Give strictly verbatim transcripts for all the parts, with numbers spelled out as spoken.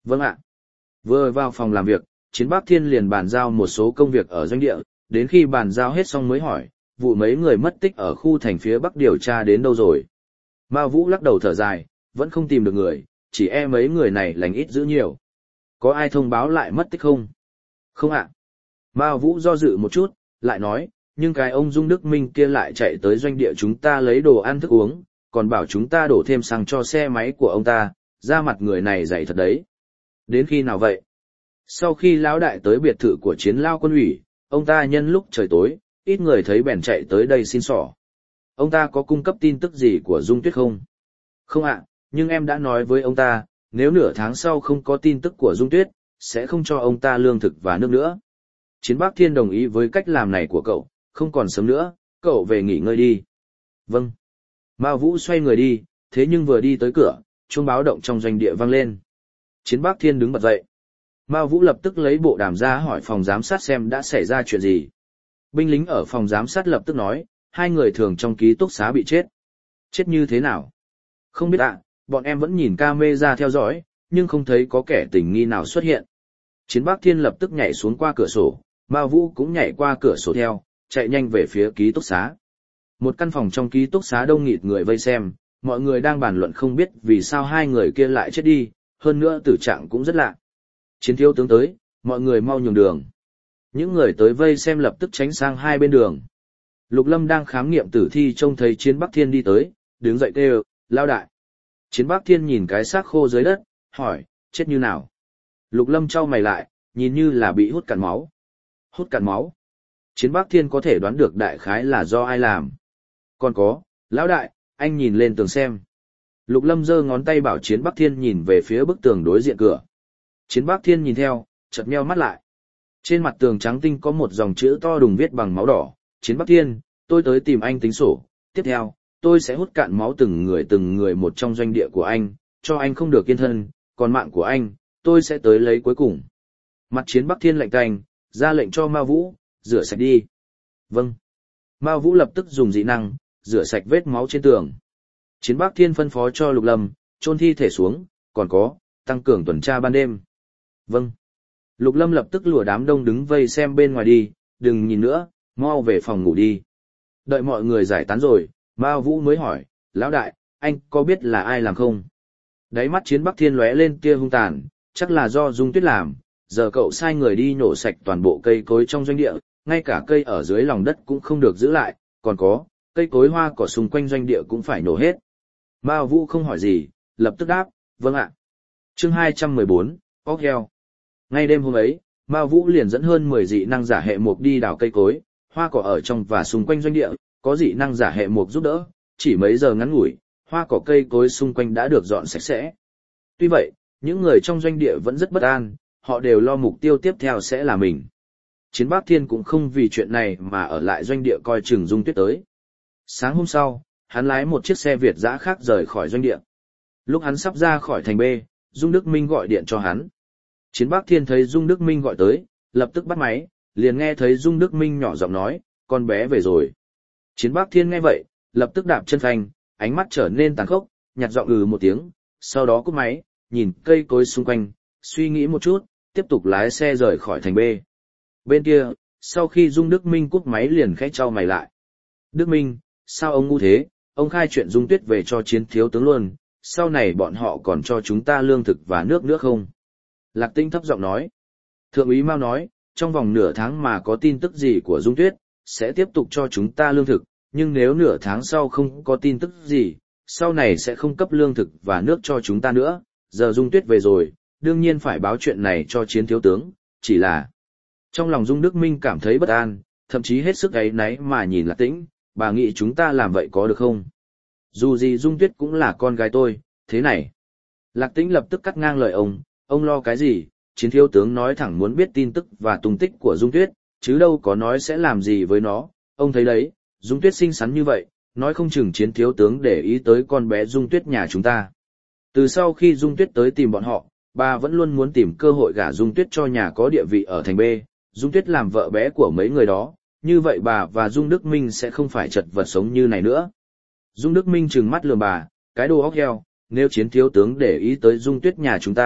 Vâng ạ. Vừa vào phòng làm việc, Chiến Bắc Thiên liền bàn giao một số công việc ở doanh địa, đến khi bàn giao hết xong mới hỏi, vụ mấy người mất tích ở khu thành phía Bắc điều tra đến đâu rồi? Mao Vũ lắc đầu thở dài, vẫn không tìm được người, chỉ e mấy người này lành ít dữ nhiều. Có ai thông báo lại mất tích không? Không ạ. Mao Vũ do dự một chút, lại nói, nhưng cái ông Dung Đức Minh kia lại chạy tới doanh địa chúng ta lấy đồ ăn thức uống, còn bảo chúng ta đổ thêm xăng cho xe máy của ông ta, ra mặt người này dạy thật đấy. Đến khi nào vậy? Sau khi lão đại tới biệt thự của Chiến Lao quân ủy, ông ta nhân lúc trời tối, ít người thấy bèn chạy tới đây xin xỏ. Ông ta có cung cấp tin tức gì của Dung Tuyết không? Không ạ, nhưng em đã nói với ông ta, nếu nửa tháng sau không có tin tức của Dung Tuyết, sẽ không cho ông ta lương thực và nước nữa. Chiến Bắc Thiên đồng ý với cách làm này của cậu, không còn sớm nữa, cậu về nghỉ ngơi đi. Vâng. Mao Vũ xoay người đi, thế nhưng vừa đi tới cửa, chuông báo động trong doanh địa vang lên. Chiến Bắc Thiên đứng bật dậy. Mao Vũ lập tức lấy bộ đàm ra hỏi phòng giám sát xem đã xảy ra chuyện gì. Binh lính ở phòng giám sát lập tức nói, hai người thường trong ký túc xá bị chết. Chết như thế nào? Không biết ạ, bọn em vẫn nhìn camera theo dõi, nhưng không thấy có kẻ tình nghi nào xuất hiện. Chiến Bắc Thiên lập tức nhảy xuống qua cửa sổ, Mao Vũ cũng nhảy qua cửa sổ theo, chạy nhanh về phía ký túc xá. Một căn phòng trong ký túc xá đông nghịt người vây xem, mọi người đang bàn luận không biết vì sao hai người kia lại chết đi, hơn nữa tử trạng cũng rất lạ. Chiến thiếu tướng tới, mọi người mau nhường đường. Những người tới vây xem lập tức tránh sang hai bên đường. Lục Lâm đang khám nghiệm tử thi trông thấy Chiến Bắc Thiên đi tới, đứng dậy kêu, lao đại. Chiến Bắc Thiên nhìn cái xác khô dưới đất, hỏi, chết như nào? Lục Lâm chau mày lại, nhìn như là bị hút cạn máu. Hút cạn máu? Chiến Bắc Thiên có thể đoán được đại khái là do ai làm. Còn có, lão đại, anh nhìn lên tường xem. Lục Lâm giơ ngón tay bảo Chiến Bắc Thiên nhìn về phía bức tường đối diện cửa. Chiến Bắc Thiên nhìn theo, chợt nheo mắt lại. Trên mặt tường trắng tinh có một dòng chữ to đùng viết bằng máu đỏ. Chiến Bắc Thiên, tôi tới tìm anh tính sổ. Tiếp theo, tôi sẽ hút cạn máu từng người từng người một trong doanh địa của anh, cho anh không được yên thân, còn mạng của anh, tôi sẽ tới lấy cuối cùng. Mặt Chiến Bắc Thiên lạnh tanh, ra lệnh cho Mao Vũ, rửa sạch đi. Vâng. Mao Vũ lập tức dùng dị năng, rửa sạch vết máu trên tường. Chiến Bắc Thiên phân phó cho Lục Lâm, chôn thi thể xuống, còn có, tăng cường tuần tra ban đêm. Vâng. Lục Lâm lập tức lùa đám đông đứng vây xem bên ngoài đi, đừng nhìn nữa, mau về phòng ngủ đi. Đợi mọi người giải tán rồi, Mao Vũ mới hỏi, lão đại, anh có biết là ai làm không? Đáy mắt Chiến Bắc Thiên lóe lên tia hung tàn, chắc là do Dung Tuyết làm, giờ cậu sai người đi nhổ sạch toàn bộ cây cối trong doanh địa, ngay cả cây ở dưới lòng đất cũng không được giữ lại, còn có, cây cối hoa cỏ xung quanh doanh địa cũng phải nổ hết. Mao Vũ không hỏi gì, lập tức đáp, vâng ạ. Chương hai trăm mười bốn, óc heo. Ngay đêm hôm ấy, Mao Vũ liền dẫn hơn mười dị năng giả hệ mục đi đào cây cối, hoa cỏ ở trong và xung quanh doanh địa, có dị năng giả hệ mục giúp đỡ, chỉ mấy giờ ngắn ngủi, hoa cỏ cây cối xung quanh đã được dọn sạch sẽ. Tuy vậy, những người trong doanh địa vẫn rất bất an, họ đều lo mục tiêu tiếp theo sẽ là mình. Chiến Bắc Thiên cũng không vì chuyện này mà ở lại doanh địa coi chừng Dung Tuyết tới. Sáng hôm sau, hắn lái một chiếc xe Việt dã khác rời khỏi doanh địa. Lúc hắn sắp ra khỏi thành B, Dung Đức Minh gọi điện cho hắn. Chiến Bắc Thiên thấy Dung Đức Minh gọi tới, lập tức bắt máy, liền nghe thấy Dung Đức Minh nhỏ giọng nói, con bé về rồi. Chiến Bắc Thiên nghe vậy, lập tức đạp chân phanh, ánh mắt trở nên tàn khốc, nhạt giọng ừ một tiếng, sau đó cúp máy, nhìn cây cối xung quanh, suy nghĩ một chút, tiếp tục lái xe rời khỏi thành B. Bên kia, sau khi Dung Đức Minh cúp máy liền khẽ chau mày lại. Đức Minh, sao ông ngu thế, ông khai chuyện Dung Tuyết về cho Chiến thiếu tướng luôn, sau này bọn họ còn cho chúng ta lương thực và nước nữa không? Lạc Tinh thấp giọng nói. Thượng úy Mao nói, trong vòng nửa tháng mà có tin tức gì của Dung Tuyết, sẽ tiếp tục cho chúng ta lương thực, nhưng nếu nửa tháng sau không có tin tức gì, sau này sẽ không cấp lương thực và nước cho chúng ta nữa. Giờ Dung Tuyết về rồi, đương nhiên phải báo chuyện này cho Chiến thiếu tướng, chỉ là... Trong lòng Dung Đức Minh cảm thấy bất an, thậm chí hết sức áy náy mà nhìn Lạc Tĩnh, bà nghĩ chúng ta làm vậy có được không? Dù gì Dung Tuyết cũng là con gái tôi, thế này. Lạc Tĩnh lập tức cắt ngang lời ông, ông lo cái gì, Chiến thiếu tướng nói thẳng muốn biết tin tức và tung tích của Dung Tuyết, chứ đâu có nói sẽ làm gì với nó, ông thấy đấy, Dung Tuyết xinh xắn như vậy, nói không chừng Chiến thiếu tướng để ý tới con bé Dung Tuyết nhà chúng ta. Từ sau khi Dung Tuyết tới tìm bọn họ, bà vẫn luôn muốn tìm cơ hội gả Dung Tuyết cho nhà có địa vị ở thành B, Dung Tuyết làm vợ bé của mấy người đó, như vậy bà và Dung Đức Minh sẽ không phải chật vật sống như này nữa. Dung Đức Minh trừng mắt lườm bà, cái đồ óc heo, nếu Chiến thiếu tướng để ý tới Dung Tuyết nhà chúng ta,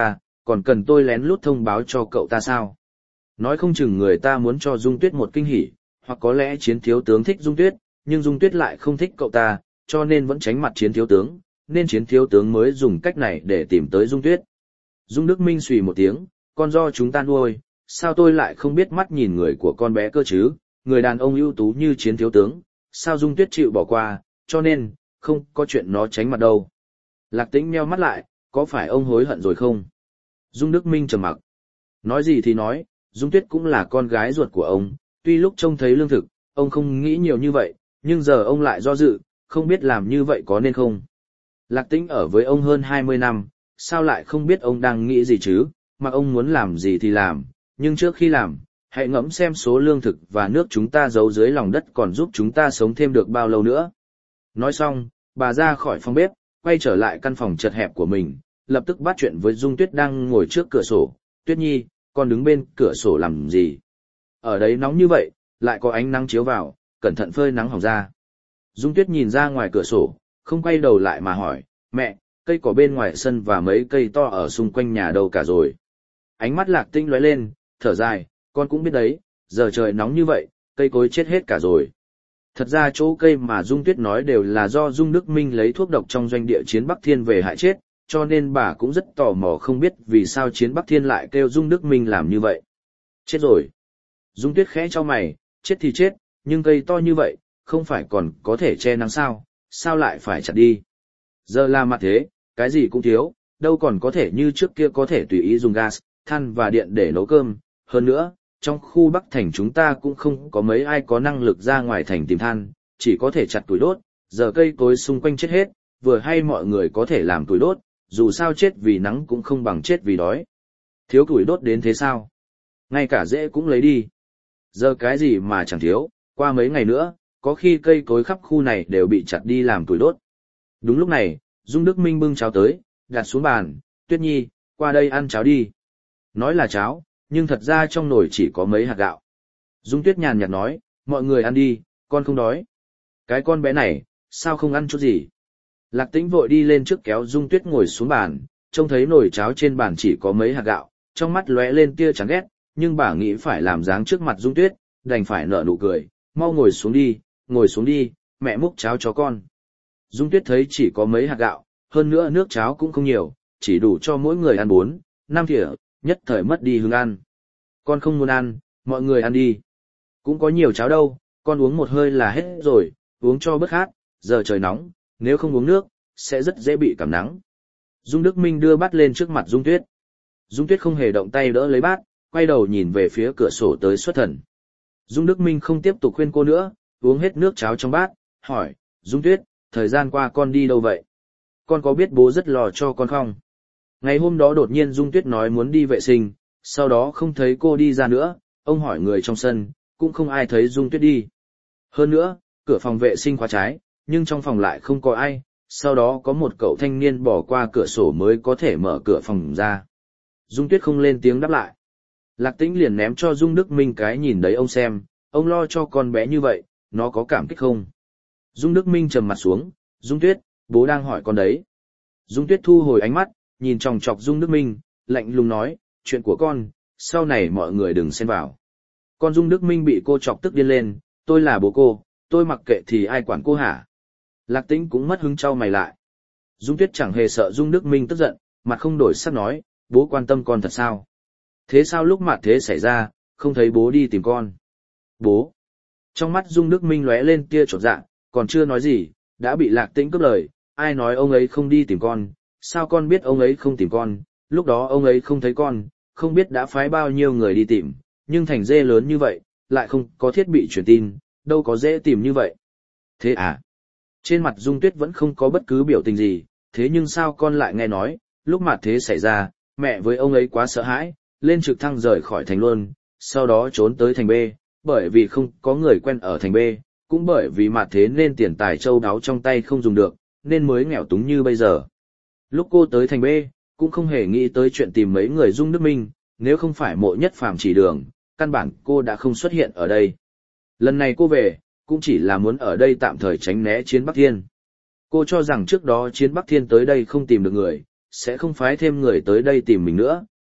còn cần tôi lén lút thông báo cho cậu ta sao? Nói không chừng người ta muốn cho Dung Tuyết một kinh hỉ, hoặc có lẽ Chiến thiếu tướng thích Dung Tuyết, nhưng Dung Tuyết lại không thích cậu ta, cho nên vẫn tránh mặt Chiến thiếu tướng, nên Chiến thiếu tướng mới dùng cách này để tìm tới Dung Tuyết. Dung Đức Minh xùy một tiếng, con do chúng ta nuôi, sao tôi lại không biết mắt nhìn người của con bé cơ chứ, người đàn ông ưu tú như Chiến thiếu tướng, sao Dung Tuyết chịu bỏ qua, cho nên, không có chuyện nó tránh mặt đâu. Lạc Tĩnh nheo mắt lại, có phải ông hối hận rồi không? Dung Đức Minh trầm mặc. Nói gì thì nói, Dung Tuyết cũng là con gái ruột của ông, tuy lúc trông thấy lương thực, ông không nghĩ nhiều như vậy, nhưng giờ ông lại do dự, không biết làm như vậy có nên không. Lạc Tĩnh ở với ông hơn hai mươi năm, sao lại không biết ông đang nghĩ gì chứ, mà ông muốn làm gì thì làm, nhưng trước khi làm, hãy ngẫm xem số lương thực và nước chúng ta giấu dưới lòng đất còn giúp chúng ta sống thêm được bao lâu nữa. Nói xong, bà ra khỏi phòng bếp, quay trở lại căn phòng chật hẹp của mình, lập tức bắt chuyện với Dung Tuyết đang ngồi trước cửa sổ. Tuyết Nhi, con đứng bên cửa sổ làm gì? Ở đấy nóng như vậy, lại có ánh nắng chiếu vào, cẩn thận phơi nắng hỏng da. Dung Tuyết nhìn ra ngoài cửa sổ, không quay đầu lại mà hỏi, mẹ, cây cỏ bên ngoài sân và mấy cây to ở xung quanh nhà đâu cả rồi? Ánh mắt Lạc Tĩnh lóe lên, thở dài, con cũng biết đấy, giờ trời nóng như vậy, cây cối chết hết cả rồi. Thật ra chỗ cây mà Dung Tuyết nói đều là do Dung Đức Minh lấy thuốc độc trong doanh địa Chiến Bắc Thiên về hại chết, cho nên bà cũng rất tò mò không biết vì sao Chiến Bắc Thiên lại kêu Dung Đức Minh làm như vậy. Chết rồi. Dung Tuyết khẽ cho mày, chết thì chết, nhưng cây to như vậy, không phải còn có thể che nắng sao, sao lại phải chặt đi. Giờ là mặt thế, cái gì cũng thiếu, đâu còn có thể như trước kia có thể tùy ý dùng gas, than và điện để nấu cơm. Hơn nữa, trong khu Bắc Thành chúng ta cũng không có mấy ai có năng lực ra ngoài thành tìm than, chỉ có thể chặt tuổi đốt, giờ cây cối xung quanh chết hết, vừa hay mọi người có thể làm tuổi đốt, dù sao chết vì nắng cũng không bằng chết vì đói. Thiếu tuổi đốt đến thế sao? Ngay cả rễ cũng lấy đi. Giờ cái gì mà chẳng thiếu, qua mấy ngày nữa, có khi cây cối khắp khu này đều bị chặt đi làm tuổi đốt. Đúng lúc này, Dung Đức Minh bưng cháo tới, đặt xuống bàn, Tuyết Nhi, qua đây ăn cháo đi. Nói là cháo, nhưng thật ra trong nồi chỉ có mấy hạt gạo. Dung Tuyết nhàn nhạt nói, mọi người ăn đi, con không đói. Cái con bé này, sao không ăn chút gì? Lạc Tĩnh vội đi lên trước kéo Dung Tuyết ngồi xuống bàn, trông thấy nồi cháo trên bàn chỉ có mấy hạt gạo, trong mắt lóe lên tia chán ghét, nhưng bà nghĩ phải làm dáng trước mặt Dung Tuyết, đành phải nở nụ cười, mau ngồi xuống đi, ngồi xuống đi, mẹ múc cháo cho con. Dung Tuyết thấy chỉ có mấy hạt gạo, hơn nữa nước cháo cũng không nhiều, chỉ đủ cho mỗi người ăn bốn, năm thìa, nhất thời mất đi hứng ăn. Con không muốn ăn, mọi người ăn đi. Cũng có nhiều cháo đâu, con uống một hơi là hết rồi, uống cho bớt khát, giờ trời nóng, nếu không uống nước, sẽ rất dễ bị cảm nắng. Dung Đức Minh đưa bát lên trước mặt Dung Tuyết. Dung Tuyết không hề động tay đỡ lấy bát, quay đầu nhìn về phía cửa sổ tới xuất thần. Dung Đức Minh không tiếp tục khuyên cô nữa, uống hết nước cháo trong bát, hỏi, Dung Tuyết, thời gian qua con đi đâu vậy? Con có biết bố rất lo cho con không? Ngày hôm đó đột nhiên Dung Tuyết nói muốn đi vệ sinh, sau đó không thấy cô đi ra nữa, ông hỏi người trong sân, cũng không ai thấy Dung Tuyết đi. Hơn nữa, cửa phòng vệ sinh khóa trái, nhưng trong phòng lại không có ai, sau đó có một cậu thanh niên bỏ qua cửa sổ mới có thể mở cửa phòng ra. Dung Tuyết không lên tiếng đáp lại. Lạc Tĩnh liền ném cho Dung Đức Minh cái nhìn đấy ông xem, ông lo cho con bé như vậy, nó có cảm kích không? Dung Đức Minh trầm mặt xuống, Dung Tuyết, bố đang hỏi con đấy. Dung Tuyết thu hồi ánh mắt, nhìn chòng chọc Dung Đức Minh, lạnh lùng nói, chuyện của con, sau này mọi người đừng xen vào. Con Dung Đức Minh bị cô chọc tức điên lên, tôi là bố cô, tôi mặc kệ thì ai quản cô hả? Lạc Tĩnh cũng mất hứng trao mày lại. Dung Tuyết chẳng hề sợ Dung Đức Minh tức giận, mặt không đổi sắc nói, bố quan tâm con thật sao? Thế sao lúc mà thế xảy ra, không thấy bố đi tìm con? Bố! Trong mắt Dung Đức Minh lóe lên tia chột dạ, còn chưa nói gì, đã bị Lạc Tĩnh cướp lời, ai nói ông ấy không đi tìm con, sao con biết ông ấy không tìm con, lúc đó ông ấy không thấy con, không biết đã phái bao nhiêu người đi tìm, nhưng thành dê lớn như vậy, lại không có thiết bị truyền tin, đâu có dễ tìm như vậy. Thế à? Trên mặt Dung Tuyết vẫn không có bất cứ biểu tình gì, thế nhưng sao con lại nghe nói, lúc mà thế xảy ra, mẹ với ông ấy quá sợ hãi, lên trực thăng rời khỏi thành luôn, sau đó trốn tới thành B, bởi vì không có người quen ở thành B, cũng bởi vì mà thế nên tiền tài châu đáo trong tay không dùng được, nên mới nghèo túng như bây giờ. Lúc cô tới thành B, cũng không hề nghĩ tới chuyện tìm mấy người Dung Đức Minh, nếu không phải Mộ Nhất Phàm chỉ đường, căn bản cô đã không xuất hiện ở đây. Lần này cô về, cũng chỉ là muốn ở đây tạm thời tránh né Chiến Bắc Thiên. Cô cho rằng trước đó Chiến Bắc Thiên tới đây không tìm được người, sẽ không phái thêm người tới đây tìm mình nữa,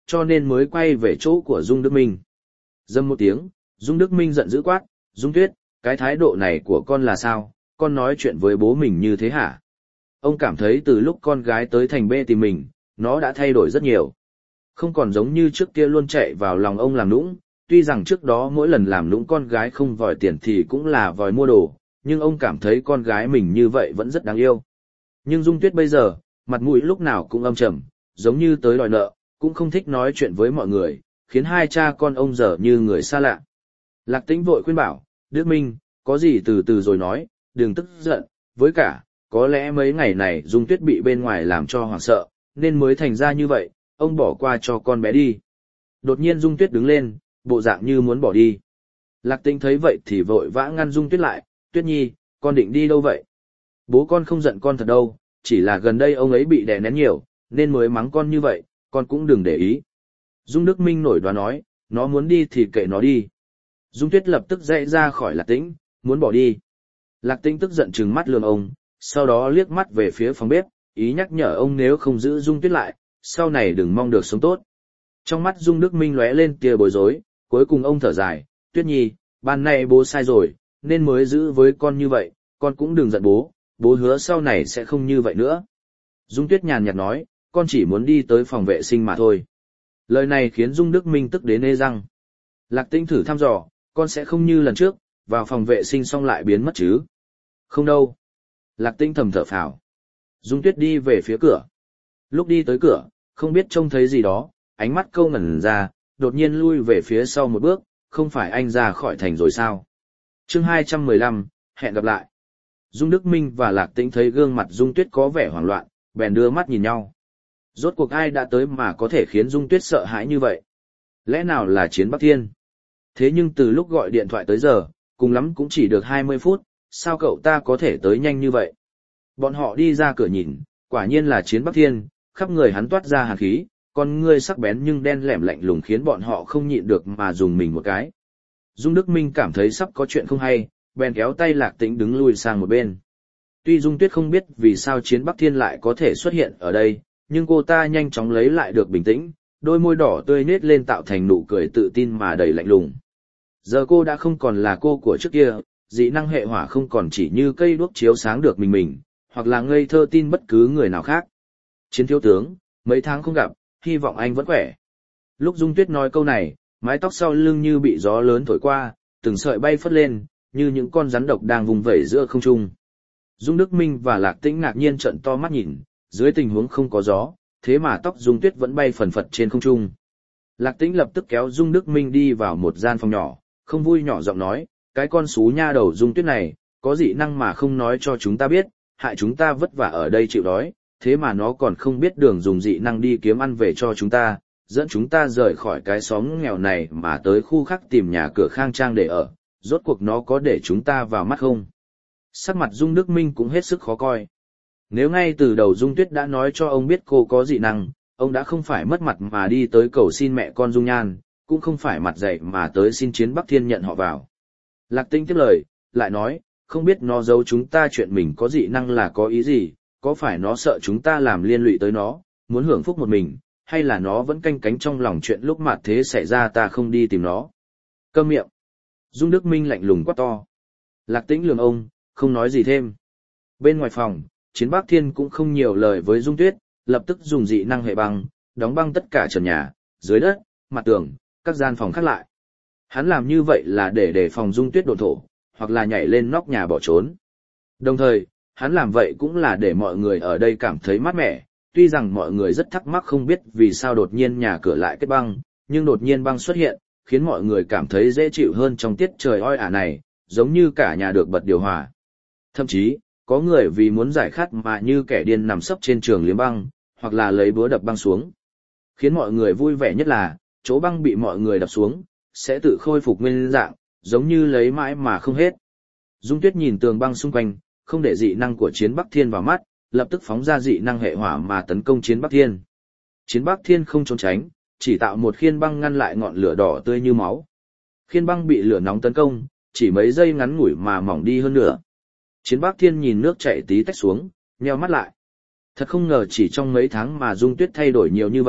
cho nên mới quay về chỗ của Dung Đức Minh. Dâm một tiếng, Dung Đức Minh giận dữ quát, Dung Tuyết, cái thái độ này của con là sao, con nói chuyện với bố mình như thế hả? Ông cảm thấy từ lúc con gái tới thành B tìm mình, nó đã thay đổi rất nhiều. Không còn giống như trước kia luôn chạy vào lòng ông làm nũng, tuy rằng trước đó mỗi lần làm nũng con gái không vòi tiền thì cũng là vòi mua đồ, nhưng ông cảm thấy con gái mình như vậy vẫn rất đáng yêu. Nhưng Dung Tuyết bây giờ, mặt mũi lúc nào cũng âm trầm, giống như tới đòi nợ, cũng không thích nói chuyện với mọi người, khiến hai cha con ông dở như người xa lạ. Lạc Tĩnh vội khuyên bảo, Đức Minh, có gì từ từ rồi nói, đừng tức giận, với cả, có lẽ mấy ngày này Dung Tuyết bị bên ngoài làm cho hoảng sợ, nên mới thành ra như vậy, ông bỏ qua cho con bé đi. Đột nhiên Dung Tuyết đứng lên, bộ dạng như muốn bỏ đi. Lạc Tĩnh thấy vậy thì vội vã ngăn Dung Tuyết lại, Tuyết Nhi, con định đi đâu vậy? Bố con không giận con thật đâu, chỉ là gần đây ông ấy bị đè nén nhiều, nên mới mắng con như vậy, con cũng đừng để ý. Dung Đức Minh nổi đoán nói, nó muốn đi thì kệ nó đi. Dung Tuyết lập tức dậy ra khỏi Lạc Tĩnh, muốn bỏ đi. Lạc Tĩnh tức giận trừng mắt lườm ông, sau đó liếc mắt về phía phòng bếp, ý nhắc nhở ông nếu không giữ Dung Tuyết lại, sau này đừng mong được sống tốt. Trong mắt Dung Đức Minh lóe lên tia bối rối, cuối cùng ông thở dài, Tuyết Nhi, ban nay bố sai rồi, nên mới giữ với con như vậy, con cũng đừng giận bố, bố hứa sau này sẽ không như vậy nữa. Dung Tuyết nhàn nhạt nói, con chỉ muốn đi tới phòng vệ sinh mà thôi. Lời này khiến Dung Đức Minh tức đến ê răng. Lạc Tĩnh thử thăm dò, con sẽ không như lần trước, vào phòng vệ sinh xong lại biến mất chứ. Không đâu. Lạc Tĩnh thầm thở phào. Dung Tuyết đi về phía cửa. Lúc đi tới cửa, không biết trông thấy gì đó, ánh mắt câu ngẩn ra, đột nhiên lui về phía sau một bước, không phải anh ra khỏi thành rồi sao? Chương hai trăm mười lăm, hẹn gặp lại. Dung Đức Minh và Lạc Tĩnh thấy gương mặt Dung Tuyết có vẻ hoảng loạn, bèn đưa mắt nhìn nhau. Rốt cuộc ai đã tới mà có thể khiến Dung Tuyết sợ hãi như vậy? Lẽ nào là Chiến Bắc Thiên? Thế nhưng từ lúc gọi điện thoại tới giờ, cùng lắm cũng chỉ được hai mươi phút, sao cậu ta có thể tới nhanh như vậy? Bọn họ đi ra cửa nhìn, quả nhiên là Chiến Bắc Thiên, khắp người hắn toát ra hàn khí, con ngươi sắc bén nhưng đen lẻm lạnh lùng khiến bọn họ không nhịn được mà dùng mình một cái. Dung Đức Minh cảm thấy sắp có chuyện không hay, bèn kéo tay Lạc Tĩnh đứng lui sang một bên. Tuy Dung Tuyết không biết vì sao Chiến Bắc Thiên lại có thể xuất hiện ở đây, nhưng cô ta nhanh chóng lấy lại được bình tĩnh, đôi môi đỏ tươi nết lên tạo thành nụ cười tự tin mà đầy lạnh lùng. Giờ cô đã không còn là cô của trước kia, dị năng hệ hỏa không còn chỉ như cây đuốc chiếu sáng được mình mình, hoặc là ngây thơ tin bất cứ người nào khác. Chiến thiếu tướng, mấy tháng không gặp, hy vọng anh vẫn khỏe. Lúc Dung Tuyết nói câu này, mái tóc sau lưng như bị gió lớn thổi qua, từng sợi bay phất lên, như những con rắn độc đang vùng vẩy giữa không trung. Dung Đức Minh và Lạc Tĩnh ngạc nhiên trợn to mắt nhìn, dưới tình huống không có gió, thế mà tóc Dung Tuyết vẫn bay phần phật trên không trung. Lạc Tĩnh lập tức kéo Dung Đức Minh đi vào một gian phòng nhỏ, không vui nhỏ giọng nói, cái con xú nha đầu Dung Tuyết này, có dị năng mà không nói cho chúng ta biết, hại chúng ta vất vả ở đây chịu đói, thế mà nó còn không biết đường dùng dị năng đi kiếm ăn về cho chúng ta, dẫn chúng ta rời khỏi cái xóm nghèo này mà tới khu khác tìm nhà cửa khang trang để ở, rốt cuộc nó có để chúng ta vào mắt không? Sắc mặt Dung Đức Minh cũng hết sức khó coi. Nếu ngay từ đầu Dung Tuyết đã nói cho ông biết cô có dị năng, ông đã không phải mất mặt mà đi tới cầu xin mẹ con Dung Nhan, cũng không phải mặt dạy mà tới xin Chiến Bắc Thiên nhận họ vào. Lạc Tĩnh tiếp lời, lại nói, không biết nó giấu chúng ta chuyện mình có dị năng là có ý gì, có phải nó sợ chúng ta làm liên lụy tới nó, muốn hưởng phúc một mình, hay là nó vẫn canh cánh trong lòng chuyện lúc mà thế xảy ra ta không đi tìm nó. Câm miệng. Dung Đức Minh lạnh lùng quát to. Lạc Tĩnh lườm ông, không nói gì thêm. Bên ngoài phòng, Chiến Bắc Thiên cũng không nhiều lời với Dung Tuyết, lập tức dùng dị năng hệ băng, đóng băng tất cả trần nhà, dưới đất, mặt tường, các gian phòng khác lại. Hắn làm như vậy là để đề phòng Dung Tuyết độn thổ, hoặc là nhảy lên nóc nhà bỏ trốn. Đồng thời, hắn làm vậy cũng là để mọi người ở đây cảm thấy mát mẻ, tuy rằng mọi người rất thắc mắc không biết vì sao đột nhiên nhà cửa lại kết băng, nhưng đột nhiên băng xuất hiện, khiến mọi người cảm thấy dễ chịu hơn trong tiết trời oi ả này, giống như cả nhà được bật điều hòa. Thậm chí, có người vì muốn giải khát mà như kẻ điên nằm sấp trên trường liếm băng, hoặc là lấy búa đập băng xuống. Khiến mọi người vui vẻ nhất là, chỗ băng bị mọi người đập xuống, sẽ tự khôi phục nguyên dạng, giống như lấy mãi mà không hết. Dung Tuyết nhìn tường băng xung quanh, không để dị năng của Chiến Bắc Thiên vào mắt, lập tức phóng ra dị năng hệ hỏa mà tấn công Chiến Bắc Thiên. Chiến Bắc Thiên không trốn tránh, chỉ tạo một khiên băng ngăn lại ngọn lửa đỏ tươi như máu. Khiên băng bị lửa nóng tấn công, chỉ mấy giây ngắn ngủi mà mỏng đi hơn nữa. Chiến Bắc Thiên nhìn nước chảy tí tách xuống, nheo mắt lại. Thật không ngờ chỉ trong mấy tháng mà Dung Tuyết thay đổi nhiều như vậy,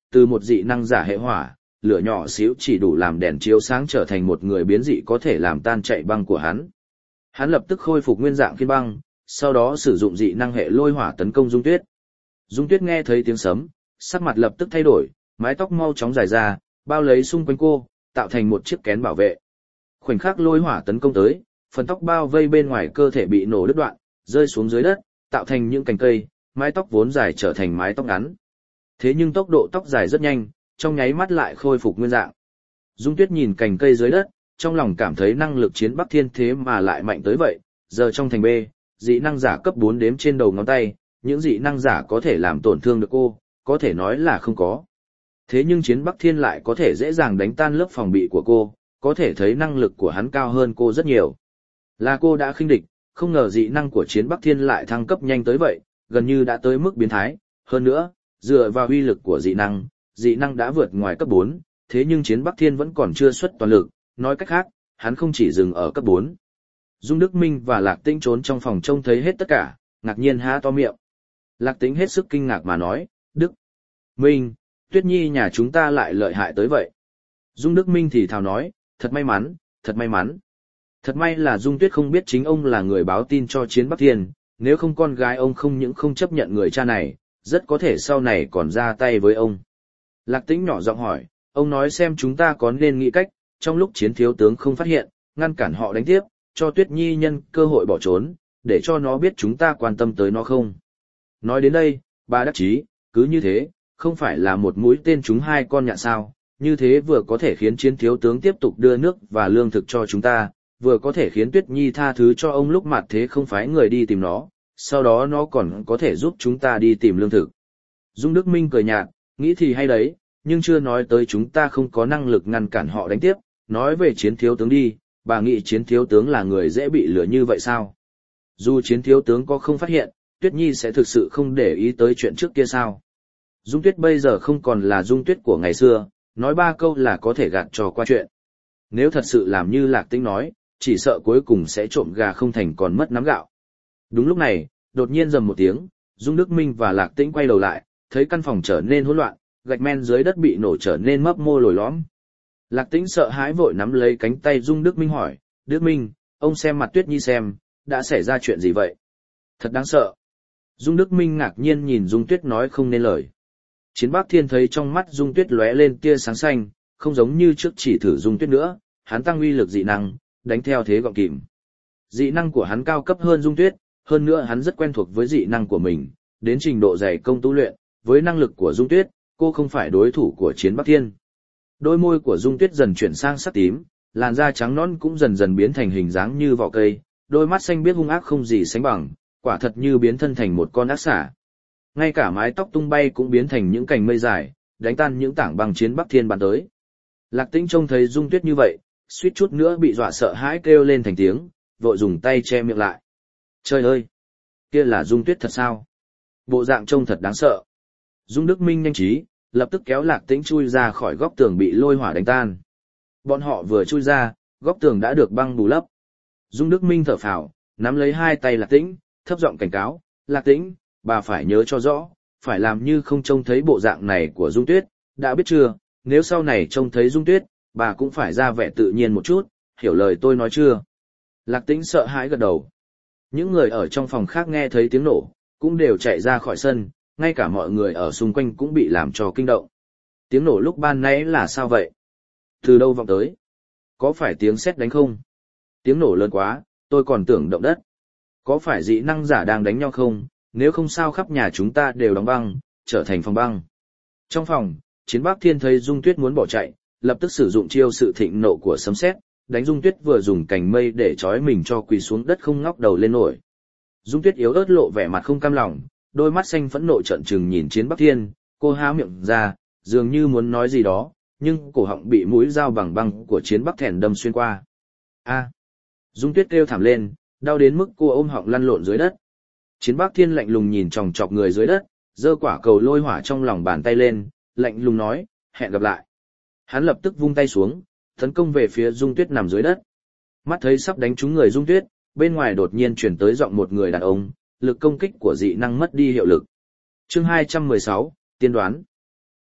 từ một dị năng giả hệ hỏa, lửa nhỏ xíu chỉ đủ làm đèn chiếu sáng trở thành một người biến dị có thể làm tan chạy băng của hắn. Hắn lập tức khôi phục nguyên dạng khiên băng, sau đó sử dụng dị năng hệ lôi hỏa tấn công Dung Tuyết. Dung Tuyết nghe thấy tiếng sấm, sắc mặt lập tức thay đổi, mái tóc mau chóng dài ra, bao lấy xung quanh cô, tạo thành một chiếc kén bảo vệ. Khoảnh khắc lôi hỏa tấn công tới, phần tóc bao vây bên ngoài cơ thể bị nổ đứt đoạn, rơi xuống dưới đất, tạo thành những cành cây, mái tóc vốn dài trở thành mái tóc ngắn. Thế nhưng tốc độ tóc dài rất nhanh, trong nháy mắt lại khôi phục nguyên dạng. Dung Tuyết nhìn cành cây dưới đất, trong lòng cảm thấy năng lực chiến Bắc Thiên thế mà lại mạnh tới vậy, giờ trong thành B, dị năng giả cấp bốn đếm trên đầu ngón tay, những dị năng giả có thể làm tổn thương được cô, có thể nói là không có. Thế nhưng chiến Bắc Thiên lại có thể dễ dàng đánh tan lớp phòng bị của cô, có thể thấy năng lực của hắn cao hơn cô rất nhiều. Là cô đã khinh địch, không ngờ dị năng của chiến Bắc Thiên lại thăng cấp nhanh tới vậy, gần như đã tới mức biến thái. Hơn nữa, dựa vào uy lực của dị năng, dị năng đã vượt ngoài cấp bốn, thế nhưng chiến Bắc Thiên vẫn còn chưa xuất toàn lực, nói cách khác, hắn không chỉ dừng ở cấp bốn. Dung Đức Minh và Lạc Tĩnh trốn trong phòng trông thấy hết tất cả, ngạc nhiên há to miệng. Lạc Tĩnh hết sức kinh ngạc mà nói, Đức Minh, Tuyết Nhi nhà chúng ta lại lợi hại tới vậy. Dung Đức Minh thì thào nói, thật may mắn, thật may mắn. Thật may là Dung Tuyết không biết chính ông là người báo tin cho chiến Bắc Thiên, nếu không con gái ông không những không chấp nhận người cha này, rất có thể sau này còn ra tay với ông. Lạc Tĩnh nhỏ giọng hỏi, ông nói xem chúng ta có nên nghĩ cách, trong lúc chiến thiếu tướng không phát hiện, ngăn cản họ đánh tiếp, cho Tuyết Nhi nhân cơ hội bỏ trốn, để cho nó biết chúng ta quan tâm tới nó không. Nói đến đây, bà đắc chí, cứ như thế, không phải là một mũi tên trúng hai con nhạn sao, như thế vừa có thể khiến chiến thiếu tướng tiếp tục đưa nước và lương thực cho chúng ta, vừa có thể khiến Tuyết Nhi tha thứ cho ông lúc mặt thế không phái người đi tìm nó, sau đó nó còn có thể giúp chúng ta đi tìm lương thực. Dung Đức Minh cười nhạt, nghĩ thì hay đấy, nhưng chưa nói tới chúng ta không có năng lực ngăn cản họ đánh tiếp, nói về chiến thiếu tướng đi, bà nghĩ chiến thiếu tướng là người dễ bị lừa như vậy sao? Dù chiến thiếu tướng có không phát hiện, Tuyết Nhi sẽ thực sự không để ý tới chuyện trước kia sao? Dung Tuyết bây giờ không còn là Dung Tuyết của ngày xưa, nói ba câu là có thể gạt trò qua chuyện. Nếu thật sự làm như Lạc Tĩnh nói, chỉ sợ cuối cùng sẽ trộm gà không thành còn mất nắm gạo. Đúng lúc này, đột nhiên rầm một tiếng, Dung Đức Minh và Lạc Tĩnh quay đầu lại, thấy căn phòng trở nên hỗn loạn, gạch men dưới đất bị nổ trở nên mấp mô lồi lõm. Lạc Tĩnh sợ hãi vội nắm lấy cánh tay Dung Đức Minh hỏi, Đức Minh, ông xem mặt Tuyết Nhi xem, đã xảy ra chuyện gì vậy? Thật đáng sợ. Dung Đức Minh ngạc nhiên nhìn Dung Tuyết nói không nên lời. Chiến Bắc Thiên thấy trong mắt Dung Tuyết lóe lên tia sáng xanh, không giống như trước chỉ thử Dung Tuyết nữa, hắn tăng uy lực dị năng, đánh theo thế gọn kìm. Dị năng của hắn cao cấp hơn Dung Tuyết, hơn nữa hắn rất quen thuộc với dị năng của mình, đến trình độ dày công tu luyện, với năng lực của Dung Tuyết, cô không phải đối thủ của Chiến Bắc Thiên. Đôi môi của Dung Tuyết dần chuyển sang sắc tím, làn da trắng nõn cũng dần dần biến thành hình dáng như vỏ cây, đôi mắt xanh biếc hung ác không gì sánh bằng, quả thật như biến thân thành một con ác xả. Ngay cả mái tóc tung bay cũng biến thành những cành mây dài, đánh tan những tảng băng Chiến Bắc Thiên bắn tới. Lạc Tĩnh trông thấy Dung Tuyết như vậy, suýt chút nữa bị dọa sợ hãi kêu lên thành tiếng, vội dùng tay che miệng lại. Trời ơi! Kia là Dung Tuyết thật sao? Bộ dạng trông thật đáng sợ. Dung Đức Minh nhanh trí, lập tức kéo Lạc Tĩnh chui ra khỏi góc tường bị lôi hỏa đánh tan. Bọn họ vừa chui ra, góc tường đã được băng bù lấp. Dung Đức Minh thở phào, nắm lấy hai tay Lạc Tĩnh, thấp giọng cảnh cáo, Lạc Tĩnh, bà phải nhớ cho rõ, phải làm như không trông thấy bộ dạng này của Dung Tuyết, đã biết chưa, nếu sau này trông thấy Dung Tuyết, bà cũng phải ra vẻ tự nhiên một chút, hiểu lời tôi nói chưa? Lạc Tĩnh sợ hãi gật đầu. Những người ở trong phòng khác nghe thấy tiếng nổ, cũng đều chạy ra khỏi sân, ngay cả mọi người ở xung quanh cũng bị làm cho kinh động. Tiếng nổ lúc ban nãy là sao vậy? Từ đâu vọng tới? Có phải tiếng sét đánh không? Tiếng nổ lớn quá, tôi còn tưởng động đất. Có phải dị năng giả đang đánh nhau không? Nếu không sao khắp nhà chúng ta đều đóng băng, trở thành phòng băng. Trong phòng, Chiến Bắc Thiên thấy Dung Tuyết muốn bỏ chạy, lập tức sử dụng chiêu sự thịnh nộ của sấm sét, đánh Dung Tuyết vừa dùng cành mây để trói mình cho quỳ xuống đất không ngóc đầu lên nổi. Dung Tuyết yếu ớt lộ vẻ mặt không cam lòng, đôi mắt xanh phẫn nộ trợn trừng nhìn Chiến Bắc Thiên, cô há miệng ra, dường như muốn nói gì đó, nhưng cổ họng bị mũi dao bằng băng của Chiến Bắc Thèn đâm xuyên qua. A! Dung Tuyết kêu thảm lên, đau đến mức cô ôm họng lăn lộn dưới đất. Chiến Bắc Thiên lạnh lùng nhìn chòng chọc người dưới đất, giơ quả cầu lôi hỏa trong lòng bàn tay lên, lạnh lùng nói, hẹn gặp lại. Hắn lập tức vung tay xuống, tấn công về phía Dung Tuyết nằm dưới đất. Mắt thấy sắp đánh trúng người Dung Tuyết, bên ngoài đột nhiên chuyển tới giọng một người đàn ông, lực công kích của dị năng mất đi hiệu lực. Chương hai trăm mười sáu, tiên đoán.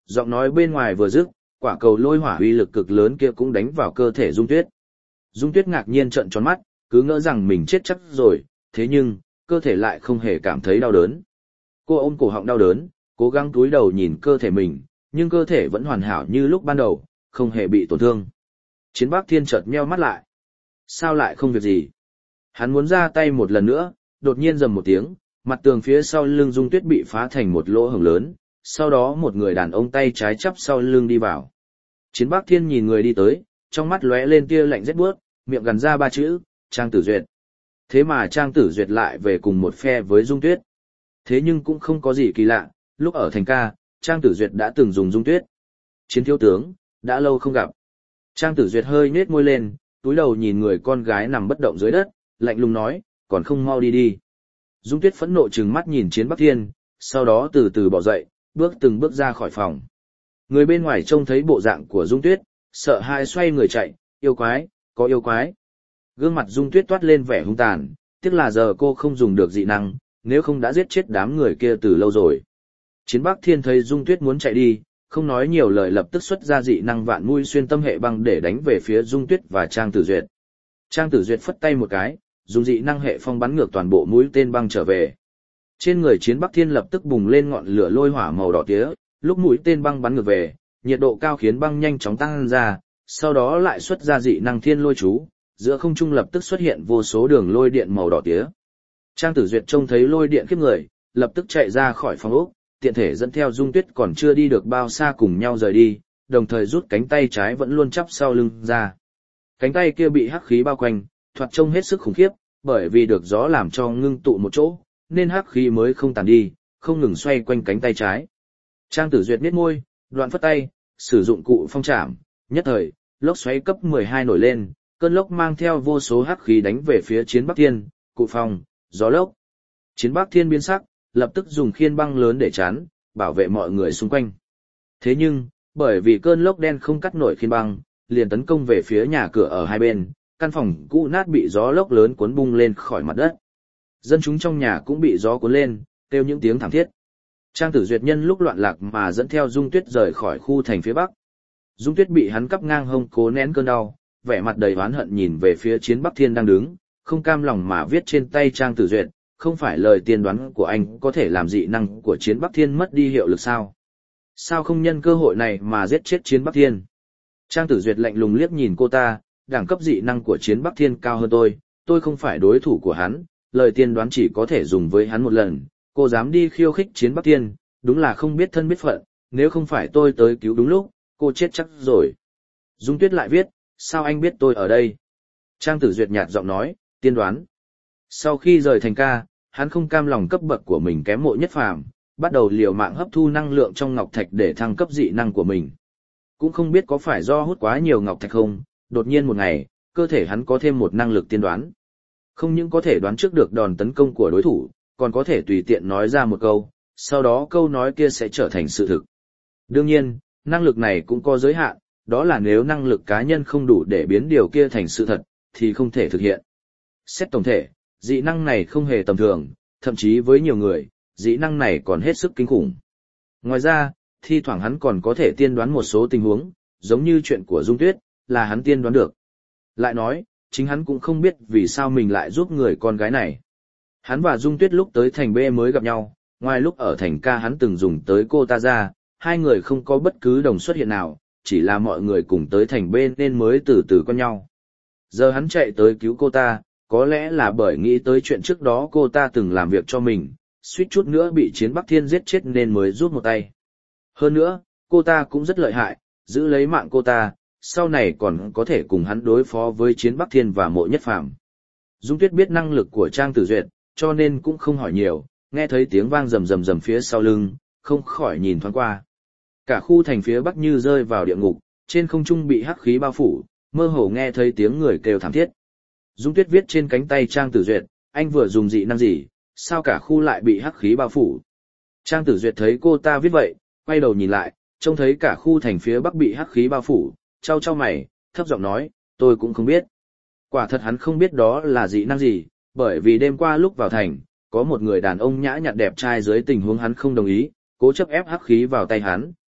Giọng nói bên ngoài vừa dứt, quả cầu lôi hỏa uy lực cực lớn kia cũng đánh vào cơ thể Dung Tuyết. Dung Tuyết ngạc nhiên trợn tròn mắt, cứ ngỡ rằng mình chết chắc rồi, thế nhưng, cơ thể lại không hề cảm thấy đau đớn. Cô ôm cổ họng đau đớn, cố gắng cúi đầu nhìn cơ thể mình, nhưng cơ thể vẫn hoàn hảo như lúc ban đầu, không hề bị tổn thương. Chiến Bắc Thiên chợt nheo mắt lại. Sao lại không việc gì? Hắn muốn ra tay một lần nữa, đột nhiên rầm một tiếng, mặt tường phía sau lưng Dung Tuyết bị phá thành một lỗ hổng lớn, sau đó một người đàn ông tay trái chắp sau lưng đi vào. Chiến Bắc Thiên nhìn người đi tới, trong mắt lóe lên tia lạnh rét buốt, miệng gằn ra ba chữ, Trang Tử Duyệt. Thế mà Trang Tử Duyệt lại về cùng một phe với Dung Tuyết. Thế nhưng cũng không có gì kỳ lạ, lúc ở thành ca, Trang Tử Duyệt đã từng dùng Dung Tuyết. Chiến thiếu tướng, đã lâu không gặp. Trang Tử Duyệt hơi nhếch môi lên, túi đầu nhìn người con gái nằm bất động dưới đất, lạnh lùng nói, còn không mau đi đi. Dung Tuyết phẫn nộ trừng mắt nhìn Chiến Bắc Thiên, sau đó từ từ bỏ dậy, bước từng bước ra khỏi phòng. Người bên ngoài trông thấy bộ dạng của Dung Tuyết, sợ hãi xoay người chạy, yêu quái, có yêu quái. Gương mặt Dung Tuyết toát lên vẻ hung tàn, tiếc là giờ cô không dùng được dị năng, nếu không đã giết chết đám người kia từ lâu rồi. Chiến Bắc Thiên thấy Dung Tuyết muốn chạy đi, không nói nhiều lời lập tức xuất ra dị năng vạn mũi xuyên tâm hệ băng để đánh về phía Dung Tuyết và Trang Tử Duyệt. Trang Tử Duyệt phất tay một cái, dùng dị năng hệ phong bắn ngược toàn bộ mũi tên băng trở về. Trên người Chiến Bắc Thiên lập tức bùng lên ngọn lửa lôi hỏa màu đỏ tía, lúc mũi tên băng bắn ngược về, nhiệt độ cao khiến băng nhanh chóng tăng ra, sau đó lại xuất ra dị năng thiên lôi chú, giữa không trung lập tức xuất hiện vô số đường lôi điện màu đỏ tía. Trang Tử Duyệt trông thấy lôi điện khiếp người, lập tức chạy ra khỏi phòng ốc, tiện thể dẫn theo Dung Tuyết còn chưa đi được bao xa cùng nhau rời đi, đồng thời rút cánh tay trái vẫn luôn chắp sau lưng ra. Cánh tay kia bị hắc khí bao quanh, thoạt trông hết sức khủng khiếp, bởi vì được gió làm cho ngưng tụ một chỗ, nên hắc khí mới không tàn đi, không ngừng xoay quanh cánh tay trái. Trang Tử Duyệt nhếch môi, đoạn phất tay, sử dụng cụ phong trảm, nhất thời, lốc xoáy cấp mười hai nổi lên, cơn lốc mang theo vô số hắc khí đánh về phía Chiến Bắc Thiên, cụ phong, gió lốc. Chiến Bắc Thiên biến sắc, lập tức dùng khiên băng lớn để chắn, bảo vệ mọi người xung quanh. Thế nhưng, bởi vì cơn lốc đen không cắt nổi khiên băng, liền tấn công về phía nhà cửa ở hai bên, căn phòng cũ nát bị gió lốc lớn cuốn bung lên khỏi mặt đất. Dân chúng trong nhà cũng bị gió cuốn lên, kêu những tiếng thảm thiết. Trang Tử Duyệt nhân lúc loạn lạc mà dẫn theo Dung Tuyết rời khỏi khu thành phía bắc. Dung Tuyết bị hắn cắp ngang hông cố nén cơn đau, vẻ mặt đầy oán hận nhìn về phía Chiến Bắc Thiên đang đứng, không cam lòng mà viết trên tay Trang Tử Duyệt, không phải lời tiên đoán của anh có thể làm dị năng của Chiến Bắc Thiên mất đi hiệu lực sao? Sao không nhân cơ hội này mà giết chết Chiến Bắc Thiên? Trang Tử Duyệt lạnh lùng liếc nhìn cô ta, đẳng cấp dị năng của Chiến Bắc Thiên cao hơn tôi, tôi không phải đối thủ của hắn, lời tiên đoán chỉ có thể dùng với hắn một lần, cô dám đi khiêu khích Chiến Bắc Thiên, đúng là không biết thân biết phận, nếu không phải tôi tới cứu đúng lúc, cô chết chắc rồi. Dung Tuyết lại viết, sao anh biết tôi ở đây? Trang Tử Duyệt nhạt giọng nói, tiên đoán. Sau khi rời thành ca, hắn không cam lòng cấp bậc của mình kém Mộ Nhất Phàm, bắt đầu liều mạng hấp thu năng lượng trong ngọc thạch để thăng cấp dị năng của mình. Cũng không biết có phải do hút quá nhiều ngọc thạch không, đột nhiên một ngày, cơ thể hắn có thêm một năng lực tiên đoán. Không những có thể đoán trước được đòn tấn công của đối thủ, còn có thể tùy tiện nói ra một câu, sau đó câu nói kia sẽ trở thành sự thực. Đương nhiên, năng lực này cũng có giới hạn, đó là nếu năng lực cá nhân không đủ để biến điều kia thành sự thật, thì không thể thực hiện. Xét tổng thể, dị năng này không hề tầm thường, thậm chí với nhiều người, dị năng này còn hết sức kinh khủng. Ngoài ra, thi thoảng hắn còn có thể tiên đoán một số tình huống, giống như chuyện của Dung Tuyết, là hắn tiên đoán được. Lại nói, chính hắn cũng không biết vì sao mình lại giúp người con gái này. Hắn và Dung Tuyết lúc tới thành B mới gặp nhau, ngoài lúc ở thành ca hắn từng dùng tới cô ta ra, hai người không có bất cứ đồng xuất hiện nào, chỉ là mọi người cùng tới thành B nên mới từ từ quen nhau. Giờ hắn chạy tới cứu cô ta, có lẽ là bởi nghĩ tới chuyện trước đó cô ta từng làm việc cho mình, suýt chút nữa bị Chiến Bắc Thiên giết chết nên mới rút một tay. Hơn nữa, cô ta cũng rất lợi hại, giữ lấy mạng cô ta, sau này còn có thể cùng hắn đối phó với Chiến Bắc Thiên và Mộ Nhất Phàm. Dung Tuyết biết năng lực của Trang Tử Duyệt, cho nên cũng không hỏi nhiều, nghe thấy tiếng vang rầm rầm rầm phía sau lưng, không khỏi nhìn thoáng qua. Cả khu thành phía bắc như rơi vào địa ngục, trên không trung bị hắc khí bao phủ, mơ hồ nghe thấy tiếng người kêu thảm thiết. Dung Tuyết viết trên cánh tay Trang Tử Duyệt, anh vừa dùng dị năng gì, sao cả khu lại bị hắc khí bao phủ. Trang Tử Duyệt thấy cô ta viết vậy, quay đầu nhìn lại, trông thấy cả khu thành phía bắc bị hắc khí bao phủ, chau chau mày, thấp giọng nói, tôi cũng không biết. Quả thật hắn không biết đó là dị năng gì, bởi vì đêm qua lúc vào thành, có một người đàn ông nhã nhặn đẹp trai dưới tình huống hắn không đồng ý, cố chấp ép hắc khí vào tay hắn,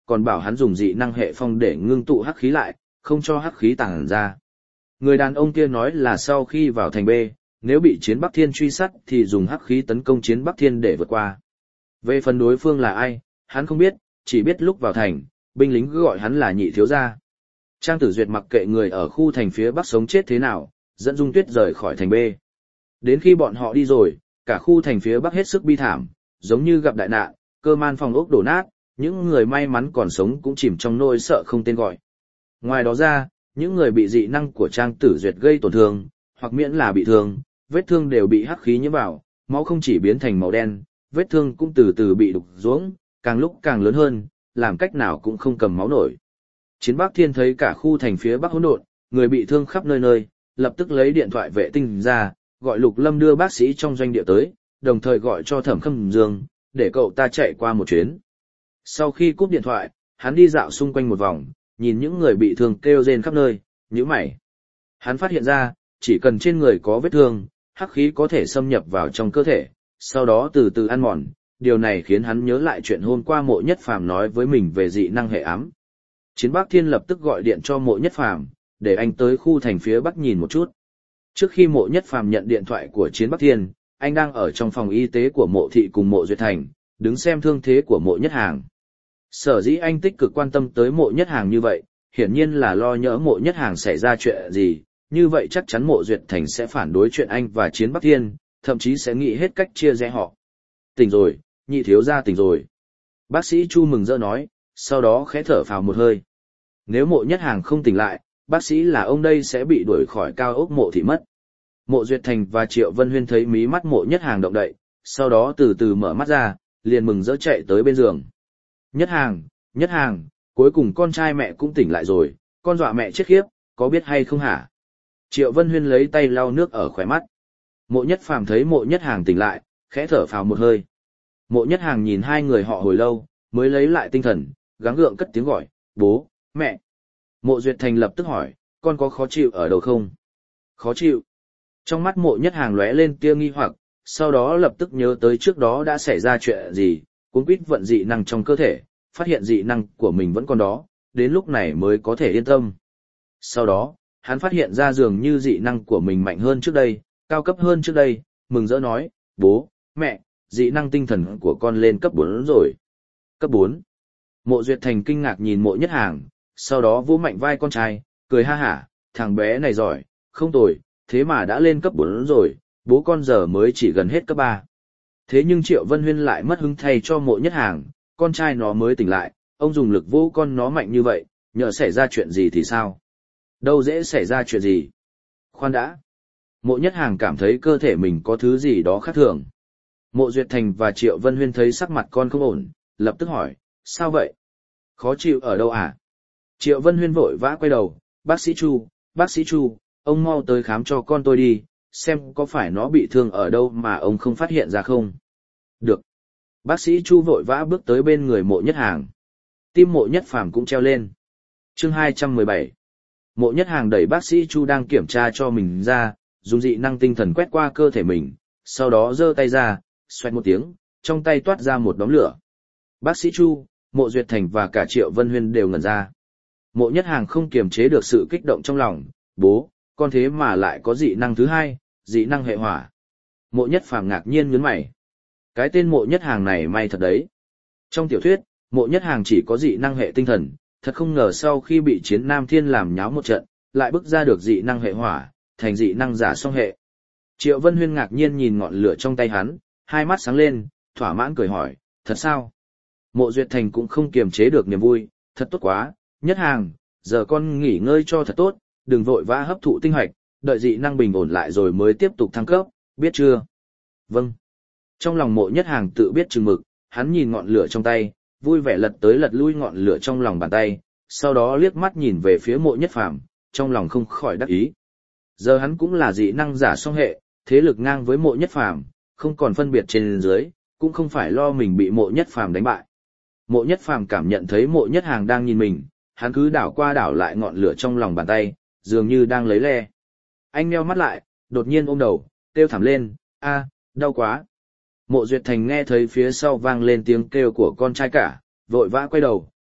còn bảo hắn dùng dị năng hệ phong để ngưng tụ hắc khí lại, không cho hắc khí tàng ra. Người đàn ông kia nói là sau khi vào thành B, nếu bị Chiến Bắc Thiên truy sát thì dùng hắc khí tấn công Chiến Bắc Thiên để vượt qua. Về phần đối phương là ai, hắn không biết, chỉ biết lúc vào thành, binh lính cứ gọi hắn là nhị thiếu gia. Trang Tử Duyệt mặc kệ người ở khu thành phía bắc sống chết thế nào, dẫn Dung Tuyết rời khỏi thành B. Đến khi bọn họ đi rồi, cả khu thành phía bắc hết sức bi thảm, giống như gặp đại nạn, cơ man phòng ốc đổ nát, những người may mắn còn sống cũng chìm trong nỗi sợ không tên gọi. Ngoài đó ra, những người bị dị năng của Trang Tử Duyệt gây tổn thương, hoặc miễn là bị thương, vết thương đều bị hắc khí nhiễm vào, máu không chỉ biến thành màu đen, vết thương cũng từ từ bị đục ruỗng, càng lúc càng lớn hơn, làm cách nào cũng không cầm máu nổi. Chiến Bắc Thiên thấy cả khu thành phía bắc hỗn độn, người bị thương khắp nơi nơi, lập tức lấy điện thoại vệ tinh ra, gọi Lục Lâm đưa bác sĩ trong doanh địa tới, đồng thời gọi cho Thẩm Khâm Dương, để cậu ta chạy qua một chuyến. Sau khi cúp điện thoại, hắn đi dạo xung quanh một vòng, nhìn những người bị thương kêu rên khắp nơi, nhíu mày. Hắn phát hiện ra, chỉ cần trên người có vết thương, hắc khí có thể xâm nhập vào trong cơ thể, sau đó từ từ ăn mòn. Điều này khiến hắn nhớ lại chuyện hôm qua Mộ Nhất Phàm nói với mình về dị năng hệ ám. Chiến Bắc Thiên lập tức gọi điện cho Mộ Nhất Phàm, để anh tới khu thành phía bắc nhìn một chút. Trước khi Mộ Nhất Phàm nhận điện thoại của Chiến Bắc Thiên, anh đang ở trong phòng y tế của Mộ Thị cùng Mộ Duyệt Thành, đứng xem thương thế của Mộ Nhất Hàng. Sở dĩ anh tích cực quan tâm tới Mộ Nhất Hàng như vậy, hiển nhiên là lo nhỡ Mộ Nhất Hàng xảy ra chuyện gì, như vậy chắc chắn Mộ Duyệt Thành sẽ phản đối chuyện anh và Chiến Bắc Thiên, thậm chí sẽ nghĩ hết cách chia rẽ họ. Tỉnh rồi, nhị thiếu gia tỉnh rồi. Bác sĩ Chu mừng rỡ nói, sau đó khẽ thở phào một hơi. Nếu Mộ Nhất Hàng không tỉnh lại, bác sĩ là ông đây sẽ bị đuổi khỏi cao ốc Mộ Thị mất. Mộ Duyệt Thành và Triệu Vân Huyên thấy mí mắt Mộ Nhất Hàng động đậy, sau đó từ từ mở mắt ra, liền mừng rỡ chạy tới bên giường. Nhất Hàng, Nhất Hàng, cuối cùng con trai mẹ cũng tỉnh lại rồi, con dọa mẹ chết khiếp, có biết hay không hả? Triệu Vân Huyên lấy tay lau nước ở khóe mắt. Mộ Nhất Phàm thấy Mộ Nhất Hàng tỉnh lại, khẽ thở phào một hơi. Mộ Nhất Hàng nhìn hai người họ hồi lâu, mới lấy lại tinh thần, gắng gượng cất tiếng gọi, bố, mẹ. Mộ Duyệt Thành lập tức hỏi, con có khó chịu ở đâu không? Khó chịu. Trong mắt Mộ Nhất Hàng lóe lên tia nghi hoặc, sau đó lập tức nhớ tới trước đó đã xảy ra chuyện gì, cuống quýt vận dị năng trong cơ thể, phát hiện dị năng của mình vẫn còn đó, đến lúc này mới có thể yên tâm. Sau đó, hắn phát hiện ra dường như dị năng của mình mạnh hơn trước đây, cao cấp hơn trước đây, mừng rỡ nói, bố, mẹ, dị năng tinh thần của con lên cấp bốn rồi. Cấp bốn. Mộ Duyệt Thành kinh ngạc nhìn Mộ Nhất Hàng, sau đó vỗ mạnh vai con trai, cười ha hả, thằng bé này giỏi, không tồi, thế mà đã lên cấp bốn rồi, bố con giờ mới chỉ gần hết cấp ba. Thế nhưng Triệu Vân Huyên lại mất hứng thay cho Mộ Nhất Hàng, con trai nó mới tỉnh lại, ông dùng lực vô con nó mạnh như vậy, nhỡ xảy ra chuyện gì thì sao? Đâu dễ xảy ra chuyện gì? Khoan đã. Mộ Nhất Hàng cảm thấy cơ thể mình có thứ gì đó khác thường. Mộ Duyệt Thành và Triệu Vân Huyên thấy sắc mặt con không ổn, lập tức hỏi, sao vậy? Khó chịu ở đâu à? Triệu Vân Huyên vội vã quay đầu, bác sĩ Chu, bác sĩ Chu, ông mau tới khám cho con tôi đi, xem có phải nó bị thương ở đâu mà ông không phát hiện ra không? Được. Bác sĩ Chu vội vã bước tới bên người Mộ Nhất Hàng. Tim Mộ Nhất Phàm cũng treo lên. Chương hai trăm mười bảy. Mộ Nhất Hàng đẩy bác sĩ Chu đang kiểm tra cho mình ra, dùng dị năng tinh thần quét qua cơ thể mình, sau đó giơ tay ra, xoẹt một tiếng, trong tay toát ra một đống lửa. Bác sĩ Chu, Mộ Duyệt Thành và cả Triệu Vân Huyên đều ngẩn ra. Mộ Nhất Hàng không kiềm chế được sự kích động trong lòng, bố, con thế mà lại có dị năng thứ hai, dị năng hệ hỏa. Mộ Nhất Phàm ngạc nhiên nhướng mày. Cái tên Mộ Nhất Hàng này may thật đấy. Trong tiểu thuyết, Mộ Nhất Hàng chỉ có dị năng hệ tinh thần, thật không ngờ sau khi bị Chiến Nam Thiên làm nháo một trận, lại bức ra được dị năng hệ hỏa, thành dị năng giả song hệ. Triệu Vân Huyên ngạc nhiên nhìn ngọn lửa trong tay hắn, hai mắt sáng lên, thỏa mãn cười hỏi, thật sao? Mộ Duyệt Thành cũng không kiềm chế được niềm vui, thật tốt quá, Nhất Hàng, giờ con nghỉ ngơi cho thật tốt, đừng vội vã hấp thụ tinh hoạch, đợi dị năng bình ổn lại rồi mới tiếp tục thăng cấp, biết chưa? Vâng. Trong lòng Mộ Nhất Hàng tự biết chừng mực, hắn nhìn ngọn lửa trong tay, vui vẻ lật tới lật lui ngọn lửa trong lòng bàn tay, sau đó liếc mắt nhìn về phía Mộ Nhất Phàm, trong lòng không khỏi đắc ý. Giờ hắn cũng là dị năng giả song hệ, thế lực ngang với Mộ Nhất Phàm, không còn phân biệt trên dưới, cũng không phải lo mình bị Mộ Nhất Phàm đánh bại. Mộ Nhất Phàm cảm nhận thấy Mộ Nhất Hàng đang nhìn mình, hắn cứ đảo qua đảo lại ngọn lửa trong lòng bàn tay, dường như đang lấy le. Anh nheo mắt lại, đột nhiên ôm đầu, kêu thảm lên, a, đau quá. Mộ Duyệt Thành nghe thấy phía sau vang lên tiếng kêu của con trai cả, vội vã quay đầu,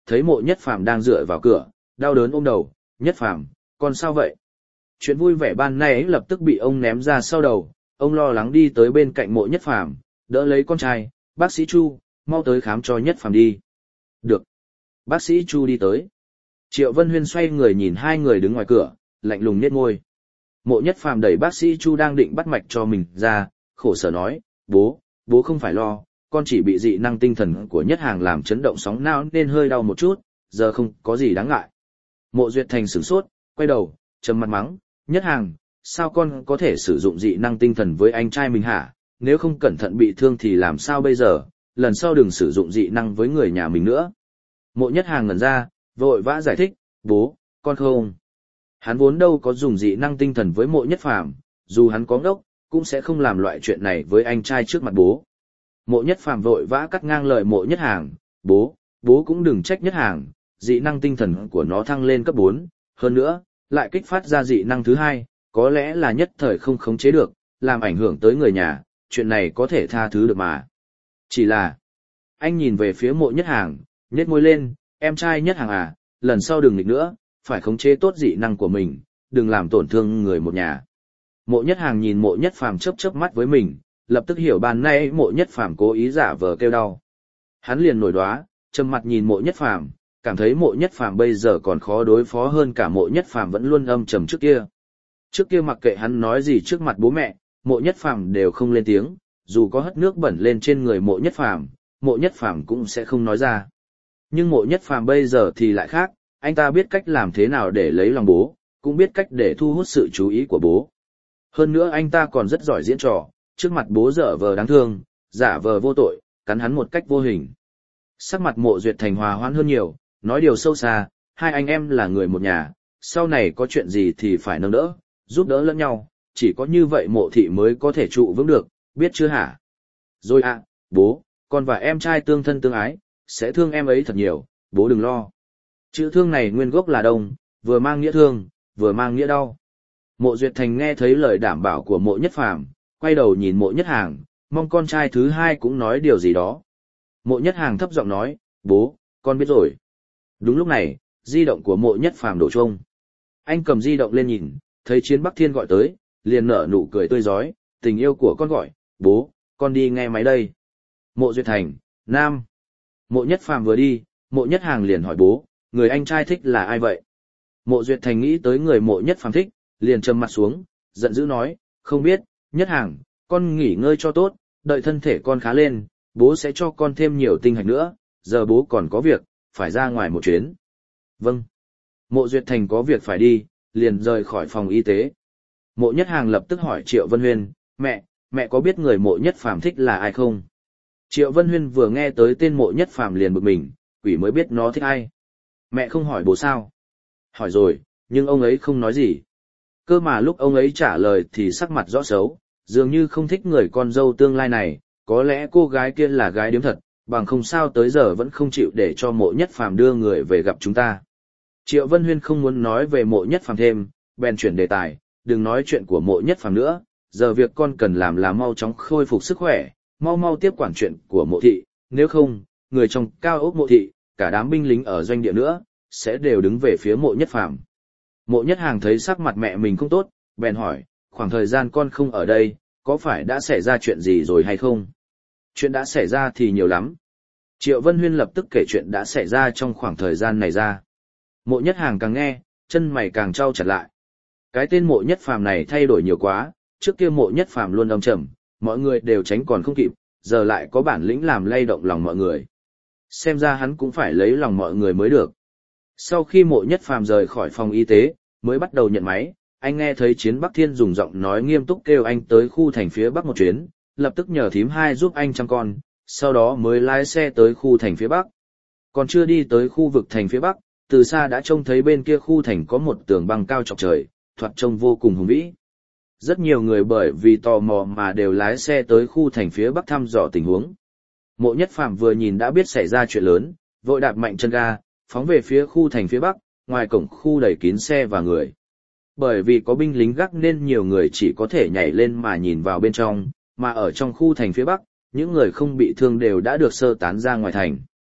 thấy Mộ Nhất Phàm đang dựa vào cửa, đau đớn ôm đầu, "Nhất Phàm, con sao vậy?" Chuyện vui vẻ ban nay ấy lập tức bị ông ném ra sau đầu, ông lo lắng đi tới bên cạnh Mộ Nhất Phàm, đỡ lấy con trai, "Bác sĩ Chu, mau tới khám cho Nhất Phàm đi." "Được." Bác sĩ Chu đi tới. Triệu Vân Huyên xoay người nhìn hai người đứng ngoài cửa, lạnh lùng nhếch môi. Mộ Nhất Phàm đẩy bác sĩ Chu đang định bắt mạch cho mình ra, khổ sở nói, "Bố, bố không phải lo, con chỉ bị dị năng tinh thần của Nhất Hàng làm chấn động sóng não nên hơi đau một chút, giờ không có gì đáng ngại." Mộ Duyệt Thành sửng sốt, quay đầu, trầm mặt mắng, "Nhất Hàng, sao con có thể sử dụng dị năng tinh thần với anh trai mình hả? Nếu không cẩn thận bị thương thì làm sao bây giờ, lần sau đừng sử dụng dị năng với người nhà mình nữa." Mộ Nhất Hàng ngẩn ra, vội vã giải thích, "Bố, con không." Hắn vốn đâu có dùng dị năng tinh thần với Mộ Nhất Phàm, dù hắn có ngốc, cũng sẽ không làm loại chuyện này với anh trai trước mặt bố. Mộ Nhất Phàm vội vã cắt ngang lời Mộ Nhất Hàng, "Bố, bố cũng đừng trách Nhất Hàng, dị năng tinh thần của nó thăng lên cấp bốn, hơn nữa, lại kích phát ra dị năng thứ hai, có lẽ là nhất thời không khống chế được, làm ảnh hưởng tới người nhà, chuyện này có thể tha thứ được mà. Chỉ là..." Anh nhìn về phía Mộ Nhất Hàng, nhếch môi lên, "Em trai Nhất Hàng à, lần sau đừng nghịch nữa, phải khống chế tốt dị năng của mình, đừng làm tổn thương người một nhà." Mộ Nhất Hàng nhìn Mộ Nhất Phàm chớp chớp mắt với mình, lập tức hiểu ban nay Mộ Nhất Phàm cố ý giả vờ kêu đau. Hắn liền nổi đoá, trầm mặt nhìn Mộ Nhất Phàm, cảm thấy Mộ Nhất Phàm bây giờ còn khó đối phó hơn cả Mộ Nhất Phàm vẫn luôn âm trầm trước kia. Trước kia mặc kệ hắn nói gì trước mặt bố mẹ, Mộ Nhất Phàm đều không lên tiếng, dù có hất nước bẩn lên trên người Mộ Nhất Phàm, Mộ Nhất Phàm cũng sẽ không nói ra. Nhưng Mộ Nhất Phàm bây giờ thì lại khác, anh ta biết cách làm thế nào để lấy lòng bố, cũng biết cách để thu hút sự chú ý của bố. Hơn nữa anh ta còn rất giỏi diễn trò, trước mặt bố dở vờ đáng thương, giả vờ vô tội, cắn hắn một cách vô hình. Sắc mặt Mộ Duyệt Thành hòa hoãn hơn nhiều, nói điều sâu xa, hai anh em là người một nhà, sau này có chuyện gì thì phải nâng đỡ, giúp đỡ lẫn nhau, chỉ có như vậy Mộ thị mới có thể trụ vững được, biết chưa hả? Rồi ạ, à, bố, con và em trai tương thân tương ái, sẽ thương em ấy thật nhiều, bố đừng lo. Chữ thương này nguyên gốc là đông, vừa mang nghĩa thương, vừa mang nghĩa đau. Mộ Duyệt Thành nghe thấy lời đảm bảo của Mộ Nhất Phàm, quay đầu nhìn Mộ Nhất Hàng, mong con trai thứ hai cũng nói điều gì đó. Mộ Nhất Hàng thấp giọng nói, "Bố, con biết rồi." Đúng lúc này, di động của Mộ Nhất Phàm đổ chuông. Anh cầm di động lên nhìn, thấy Chiến Bắc Thiên gọi tới, liền nở nụ cười tươi rói, "Tình yêu của con gọi, bố, con đi nghe máy đây." Mộ Duyệt Thành, Nam. Mộ Nhất Phàm vừa đi, Mộ Nhất Hàng liền hỏi bố, "Người anh trai thích là ai vậy?" Mộ Duyệt Thành nghĩ tới người Mộ Nhất Phàm thích, liền trầm mặt xuống, giận dữ nói, "Không biết, Nhất Hàng, con nghỉ ngơi cho tốt, đợi thân thể con khá lên, bố sẽ cho con thêm nhiều tinh hạch nữa, giờ bố còn có việc, phải ra ngoài một chuyến." "Vâng." Mộ Duyệt Thành có việc phải đi, liền rời khỏi phòng y tế. Mộ Nhất Hàng lập tức hỏi Triệu Vân Huyên, "Mẹ, mẹ có biết người Mộ Nhất Phàm thích là ai không?" Triệu Vân Huyên vừa nghe tới tên Mộ Nhất Phàm liền bực mình, quỷ mới biết nó thích ai. "Mẹ không hỏi bố sao?" "Hỏi rồi, nhưng ông ấy không nói gì." Cơ mà lúc ông ấy trả lời thì sắc mặt rõ xấu, dường như không thích người con dâu tương lai này, có lẽ cô gái kia là gái điếm thật, bằng không sao tới giờ vẫn không chịu để cho Mộ Nhất Phàm đưa người về gặp chúng ta. Triệu Vân Huyên không muốn nói về Mộ Nhất Phàm thêm, bèn chuyển đề tài, "Đừng nói chuyện của Mộ Nhất Phàm nữa, giờ việc con cần làm là mau chóng khôi phục sức khỏe, mau mau tiếp quản chuyện của Mộ thị, nếu không, người trong cao ốc Mộ thị, cả đám binh lính ở doanh địa nữa, sẽ đều đứng về phía Mộ Nhất Phàm." Mộ Nhất Hàng thấy sắc mặt mẹ mình không tốt, bèn hỏi, "Khoảng thời gian con không ở đây, có phải đã xảy ra chuyện gì rồi hay không?" "Chuyện đã xảy ra thì nhiều lắm." Triệu Vân Huyên lập tức kể chuyện đã xảy ra trong khoảng thời gian này ra. Mộ Nhất Hàng càng nghe, chân mày càng trao chặt lại. Cái tên Mộ Nhất Phàm này thay đổi nhiều quá, trước kia Mộ Nhất Phàm luôn âm trầm, mọi người đều tránh còn không kịp, giờ lại có bản lĩnh làm lay động lòng mọi người. Xem ra hắn cũng phải lấy lòng mọi người mới được. Sau khi Mộ Nhất Phàm rời khỏi phòng y tế, mới bắt đầu nhận máy, anh nghe thấy Chiến Bắc Thiên dùng giọng nói nghiêm túc kêu anh tới khu thành phía Bắc một chuyến, lập tức nhờ thím hai giúp anh chăm con, sau đó mới lái xe tới khu thành phía Bắc. Còn chưa đi tới khu vực thành phía Bắc, từ xa đã trông thấy bên kia khu thành có một tường băng cao chọc trời, thoạt trông vô cùng hùng vĩ. Rất nhiều người bởi vì tò mò mà đều lái xe tới khu thành phía Bắc thăm dò tình huống. Mộ Nhất Phàm vừa nhìn đã biết xảy ra chuyện lớn, vội đạp mạnh chân ga, phóng về phía khu thành phía Bắc, ngoài cổng khu đầy kín xe và người. Bởi vì có binh lính gác nên nhiều người chỉ có thể nhảy lên mà nhìn vào bên trong, mà ở trong khu thành phía Bắc, những người không bị thương đều đã được sơ tán ra ngoài thành.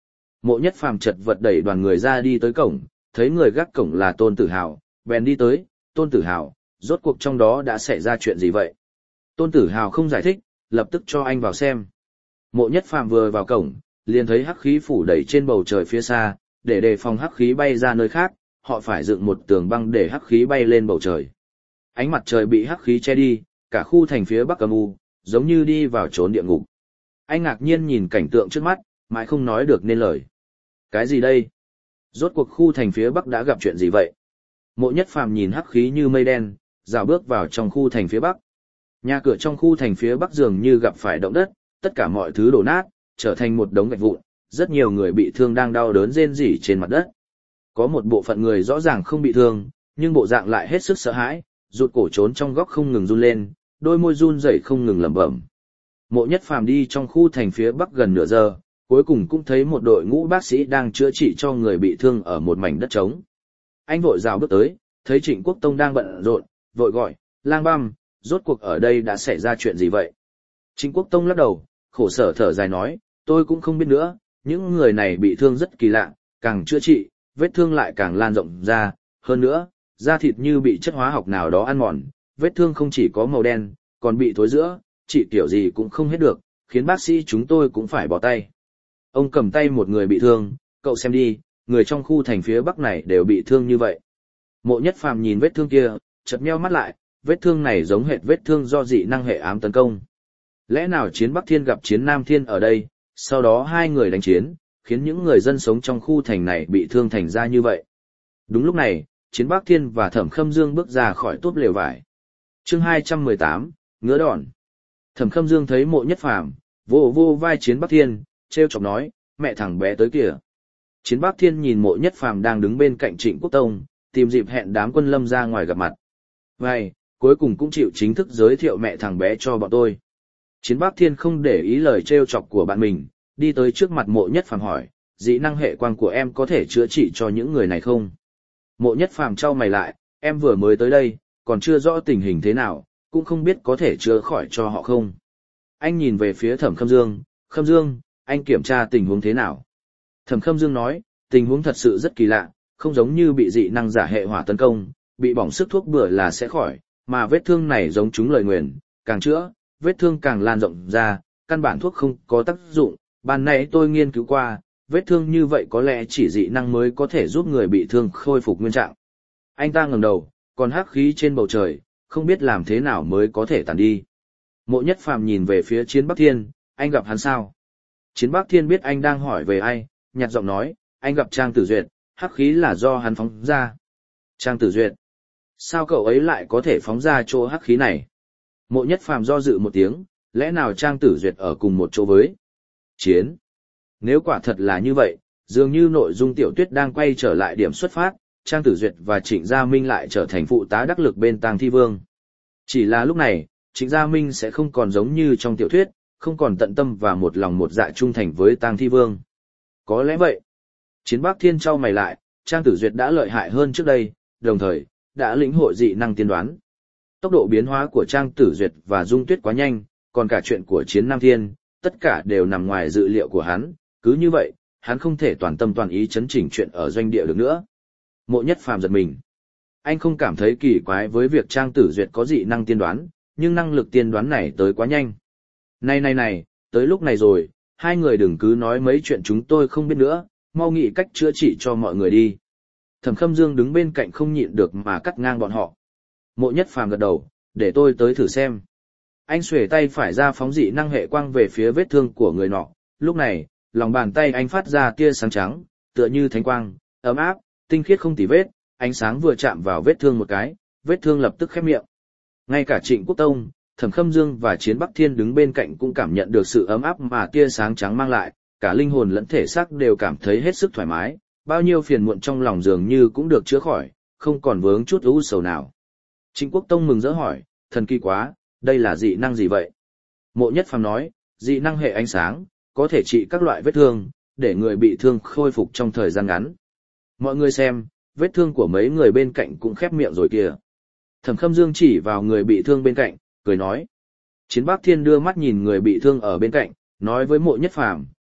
Mộ Nhất Phàm chật vật đẩy đoàn người ra đi tới cổng, thấy người gác cổng là Tôn Tử Hào, bèn đi tới, Tôn Tử Hào, rốt cuộc trong đó đã xảy ra chuyện gì vậy? Tôn Tử Hào không giải thích, lập tức cho anh vào xem. Mộ Nhất Phàm vừa vào cổng, liền thấy hắc khí phủ đầy trên bầu trời phía xa, để đề phòng hắc khí bay ra nơi khác, họ phải dựng một tường băng để hắc khí bay lên bầu trời. Ánh mặt trời bị hắc khí che đi, cả khu thành phía bắc âm u, giống như đi vào chốn địa ngục. Anh ngạc nhiên nhìn cảnh tượng trước mắt, mãi không nói được nên lời. Cái gì đây? Rốt cuộc khu thành phía bắc đã gặp chuyện gì vậy? Mộ Nhất Phàm nhìn hắc khí như mây đen, dạo bước vào trong khu thành phía bắc. Nhà cửa trong khu thành phía bắc dường như gặp phải động đất, tất cả mọi thứ đổ nát, trở thành một đống gạch vụn, rất nhiều người bị thương đang đau đớn rên rỉ trên mặt đất. Có một bộ phận người rõ ràng không bị thương, nhưng bộ dạng lại hết sức sợ hãi, rụt cổ trốn trong góc không ngừng run lên, đôi môi run rẩy không ngừng lẩm bẩm. Mộ Nhất Phàm đi trong khu thành phía bắc gần nửa giờ, cuối cùng cũng thấy một đội ngũ bác sĩ đang chữa trị cho người bị thương ở một mảnh đất trống. Anh vội rào bước tới, thấy Trịnh Quốc Tông đang bận rộn, vội gọi, Lang Băm, rốt cuộc ở đây đã xảy ra chuyện gì vậy? Trịnh Quốc Tông lắc đầu, khổ sở thở dài nói, tôi cũng không biết nữa, những người này bị thương rất kỳ lạ, càng chữa trị, vết thương lại càng lan rộng ra, hơn nữa, da thịt như bị chất hóa học nào đó ăn mòn, vết thương không chỉ có màu đen, còn bị thối rữa, trị kiểu gì cũng không hết được, khiến bác sĩ chúng tôi cũng phải bỏ tay. Ông cầm tay một người bị thương, cậu xem đi, người trong khu thành phía bắc này đều bị thương như vậy. Mộ Nhất Phàm nhìn vết thương kia, chợt nheo mắt lại, vết thương này giống hệt vết thương do dị năng hệ ám tấn công. Lẽ nào chiến Bắc Thiên gặp chiến Nam Thiên ở đây, sau đó hai người đánh chiến, khiến những người dân sống trong khu thành này bị thương thành ra như vậy. Đúng lúc này, chiến Bắc Thiên và Thẩm Khâm Dương bước ra khỏi túp lều vải. Chương hai trăm mười tám, ngứa đòn. Thẩm Khâm Dương thấy Mộ Nhất Phàm, vô vô vai chiến Bắc Thiên, trêu chọc nói, mẹ thằng bé tới kìa. Chiến Bắc Thiên nhìn Mộ Nhất Phàm đang đứng bên cạnh Trịnh Quốc Tông, tìm dịp hẹn đám quân lâm ra ngoài gặp mặt. Vậy, cuối cùng cũng chịu chính thức giới thiệu mẹ thằng bé cho bọn tôi. Chiến Bắc Thiên không để ý lời trêu chọc của bạn mình, đi tới trước mặt Mộ Nhất Phàm hỏi, dị năng hệ quang của em có thể chữa trị cho những người này không? Mộ Nhất Phàm trao mày lại, em vừa mới tới đây, còn chưa rõ tình hình thế nào, cũng không biết có thể chữa khỏi cho họ không. Anh nhìn về phía Thẩm Khâm Dương, Khâm Dương, anh kiểm tra tình huống thế nào? Thẩm Khâm Dương nói, tình huống thật sự rất kỳ lạ, không giống như bị dị năng giả hệ hỏa tấn công, bị bỏng sức thuốc bừa là sẽ khỏi, mà vết thương này giống chúng lời nguyền, càng chữa, vết thương càng lan rộng ra, căn bản thuốc không có tác dụng, ban nãy tôi nghiên cứu qua, vết thương như vậy có lẽ chỉ dị năng mới có thể giúp người bị thương khôi phục nguyên trạng. Anh ta ngẩng đầu, còn hắc khí trên bầu trời, không biết làm thế nào mới có thể tàn đi. Mộ Nhất Phàm nhìn về phía Chiến Bắc Thiên, anh gặp hắn sao? Chiến Bắc Thiên biết anh đang hỏi về ai, nhạt giọng nói, anh gặp Trang Tử Duyệt, hắc khí là do hắn phóng ra. Trang Tử Duyệt? Sao cậu ấy lại có thể phóng ra chỗ hắc khí này? Mộ Nhất Phàm do dự một tiếng, lẽ nào Trang Tử Duyệt ở cùng một chỗ với Chiến? Nếu quả thật là như vậy, dường như nội dung tiểu thuyết đang quay trở lại điểm xuất phát, Trang Tử Duyệt và Trịnh Gia Minh lại trở thành phụ tá đắc lực bên Tang Thi Vương. Chỉ là lúc này, Trịnh Gia Minh sẽ không còn giống như trong tiểu thuyết, không còn tận tâm và một lòng một dạ trung thành với Tang Thi Vương. Có lẽ vậy. Chiến Bắc Thiên trao mày lại, Trang Tử Duyệt đã lợi hại hơn trước đây, đồng thời, đã lĩnh hội dị năng tiên đoán. Tốc độ biến hóa của Trang Tử Duyệt và Dung Tuyết quá nhanh, còn cả chuyện của Chiến Nam Thiên, tất cả đều nằm ngoài dự liệu của hắn, cứ như vậy, hắn không thể toàn tâm toàn ý chấn chỉnh chuyện ở doanh địa được nữa. Mộ Nhất Phàm giật mình. Anh không cảm thấy kỳ quái với việc Trang Tử Duyệt có dị năng tiên đoán, nhưng năng lực tiên đoán này tới quá nhanh. Này này này, tới lúc này rồi, hai người đừng cứ nói mấy chuyện chúng tôi không biết nữa, mau nghĩ cách chữa trị cho mọi người đi. Thẩm Khâm Dương đứng bên cạnh không nhịn được mà cắt ngang bọn họ. Mộ Nhất Phàm gật đầu, để tôi tới thử xem. Anh xuề tay phải ra phóng dị năng hệ quang về phía vết thương của người nọ. Lúc này, lòng bàn tay anh phát ra tia sáng trắng, tựa như thánh quang, ấm áp, tinh khiết không tì vết. Ánh sáng vừa chạm vào vết thương một cái, vết thương lập tức khép miệng. Ngay cả Trịnh Quốc Tông, Thẩm Khâm Dương và Chiến Bắc Thiên đứng bên cạnh cũng cảm nhận được sự ấm áp mà tia sáng trắng mang lại, cả linh hồn lẫn thể xác đều cảm thấy hết sức thoải mái, bao nhiêu phiền muộn trong lòng dường như cũng được chữa khỏi, không còn vướng chút u sầu nào. Trịnh Quốc Tông mừng rỡ hỏi, thần kỳ quá, đây là dị năng gì vậy? Mộ Nhất Phàm nói, dị năng hệ ánh sáng, có thể trị các loại vết thương, để người bị thương khôi phục trong thời gian ngắn. Mọi người xem, vết thương của mấy người bên cạnh cũng khép miệng rồi kìa. Thẩm Khâm Dương chỉ vào người bị thương bên cạnh, cười nói. Chiến Bắc Thiên đưa mắt nhìn người bị thương ở bên cạnh, nói với Mộ Nhất Phàm,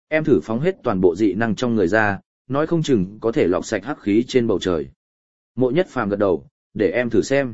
Em thử phóng hết toàn bộ dị năng trong người ra, nói không chừng có thể lọc sạch hắc khí trên bầu trời. Mộ Nhất Phàm gật đầu, để em thử xem.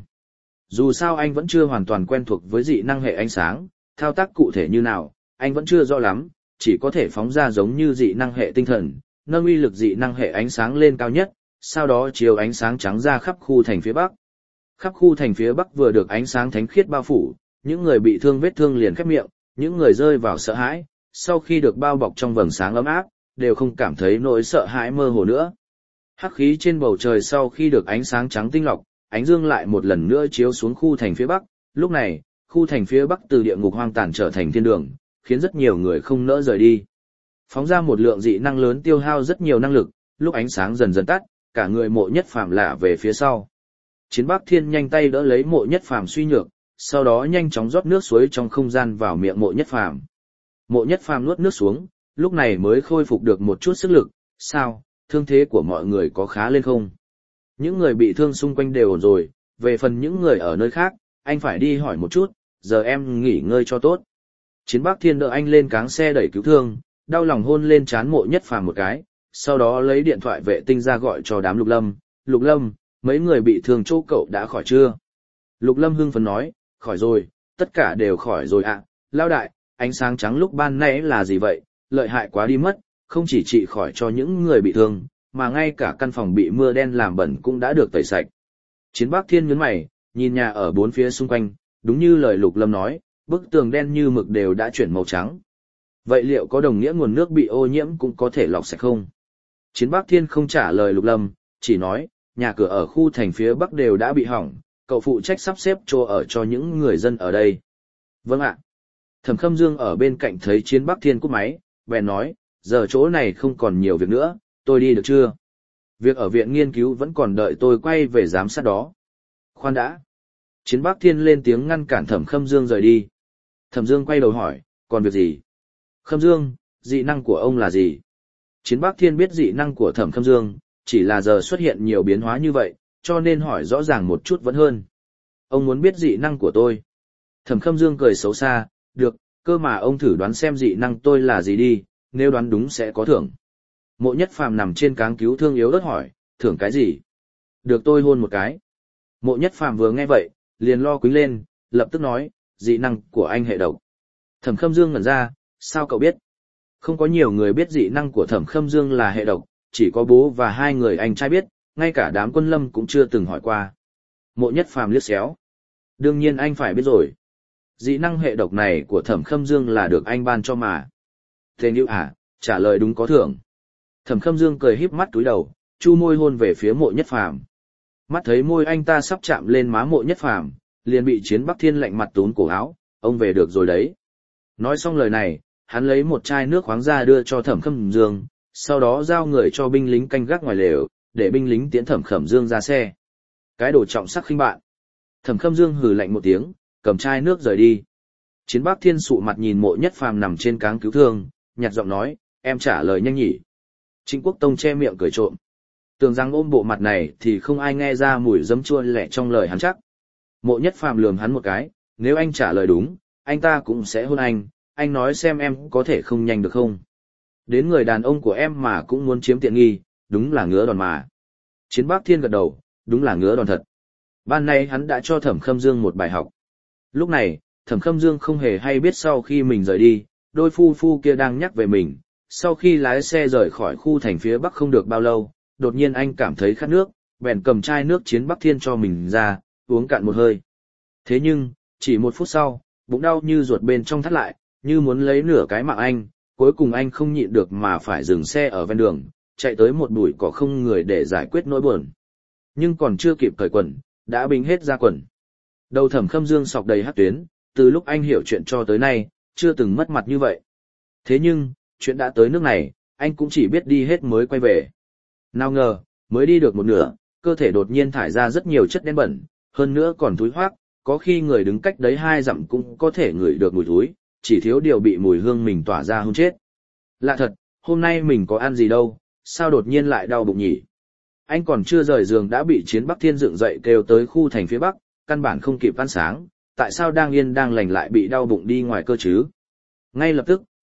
Dù sao anh vẫn chưa hoàn toàn quen thuộc với dị năng hệ ánh sáng, thao tác cụ thể như nào, anh vẫn chưa rõ lắm, chỉ có thể phóng ra giống như dị năng hệ tinh thần, nâng uy lực dị năng hệ ánh sáng lên cao nhất, sau đó chiếu ánh sáng trắng ra khắp khu thành phía Bắc. Khắp khu thành phía Bắc vừa được ánh sáng thánh khiết bao phủ, những người bị thương vết thương liền khép miệng, những người rơi vào sợ hãi, sau khi được bao bọc trong vầng sáng ấm áp, đều không cảm thấy nỗi sợ hãi mơ hồ nữa. Hắc khí trên bầu trời sau khi được ánh sáng trắng tinh lọc, ánh dương lại một lần nữa chiếu xuống khu thành phía Bắc, lúc này, khu thành phía Bắc từ địa ngục hoang tàn trở thành thiên đường, khiến rất nhiều người không nỡ rời đi. Phóng ra một lượng dị năng lớn tiêu hao rất nhiều năng lực, lúc ánh sáng dần dần tắt, cả người Mộ Nhất Phàm lả về phía sau. Chiến Bắc Thiên nhanh tay đỡ lấy Mộ Nhất Phàm suy nhược, sau đó nhanh chóng rót nước suối trong không gian vào miệng Mộ Nhất Phàm. Mộ Nhất Phàm nuốt nước xuống, lúc này mới khôi phục được một chút sức lực. Sao, thương thế của mọi người có khá lên không? Những người bị thương xung quanh đều ổn rồi, về phần những người ở nơi khác, anh phải đi hỏi một chút, giờ em nghỉ ngơi cho tốt. Chiến Bắc Thiên đỡ anh lên cáng xe đẩy cứu thương, đau lòng hôn lên trán Mộ Nhất Phàm một cái, sau đó lấy điện thoại vệ tinh ra gọi cho đám Lục Lâm. Lục Lâm, mấy người bị thương chỗ cậu đã khỏi chưa? Lục Lâm hưng phấn nói, khỏi rồi, tất cả đều khỏi rồi ạ. Lão đại, ánh sáng trắng lúc ban nãy là gì vậy? Lợi hại quá đi mất, không chỉ trị khỏi cho những người bị thương, mà ngay cả căn phòng bị mưa đen làm bẩn cũng đã được tẩy sạch. Chiến Bắc Thiên nhướng mày, nhìn nhà ở bốn phía xung quanh, đúng như lời Lục Lâm nói, bức tường đen như mực đều đã chuyển màu trắng. Vậy liệu có đồng nghĩa nguồn nước bị ô nhiễm cũng có thể lọc sạch không? Chiến Bắc Thiên không trả lời Lục Lâm, chỉ nói, nhà cửa ở khu thành phía Bắc đều đã bị hỏng, cậu phụ trách sắp xếp chỗ ở cho những người dân ở đây. Vâng ạ. Thẩm Khâm Dương ở bên cạnh thấy Chiến Bắc Thiên cúp máy, bèn nói, giờ chỗ này không còn nhiều việc nữa, tôi đi được chưa? Việc ở viện nghiên cứu vẫn còn đợi tôi quay về giám sát đó. Khoan đã. Chiến Bắc Thiên lên tiếng ngăn cản Thẩm Khâm Dương rời đi. Thẩm Dương quay đầu hỏi, còn việc gì? Khâm Dương, dị năng của ông là gì? Chiến Bắc Thiên biết dị năng của Thẩm Khâm Dương, chỉ là giờ xuất hiện nhiều biến hóa như vậy, cho nên hỏi rõ ràng một chút vẫn hơn. Ông muốn biết dị năng của tôi. Thẩm Khâm Dương cười xấu xa, được, cơ mà ông thử đoán xem dị năng tôi là gì đi, nếu đoán đúng sẽ có thưởng. Mộ Nhất Phàm nằm trên cáng cứu thương yếu ớt hỏi, thưởng cái gì? Được tôi hôn một cái. Mộ Nhất Phàm vừa nghe vậy, liền lo quýnh lên, lập tức nói, dị năng của anh hệ độc. Thẩm Khâm Dương ngẩn ra, sao cậu biết? Không có nhiều người biết dị năng của Thẩm Khâm Dương là hệ độc, chỉ có bố và hai người anh trai biết, ngay cả đám Quân Lâm cũng chưa từng hỏi qua. Mộ Nhất Phàm liếc xéo. Đương nhiên anh phải biết rồi. Dị năng hệ độc này của Thẩm Khâm Dương là được anh ban cho mà. Thế Nhiêu à, trả lời đúng có thưởng. Thẩm Khâm Dương cười híp mắt túi đầu, chu môi hôn về phía Mộ Nhất Phàm. Mắt thấy môi anh ta sắp chạm lên má Mộ Nhất Phàm, liền bị Chiến Bắc Thiên lạnh mặt túm cổ áo, ông về được rồi đấy. Nói xong lời này, hắn lấy một chai nước khoáng ra đưa cho Thẩm Khâm Dương, sau đó giao người cho binh lính canh gác ngoài lều, để binh lính tiễn Thẩm Khâm Dương ra xe. Cái đồ trọng sắc khinh bạn. Thẩm Khâm Dương hừ lạnh một tiếng, cầm chai nước rời đi. Chiến Bắc Thiên sụ mặt nhìn Mộ Nhất Phàm nằm trên cáng cứu thương, nhạt giọng nói, em trả lời nhanh nhỉ. Trịnh Quốc Tông che miệng cười trộm. Tưởng rằng ôm bộ mặt này thì không ai nghe ra mùi giấm chua lẹ trong lời hắn chắc. Mộ Nhất Phàm lườm hắn một cái, nếu anh trả lời đúng, anh ta cũng sẽ hôn anh, anh nói xem em có thể không nhanh được không? Đến người đàn ông của em mà cũng muốn chiếm tiện nghi, đúng là ngứa đòn mà. Chiến Bắc Thiên gật đầu, đúng là ngứa đòn thật. Ban nay hắn đã cho Thẩm Khâm Dương một bài học. Lúc này, Thẩm Khâm Dương không hề hay biết sau khi mình rời đi, đôi phu phu kia đang nhắc về mình. Sau khi lái xe rời khỏi khu thành phía Bắc không được bao lâu, đột nhiên anh cảm thấy khát nước, bèn cầm chai nước Chiến Bắc Thiên cho mình ra, uống cạn một hơi. Thế nhưng, chỉ một phút sau, bụng đau như ruột bên trong thắt lại, như muốn lấy nửa cái mạng anh, cuối cùng anh không nhịn được mà phải dừng xe ở ven đường, chạy tới một bụi cỏ không người để giải quyết nỗi buồn. Nhưng còn chưa kịp cởi quần, đã bính hết ra quần. Đầu Thẩm Khâm Dương sọc đầy hắc tuyến, từ lúc anh hiểu chuyện cho tới nay, chưa từng mất mặt như vậy. Thế nhưng, chuyện đã tới nước này, anh cũng chỉ biết đi hết mới quay về. Nào ngờ, mới đi được một nửa, cơ thể đột nhiên thải ra rất nhiều chất đen bẩn, hơn nữa còn thúi hoác, có khi người đứng cách đấy hai dặm cũng có thể ngửi được mùi thúi, chỉ thiếu điều bị mùi hương mình tỏa ra hôn chết. Lạ thật, hôm nay mình có ăn gì đâu, sao đột nhiên lại đau bụng nhỉ? Anh còn chưa rời giường đã bị Chiến Bắc Thiên dựng dậy kêu tới khu thành phía Bắc, căn bản không kịp ăn sáng, tại sao đang yên đang lành lại bị đau bụng đi ngoài cơ chứ? Ngay lập tức,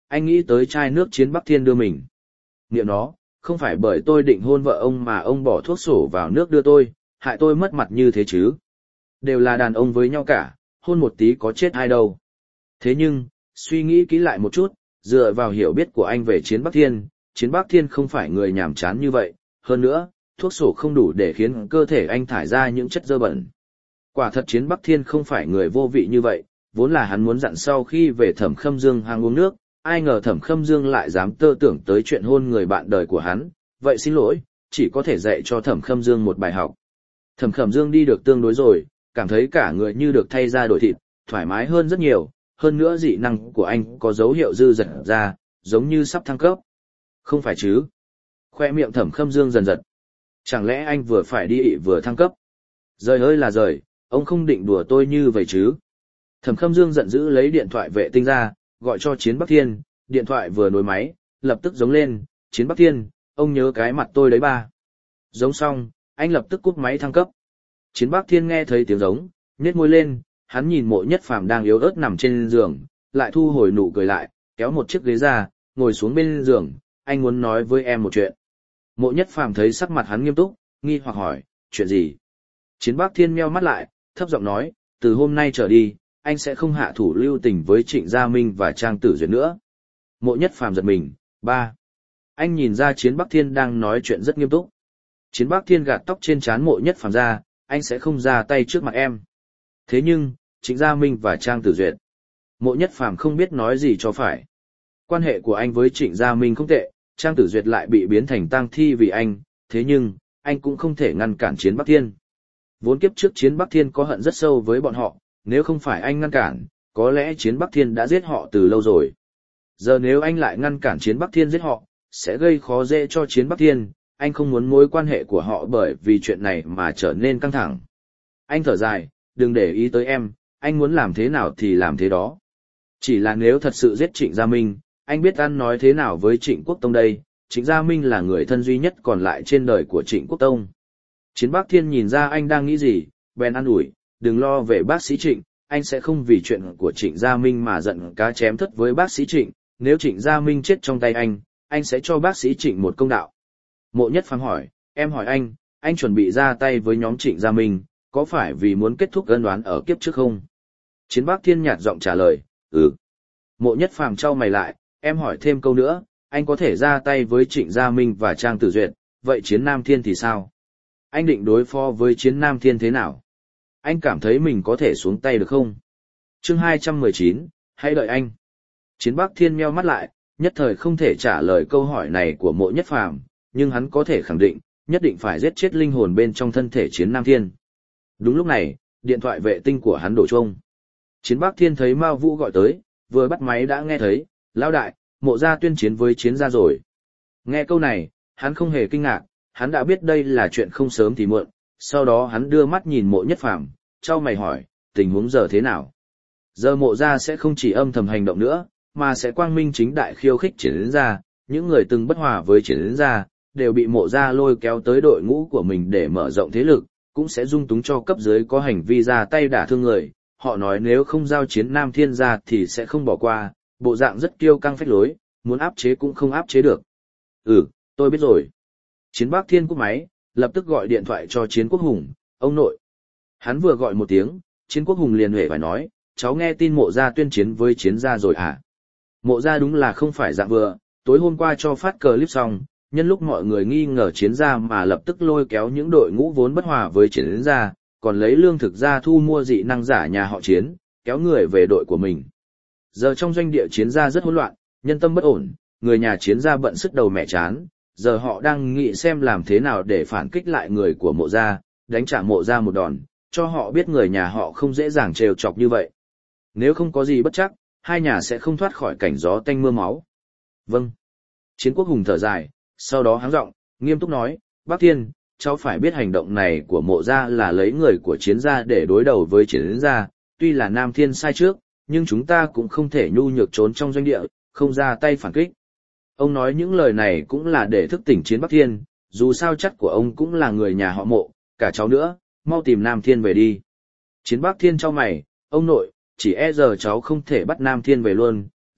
anh nghĩ tới chai nước Chiến Bắc Thiên đưa mình. Niệm nó, không phải bởi tôi định hôn vợ ông mà ông bỏ thuốc sổ vào nước đưa tôi, hại tôi mất mặt như thế chứ. Đều là đàn ông với nhau cả, hôn một tí có chết ai đâu. Thế nhưng, suy nghĩ kỹ lại một chút, dựa vào hiểu biết của anh về Chiến Bắc Thiên, Chiến Bắc Thiên không phải người nhàm chán như vậy, hơn nữa, thuốc sổ không đủ để khiến cơ thể anh thải ra những chất dơ bẩn. Quả thật Chiến Bắc Thiên không phải người vô vị như vậy, vốn là hắn muốn dặn sau khi về Thẩm Khâm Dương hang uống nước, ai ngờ Thẩm Khâm Dương lại dám tơ tưởng tới chuyện hôn người bạn đời của hắn, vậy xin lỗi, chỉ có thể dạy cho Thẩm Khâm Dương một bài học. Thẩm Khâm Dương đi được tương đối rồi, cảm thấy cả người như được thay da đổi thịt, thoải mái hơn rất nhiều, hơn nữa dị năng của anh có dấu hiệu dư dật ra, giống như sắp thăng cấp. Không phải chứ? Khoe miệng Thẩm Khâm Dương dần giật. Chẳng lẽ anh vừa phải đi ị vừa thăng cấp? Rời ơi là rời, ông không định đùa tôi như vậy chứ? Thẩm Khâm Dương giận dữ lấy điện thoại vệ tinh ra, gọi cho Chiến Bắc Thiên, điện thoại vừa nối máy, lập tức giống lên, Chiến Bắc Thiên, ông nhớ cái mặt tôi đấy ba. Giống xong, anh lập tức cúp máy thăng cấp. Chiến Bắc Thiên nghe thấy tiếng giống, nhếch môi lên, hắn nhìn Mộ Nhất Phàm đang yếu ớt nằm trên giường, lại thu hồi nụ cười lại, kéo một chiếc ghế ra, ngồi xuống bên giường, anh muốn nói với em một chuyện. Mộ Nhất Phàm thấy sắc mặt hắn nghiêm túc, nghi hoặc hỏi, chuyện gì? Chiến Bắc Thiên meo mắt lại, thấp giọng nói, từ hôm nay trở đi, anh sẽ không hạ thủ lưu tình với Trịnh Gia Minh và Trang Tử Duyệt nữa. Mộ Nhất Phàm giật mình, ba. Anh nhìn ra Chiến Bắc Thiên đang nói chuyện rất nghiêm túc. Chiến Bắc Thiên gạt tóc trên trán Mộ Nhất Phàm ra, anh sẽ không ra tay trước mặt em. Thế nhưng, Trịnh Gia Minh và Trang Tử Duyệt. Mộ Nhất Phàm không biết nói gì cho phải. Quan hệ của anh với Trịnh Gia Minh không tệ, Trang Tử Duyệt lại bị biến thành tang thi vì anh, thế nhưng, anh cũng không thể ngăn cản Chiến Bắc Thiên. Vốn kiếp trước Chiến Bắc Thiên có hận rất sâu với bọn họ, nếu không phải anh ngăn cản, có lẽ Chiến Bắc Thiên đã giết họ từ lâu rồi. Giờ nếu anh lại ngăn cản Chiến Bắc Thiên giết họ, sẽ gây khó dễ cho Chiến Bắc Thiên, anh không muốn mối quan hệ của họ bởi vì chuyện này mà trở nên căng thẳng. Anh thở dài, đừng để ý tới em, anh muốn làm thế nào thì làm thế đó. Chỉ là nếu thật sự giết Trịnh Gia Minh, anh biết ăn nói thế nào với Trịnh Quốc Tông đây, Trịnh Gia Minh là người thân duy nhất còn lại trên đời của Trịnh Quốc Tông. Chiến Bắc Thiên nhìn ra anh đang nghĩ gì, bèn an ủi, đừng lo về bác sĩ Trịnh, anh sẽ không vì chuyện của Trịnh Gia Minh mà giận cá chém thất với bác sĩ Trịnh, nếu Trịnh Gia Minh chết trong tay anh, anh sẽ cho bác sĩ Trịnh một công đạo. Mộ Nhất Phàm hỏi, em hỏi anh, anh chuẩn bị ra tay với nhóm Trịnh Gia Minh, có phải vì muốn kết thúc ân oán ở kiếp trước không? Chiến Bắc Thiên nhạt giọng trả lời, ừ. Mộ Nhất Phàm trao mày lại, em hỏi thêm câu nữa, anh có thể ra tay với Trịnh Gia Minh và Trang Tử Duyệt, vậy Chiến Nam Thiên thì sao? Anh định đối phó với Chiến Nam Thiên thế nào? Anh cảm thấy mình có thể xuống tay được không? Chương hai trăm mười chín, hãy đợi anh. Chiến Bắc Thiên meo mắt lại, nhất thời không thể trả lời câu hỏi này của Mộ Nhất Phàm, nhưng hắn có thể khẳng định, nhất định phải giết chết linh hồn bên trong thân thể Chiến Nam Thiên. Đúng lúc này, điện thoại vệ tinh của hắn đổ chuông. Chiến Bắc Thiên thấy Mao Vũ gọi tới, vừa bắt máy đã nghe thấy, lão đại, Mộ gia tuyên chiến với Chiến gia rồi. Nghe câu này, hắn không hề kinh ngạc, hắn đã biết đây là chuyện không sớm thì muộn, sau đó hắn đưa mắt nhìn Mộ Nhất Phàm, trao mày hỏi, tình huống giờ thế nào? Giờ Mộ gia sẽ không chỉ âm thầm hành động nữa, mà sẽ quang minh chính đại khiêu khích Chiến gia, những người từng bất hòa với Chiến gia, đều bị Mộ gia lôi kéo tới đội ngũ của mình để mở rộng thế lực, cũng sẽ dung túng cho cấp dưới có hành vi ra tay đả thương người. Họ nói nếu không giao Chiến Nam Thiên ra thì sẽ không bỏ qua, bộ dạng rất kiêu căng phách lối, muốn áp chế cũng không áp chế được. Ừ, tôi biết rồi. Chiến Bắc Thiên cúp máy, lập tức gọi điện thoại cho Chiến Quốc Hùng, ông nội. Hắn vừa gọi một tiếng, Chiến Quốc Hùng liền huệ phải nói, cháu nghe tin Mộ gia tuyên chiến với Chiến gia rồi à? Mộ gia đúng là không phải dạng vừa, tối hôm qua cho phát clip xong, nhân lúc mọi người nghi ngờ Chiến gia mà lập tức lôi kéo những đội ngũ vốn bất hòa với Chiến gia, còn lấy lương thực ra thu mua dị năng giả nhà họ Chiến, kéo người về đội của mình. Giờ trong doanh địa Chiến gia rất hỗn loạn, nhân tâm bất ổn, người nhà Chiến gia bận sức đầu mẹ chán, giờ họ đang nghĩ xem làm thế nào để phản kích lại người của Mộ gia, đánh trả Mộ gia một đòn, cho họ biết người nhà họ không dễ dàng trêu chọc như vậy. Nếu không có gì bất chắc, hai nhà sẽ không thoát khỏi cảnh gió tanh mưa máu. Vâng. Chiến Quốc Hùng thở dài, sau đó háng giọng, nghiêm túc nói, Bác Thiên, cháu phải biết hành động này của Mộ gia là lấy người của Chiến gia để đối đầu với Chiến gia, tuy là Nam Thiên sai trước, nhưng chúng ta cũng không thể nhu nhược trốn trong doanh địa, không ra tay phản kích. Ông nói những lời này cũng là để thức tỉnh Chiến Bắc Thiên, dù sao chắc của ông cũng là người nhà họ Mộ, cả cháu nữa, mau tìm Nam Thiên về đi. Chiến Bắc Thiên chau mày, ông nội, chỉ e giờ cháu không thể bắt Nam Thiên về luôn,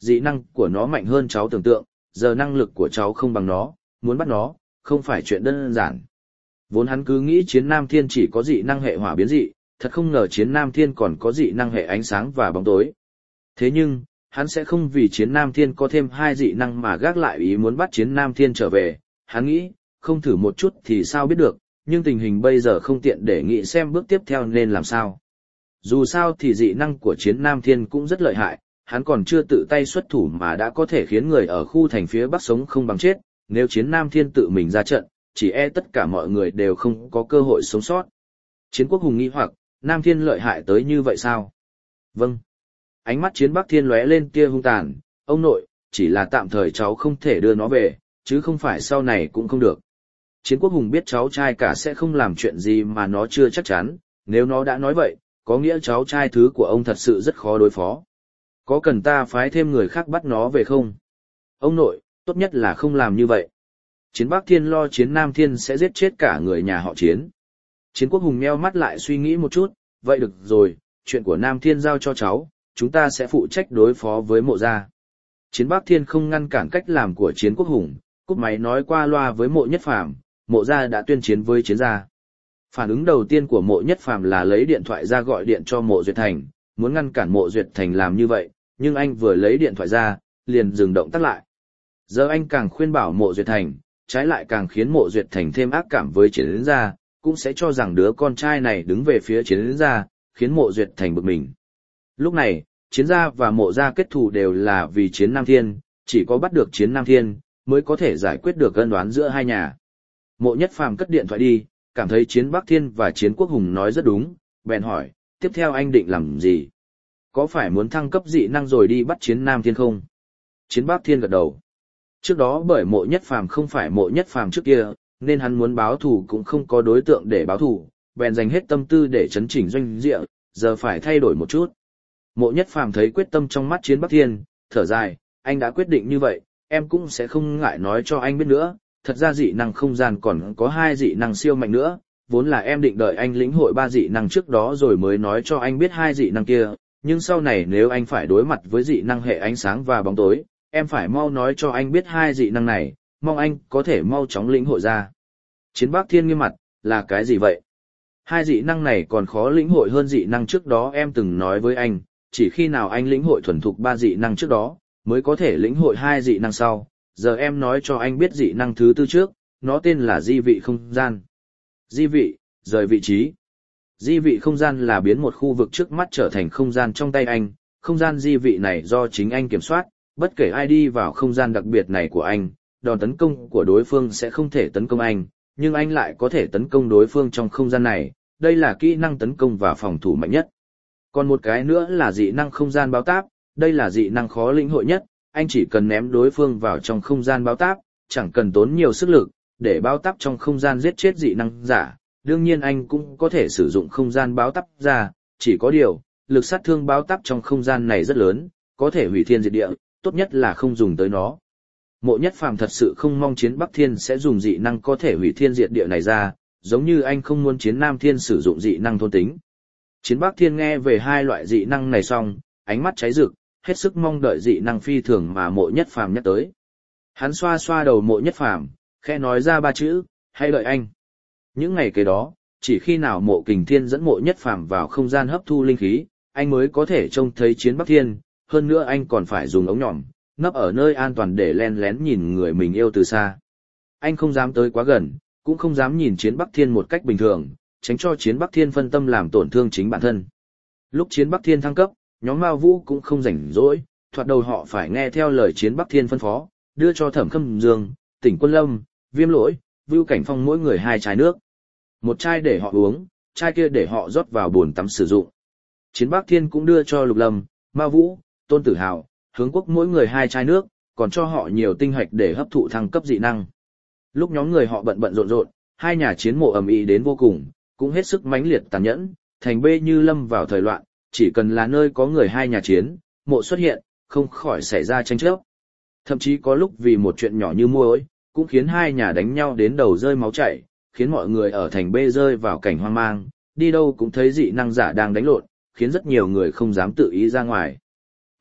dị năng của nó mạnh hơn cháu tưởng tượng, giờ năng lực của cháu không bằng nó, muốn bắt nó, không phải chuyện đơn giản. Vốn hắn cứ nghĩ Chiến Nam Thiên chỉ có dị năng hệ hỏa biến dị, thật không ngờ Chiến Nam Thiên còn có dị năng hệ ánh sáng và bóng tối. Thế nhưng, hắn sẽ không vì Chiến Nam Thiên có thêm hai dị năng mà gác lại ý muốn bắt Chiến Nam Thiên trở về, hắn nghĩ, không thử một chút thì sao biết được, nhưng tình hình bây giờ không tiện để nghĩ xem bước tiếp theo nên làm sao. Dù sao thì dị năng của Chiến Nam Thiên cũng rất lợi hại, hắn còn chưa tự tay xuất thủ mà đã có thể khiến người ở khu thành phía Bắc sống không bằng chết, nếu Chiến Nam Thiên tự mình ra trận, chỉ e tất cả mọi người đều không có cơ hội sống sót. Chiến Quốc Hùng nghi hoặc, Nam Thiên lợi hại tới như vậy sao? Vâng. Ánh mắt Chiến Bắc Thiên lóe lên tia hung tàn, ông nội, chỉ là tạm thời cháu không thể đưa nó về, chứ không phải sau này cũng không được. Chiến Quốc Hùng biết cháu trai cả sẽ không làm chuyện gì mà nó chưa chắc chắn, nếu nó đã nói vậy, có nghĩa cháu trai thứ của ông thật sự rất khó đối phó. Có cần ta phái thêm người khác bắt nó về không? Ông nội, tốt nhất là không làm như vậy. Chiến Bắc Thiên lo Chiến Nam Thiên sẽ giết chết cả người nhà họ Chiến. Chiến Quốc Hùng nheo mắt lại suy nghĩ một chút, vậy được rồi, chuyện của Nam Thiên giao cho cháu, chúng ta sẽ phụ trách đối phó với Mộ gia. Chiến Bắc Thiên không ngăn cản cách làm của Chiến Quốc Hùng, cúp máy nói qua loa với Mộ Nhất Phàm, Mộ gia đã tuyên chiến với Chiến gia. Phản ứng đầu tiên của Mộ Nhất Phàm là lấy điện thoại ra gọi điện cho Mộ Duyệt Thành, muốn ngăn cản Mộ Duyệt Thành làm như vậy, nhưng anh vừa lấy điện thoại ra, liền dừng động tác lại. Giờ anh càng khuyên bảo Mộ Duyệt Thành, trái lại càng khiến Mộ Duyệt Thành thêm ác cảm với Chiến gia, cũng sẽ cho rằng đứa con trai này đứng về phía Chiến gia, khiến Mộ Duyệt Thành bực mình. Lúc này, Chiến gia và Mộ gia kết thù đều là vì Chiến Nam Thiên, chỉ có bắt được Chiến Nam Thiên, mới có thể giải quyết được ân oán giữa hai nhà. Mộ Nhất Phàm cất điện thoại đi, cảm thấy Chiến Bắc Thiên và Chiến Quốc Hùng nói rất đúng, bèn hỏi, tiếp theo anh định làm gì? Có phải muốn thăng cấp dị năng rồi đi bắt Chiến Nam Thiên không? Chiến Bắc Thiên gật đầu. Trước đó bởi Mộ Nhất Phàm không phải Mộ Nhất Phàm trước kia, nên hắn muốn báo thù cũng không có đối tượng để báo thù, bèn dành hết tâm tư để chấn chỉnh doanh địa, giờ phải thay đổi một chút. Mộ Nhất Phàm thấy quyết tâm trong mắt Chiến Bắc Thiên, thở dài, anh đã quyết định như vậy, em cũng sẽ không ngại nói cho anh biết nữa, thật ra dị năng không gian còn có hai dị năng siêu mạnh nữa, vốn là em định đợi anh lĩnh hội ba dị năng trước đó rồi mới nói cho anh biết hai dị năng kia, nhưng sau này nếu anh phải đối mặt với dị năng hệ ánh sáng và bóng tối, em phải mau nói cho anh biết hai dị năng này, mong anh có thể mau chóng lĩnh hội ra. Chiến Bắc Thiên nghiêm mặt, là cái gì vậy? Hai dị năng này còn khó lĩnh hội hơn dị năng trước đó em từng nói với anh, chỉ khi nào anh lĩnh hội thuần thục ba dị năng trước đó, mới có thể lĩnh hội hai dị năng sau. Giờ em nói cho anh biết dị năng thứ tư trước, nó tên là di vị không gian. Di vị, rời vị trí. Di vị không gian là biến một khu vực trước mắt trở thành không gian trong tay anh, không gian di vị này do chính anh kiểm soát, bất kể ai đi vào không gian đặc biệt này của anh, đòn tấn công của đối phương sẽ không thể tấn công anh, nhưng anh lại có thể tấn công đối phương trong không gian này, đây là kỹ năng tấn công và phòng thủ mạnh nhất. Còn một cái nữa là dị năng không gian báo táp, đây là dị năng khó lĩnh hội nhất, anh chỉ cần ném đối phương vào trong không gian báo táp, chẳng cần tốn nhiều sức lực, để báo táp trong không gian giết chết dị năng giả. Đương nhiên anh cũng có thể sử dụng không gian báo táp ra, chỉ có điều, lực sát thương báo táp trong không gian này rất lớn, có thể hủy thiên diệt địa, tốt nhất là không dùng tới nó. Mộ Nhất Phàm thật sự không mong Chiến Bắc Thiên sẽ dùng dị năng có thể hủy thiên diệt địa này ra, giống như anh không muốn Chiến Nam Thiên sử dụng dị năng thôn tính. Chiến Bắc Thiên nghe về hai loại dị năng này xong, ánh mắt cháy rực, hết sức mong đợi dị năng phi thường mà Mộ Nhất Phàm nhắc tới. Hắn xoa xoa đầu Mộ Nhất Phàm, khẽ nói ra ba chữ, hãy đợi anh. Những ngày kế đó, chỉ khi nào Mộ Kình Thiên dẫn Mộ Nhất Phàm vào không gian hấp thu linh khí, anh mới có thể trông thấy Chiến Bắc Thiên, hơn nữa anh còn phải dùng ống nhòm, nấp ở nơi an toàn để len lén nhìn người mình yêu từ xa. Anh không dám tới quá gần, cũng không dám nhìn Chiến Bắc Thiên một cách bình thường, tránh cho Chiến Bắc Thiên phân tâm làm tổn thương chính bản thân. Lúc Chiến Bắc Thiên thăng cấp, nhóm Mao Vũ cũng không rảnh rỗi, thoạt đầu họ phải nghe theo lời Chiến Bắc Thiên phân phó, đưa cho Thẩm Khâm Dương, Tỉnh Quân Lâm, Viêm Lỗi, Vưu Cảnh Phong mỗi người hai chai nước. Một chai để họ uống, chai kia để họ rót vào bồn tắm sử dụng. Chiến Bắc Thiên cũng đưa cho Lục Lâm, Mao Vũ, Tôn Tử Hào, Hướng Quốc mỗi người hai chai nước, còn cho họ nhiều tinh hạch để hấp thụ thăng cấp dị năng. Lúc nhóm người họ bận bận rộn rộn, hai nhà chiến mộ ầm ĩ đến vô cùng, cũng hết sức mãnh liệt tàn nhẫn, thành bê như lâm vào thời loạn, chỉ cần là nơi có người hai nhà chiến, mộ xuất hiện, không khỏi xảy ra tranh chấp. Thậm chí có lúc vì một chuyện nhỏ như mua ối, cũng khiến hai nhà đánh nhau đến đầu rơi máu chảy, khiến mọi người ở thành bê rơi vào cảnh hoang mang, đi đâu cũng thấy dị năng giả đang đánh lộn, khiến rất nhiều người không dám tự ý ra ngoài.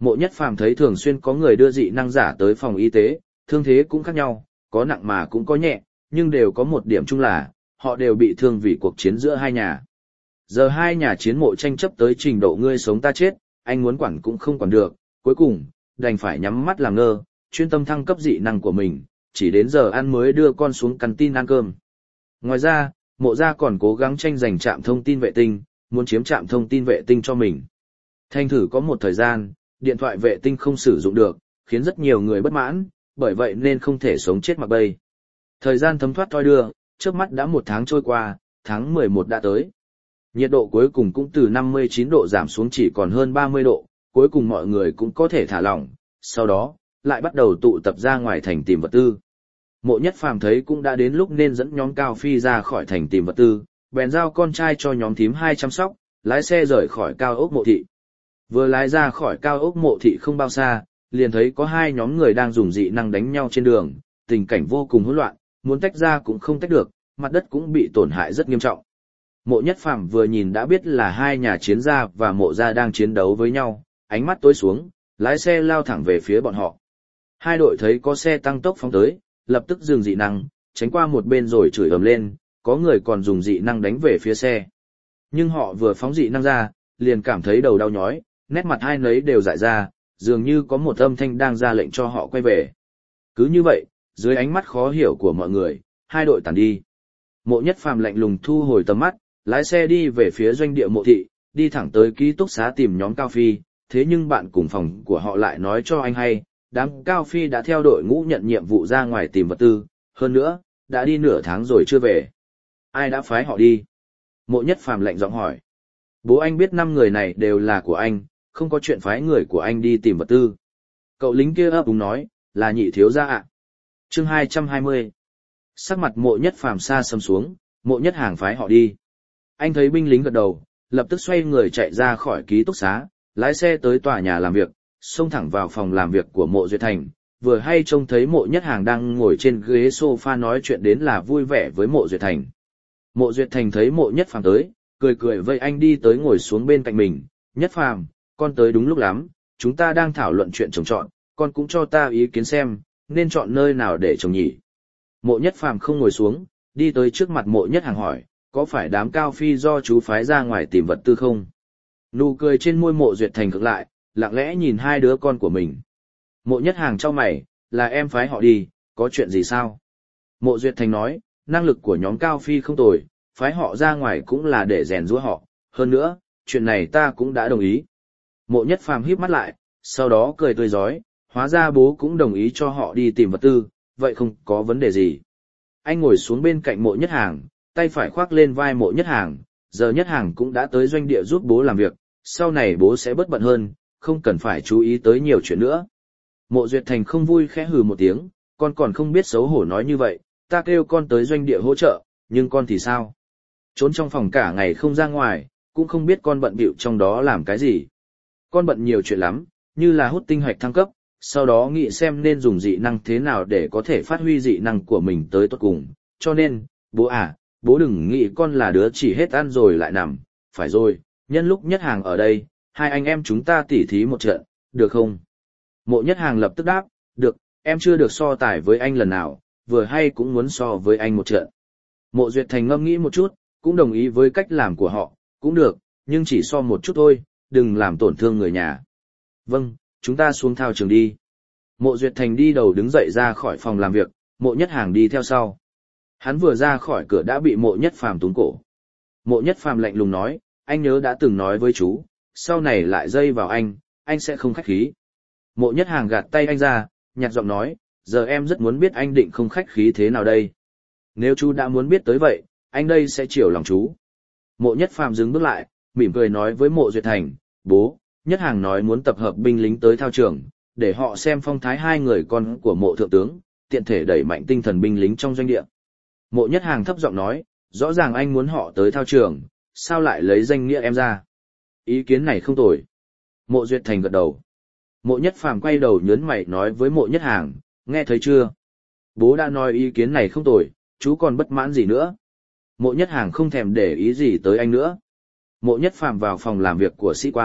Mộ Nhất Phàm thấy thường xuyên có người đưa dị năng giả tới phòng y tế, thương thế cũng khác nhau, có nặng mà cũng có nhẹ, nhưng đều có một điểm chung là, họ đều bị thương vì cuộc chiến giữa hai nhà. Giờ hai nhà chiến mộ tranh chấp tới trình độ ngươi sống ta chết, anh muốn quản cũng không quản được, cuối cùng, đành phải nhắm mắt làm ngơ, chuyên tâm thăng cấp dị năng của mình, chỉ đến giờ ăn mới đưa con xuống canteen ăn cơm. Ngoài ra, mộ gia còn cố gắng tranh giành trạm thông tin vệ tinh, muốn chiếm trạm thông tin vệ tinh cho mình. Thành thử có một thời gian, điện thoại vệ tinh không sử dụng được, khiến rất nhiều người bất mãn, bởi vậy nên không thể sống chết mặc bay. Thời gian thấm thoát thoi đưa, trước mắt đã một tháng trôi qua, tháng mười một đã tới. Nhiệt độ cuối cùng cũng từ năm mươi chín độ giảm xuống chỉ còn hơn ba mươi độ, cuối cùng mọi người cũng có thể thả lỏng, sau đó, lại bắt đầu tụ tập ra ngoài thành tìm vật tư. Mộ Nhất Phàm thấy cũng đã đến lúc nên dẫn nhóm Cao Phi ra khỏi thành tìm vật tư, bèn giao con trai cho nhóm thím hai chăm sóc, lái xe rời khỏi cao ốc mộ thị. Vừa lái ra khỏi cao ốc mộ thị không bao xa, liền thấy có hai nhóm người đang dùng dị năng đánh nhau trên đường, tình cảnh vô cùng hỗn loạn, muốn tách ra cũng không tách được, mặt đất cũng bị tổn hại rất nghiêm trọng. Mộ Nhất Phàm vừa nhìn đã biết là hai nhà chiến gia và mộ gia đang chiến đấu với nhau, ánh mắt tối xuống, lái xe lao thẳng về phía bọn họ. Hai đội thấy có xe tăng tốc phóng tới, lập tức dừng dị năng, tránh qua một bên rồi chửi ầm lên, có người còn dùng dị năng đánh về phía xe. Nhưng họ vừa phóng dị năng ra, liền cảm thấy đầu đau nhói, nét mặt hai nấy đều dại ra, dường như có một âm thanh đang ra lệnh cho họ quay về. Cứ như vậy, dưới ánh mắt khó hiểu của mọi người, hai đội tản đi. Mộ Nhất Phàm lạnh lùng thu hồi tầm mắt, lái xe đi về phía doanh địa mộ thị, đi thẳng tới ký túc xá tìm nhóm Cao Phi, thế nhưng bạn cùng phòng của họ lại nói cho anh hay, đám Cao Phi đã theo đội ngũ nhận nhiệm vụ ra ngoài tìm vật tư, hơn nữa, đã đi nửa tháng rồi chưa về. Ai đã phái họ đi? Mộ Nhất Phàm lạnh giọng hỏi. Bố anh biết năm người này đều là của anh, không có chuyện phái người của anh đi tìm vật tư. Cậu lính kia ấp úng nói, là Nhị thiếu gia ạ. Chương hai trăm hai mươi. Sắc mặt Mộ Nhất Phàm xa sầm xuống, Mộ Nhất Hàng phái họ đi. Anh thấy binh lính gật đầu, lập tức xoay người chạy ra khỏi ký túc xá, lái xe tới tòa nhà làm việc, xông thẳng vào phòng làm việc của Mộ Duyệt Thành, vừa hay trông thấy Mộ Nhất Hàng đang ngồi trên ghế sofa nói chuyện đến là vui vẻ với Mộ Duyệt Thành. Mộ Duyệt Thành thấy Mộ Nhất Phàm tới, cười cười vây anh đi tới ngồi xuống bên cạnh mình. Nhất Phàm, con tới đúng lúc lắm, chúng ta đang thảo luận chuyện trồng trọt, con cũng cho ta ý kiến xem, nên chọn nơi nào để trồng nhỉ. Mộ Nhất Phàm không ngồi xuống, đi tới trước mặt Mộ Nhất Hàng hỏi, có phải đám Cao Phi do chú phái ra ngoài tìm vật tư không? Nụ cười trên môi Mộ Duyệt Thành cực lại, lặng lẽ nhìn hai đứa con của mình. Mộ Nhất Hàng chau mày, là em phái họ đi, có chuyện gì sao? Mộ Duyệt Thành nói, năng lực của nhóm Cao Phi không tồi, phái họ ra ngoài cũng là để rèn giũa họ, hơn nữa, chuyện này ta cũng đã đồng ý. Mộ Nhất Phàm híp mắt lại, sau đó cười tươi rói, hóa ra bố cũng đồng ý cho họ đi tìm vật tư, vậy không có vấn đề gì. Anh ngồi xuống bên cạnh Mộ Nhất Hàng, tay phải khoác lên vai Mộ Nhất Hàng, giờ Nhất Hàng cũng đã tới doanh địa giúp bố làm việc, sau này bố sẽ bớt bận hơn, không cần phải chú ý tới nhiều chuyện nữa. Mộ Duyệt Thành không vui khẽ hừ một tiếng, con còn không biết xấu hổ nói như vậy, ta kêu con tới doanh địa hỗ trợ, nhưng con thì sao? Trốn trong phòng cả ngày không ra ngoài, cũng không biết con bận bịu trong đó làm cái gì. Con bận nhiều chuyện lắm, như là hút tinh hạch thăng cấp, sau đó nghĩ xem nên dùng dị năng thế nào để có thể phát huy dị năng của mình tới tốt cùng. Cho nên, bố à, bố đừng nghĩ con là đứa chỉ hết ăn rồi lại nằm, phải rồi, nhân lúc Nhất Hàng ở đây, hai anh em chúng ta tỉ thí một trận, được không? Mộ Nhất Hàng lập tức đáp, được, em chưa được so tài với anh lần nào, vừa hay cũng muốn so với anh một trận. Mộ Duyệt Thành ngâm nghĩ một chút, cũng đồng ý với cách làm của họ, cũng được, nhưng chỉ so một chút thôi, đừng làm tổn thương người nhà. Vâng, chúng ta xuống thao trường đi. Mộ Duyệt Thành đi đầu đứng dậy ra khỏi phòng làm việc, Mộ Nhất Hàng đi theo sau. Hắn vừa ra khỏi cửa đã bị Mộ Nhất Phàm túm cổ. Mộ Nhất Phàm lạnh lùng nói, anh nhớ đã từng nói với chú, sau này lại dây vào anh, anh sẽ không khách khí. Mộ Nhất Hàng gạt tay anh ra, nhạt giọng nói, giờ em rất muốn biết anh định không khách khí thế nào đây. Nếu chú đã muốn biết tới vậy, anh đây sẽ chiều lòng chú. Mộ Nhất Phàm dừng bước lại, mỉm cười nói với Mộ Duyệt Thành, bố, Nhất Hàng nói muốn tập hợp binh lính tới thao trường, để họ xem phong thái hai người con của Mộ Thượng tướng, tiện thể đẩy mạnh tinh thần binh lính trong doanh địa. Mộ Nhất Hàng thấp giọng nói, rõ ràng anh muốn họ tới thao trường, sao lại lấy danh nghĩa em ra? Ý kiến này không tồi. Mộ Duyệt Thành gật đầu. Mộ Nhất Phàm quay đầu nhớn mày nói với Mộ Nhất Hàng, nghe thấy chưa? Bố đã nói ý kiến này không tồi, chú còn bất mãn gì nữa? Mộ Nhất Hàng không thèm để ý gì tới anh nữa. Mộ Nhất Phàm vào phòng làm việc của sĩ quan,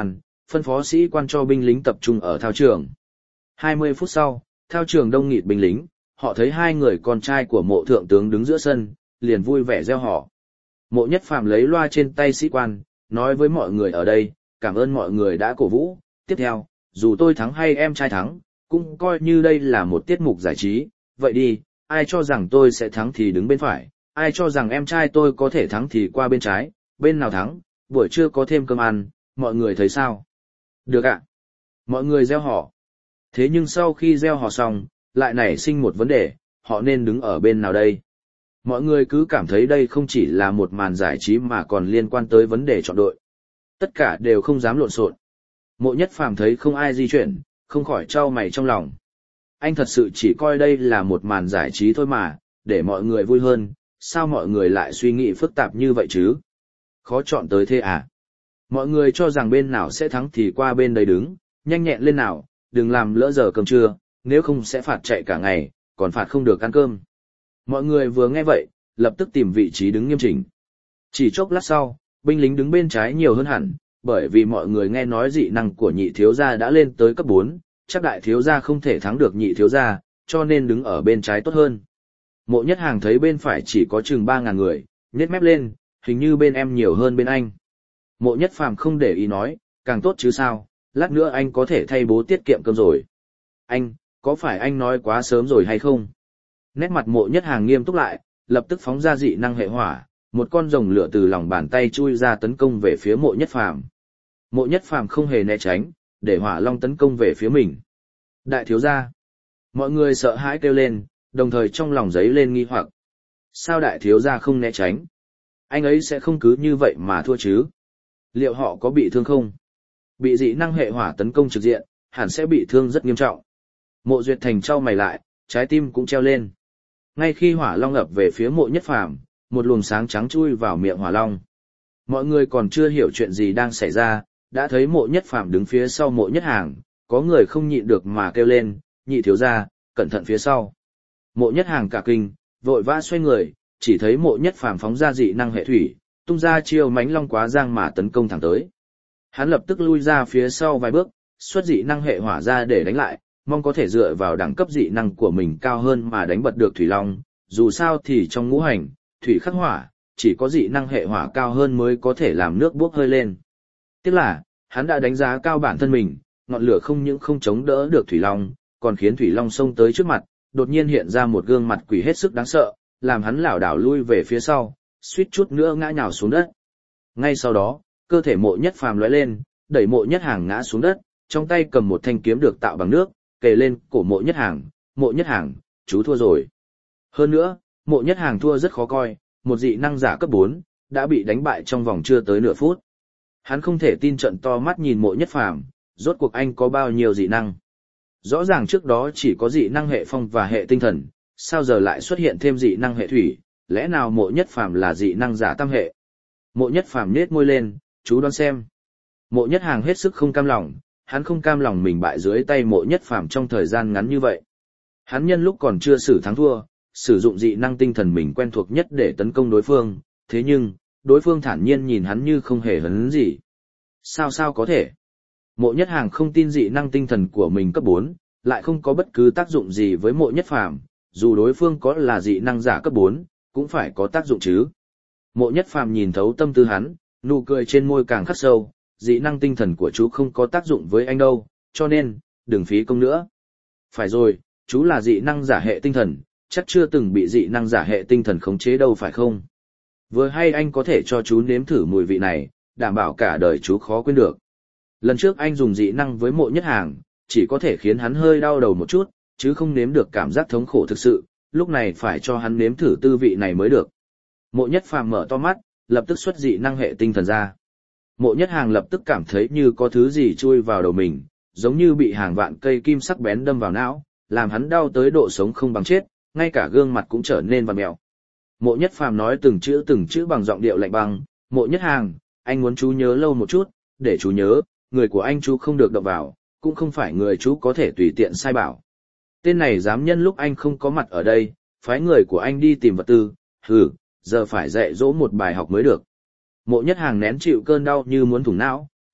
phân phó sĩ quan cho binh lính tập trung ở thao trường. hai mươi phút sau, thao trường đông nghịt binh lính, họ thấy hai người con trai của mộ thượng tướng đứng giữa sân, liền vui vẻ reo hò. Mộ Nhất Phàm lấy loa trên tay sĩ quan, nói với mọi người ở đây, cảm ơn mọi người đã cổ vũ. Tiếp theo, dù tôi thắng hay em trai thắng, cũng coi như đây là một tiết mục giải trí. Vậy đi, ai cho rằng tôi sẽ thắng thì đứng bên phải, ai cho rằng em trai tôi có thể thắng thì qua bên trái, bên nào thắng, buổi trưa có thêm cơm ăn, mọi người thấy sao? Được ạ. Mọi người reo hò. Thế nhưng sau khi reo hò xong, lại nảy sinh một vấn đề, họ nên đứng ở bên nào đây? Mọi người cứ cảm thấy đây không chỉ là một màn giải trí mà còn liên quan tới vấn đề chọn đội. Tất cả đều không dám lộn xộn. Mộ Nhất Phàm thấy không ai di chuyển, không khỏi trao mày trong lòng. Anh thật sự chỉ coi đây là một màn giải trí thôi mà, để mọi người vui hơn, sao mọi người lại suy nghĩ phức tạp như vậy chứ? Khó chọn tới thế à? Mọi người cho rằng bên nào sẽ thắng thì qua bên đấy đứng, nhanh nhẹn lên nào, đừng làm lỡ giờ cơm trưa, nếu không sẽ phạt chạy cả ngày, còn phạt không được ăn cơm. Mọi người vừa nghe vậy, lập tức tìm vị trí đứng nghiêm chỉnh. Chỉ chốc lát sau, binh lính đứng bên trái nhiều hơn hẳn, bởi vì mọi người nghe nói dị năng của nhị thiếu gia đã lên tới cấp bốn, chắc đại thiếu gia không thể thắng được nhị thiếu gia, cho nên đứng ở bên trái tốt hơn. Mộ Nhất Hàng thấy bên phải chỉ có chừng ba ngàn người, nhếch mép lên, hình như bên em nhiều hơn bên anh. Mộ Nhất Phàm không để ý nói, càng tốt chứ sao, lát nữa anh có thể thay bố tiết kiệm cơm rồi. Anh, có phải anh nói quá sớm rồi hay không? Nét mặt Mộ Nhất Hàng nghiêm túc lại, lập tức phóng ra dị năng hệ hỏa, một con rồng lửa từ lòng bàn tay chui ra tấn công về phía Mộ Nhất Phàm. Mộ Nhất Phàm không hề né tránh, để hỏa long tấn công về phía mình. Đại thiếu gia! Mọi người sợ hãi kêu lên, đồng thời trong lòng giấy lên nghi hoặc. Sao đại thiếu gia không né tránh? Anh ấy sẽ không cứ như vậy mà thua chứ? Liệu họ có bị thương không? Bị dị năng hệ hỏa tấn công trực diện, hẳn sẽ bị thương rất nghiêm trọng. Mộ Duyệt Thành trao mày lại, trái tim cũng treo lên. Ngay khi hỏa long ập về phía Mộ Nhất Phàm, một luồng sáng trắng chui vào miệng hỏa long. Mọi người còn chưa hiểu chuyện gì đang xảy ra, đã thấy Mộ Nhất Phàm đứng phía sau Mộ Nhất Hàng, có người không nhịn được mà kêu lên, nhị thiếu gia, cẩn thận phía sau. Mộ Nhất Hàng cả kinh, vội vã xoay người, chỉ thấy Mộ Nhất Phàm phóng ra dị năng hệ thủy, tung ra chiêu mãnh long quá giang mà tấn công thẳng tới. Hắn lập tức lui ra phía sau vài bước, xuất dị năng hệ hỏa ra để đánh lại, mong có thể dựa vào đẳng cấp dị năng của mình cao hơn mà đánh bật được thủy long, dù sao thì trong ngũ hành, thủy khắc hỏa, chỉ có dị năng hệ hỏa cao hơn mới có thể làm nước bốc hơi lên. Tiếc là, hắn đã đánh giá cao bản thân mình, ngọn lửa không những không chống đỡ được thủy long, còn khiến thủy long xông tới trước mặt, đột nhiên hiện ra một gương mặt quỷ hết sức đáng sợ, làm hắn lảo đảo lui về phía sau, suýt chút nữa ngã nhào xuống đất. Ngay sau đó, cơ thể Mộ Nhất Phàm lóe lên, đẩy Mộ Nhất Hàng ngã xuống đất, trong tay cầm một thanh kiếm được tạo bằng nước, kề lên cổ Mộ Nhất Hàng, Mộ Nhất Hàng, chú thua rồi. Hơn nữa, Mộ Nhất Hàng thua rất khó coi, một dị năng giả cấp bốn, đã bị đánh bại trong vòng chưa tới nửa phút. Hắn không thể tin trận to mắt nhìn Mộ Nhất Phàm, rốt cuộc anh có bao nhiêu dị năng. Rõ ràng trước đó chỉ có dị năng hệ phong và hệ tinh thần, sao giờ lại xuất hiện thêm dị năng hệ thủy, lẽ nào Mộ Nhất Phàm là dị năng giả tam hệ? Mộ Nhất Phàm nhếch môi lên, chú đoán xem. Mộ Nhất Hàng hết sức không cam lòng, hắn không cam lòng mình bại dưới tay Mộ Nhất Phàm trong thời gian ngắn như vậy. Hắn nhân lúc còn chưa xử thắng thua, sử dụng dị năng tinh thần mình quen thuộc nhất để tấn công đối phương, thế nhưng, đối phương thản nhiên nhìn hắn như không hề hấn gì. Sao sao có thể? Mộ Nhất Hàng không tin dị năng tinh thần của mình cấp bốn, lại không có bất cứ tác dụng gì với Mộ Nhất Phàm, dù đối phương có là dị năng giả cấp bốn, cũng phải có tác dụng chứ. Mộ Nhất Phàm nhìn thấu tâm tư hắn, nụ cười trên môi càng khắc sâu, dị năng tinh thần của chú không có tác dụng với anh đâu, cho nên, đừng phí công nữa. Phải rồi, chú là dị năng giả hệ tinh thần, chắc chưa từng bị dị năng giả hệ tinh thần khống chế đâu phải không? Vừa hay anh có thể cho chú nếm thử mùi vị này, đảm bảo cả đời chú khó quên được. Lần trước anh dùng dị năng với Mộ Nhất Hàng, chỉ có thể khiến hắn hơi đau đầu một chút, chứ không nếm được cảm giác thống khổ thực sự, lúc này phải cho hắn nếm thử tư vị này mới được. Mộ Nhất Phàm mở to mắt, lập tức xuất dị năng hệ tinh thần ra. Mộ Nhất Hàng lập tức cảm thấy như có thứ gì chui vào đầu mình, giống như bị hàng vạn cây kim sắc bén đâm vào não, làm hắn đau tới độ sống không bằng chết, ngay cả gương mặt cũng trở nên vặn mèo. Mộ Nhất Phàm nói từng chữ từng chữ bằng giọng điệu lạnh băng, "Mộ Nhất Hàng, anh muốn chú nhớ lâu một chút, để chú nhớ, người của anh chú không được động vào, cũng không phải người chú có thể tùy tiện sai bảo. Tên này dám nhân lúc anh không có mặt ở đây, phái người của anh đi tìm vật tư, hừ, giờ phải dạy dỗ một bài học mới được." Mộ Nhất Hàng nén chịu cơn đau như muốn thủng não,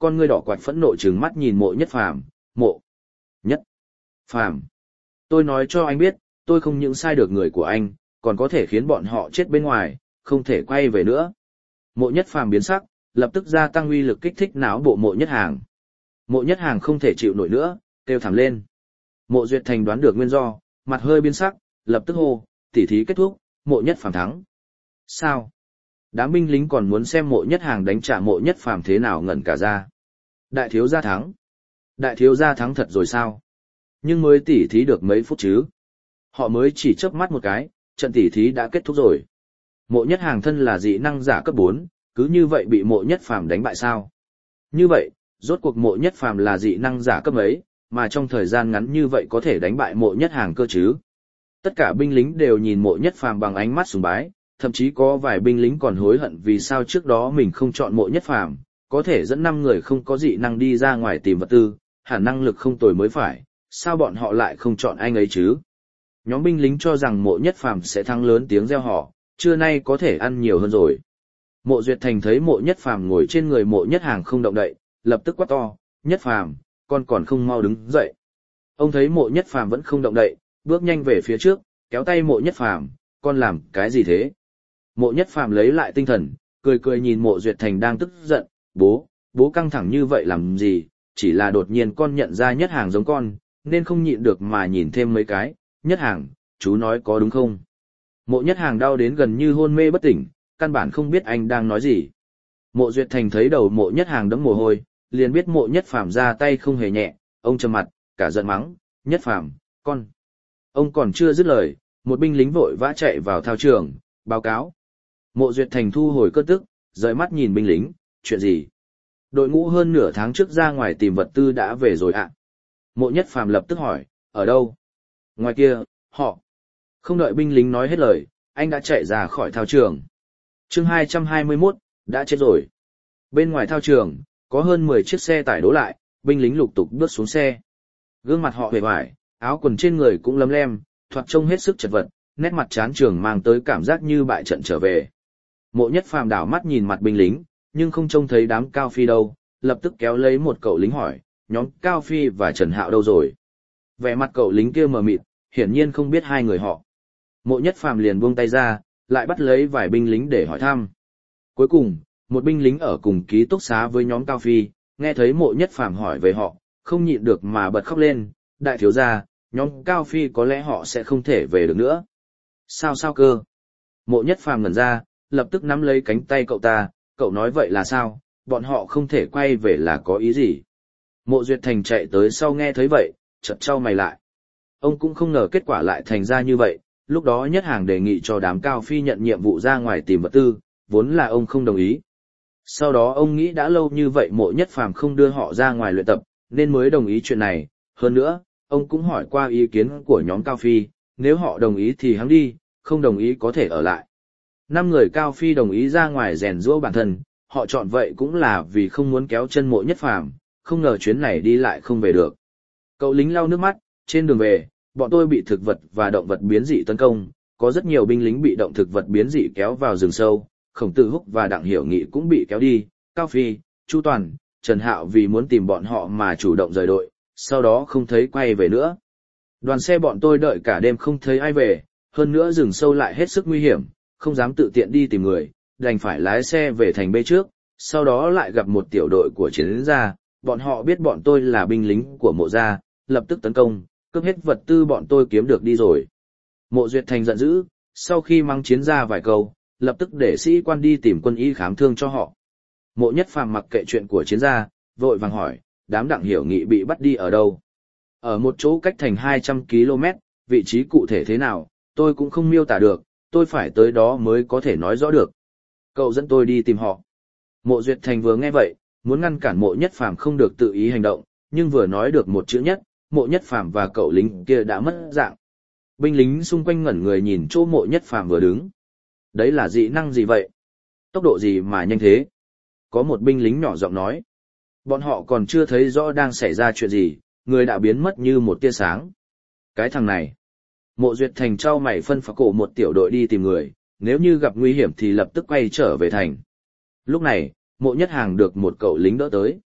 con ngươi đỏ quạch phẫn nộ trừng mắt nhìn Mộ Nhất Phàm, "Mộ Nhất Phàm, tôi nói cho anh biết, tôi không những sai được người của anh, còn có thể khiến bọn họ chết bên ngoài, không thể quay về nữa." Mộ Nhất Phàm biến sắc, lập tức gia tăng uy lực kích thích não bộ Mộ Nhất Hàng. Mộ Nhất Hàng không thể chịu nổi nữa, kêu thảm lên. Mộ Duyệt Thành đoán được nguyên do, mặt hơi biến sắc, lập tức hô, "Tỉ thí kết thúc, Mộ Nhất Phàm thắng." "Sao?" Đám binh lính còn muốn xem Mộ Nhất Hàng đánh trả Mộ Nhất Phàm thế nào ngẩn cả ra. "Đại thiếu gia thắng." "Đại thiếu gia thắng thật rồi sao?" "Nhưng mới tỉ thí được mấy phút chứ?" Họ mới chỉ chớp mắt một cái, trận tỉ thí đã kết thúc rồi. Mộ Nhất Hàng thân là dị năng giả cấp bốn, cứ như vậy bị Mộ Nhất Phàm đánh bại sao? Như vậy, rốt cuộc Mộ Nhất Phàm là dị năng giả cấp mấy, mà trong thời gian ngắn như vậy có thể đánh bại Mộ Nhất Hàng cơ chứ? Tất cả binh lính đều nhìn Mộ Nhất Phàm bằng ánh mắt sùng bái, thậm chí có vài binh lính còn hối hận vì sao trước đó mình không chọn Mộ Nhất Phàm, có thể dẫn năm người không có dị năng đi ra ngoài tìm vật tư, hẳn năng lực không tồi mới phải, sao bọn họ lại không chọn anh ấy chứ? Nhóm binh lính cho rằng Mộ Nhất Phàm sẽ thắng, lớn tiếng reo hò, trưa nay có thể ăn nhiều hơn rồi. Mộ Duyệt Thành thấy Mộ Nhất Phàm ngồi trên người Mộ Nhất Hàng không động đậy, lập tức quát to, "Nhất Phàm, con còn không mau đứng dậy." Ông thấy Mộ Nhất Phàm vẫn không động đậy, bước nhanh về phía trước, kéo tay Mộ Nhất Phàm, "Con làm cái gì thế?" Mộ Nhất Phàm lấy lại tinh thần, cười cười nhìn Mộ Duyệt Thành đang tức giận, "Bố, bố căng thẳng như vậy làm gì, chỉ là đột nhiên con nhận ra Nhất Hàng giống con, nên không nhịn được mà nhìn thêm mấy cái. Nhất Hàng, chú nói có đúng không?" Mộ Nhất Hàng đau đến gần như hôn mê bất tỉnh, căn bản không biết anh đang nói gì. Mộ Duyệt Thành thấy đầu Mộ Nhất Hàng đẫm mồ hôi, liền biết Mộ Nhất Phàm ra tay không hề nhẹ, ông trầm mặt, cả giận mắng, "Nhất Phàm, con." Ông còn chưa dứt lời, một binh lính vội vã chạy vào thao trường, báo cáo. Mộ Duyệt Thành thu hồi cơn tức, rời mắt nhìn binh lính, "Chuyện gì?" "Đội ngũ hơn nửa tháng trước ra ngoài tìm vật tư đã về rồi ạ." Mộ Nhất Phàm lập tức hỏi, "Ở đâu?" "Ngoài kia, họ." Không đợi binh lính nói hết lời, anh đã chạy ra khỏi thao trường. Chương hai trăm hai mươi mốt, đã chết rồi. Bên ngoài thao trường, có hơn mười chiếc xe tải đỗ lại, binh lính lục tục bước xuống xe. Gương mặt họ uể oải, áo quần trên người cũng lấm lem, thoạt trông hết sức chật vật, nét mặt chán trường mang tới cảm giác như bại trận trở về. Mộ Nhất Phàm đảo mắt nhìn mặt binh lính, nhưng không trông thấy đám Cao Phi đâu, lập tức kéo lấy một cậu lính hỏi, "Nhóm Cao Phi và Trần Hạo đâu rồi?" Vẻ mặt cậu lính kia mờ mịt, hiển nhiên không biết hai người họ. Mộ Nhất Phàm liền buông tay ra, lại bắt lấy vài binh lính để hỏi thăm. Cuối cùng, một binh lính ở cùng ký túc xá với nhóm Cao Phi, nghe thấy Mộ Nhất Phàm hỏi về họ, không nhịn được mà bật khóc lên, "Đại thiếu gia, nhóm Cao Phi có lẽ họ sẽ không thể về được nữa." "Sao sao cơ?" Mộ Nhất Phàm ngẩn ra, lập tức nắm lấy cánh tay cậu ta, "Cậu nói vậy là sao, bọn họ không thể quay về là có ý gì?" Mộ Duyệt Thành chạy tới sau nghe thấy vậy, chợt chau mày lại. Ông cũng không ngờ kết quả lại thành ra như vậy, lúc đó Nhất Hàng đề nghị cho đám Cao Phi nhận nhiệm vụ ra ngoài tìm vật tư, vốn là ông không đồng ý. Sau đó ông nghĩ đã lâu như vậy Mộ Nhất Phàm không đưa họ ra ngoài luyện tập, nên mới đồng ý chuyện này. Hơn nữa, ông cũng hỏi qua ý kiến của nhóm Cao Phi, nếu họ đồng ý thì hắn đi, không đồng ý có thể ở lại. Năm người Cao Phi đồng ý ra ngoài rèn giũa bản thân, họ chọn vậy cũng là vì không muốn kéo chân Mộ Nhất Phàm, không ngờ chuyến này đi lại không về được. Cậu lính lau nước mắt, trên đường về, bọn tôi bị thực vật và động vật biến dị tấn công, có rất nhiều binh lính bị động thực vật biến dị kéo vào rừng sâu, Khổng Tử Húc và Đặng Hiểu Nghị cũng bị kéo đi, Cao Phi, Chu Toàn, Trần Hạo vì muốn tìm bọn họ mà chủ động rời đội, sau đó không thấy quay về nữa. Đoàn xe bọn tôi đợi cả đêm không thấy ai về, hơn nữa rừng sâu lại hết sức nguy hiểm, không dám tự tiện đi tìm người, đành phải lái xe về thành B trước, sau đó lại gặp một tiểu đội của chiến gia, bọn họ biết bọn tôi là binh lính của Mộ gia, lập tức tấn công, cướp hết vật tư bọn tôi kiếm được đi rồi. Mộ Duyệt Thành giận dữ, sau khi mắng chiến gia vài câu, lập tức để sĩ quan đi tìm quân y khám thương cho họ. Mộ Nhất Phàm mặc kệ chuyện của chiến gia, vội vàng hỏi, đám Đặng Hiểu Nghị bị bắt đi ở đâu? Ở một chỗ cách thành hai trăm ki lô mét, vị trí cụ thể thế nào, tôi cũng không miêu tả được, tôi phải tới đó mới có thể nói rõ được. Cậu dẫn tôi đi tìm họ. Mộ Duyệt Thành vừa nghe vậy, muốn ngăn cản Mộ Nhất Phàm không được tự ý hành động, nhưng vừa nói được một chữ nhất, Mộ Nhất Phàm và cậu lính kia đã mất dạng. Binh lính xung quanh ngẩn người nhìn chỗ Mộ Nhất Phàm vừa đứng. Đấy là dị năng gì vậy? Tốc độ gì mà nhanh thế? Có một binh lính nhỏ giọng nói. Bọn họ còn chưa thấy rõ đang xảy ra chuyện gì, người đã biến mất như một tia sáng. Cái thằng này. Mộ Duyệt Thành trao mày phân phó cổ một tiểu đội đi tìm người, nếu như gặp nguy hiểm thì lập tức quay trở về thành. Lúc này, Mộ Nhất Hàng được một cậu lính đỡ tới.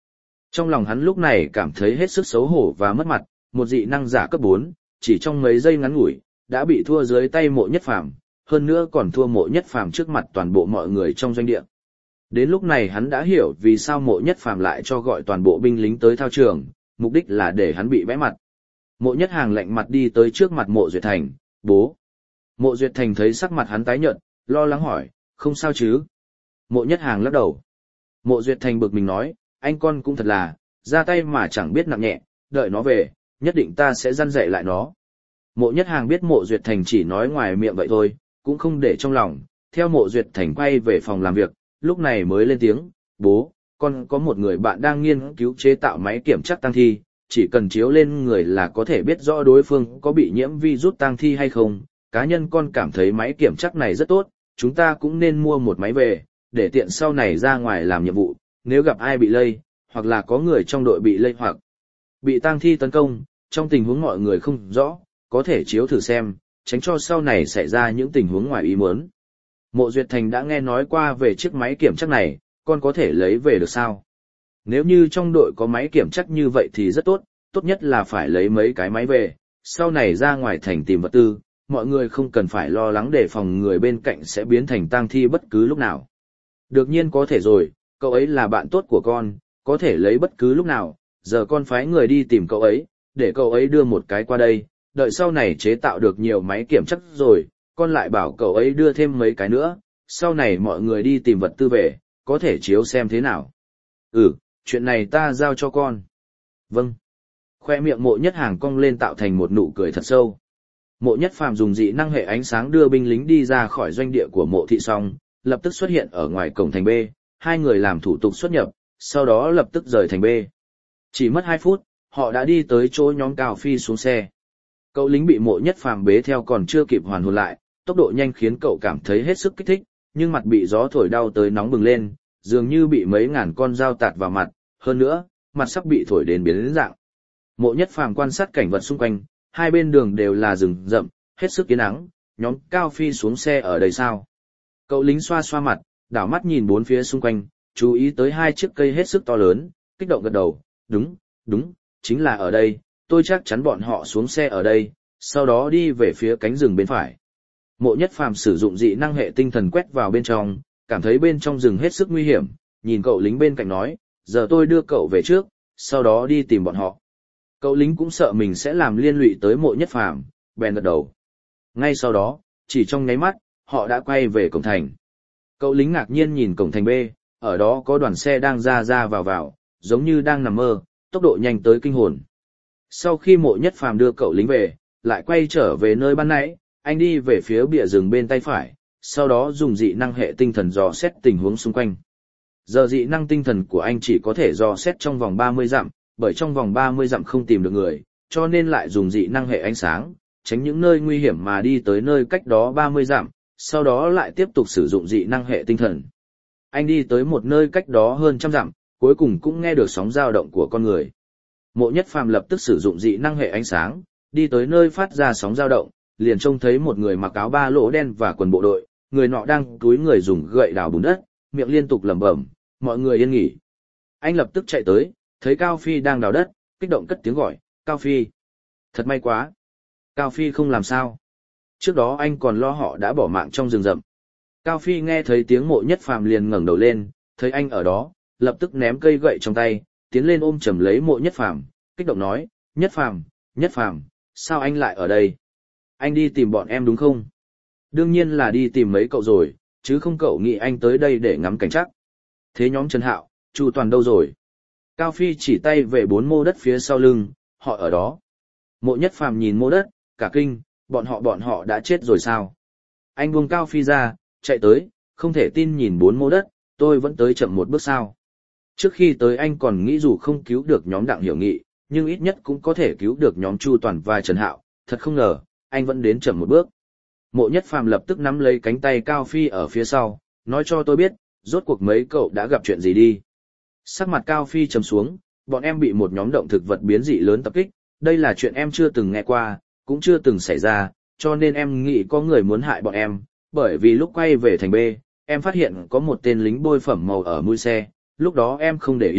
Trong lòng hắn lúc này cảm thấy hết sức xấu hổ và mất mặt, một dị năng giả cấp bốn, chỉ trong mấy giây ngắn ngủi, đã bị thua dưới tay Mộ Nhất Phàm, hơn nữa còn thua Mộ Nhất Phàm trước mặt toàn bộ mọi người trong doanh địa. Đến lúc này hắn đã hiểu vì sao Mộ Nhất Phàm lại cho gọi toàn bộ binh lính tới thao trường, mục đích là để hắn bị bẽ mặt. Mộ Nhất Hàng lạnh mặt đi tới trước mặt Mộ Duyệt Thành, bố. Mộ Duyệt Thành thấy sắc mặt hắn tái nhợt, lo lắng hỏi, không sao chứ? Mộ Nhất Hàng lắc đầu. Mộ Duyệt Thành bực mình nói, anh con cũng thật là, ra tay mà chẳng biết nặng nhẹ, đợi nó về, nhất định ta sẽ răn dạy lại nó. Mộ Nhất Hàng biết Mộ Duyệt Thành chỉ nói ngoài miệng vậy thôi, cũng không để trong lòng, theo Mộ Duyệt Thành quay về phòng làm việc, lúc này mới lên tiếng, bố, con có một người bạn đang nghiên cứu chế tạo máy kiểm chắc tang thi, chỉ cần chiếu lên người là có thể biết rõ đối phương có bị nhiễm virus tang thi hay không. Cá nhân con cảm thấy máy kiểm chắc này rất tốt, chúng ta cũng nên mua một máy về, để tiện sau này ra ngoài làm nhiệm vụ, nếu gặp ai bị lây, hoặc là có người trong đội bị lây hoặc bị tang thi tấn công, trong tình huống mọi người không rõ, có thể chiếu thử xem, tránh cho sau này xảy ra những tình huống ngoài ý muốn. Mộ Duyệt Thành đã nghe nói qua về chiếc máy kiểm chắc này, con có thể lấy về được sao? Nếu như trong đội có máy kiểm chắc như vậy thì rất tốt, tốt nhất là phải lấy mấy cái máy về, sau này ra ngoài thành tìm vật tư, mọi người không cần phải lo lắng đề phòng người bên cạnh sẽ biến thành tang thi bất cứ lúc nào. Đương nhiên có thể rồi, cậu ấy là bạn tốt của con, có thể lấy bất cứ lúc nào, giờ con phái người đi tìm cậu ấy, để cậu ấy đưa một cái qua đây, đợi sau này chế tạo được nhiều máy kiểm chắc rồi, con lại bảo cậu ấy đưa thêm mấy cái nữa, sau này mọi người đi tìm vật tư về, có thể chiếu xem thế nào. Ừ, chuyện này ta giao cho con. Vâng. Khoe miệng Mộ Nhất Hàng cong lên tạo thành một nụ cười thật sâu. Mộ Nhất Phàm dùng dị năng hệ ánh sáng đưa binh lính đi ra khỏi doanh địa của Mộ Thị xong, lập tức xuất hiện ở ngoài cổng thành B, hai người làm thủ tục xuất nhập, sau đó lập tức rời thành B. Chỉ mất hai phút, họ đã đi tới chỗ nhóm Cao Phi xuống xe. Cậu lính bị Mộ Nhất Phàm bế theo còn chưa kịp hoàn hồn lại, tốc độ nhanh khiến cậu cảm thấy hết sức kích thích, nhưng mặt bị gió thổi đau tới nóng bừng lên, dường như bị mấy ngàn con dao tạt vào mặt, hơn nữa, mặt sắp bị thổi đến biến dạng. Mộ Nhất Phàm quan sát cảnh vật xung quanh, hai bên đường đều là rừng rậm, hết sức yên ắng, nhóm Cao Phi xuống xe ở đây sao? Cậu lính xoa xoa mặt, đảo mắt nhìn bốn phía xung quanh, chú ý tới hai chiếc cây hết sức to lớn, kích động gật đầu, đúng, đúng, chính là ở đây, tôi chắc chắn bọn họ xuống xe ở đây, sau đó đi về phía cánh rừng bên phải. Mộ Nhất Phàm sử dụng dị năng hệ tinh thần quét vào bên trong, cảm thấy bên trong rừng hết sức nguy hiểm, nhìn cậu lính bên cạnh nói, giờ tôi đưa cậu về trước, sau đó đi tìm bọn họ. Cậu lính cũng sợ mình sẽ làm liên lụy tới Mộ Nhất Phàm, bèn gật đầu. Ngay sau đó, chỉ trong nháy mắt, họ đã quay về cổng thành. Cậu lính ngạc nhiên nhìn cổng thành B, ở đó có đoàn xe đang ra ra vào vào, giống như đang nằm mơ, tốc độ nhanh tới kinh hồn. Sau khi Mộ Nhất Phàm đưa cậu lính về, lại quay trở về nơi ban nãy, anh đi về phía bìa rừng bên tay phải, sau đó dùng dị năng hệ tinh thần dò xét tình huống xung quanh. Giờ dị năng tinh thần của anh chỉ có thể dò xét trong vòng ba mươi dặm, bởi trong vòng ba mươi dặm không tìm được người, cho nên lại dùng dị năng hệ ánh sáng, tránh những nơi nguy hiểm mà đi tới nơi cách đó ba mươi dặm, sau đó lại tiếp tục sử dụng dị năng hệ tinh thần. Anh đi tới một nơi cách đó hơn trăm dặm, cuối cùng cũng nghe được sóng dao động của con người. Mộ Nhất Phàm lập tức sử dụng dị năng hệ ánh sáng, đi tới nơi phát ra sóng dao động, liền trông thấy một người mặc áo ba lỗ đen và quần bộ đội, người nọ đang cúi người dùng gậy đào bùn đất, miệng liên tục lẩm bẩm, mọi người yên nghỉ. Anh lập tức chạy tới, thấy Cao Phi đang đào đất, kích động cất tiếng gọi, Cao Phi. Thật may quá. Cao Phi không làm sao. Trước đó anh còn lo họ đã bỏ mạng trong rừng rậm. Cao Phi nghe thấy tiếng Mộ Nhất Phàm liền ngẩng đầu lên, thấy anh ở đó, lập tức ném cây gậy trong tay, tiến lên ôm chầm lấy Mộ Nhất Phàm, kích động nói, Nhất Phàm, Nhất Phàm, sao anh lại ở đây? Anh đi tìm bọn em đúng không? Đương nhiên là đi tìm mấy cậu rồi, chứ không cậu nghĩ anh tới đây để ngắm cảnh chắc. Thế nhóm Trần Hạo, Chu Toàn đâu rồi? Cao Phi chỉ tay về bốn mô đất phía sau lưng, họ ở đó. Mộ Nhất Phàm nhìn mô đất, cả kinh, bọn họ bọn họ đã chết rồi sao? Anh buông Cao Phi ra, chạy tới, không thể tin nhìn bốn mô đất, tôi vẫn tới chậm một bước sao. Trước khi tới anh còn nghĩ dù không cứu được nhóm Đặng Hiểu Nghị, nhưng ít nhất cũng có thể cứu được nhóm Chu Toàn và Trần Hạo, thật không ngờ, anh vẫn đến chậm một bước. Mộ Nhất Phàm lập tức nắm lấy cánh tay Cao Phi ở phía sau, nói cho tôi biết, rốt cuộc mấy cậu đã gặp chuyện gì đi. Sắc mặt Cao Phi trầm xuống, bọn em bị một nhóm động thực vật biến dị lớn tập kích, đây là chuyện em chưa từng nghe qua, cũng chưa từng xảy ra, cho nên em nghĩ có người muốn hại bọn em, bởi vì lúc quay về thành B, em phát hiện có một tên lính bôi phẩm màu ở mũi xe, lúc đó em không để ý,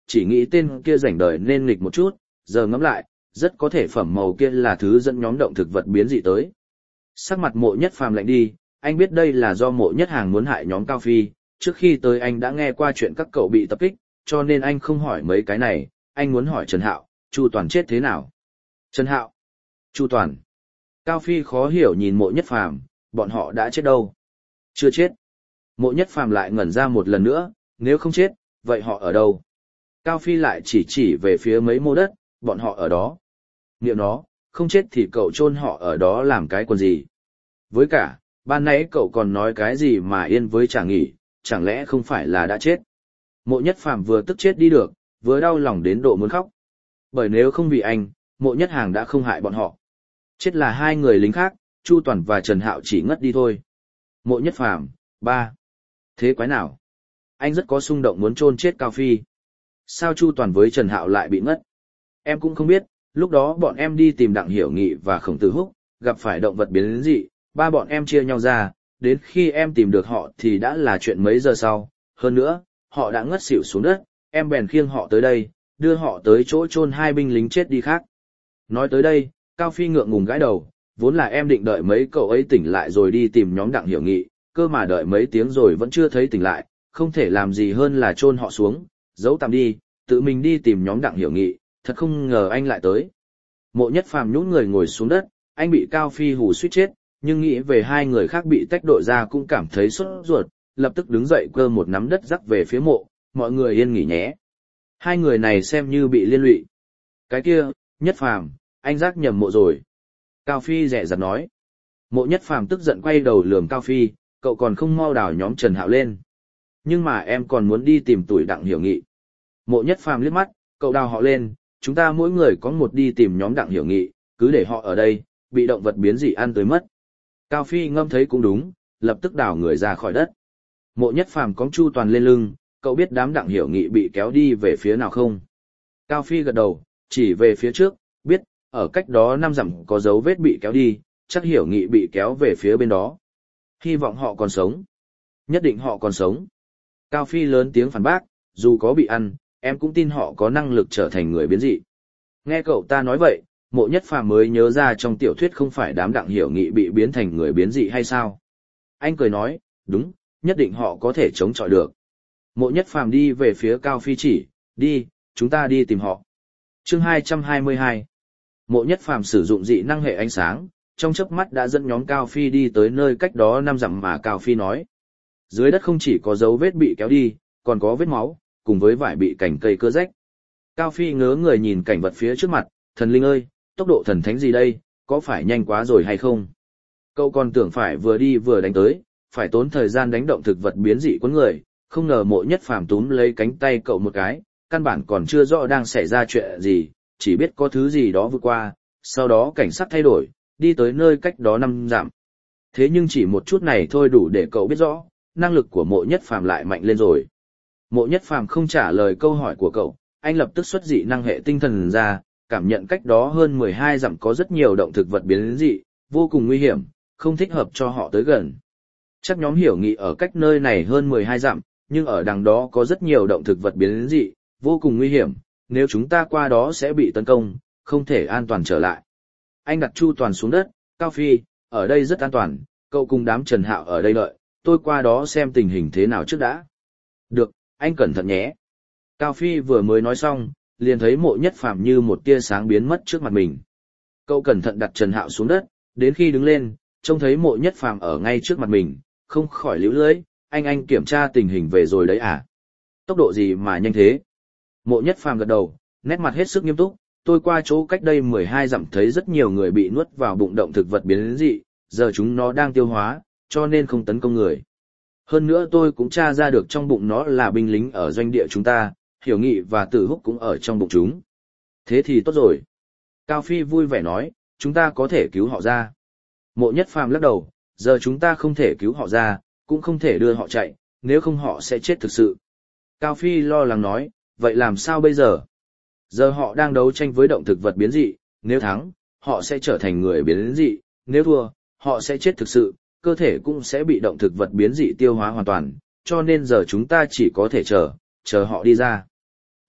chỉ nghĩ tên kia rảnh đời nên nghịch một chút, giờ ngẫm lại, rất có thể phẩm màu kia là thứ dẫn nhóm động thực vật biến dị tới. Sắc mặt Mộ Nhất Phàm lạnh đi, anh biết đây là do Mộ Nhất Hàng muốn hại nhóm Cao Phi, trước khi tới anh đã nghe qua chuyện các cậu bị tập kích, cho nên anh không hỏi mấy cái này, anh muốn hỏi Trần Hạo, Chu Toàn chết thế nào? Trần Hạo? Chu Toàn? Cao Phi khó hiểu nhìn Mộ Nhất Phàm, bọn họ đã chết đâu? Chưa chết. Mộ Nhất Phàm lại ngẩn ra một lần nữa, nếu không chết, vậy họ ở đâu? Cao Phi lại chỉ chỉ về phía mấy mô đất, bọn họ ở đó. Niệm nó, không chết thì cậu chôn họ ở đó làm cái quần gì? Với cả, ban nãy cậu còn nói cái gì mà yên với chả nghỉ, chẳng lẽ không phải là đã chết? Mộ Nhất Phàm vừa tức chết đi được, vừa đau lòng đến độ muốn khóc. Bởi nếu không vì anh, Mộ Nhất Hàng đã không hại bọn họ. Chết là hai người lính khác, Chu Toàn và Trần Hạo chỉ ngất đi thôi. Mộ Nhất Phàm, ba. Thế quái nào? Anh rất có xung động muốn chôn chết Cao Phi. Sao Chu Toàn với Trần Hạo lại bị ngất? Em cũng không biết, lúc đó bọn em đi tìm Đặng Hiểu Nghị và Khổng Tử Húc, gặp phải động vật biến dị, ba bọn em chia nhau ra, đến khi em tìm được họ thì đã là chuyện mấy giờ sau. Hơn nữa, họ đã ngất xỉu xuống đất, em bèn khiêng họ tới đây, đưa họ tới chỗ chôn hai binh lính chết đi khác. Nói tới đây, Cao Phi ngượng ngùng gãi đầu, vốn là em định đợi mấy cậu ấy tỉnh lại rồi đi tìm nhóm Đặng Hiểu Nghị, cơ mà đợi mấy tiếng rồi vẫn chưa thấy tỉnh lại, không thể làm gì hơn là chôn họ xuống, giấu tạm đi, tự mình đi tìm nhóm Đặng Hiểu Nghị, thật không ngờ anh lại tới. Mộ Nhất Phàm nhún người ngồi xuống đất, anh bị Cao Phi hù suýt chết, nhưng nghĩ về hai người khác bị tách đội ra cũng cảm thấy sốt ruột, lập tức đứng dậy cơ một nắm đất rắc về phía mộ, mọi người yên nghỉ nhé. Hai người này xem như bị liên lụy. Cái kia, Nhất Phàm, anh rắc nhầm mộ rồi. Cao Phi rẻ rặt nói. Mộ Nhất Phàm tức giận quay đầu lườm Cao Phi, cậu còn không mau đào nhóm Trần Hạo lên. Nhưng mà em còn muốn đi tìm tuổi Đặng Hiểu Nghị. Mộ Nhất Phàm liếc mắt, cậu đào họ lên, chúng ta mỗi người có một đi tìm nhóm Đặng Hiểu Nghị, cứ để họ ở đây, bị động vật biến dị ăn tới mất. Cao Phi ngâm thấy cũng đúng, lập tức đào người ra khỏi đất. Mộ Nhất Phàm cõng Chu Toàn lên lưng, cậu biết đám Đặng Hiểu Nghị bị kéo đi về phía nào không? Cao Phi gật đầu, chỉ về phía trước, biết, ở cách đó năm dặm có dấu vết bị kéo đi, chắc Hiểu Nghị bị kéo về phía bên đó. Hy vọng họ còn sống. Nhất định họ còn sống. Cao Phi lớn tiếng phản bác, dù có bị ăn, em cũng tin họ có năng lực trở thành người biến dị. Nghe cậu ta nói vậy, Mộ Nhất Phàm mới nhớ ra trong tiểu thuyết không phải đám Đặng Hiểu Nghị bị biến thành người biến dị hay sao? Anh cười nói, đúng, nhất định họ có thể chống chọi được. Mộ Nhất Phàm đi về phía Cao Phi chỉ, đi, chúng ta đi tìm họ. Chương hai trăm hai mươi hai. Mộ Nhất Phàm sử dụng dị năng hệ ánh sáng, trong chớp mắt đã dẫn nhóm Cao Phi đi tới nơi cách đó năm dặm mà Cao Phi nói. Dưới đất không chỉ có dấu vết bị kéo đi, còn có vết máu, cùng với vải bị cành cây cưa rách. Cao Phi ngớ người nhìn cảnh vật phía trước mặt, thần linh ơi, tốc độ thần thánh gì đây, có phải nhanh quá rồi hay không? Cậu còn tưởng phải vừa đi vừa đánh tới, phải tốn thời gian đánh động thực vật biến dị quấn người, không ngờ Mộ Nhất Phàm túm lấy cánh tay cậu một cái, căn bản còn chưa rõ đang xảy ra chuyện gì, chỉ biết có thứ gì đó vượt qua, sau đó cảnh sắc thay đổi, đi tới nơi cách đó năm dặm. Thế nhưng chỉ một chút này thôi đủ để cậu biết rõ, năng lực của Mộ Nhất Phàm lại mạnh lên rồi. Mộ Nhất Phàm không trả lời câu hỏi của cậu, anh lập tức xuất dị năng hệ tinh thần ra, cảm nhận cách đó hơn mười hai dặm có rất nhiều động thực vật biến dị, vô cùng nguy hiểm, không thích hợp cho họ tới gần. Chắc nhóm Hiểu Nghị ở cách nơi này hơn mười hai dặm, nhưng ở đằng đó có rất nhiều động thực vật biến dị, vô cùng nguy hiểm, nếu chúng ta qua đó sẽ bị tấn công, không thể an toàn trở lại. Anh đặt Chu Toàn xuống đất, Cao Phi, ở đây rất an toàn, cậu cùng đám Trần Hạo ở đây đợi, tôi qua đó xem tình hình thế nào trước đã. Được, anh cẩn thận nhé. Cao Phi vừa mới nói xong, liền thấy Mộ Nhất Phàm như một tia sáng biến mất trước mặt mình. Cậu cẩn thận đặt Trần Hạo xuống đất, đến khi đứng lên, trông thấy Mộ Nhất Phàm ở ngay trước mặt mình, không khỏi líu lưỡi, anh anh kiểm tra tình hình về rồi đấy à? Tốc độ gì mà nhanh thế? Mộ Nhất Phàm gật đầu, nét mặt hết sức nghiêm túc, tôi qua chỗ cách đây mười hai dặm thấy rất nhiều người bị nuốt vào bụng động thực vật biến dị, giờ chúng nó đang tiêu hóa, cho nên không tấn công người. Hơn nữa tôi cũng tra ra được trong bụng nó là binh lính ở doanh địa chúng ta, Hiểu Nghị và Tử Húc cũng ở trong bụng chúng. Thế thì tốt rồi. Cao Phi vui vẻ nói, chúng ta có thể cứu họ ra. Mộ Nhất Phàm lắc đầu, giờ chúng ta không thể cứu họ ra, cũng không thể đưa họ chạy, nếu không họ sẽ chết thực sự. Cao Phi lo lắng nói, vậy làm sao bây giờ? Giờ họ đang đấu tranh với động thực vật biến dị, nếu thắng, họ sẽ trở thành người biến dị, nếu thua, họ sẽ chết thực sự, cơ thể cũng sẽ bị động thực vật biến dị tiêu hóa hoàn toàn, cho nên giờ chúng ta chỉ có thể chờ, chờ họ đi ra.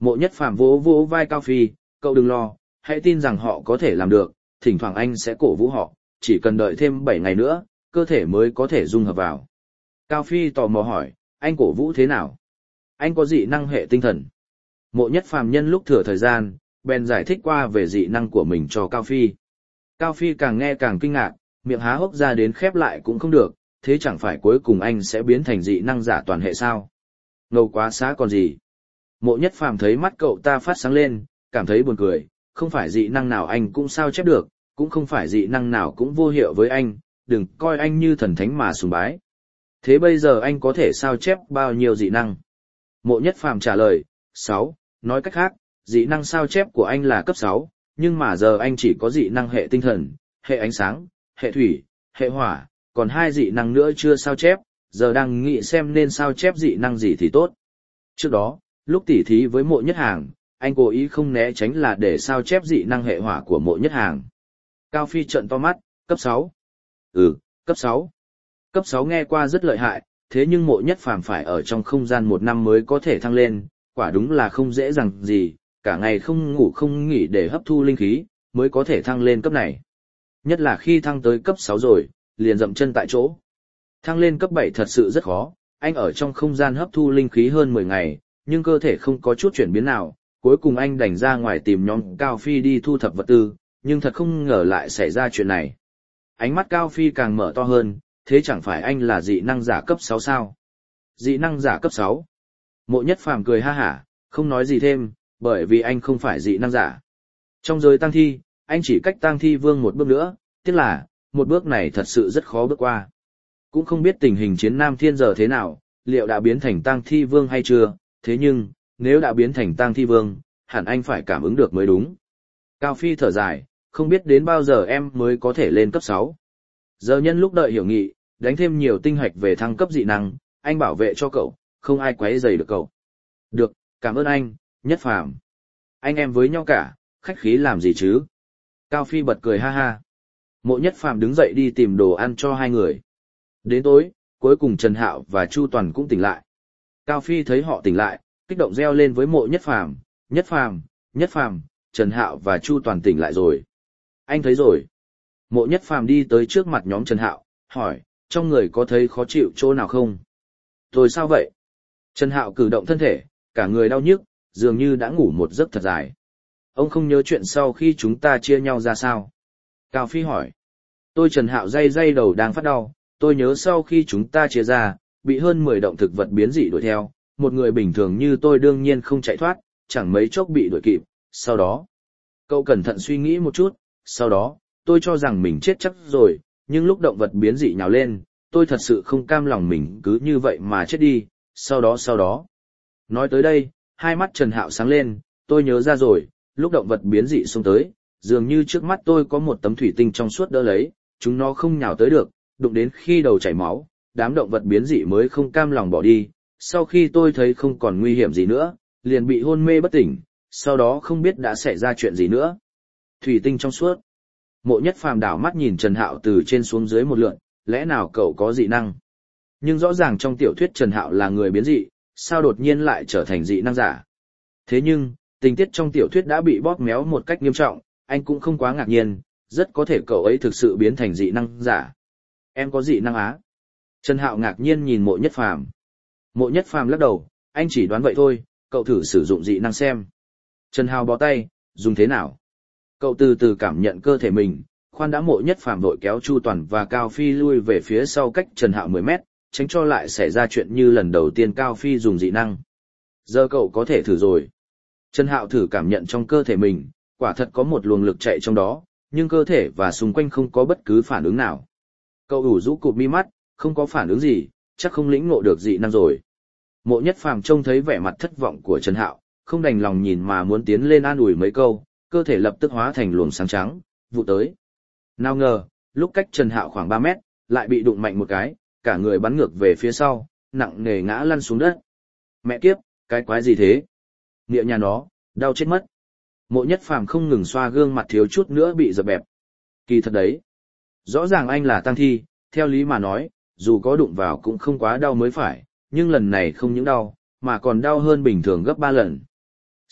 Mộ Nhất Phàm vỗ vỗ vai Cao Phi, cậu đừng lo, hãy tin rằng họ có thể làm được, thỉnh thoảng anh sẽ cổ vũ họ, chỉ cần đợi thêm bảy ngày nữa, cơ thể mới có thể dung hợp vào. Cao Phi tò mò hỏi, anh cổ vũ thế nào? Anh có dị năng hệ tinh thần. Mộ Nhất Phàm nhân lúc thừa thời gian, bèn giải thích qua về dị năng của mình cho Cao Phi. Cao Phi càng nghe càng kinh ngạc, miệng há hốc ra đến khép lại cũng không được, thế chẳng phải cuối cùng anh sẽ biến thành dị năng giả toàn hệ sao? Ngầu quá xá còn gì? Mộ Nhất Phàm thấy mắt cậu ta phát sáng lên, cảm thấy buồn cười, không phải dị năng nào anh cũng sao chép được, cũng không phải dị năng nào cũng vô hiệu với anh, đừng coi anh như thần thánh mà sùng bái. Thế bây giờ anh có thể sao chép bao nhiêu dị năng? Mộ Nhất Phàm trả lời, sáu, nói cách khác, dị năng sao chép của anh là cấp sáu, nhưng mà giờ anh chỉ có dị năng hệ tinh thần, hệ ánh sáng, hệ thủy, hệ hỏa, còn hai dị năng nữa chưa sao chép, giờ đang nghĩ xem nên sao chép dị năng gì thì tốt. Trước đó, lúc tỉ thí với Mộ Nhất Hàng, anh cố ý không né tránh là để sao chép dị năng hệ hỏa của Mộ Nhất Hàng. Cao Phi trợn to mắt, cấp sáu. Ừ, cấp sáu. Cấp sáu nghe qua rất lợi hại, thế nhưng Mộ Nhất Phàm phải ở trong không gian một năm mới có thể thăng lên, quả đúng là không dễ dàng gì, cả ngày không ngủ không nghỉ để hấp thu linh khí, mới có thể thăng lên cấp này. Nhất là khi thăng tới cấp sáu rồi, liền dậm chân tại chỗ. Thăng lên cấp bảy thật sự rất khó, anh ở trong không gian hấp thu linh khí hơn mười ngày, nhưng cơ thể không có chút chuyển biến nào, cuối cùng anh đành ra ngoài tìm nhóm Cao Phi đi thu thập vật tư, nhưng thật không ngờ lại xảy ra chuyện này. Ánh mắt Cao Phi càng mở to hơn, thế chẳng phải anh là dị năng giả cấp sáu sao? Dị năng giả cấp sáu? Mộ Nhất Phàm cười ha hả, không nói gì thêm, bởi vì anh không phải dị năng giả. Trong giới tang thi, anh chỉ cách tang thi vương một bước nữa, tiếc là, một bước này thật sự rất khó bước qua. Cũng không biết tình hình chiến Nam Thiên giờ thế nào, liệu đã biến thành tang thi vương hay chưa, thế nhưng, nếu đã biến thành tang thi vương, hẳn anh phải cảm ứng được mới đúng. Cao Phi thở dài, không biết đến bao giờ em mới có thể lên cấp sáu. Giờ nhân lúc đợi hiểu nghị, đánh thêm nhiều tinh hạch về thăng cấp dị năng, anh bảo vệ cho cậu, không ai quấy rầy được cậu. Được, cảm ơn anh, Nhất Phàm. Anh em với nhau cả, khách khí làm gì chứ? Cao Phi bật cười ha ha. Mộ Nhất Phàm đứng dậy đi tìm đồ ăn cho hai người. Đến tối, cuối cùng Trần Hạo và Chu Toàn cũng tỉnh lại. Cao Phi thấy họ tỉnh lại, kích động reo lên với Mộ Nhất Phàm, Nhất Phàm, Nhất Phàm, Trần Hạo và Chu Toàn tỉnh lại rồi. Anh thấy rồi. Mộ Nhất Phàm đi tới trước mặt nhóm Trần Hạo, hỏi, trong người có thấy khó chịu chỗ nào không? Tôi sao vậy? Trần Hạo cử động thân thể, cả người đau nhức, dường như đã ngủ một giấc thật dài. Ông không nhớ chuyện sau khi chúng ta chia nhau ra sao? Cao Phi hỏi. Tôi Trần Hạo day day đầu đang phát đau, tôi nhớ sau khi chúng ta chia ra, bị hơn mười động thực vật biến dị đuổi theo, một người bình thường như tôi đương nhiên không chạy thoát, chẳng mấy chốc bị đuổi kịp, sau đó. Cậu cẩn thận suy nghĩ một chút, sau đó, tôi cho rằng mình chết chắc rồi, nhưng lúc động vật biến dị nhào lên, tôi thật sự không cam lòng mình cứ như vậy mà chết đi, sau đó sau đó. Nói tới đây, hai mắt Trần Hạo sáng lên, tôi nhớ ra rồi, lúc động vật biến dị xông tới, dường như trước mắt tôi có một tấm thủy tinh trong suốt đỡ lấy, chúng nó không nhào tới được, đụng đến khi đầu chảy máu, đám động vật biến dị mới không cam lòng bỏ đi, sau khi tôi thấy không còn nguy hiểm gì nữa, liền bị hôn mê bất tỉnh, sau đó không biết đã xảy ra chuyện gì nữa. Thủy tinh trong suốt. Mộ Nhất Phàm đảo mắt nhìn Trần Hạo từ trên xuống dưới một lượt, lẽ nào cậu có dị năng? Nhưng rõ ràng trong tiểu thuyết Trần Hạo là người biến dị, sao đột nhiên lại trở thành dị năng giả? Thế nhưng, tình tiết trong tiểu thuyết đã bị bóp méo một cách nghiêm trọng, anh cũng không quá ngạc nhiên, rất có thể cậu ấy thực sự biến thành dị năng giả. Em có dị năng á? Trần Hạo ngạc nhiên nhìn Mộ Nhất Phàm. Mộ Nhất Phàm lắc đầu, anh chỉ đoán vậy thôi, cậu thử sử dụng dị năng xem. Trần Hạo bó tay, dùng thế nào? Cậu từ từ cảm nhận cơ thể mình, khoan đã. Mộ Nhất Phàm vội kéo Chu Toàn và Cao Phi lui về phía sau cách Trần Hạo mười mét, tránh cho lại xảy ra chuyện như lần đầu tiên Cao Phi dùng dị năng. Giờ cậu có thể thử rồi. Trần Hạo thử cảm nhận trong cơ thể mình, quả thật có một luồng lực chạy trong đó, nhưng cơ thể và xung quanh không có bất cứ phản ứng nào. Cậu ủ rũ cụp mi mắt, không có phản ứng gì, chắc không lĩnh ngộ được dị năng rồi. Mộ Nhất Phàm trông thấy vẻ mặt thất vọng của Trần Hạo, không đành lòng nhìn mà muốn tiến lên an ủi mấy câu, cơ thể lập tức hóa thành luồng sáng trắng, vụ tới. Nào ngờ, lúc cách Trần Hạo khoảng ba mét, lại bị đụng mạnh một cái, cả người bắn ngược về phía sau, nặng nề ngã lăn xuống đất. Mẹ kiếp, cái quái gì thế? Nghĩa nhà nó, đau chết mất. Mộ Nhất Phàm không ngừng xoa gương mặt thiếu chút nữa bị dập bẹp. Kỳ thật đấy. Rõ ràng anh là tang thi, theo lý mà nói, dù có đụng vào cũng không quá đau mới phải, nhưng lần này không những đau, mà còn đau hơn bình thường gấp ba lần.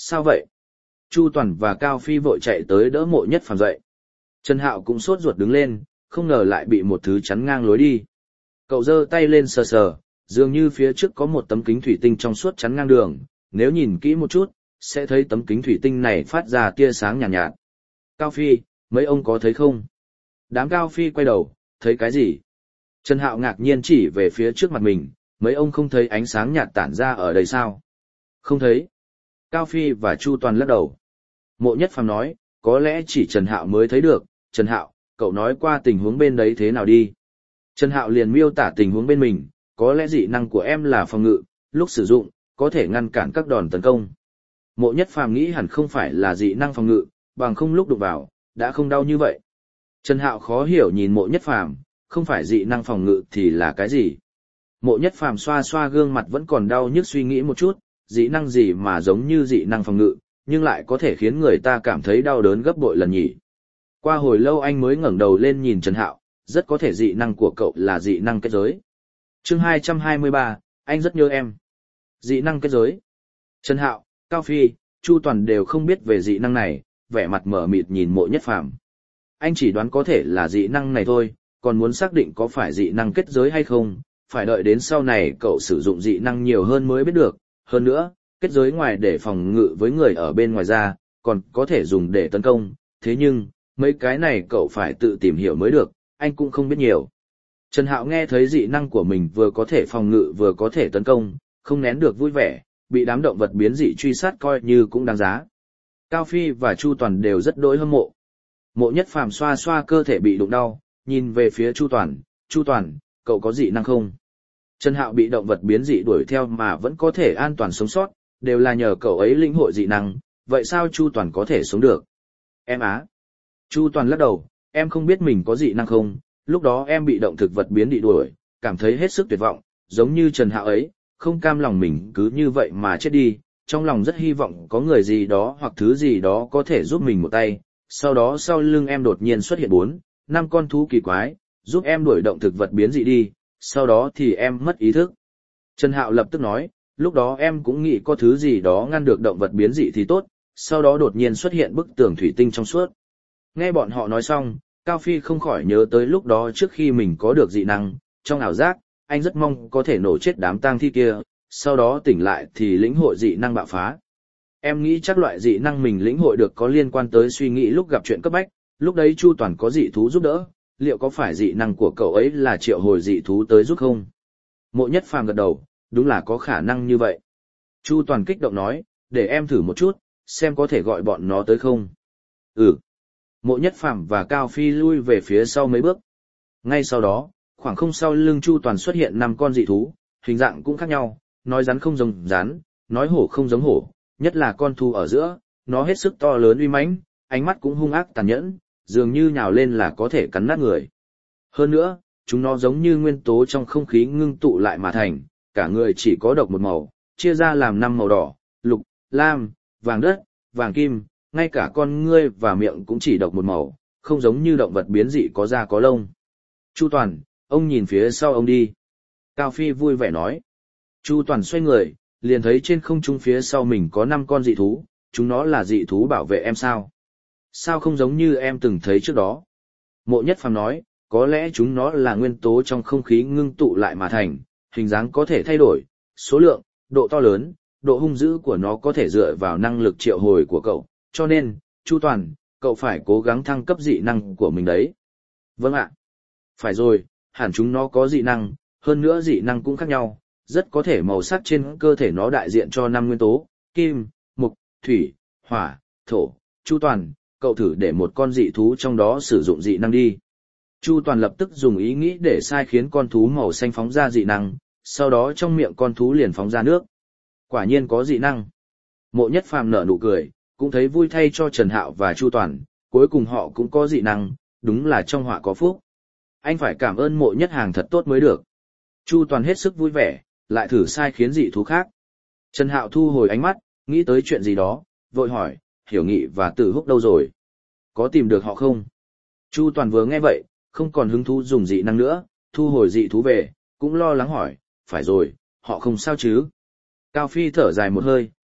Sao vậy? Chu Toàn và Cao Phi vội chạy tới đỡ Mộ Nhất Phàm dậy. Trần Hạo cũng sốt ruột đứng lên, không ngờ lại bị một thứ chắn ngang lối đi. Cậu giơ tay lên sờ sờ, dường như phía trước có một tấm kính thủy tinh trong suốt chắn ngang đường, nếu nhìn kỹ một chút, sẽ thấy tấm kính thủy tinh này phát ra tia sáng nhàn nhạt, nhạt. Cao Phi, mấy ông có thấy không? Đám Cao Phi quay đầu, thấy cái gì? Trần Hạo ngạc nhiên chỉ về phía trước mặt mình, mấy ông không thấy ánh sáng nhạt tản ra ở đây sao? Không thấy. Cao Phi và Chu Toàn lắc đầu. Mộ Nhất Phàm nói, có lẽ chỉ Trần Hạo mới thấy được. Trần Hạo, cậu nói qua tình huống bên đấy thế nào đi? Trần Hạo liền miêu tả tình huống bên mình, có lẽ dị năng của em là phòng ngự, lúc sử dụng, có thể ngăn cản các đòn tấn công. Mộ Nhất Phàm nghĩ hẳn không phải là dị năng phòng ngự, bằng không lúc đụng vào, đã không đau như vậy. Trần Hạo khó hiểu nhìn Mộ Nhất Phàm, không phải dị năng phòng ngự thì là cái gì? Mộ Nhất Phàm xoa xoa gương mặt vẫn còn đau nhức suy nghĩ một chút, dị năng gì mà giống như dị năng phòng ngự, nhưng lại có thể khiến người ta cảm thấy đau đớn gấp bội lần nhỉ. Qua hồi lâu anh mới ngẩng đầu lên nhìn Trần Hạo, rất có thể dị năng của cậu là dị năng kết giới. Chương hai trăm hai mươi ba, anh rất nhớ em. Dị năng kết giới. Trần Hạo, Cao Phi, Chu Toàn đều không biết về dị năng này, vẻ mặt mở mịt nhìn Mộ Nhất Phàm. Anh chỉ đoán có thể là dị năng này thôi, còn muốn xác định có phải dị năng kết giới hay không, phải đợi đến sau này cậu sử dụng dị năng nhiều hơn mới biết được. Hơn nữa, kết giới ngoài để phòng ngự với người ở bên ngoài ra, còn có thể dùng để tấn công, thế nhưng, mấy cái này cậu phải tự tìm hiểu mới được, anh cũng không biết nhiều. Trần Hạo nghe thấy dị năng của mình vừa có thể phòng ngự vừa có thể tấn công, không nén được vui vẻ, bị đám động vật biến dị truy sát coi như cũng đáng giá. Cao Phi và Chu Toàn đều rất đỗi hâm mộ. Mộ Nhất Phàm xoa xoa cơ thể bị đụng đau, nhìn về phía Chu Toàn, Chu Toàn, cậu có dị năng không? Trần Hạo bị động vật biến dị đuổi theo mà vẫn có thể an toàn sống sót, đều là nhờ cậu ấy lĩnh hội dị năng, vậy sao Chu Toàn có thể sống được? Em á. Chu Toàn lắc đầu, em không biết mình có dị năng không, lúc đó em bị động thực vật biến dị đuổi, cảm thấy hết sức tuyệt vọng, giống như Trần Hạo ấy, không cam lòng mình cứ như vậy mà chết đi, trong lòng rất hy vọng có người gì đó hoặc thứ gì đó có thể giúp mình một tay, sau đó sau lưng em đột nhiên xuất hiện bốn, năm con thú kỳ quái, giúp em đuổi động thực vật biến dị đi, sau đó thì em mất ý thức. Trần Hạo lập tức nói, lúc đó em cũng nghĩ có thứ gì đó ngăn được động vật biến dị thì tốt, sau đó đột nhiên xuất hiện bức tường thủy tinh trong suốt. Nghe bọn họ nói xong, Cao Phi không khỏi nhớ tới lúc đó trước khi mình có được dị năng, trong ảo giác, anh rất mong có thể nổ chết đám tang thi kia, sau đó tỉnh lại thì lĩnh hội dị năng bạo phá. Em nghĩ chắc loại dị năng mình lĩnh hội được có liên quan tới suy nghĩ lúc gặp chuyện cấp bách, lúc đấy Chu Toàn có dị thú giúp đỡ, liệu có phải dị năng của cậu ấy là triệu hồi dị thú tới giúp không? Mộ Nhất Phàm gật đầu, đúng là có khả năng như vậy. Chu Toàn kích động nói, để em thử một chút, xem có thể gọi bọn nó tới không. Ừ. Mộ Nhất Phàm và Cao Phi lui về phía sau mấy bước. Ngay sau đó, khoảng không sau lưng Chu Toàn xuất hiện năm con dị thú, hình dạng cũng khác nhau, nói rắn không giống rắn, nói hổ không giống hổ, nhất là con thú ở giữa, nó hết sức to lớn uy mãnh, ánh mắt cũng hung ác tàn nhẫn, dường như nhào lên là có thể cắn nát người. Hơn nữa, chúng nó giống như nguyên tố trong không khí ngưng tụ lại mà thành, cả người chỉ có độc một màu, chia ra làm năm màu đỏ, lục, lam, vàng đất, vàng kim, ngay cả con ngươi và miệng cũng chỉ độc một màu, không giống như động vật biến dị có da có lông. Chu Toàn, ông nhìn phía sau ông đi. Cao Phi vui vẻ nói. Chu Toàn xoay người, liền thấy trên không trung phía sau mình có năm con dị thú, chúng nó là dị thú bảo vệ em sao? Sao không giống như em từng thấy trước đó? Mộ Nhất Phàm nói, có lẽ chúng nó là nguyên tố trong không khí ngưng tụ lại mà thành, hình dáng có thể thay đổi, số lượng, độ to lớn, độ hung dữ của nó có thể dựa vào năng lực triệu hồi của cậu, cho nên, Chu Toàn, cậu phải cố gắng thăng cấp dị năng của mình đấy. Vâng ạ. Phải rồi, hẳn chúng nó có dị năng, hơn nữa dị năng cũng khác nhau, rất có thể màu sắc trên cơ thể nó đại diện cho năm nguyên tố, kim, mục, thủy, hỏa, thổ. Chu Toàn, cậu thử để một con dị thú trong đó sử dụng dị năng đi. Chu Toàn lập tức dùng ý nghĩ để sai khiến con thú màu xanh phóng ra dị năng, sau đó trong miệng con thú liền phóng ra nước. Quả nhiên có dị năng. Mộ Nhất Phàm nở nụ cười, cũng thấy vui thay cho Trần Hạo và Chu Toàn, cuối cùng họ cũng có dị năng, đúng là trong họa có phúc. Anh phải cảm ơn Mộ Nhất Hàng thật tốt mới được. Chu Toàn hết sức vui vẻ, lại thử sai khiến dị thú khác. Trần Hạo thu hồi ánh mắt, nghĩ tới chuyện gì đó, vội hỏi, Hiểu Nghị và Tử Húc đâu rồi? Có tìm được họ không? Chu Toàn vừa nghe vậy, không còn hứng thú dùng dị năng nữa, thu hồi dị thú về, cũng lo lắng hỏi, phải rồi, họ không sao chứ? Cao Phi thở dài một hơi,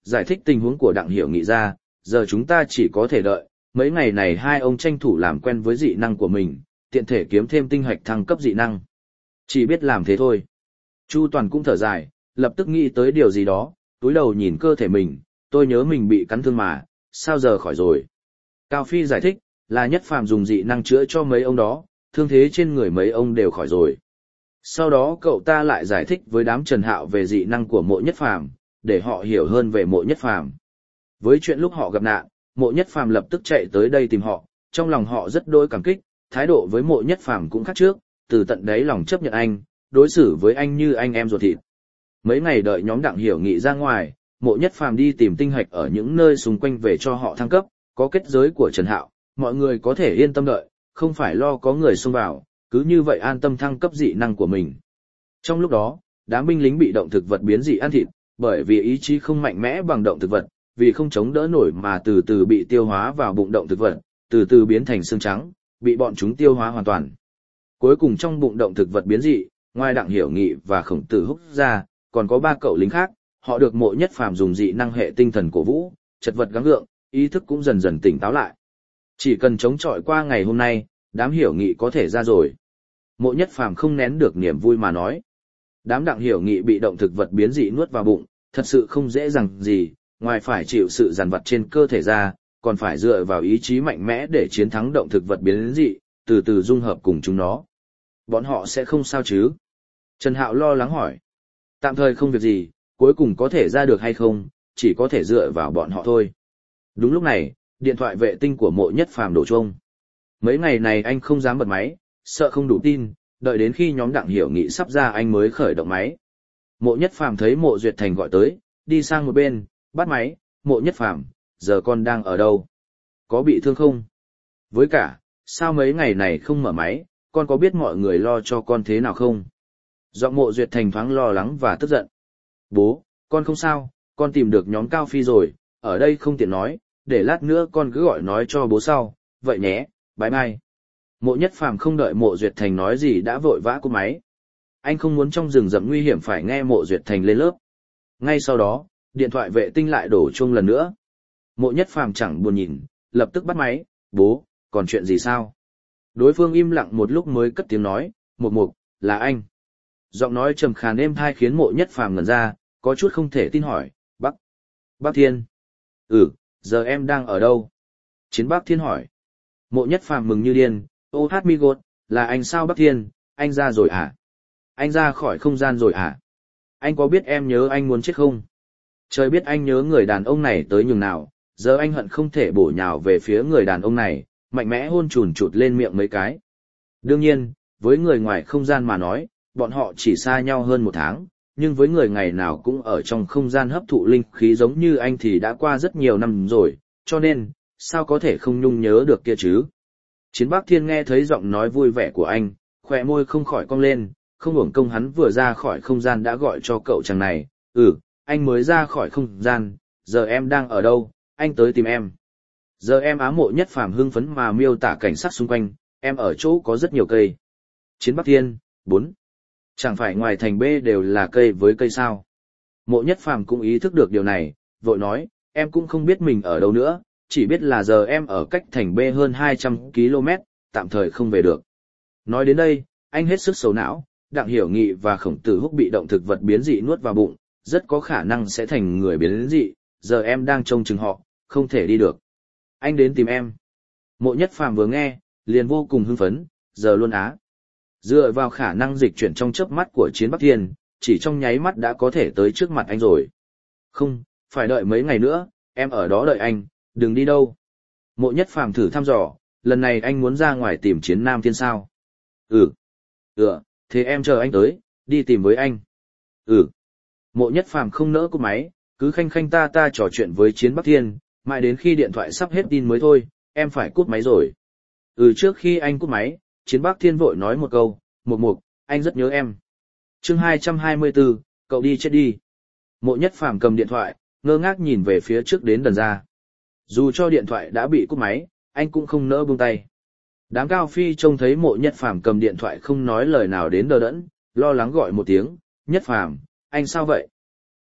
giải thích tình huống của Đặng Hiểu Nghị ra, giờ chúng ta chỉ có thể đợi, mấy ngày này hai ông tranh thủ làm quen với dị năng của mình, tiện thể kiếm thêm tinh hạch thăng cấp dị năng. Chỉ biết làm thế thôi. Chu Toàn cũng thở dài, lập tức nghĩ tới điều gì đó, túi đầu nhìn cơ thể mình, tôi nhớ mình bị cắn thương mà, sao giờ khỏi rồi. Cao Phi giải thích, là Nhất Phàm dùng dị năng chữa cho mấy ông đó, thương thế trên người mấy ông đều khỏi rồi. Sau đó cậu ta lại giải thích với đám Trần Hạo về dị năng của Mộ Nhất Phàm, để họ hiểu hơn về Mộ Nhất Phàm. Với chuyện lúc họ gặp nạn, Mộ Nhất Phàm lập tức chạy tới đây tìm họ, trong lòng họ rất đỗi cảm kích, thái độ với Mộ Nhất Phàm cũng khác trước, từ tận đáy lòng chấp nhận anh, đối xử với anh như anh em ruột thịt. Mấy ngày đợi nhóm Đặng Hiểu Nghị ra ngoài, Mộ Nhất Phàm đi tìm tinh hạch ở những nơi xung quanh về cho họ thăng cấp, có kết giới của Trần Hạo, mọi người có thể yên tâm đợi, không phải lo có người xông vào, cứ như vậy an tâm thăng cấp dị năng của mình. Trong lúc đó, đám binh lính bị động thực vật biến dị ăn thịt, bởi vì ý chí không mạnh mẽ bằng động thực vật, vì không chống đỡ nổi mà từ từ bị tiêu hóa vào bụng động thực vật, từ từ biến thành xương trắng, bị bọn chúng tiêu hóa hoàn toàn. Cuối cùng trong bụng động thực vật biến dị, ngoài Đặng Hiểu Nghị và Khổng Tử Húc ra, còn có ba cậu lính khác, họ được Mộ Nhất Phàm dùng dị năng hệ tinh thần cổ vũ, chật vật gắng gượng, ý thức cũng dần dần tỉnh táo lại. Chỉ cần chống chọi qua ngày hôm nay, đám Hiểu Nghị có thể ra rồi. Mộ Nhất Phàm không nén được niềm vui mà nói. Đám Đặng Hiểu Nghị bị động thực vật biến dị nuốt vào bụng, thật sự không dễ dàng gì, ngoài phải chịu sự giàn vặt trên cơ thể ra, còn phải dựa vào ý chí mạnh mẽ để chiến thắng động thực vật biến dị, từ từ dung hợp cùng chúng nó. Bọn họ sẽ không sao chứ? Trần Hạo lo lắng hỏi. Tạm thời không việc gì, cuối cùng có thể ra được hay không, chỉ có thể dựa vào bọn họ thôi. Đúng lúc này, điện thoại vệ tinh của Mộ Nhất Phàm đổ chuông. Mấy ngày này anh không dám bật máy, sợ không đủ tin, đợi đến khi nhóm Đặng Hiểu Nghị sắp ra anh mới khởi động máy. Mộ Nhất Phàm thấy Mộ Duyệt Thành gọi tới, đi sang một bên, bắt máy. Mộ Nhất Phàm, giờ con đang ở đâu? Có bị thương không? Với cả, sao mấy ngày này không mở máy, con có biết mọi người lo cho con thế nào không? Giọng Mộ Duyệt Thành thoáng lo lắng và tức giận. Bố, con không sao, con tìm được nhóm Cao Phi rồi, ở đây không tiện nói, để lát nữa con cứ gọi nói cho bố sau, vậy nhé, bye bye. Mộ Nhất Phàm không đợi Mộ Duyệt Thành nói gì đã vội vã cúp máy. Anh không muốn trong rừng rậm nguy hiểm phải nghe Mộ Duyệt Thành lên lớp. Ngay sau đó, điện thoại vệ tinh lại đổ chuông lần nữa. Mộ Nhất Phàm chẳng buồn nhìn, lập tức bắt máy, bố, còn chuyện gì sao? Đối phương im lặng một lúc mới cất tiếng nói, Mục Mục, là anh. Giọng nói trầm khàn êm tai khiến Mộ Nhất Phàm ngẩn ra, có chút không thể tin hỏi, Bắc, Bắc Thiên. Ừ, giờ em đang ở đâu? Chiến Bắc Thiên hỏi. Mộ Nhất Phàm mừng như điên, ô hát mi gột, là anh sao Bắc Thiên, anh ra rồi à? Anh ra khỏi không gian rồi à? Anh có biết em nhớ anh muốn chết không? Trời biết anh nhớ người đàn ông này tới nhường nào, giờ anh hận không thể bổ nhào về phía người đàn ông này, mạnh mẽ hôn chùn chụt lên miệng mấy cái. Đương nhiên, với người ngoài không gian mà nói, bọn họ chỉ xa nhau hơn một tháng, nhưng với người ngày nào cũng ở trong không gian hấp thụ linh khí giống như anh thì đã qua rất nhiều năm rồi, cho nên, sao có thể không nhung nhớ được kia chứ? Chiến Bắc Thiên nghe thấy giọng nói vui vẻ của anh, khỏe môi không khỏi cong lên, không uổng công hắn vừa ra khỏi không gian đã gọi cho cậu chàng này, ừ, anh mới ra khỏi không gian, giờ em đang ở đâu, anh tới tìm em. Giờ em Á Mộ Nhất Phàm hưng phấn mà miêu tả cảnh sát xung quanh, em ở chỗ có rất nhiều cây. Chiến Bắc Thiên, bốn. Chẳng phải ngoài thành B đều là cây với cây sao? Mộ Nhất Phàm cũng ý thức được điều này, vội nói, em cũng không biết mình ở đâu nữa, chỉ biết là giờ em ở cách thành B hơn hai trăm ki lô mét, tạm thời không về được. Nói đến đây, anh hết sức xấu não, Đặng Hiểu Nghị và Khổng Tử Húc bị động thực vật biến dị nuốt vào bụng, rất có khả năng sẽ thành người biến dị, giờ em đang trông chừng họ, không thể đi được. Anh đến tìm em. Mộ Nhất Phàm vừa nghe, liền vô cùng hưng phấn, giờ luôn á. Dựa vào khả năng dịch chuyển trong chớp mắt của Chiến Bắc Thiên, chỉ trong nháy mắt đã có thể tới trước mặt anh rồi. Không, phải đợi mấy ngày nữa, em ở đó đợi anh, đừng đi đâu. Mộ Nhất Phàm thử thăm dò, lần này anh muốn ra ngoài tìm Chiến Nam Thiên sao? Ừ. Ừ, thế em chờ anh tới, đi tìm với anh. Ừ. Mộ Nhất Phàm không nỡ cúp máy, cứ khanh khanh ta ta trò chuyện với Chiến Bắc Thiên, mãi đến khi điện thoại sắp hết tin mới thôi, em phải cúp máy rồi. Ừ, trước khi anh cúp máy, Chiến Bắc Thiên vội nói một câu, Mục Mục, anh rất nhớ em. Chương hai trăm hai mươi tư, cậu đi chết đi. Mộ Nhất Phàm cầm điện thoại, ngơ ngác nhìn về phía trước đến đần ra. Dù cho điện thoại đã bị cúp máy, anh cũng không nỡ buông tay. Đám Cao Phi trông thấy Mộ Nhất Phàm cầm điện thoại không nói lời nào đến đờ đẫn, lo lắng gọi một tiếng, Nhất Phàm, anh sao vậy?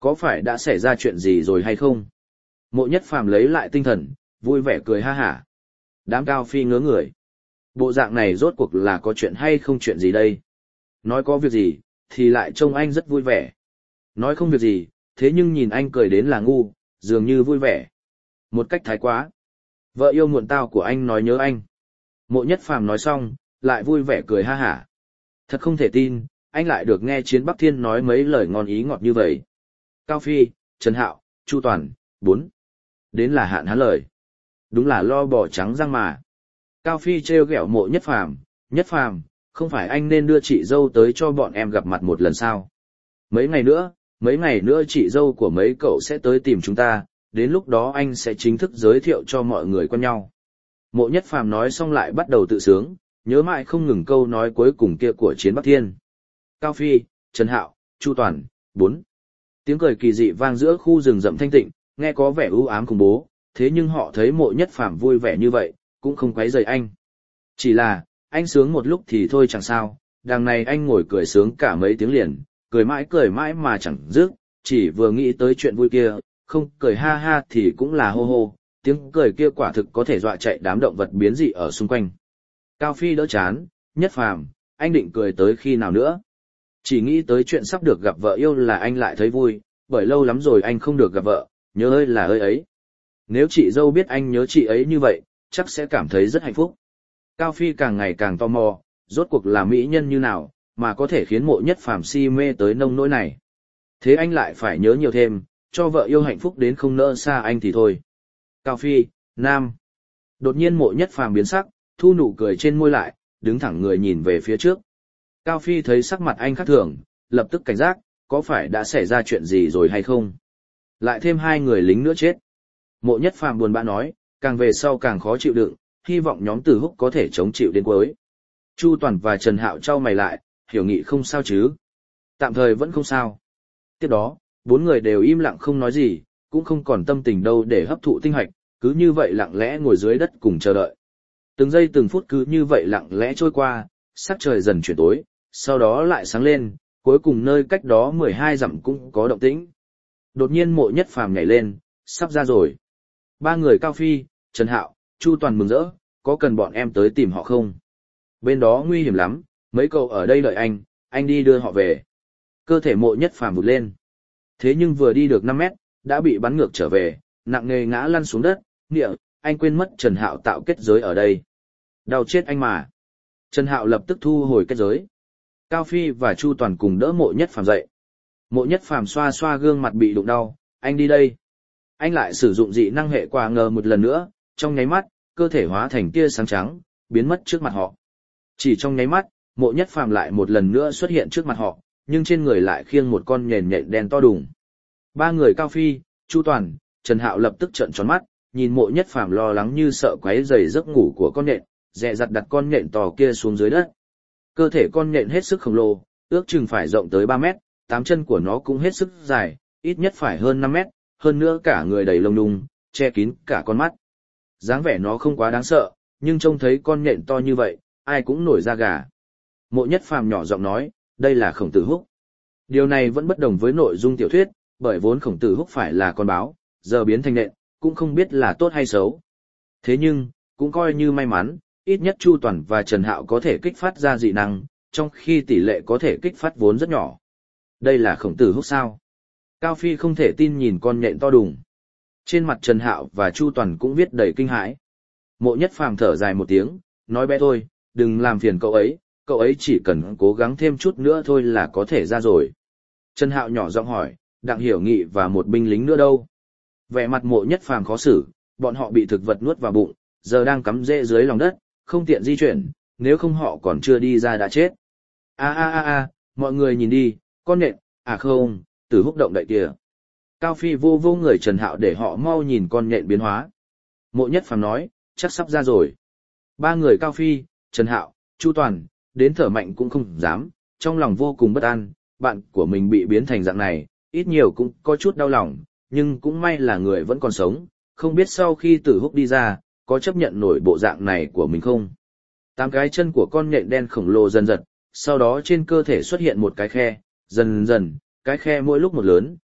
có phải đã xảy ra chuyện gì rồi hay không? Mộ Nhất Phàm lấy lại tinh thần, vui vẻ cười ha hả. Đám Cao Phi ngớ người. Bộ dạng này rốt cuộc là có chuyện hay không chuyện gì đây? Nói có việc gì, thì lại trông anh rất vui vẻ. Nói không việc gì, thế nhưng nhìn anh cười đến là ngu, dường như vui vẻ. Một cách thái quá. Vợ yêu muộn tao của anh nói nhớ anh. Mộ Nhất Phàm nói xong, lại vui vẻ cười ha hả. Thật không thể tin, anh lại được nghe Chiến Bắc Thiên nói mấy lời ngon ý ngọt như vậy. Cao Phi, Trần Hạo, Chu Toàn, bốn. Đến là hạn hán lời. Đúng là lo bò trắng răng mà. Cao Phi trêu ghẹo Mộ Nhất Phàm, Nhất Phàm, không phải anh nên đưa chị dâu tới cho bọn em gặp mặt một lần sao? Mấy ngày nữa, mấy ngày nữa chị dâu của mấy cậu sẽ tới tìm chúng ta, đến lúc đó anh sẽ chính thức giới thiệu cho mọi người quen nhau. Mộ Nhất Phàm nói xong lại bắt đầu tự sướng, nhớ mãi không ngừng câu nói cuối cùng kia của Chiến Bắc Thiên. Cao Phi, Trần Hạo, Chu Toàn, bốn. Tiếng cười kỳ dị vang giữa khu rừng rậm thanh tịnh, nghe có vẻ u ám khủng bố, thế nhưng họ thấy Mộ Nhất Phàm vui vẻ như vậy, cũng không quấy rầy anh. Chỉ là, anh sướng một lúc thì thôi chẳng sao, đằng này anh ngồi cười sướng cả mấy tiếng liền, cười mãi cười mãi mà chẳng dứt, chỉ vừa nghĩ tới chuyện vui kia, không cười ha ha thì cũng là hô hô, tiếng cười kia quả thực có thể dọa chạy đám động vật biến dị ở xung quanh. Cao Phi đỡ chán, Nhất Phàm, anh định cười tới khi nào nữa? Chỉ nghĩ tới chuyện sắp được gặp vợ yêu là anh lại thấy vui, bởi lâu lắm rồi anh không được gặp vợ, nhớ ơi là ơi ấy. Nếu chị dâu biết anh nhớ chị ấy như vậy, chắc sẽ cảm thấy rất hạnh phúc. Cao Phi càng ngày càng tò mò, rốt cuộc là mỹ nhân như nào, mà có thể khiến Mộ Nhất Phàm si mê tới nông nỗi này. Thế anh lại phải nhớ nhiều thêm, cho vợ yêu hạnh phúc đến không nỡ xa anh thì thôi. Cao Phi, Nam. Đột nhiên Mộ Nhất Phàm biến sắc, thu nụ cười trên môi lại, đứng thẳng người nhìn về phía trước. Cao Phi thấy sắc mặt anh khác thường, lập tức cảnh giác, có phải đã xảy ra chuyện gì rồi hay không? Lại thêm hai người lính nữa chết. Mộ Nhất Phàm buồn bã nói, càng về sau càng khó chịu đựng, hy vọng nhóm Từ Húc có thể chống chịu đến cuối. Chu Toàn và Trần Hạo trao mày lại, hiểu nghị không sao chứ? Tạm thời vẫn không sao. Tiếp đó, bốn người đều im lặng không nói gì, cũng không còn tâm tình đâu để hấp thụ tinh hạch, cứ như vậy lặng lẽ ngồi dưới đất cùng chờ đợi. Từng giây từng phút cứ như vậy lặng lẽ trôi qua, sắc trời dần chuyển tối, sau đó lại sáng lên, cuối cùng nơi cách đó mười hai dặm cũng có động tĩnh. Đột nhiên Mộ Nhất Phàm nhảy lên, sắp ra rồi. Ba người Cao Phi, Trần Hạo, Chu Toàn mừng rỡ, có cần bọn em tới tìm họ không? Bên đó nguy hiểm lắm, mấy cậu ở đây đợi anh, anh đi đưa họ về. Cơ thể Mộ Nhất Phàm vụt lên. Thế nhưng vừa đi được năm mét, đã bị bắn ngược trở về, nặng nề ngã lăn xuống đất, nghĩa, anh quên mất Trần Hạo tạo kết giới ở đây. Đau chết anh mà. Trần Hạo lập tức thu hồi kết giới. Cao Phi và Chu Toàn cùng đỡ Mộ Nhất Phàm dậy. Mộ Nhất Phàm xoa xoa gương mặt bị đụng đau, anh đi đây. Anh lại sử dụng dị năng hệ quả ngờ một lần nữa, trong nháy mắt, cơ thể hóa thành tia sáng trắng, biến mất trước mặt họ. Chỉ trong nháy mắt, Mộ Nhất Phàm lại một lần nữa xuất hiện trước mặt họ, nhưng trên người lại khiêng một con nhện nhện đen to đùng. Ba người Cao Phi, Chu Toàn, Trần Hạo lập tức trợn tròn mắt, nhìn Mộ Nhất Phàm lo lắng như sợ quấy rầy giấc ngủ của con nhện, dè dặt đặt con nhện to kia xuống dưới đất. Cơ thể con nhện hết sức khổng lồ, ước chừng phải rộng tới ba mét, tám chân của nó cũng hết sức dài, ít nhất phải hơn năm mét, hơn nữa cả người đầy lông đùng, che kín cả con mắt. Dáng vẻ nó không quá đáng sợ, nhưng trông thấy con nhện to như vậy, ai cũng nổi da gà. Mộ Nhất Phàm nhỏ giọng nói, đây là Khổng Tử Húc. Điều này vẫn bất đồng với nội dung tiểu thuyết, bởi vốn Khổng Tử Húc phải là con báo, giờ biến thành nhện, cũng không biết là tốt hay xấu. Thế nhưng, cũng coi như may mắn, ít nhất Chu Toàn và Trần Hạo có thể kích phát ra dị năng, trong khi tỷ lệ có thể kích phát vốn rất nhỏ. Đây là Khổng Tử Húc sao? Cao Phi không thể tin nhìn con nhện to đùng. Trên mặt Trần Hạo và Chu Toàn cũng viết đầy kinh hãi. Mộ Nhất Phàm thở dài một tiếng, nói bé thôi, đừng làm phiền cậu ấy, cậu ấy chỉ cần cố gắng thêm chút nữa thôi là có thể ra rồi. Trần Hạo nhỏ giọng hỏi, Đặng Hiểu Nghị và một binh lính nữa đâu? Vẻ mặt Mộ Nhất Phàm khó xử, bọn họ bị thực vật nuốt vào bụng, giờ đang cắm rễ dưới lòng đất, không tiện di chuyển, nếu không họ còn chưa đi ra đã chết. A a a a, mọi người nhìn đi, con nhện, à không, Tử Húc động đậy kìa. Cao Phi vô vô người Trần Hạo để họ mau nhìn con nhện biến hóa. Mộ Nhất Phàm nói, chắc sắp ra rồi. Ba người Cao Phi, Trần Hạo, Chu Toàn, đến thở mạnh cũng không dám, trong lòng vô cùng bất an, bạn của mình bị biến thành dạng này, ít nhiều cũng có chút đau lòng, nhưng cũng may là người vẫn còn sống, không biết sau khi Tử Húc đi ra, có chấp nhận nổi bộ dạng này của mình không. Tám cái chân của con nhện đen khổng lồ dần dần, sau đó trên cơ thể xuất hiện một cái khe, dần dần, cái khe mỗi lúc một lớn,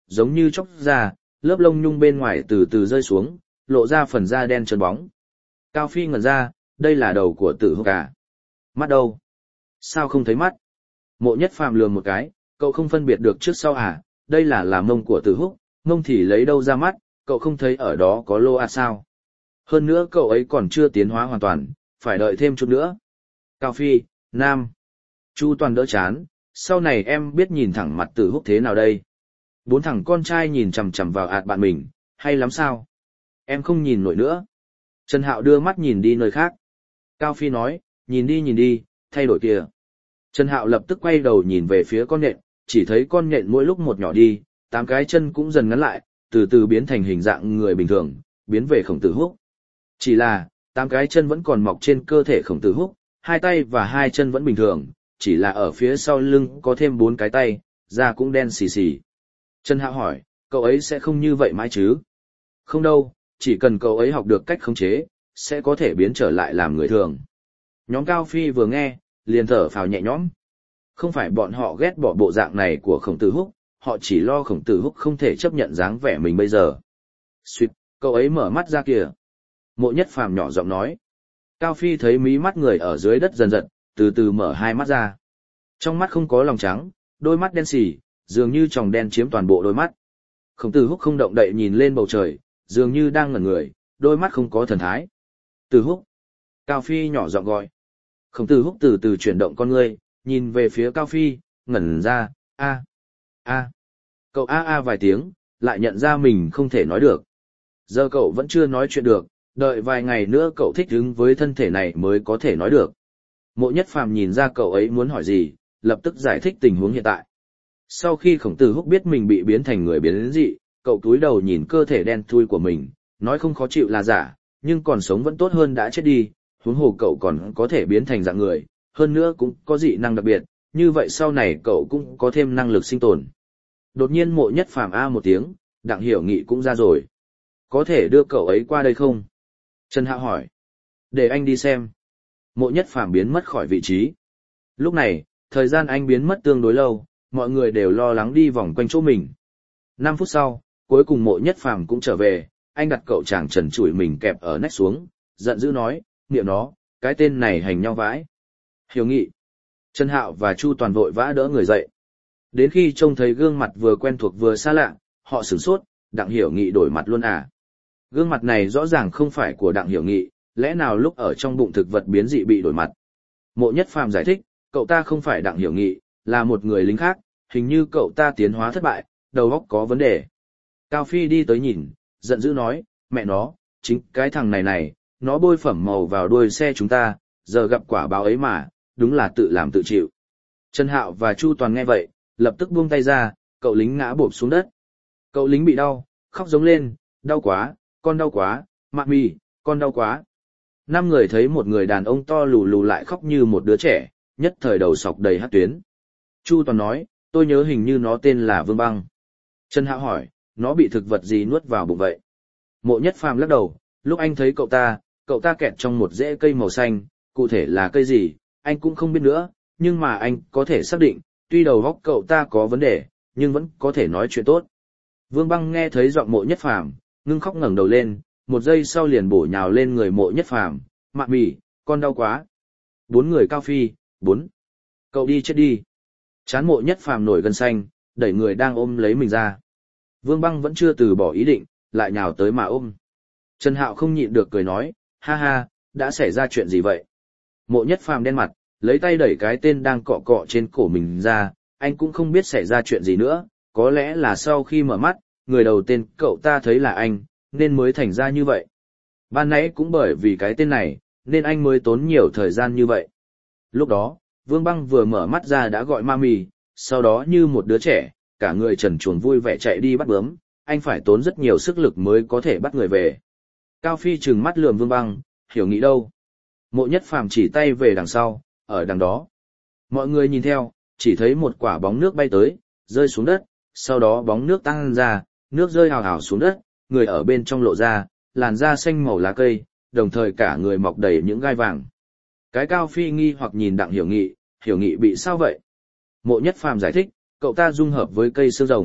giống như chóc ra, lớp lông nhung bên ngoài từ từ rơi xuống, lộ ra phần da đen trơn bóng. Cao Phi ngẩn ra, đây là đầu của Tử Húc à? Mắt đâu? Sao không thấy mắt? Mộ Nhất Phàm lườm một cái, cậu không phân biệt được trước sau à? Đây là là mông của Tử Húc, mông thì lấy đâu ra mắt, cậu không thấy ở đó có lô à sao? Hơn nữa cậu ấy còn chưa tiến hóa hoàn toàn, phải đợi thêm chút nữa. Cao Phi, Nam. Chu Toàn đỡ chán, sau này em biết nhìn thẳng mặt Tử Húc thế nào đây? Bốn thằng con trai nhìn chằm chằm vào ạt bạn mình, hay lắm sao? Em không nhìn nổi nữa. Trần Hạo đưa mắt nhìn đi nơi khác. Cao Phi nói, nhìn đi nhìn đi, thay đổi kìa. Trần Hạo lập tức quay đầu nhìn về phía con nhện, chỉ thấy con nhện mỗi lúc một nhỏ đi, tám cái chân cũng dần ngắn lại, từ từ biến thành hình dạng người bình thường, biến về Khổng Tử Húc. Chỉ là, tám cái chân vẫn còn mọc trên cơ thể Khổng Tử Húc, hai tay và hai chân vẫn bình thường, chỉ là ở phía sau lưng có thêm bốn cái tay, da cũng đen xì xì. Trần Hạo hỏi, cậu ấy sẽ không như vậy mãi chứ? Không đâu, chỉ cần cậu ấy học được cách khống chế, sẽ có thể biến trở lại làm người thường. Nhóm Cao Phi vừa nghe, liền thở phào nhẹ nhõm. Không phải bọn họ ghét bỏ bộ dạng này của Khổng Tử Húc, họ chỉ lo Khổng Tử Húc không thể chấp nhận dáng vẻ mình bây giờ. Xuyệt, cậu ấy mở mắt ra kìa. Mộ Nhất Phàm nhỏ giọng nói. Cao Phi thấy mí mắt người ở dưới đất dần dần, từ từ mở hai mắt ra. Trong mắt không có lòng trắng, đôi mắt đen xì, dường như tròng đen chiếm toàn bộ đôi mắt. Khổng Tử Húc không động đậy nhìn lên bầu trời, dường như đang ngẩn người, đôi mắt không có thần thái. Tử Húc. Cao Phi nhỏ giọng gọi. Khổng Tử Húc từ từ chuyển động con ngươi, nhìn về phía Cao Phi, ngẩn ra, a, a. Cậu a a vài tiếng, lại nhận ra mình không thể nói được. Giờ cậu vẫn chưa nói chuyện được, đợi vài ngày nữa cậu thích ứng với thân thể này mới có thể nói được. Mộ Nhất Phàm nhìn ra cậu ấy muốn hỏi gì, lập tức giải thích tình huống hiện tại. Sau khi Khổng Tử Húc biết mình bị biến thành người biến dị, cậu cúi đầu nhìn cơ thể đen thui của mình, nói không khó chịu là giả, nhưng còn sống vẫn tốt hơn đã chết đi, huống hồ cậu còn có thể biến thành dạng người, hơn nữa cũng có dị năng đặc biệt, như vậy sau này cậu cũng có thêm năng lực sinh tồn. Đột nhiên Mộ Nhất Phàm a một tiếng, Đặng Hiểu Nghị cũng ra rồi. Có thể đưa cậu ấy qua đây không? Trần Hạo hỏi. Để anh đi xem. Mộ Nhất Phàm biến mất khỏi vị trí. Lúc này, thời gian anh biến mất tương đối lâu, mọi người đều lo lắng đi vòng quanh chỗ mình. Năm phút sau, cuối cùng Mộ Nhất Phàm cũng trở về, anh đặt cậu chàng trần trụi mình kẹp ở nách xuống, giận dữ nói, niệm nó, cái tên này hành nhau vãi. Hiểu Nghị. Trần Hạo và Chu Toàn vội vã đỡ người dậy. Đến khi trông thấy gương mặt vừa quen thuộc vừa xa lạ, họ sửng sốt, Đặng Hiểu Nghị đổi mặt luôn à. Gương mặt này rõ ràng không phải của Đặng Hiểu Nghị, lẽ nào lúc ở trong bụng thực vật biến dị bị đổi mặt. Mộ Nhất Phàm giải thích, cậu ta không phải Đặng Hiểu Nghị, là một người lính khác, hình như cậu ta tiến hóa thất bại, đầu óc có vấn đề. Cao Phi đi tới nhìn, giận dữ nói, mẹ nó, chính cái thằng này này, nó bôi phẩm màu vào đuôi xe chúng ta, giờ gặp quả báo ấy mà, đúng là tự làm tự chịu. Trần Hạo và Chu Toàn nghe vậy, lập tức buông tay ra, cậu lính ngã bộp xuống đất. Cậu lính bị đau, khóc giống lên, đau quá, con đau quá, Mạ Mì, con đau quá. Năm người thấy một người đàn ông to lù lù lại khóc như một đứa trẻ, nhất thời đầu sọc đầy hắc tuyến. Chu Toàn nói, tôi nhớ hình như nó tên là Vương Băng. Trần Hạo hỏi, nó bị thực vật gì nuốt vào bụng vậy? Mộ Nhất Phàm lắc đầu, lúc anh thấy cậu ta, cậu ta kẹt trong một rễ cây màu xanh, cụ thể là cây gì, anh cũng không biết nữa, nhưng mà anh có thể xác định, tuy đầu óc cậu ta có vấn đề, nhưng vẫn có thể nói chuyện tốt. Vương Băng nghe thấy giọng Mộ Nhất Phàm, ngưng khóc ngẩng đầu lên, một giây sau liền bổ nhào lên người Mộ Nhất Phàm, Mạ Mì, con đau quá. Bốn người Cao Phi, bốn. Cậu đi chết đi. Chán Mộ Nhất Phàm nổi gân xanh, đẩy người đang ôm lấy mình ra. Vương Băng vẫn chưa từ bỏ ý định, lại nhào tới mà ôm. Trần Hạo không nhịn được cười nói, ha ha, đã xảy ra chuyện gì vậy? Mộ Nhất Phàm đen mặt, lấy tay đẩy cái tên đang cọ cọ trên cổ mình ra, anh cũng không biết xảy ra chuyện gì nữa, có lẽ là sau khi mở mắt, người đầu tên cậu ta thấy là anh, nên mới thành ra như vậy. Ban nãy cũng bởi vì cái tên này, nên anh mới tốn nhiều thời gian như vậy. Lúc đó, Vương Băng vừa mở mắt ra đã gọi Mami, sau đó như một đứa trẻ, cả người trần truồng vui vẻ chạy đi bắt bướm, anh phải tốn rất nhiều sức lực mới có thể bắt người về. Cao Phi trừng mắt lườm Vương Băng, Hiểu Nghị đâu? Mộ Nhất Phàm chỉ tay về đằng sau, ở đằng đó. Mọi người nhìn theo, chỉ thấy một quả bóng nước bay tới, rơi xuống đất, sau đó bóng nước tăng ra, nước rơi hào hào xuống đất, người ở bên trong lộ ra, làn da xanh màu lá cây, đồng thời cả người mọc đầy những gai vàng. Cái Cao Phi nghi hoặc nhìn Đặng Hiểu Nghị, Hiểu Nghị bị sao vậy? Mộ Nhất Phàm giải thích, cậu ta dung hợp với cây xương rồng,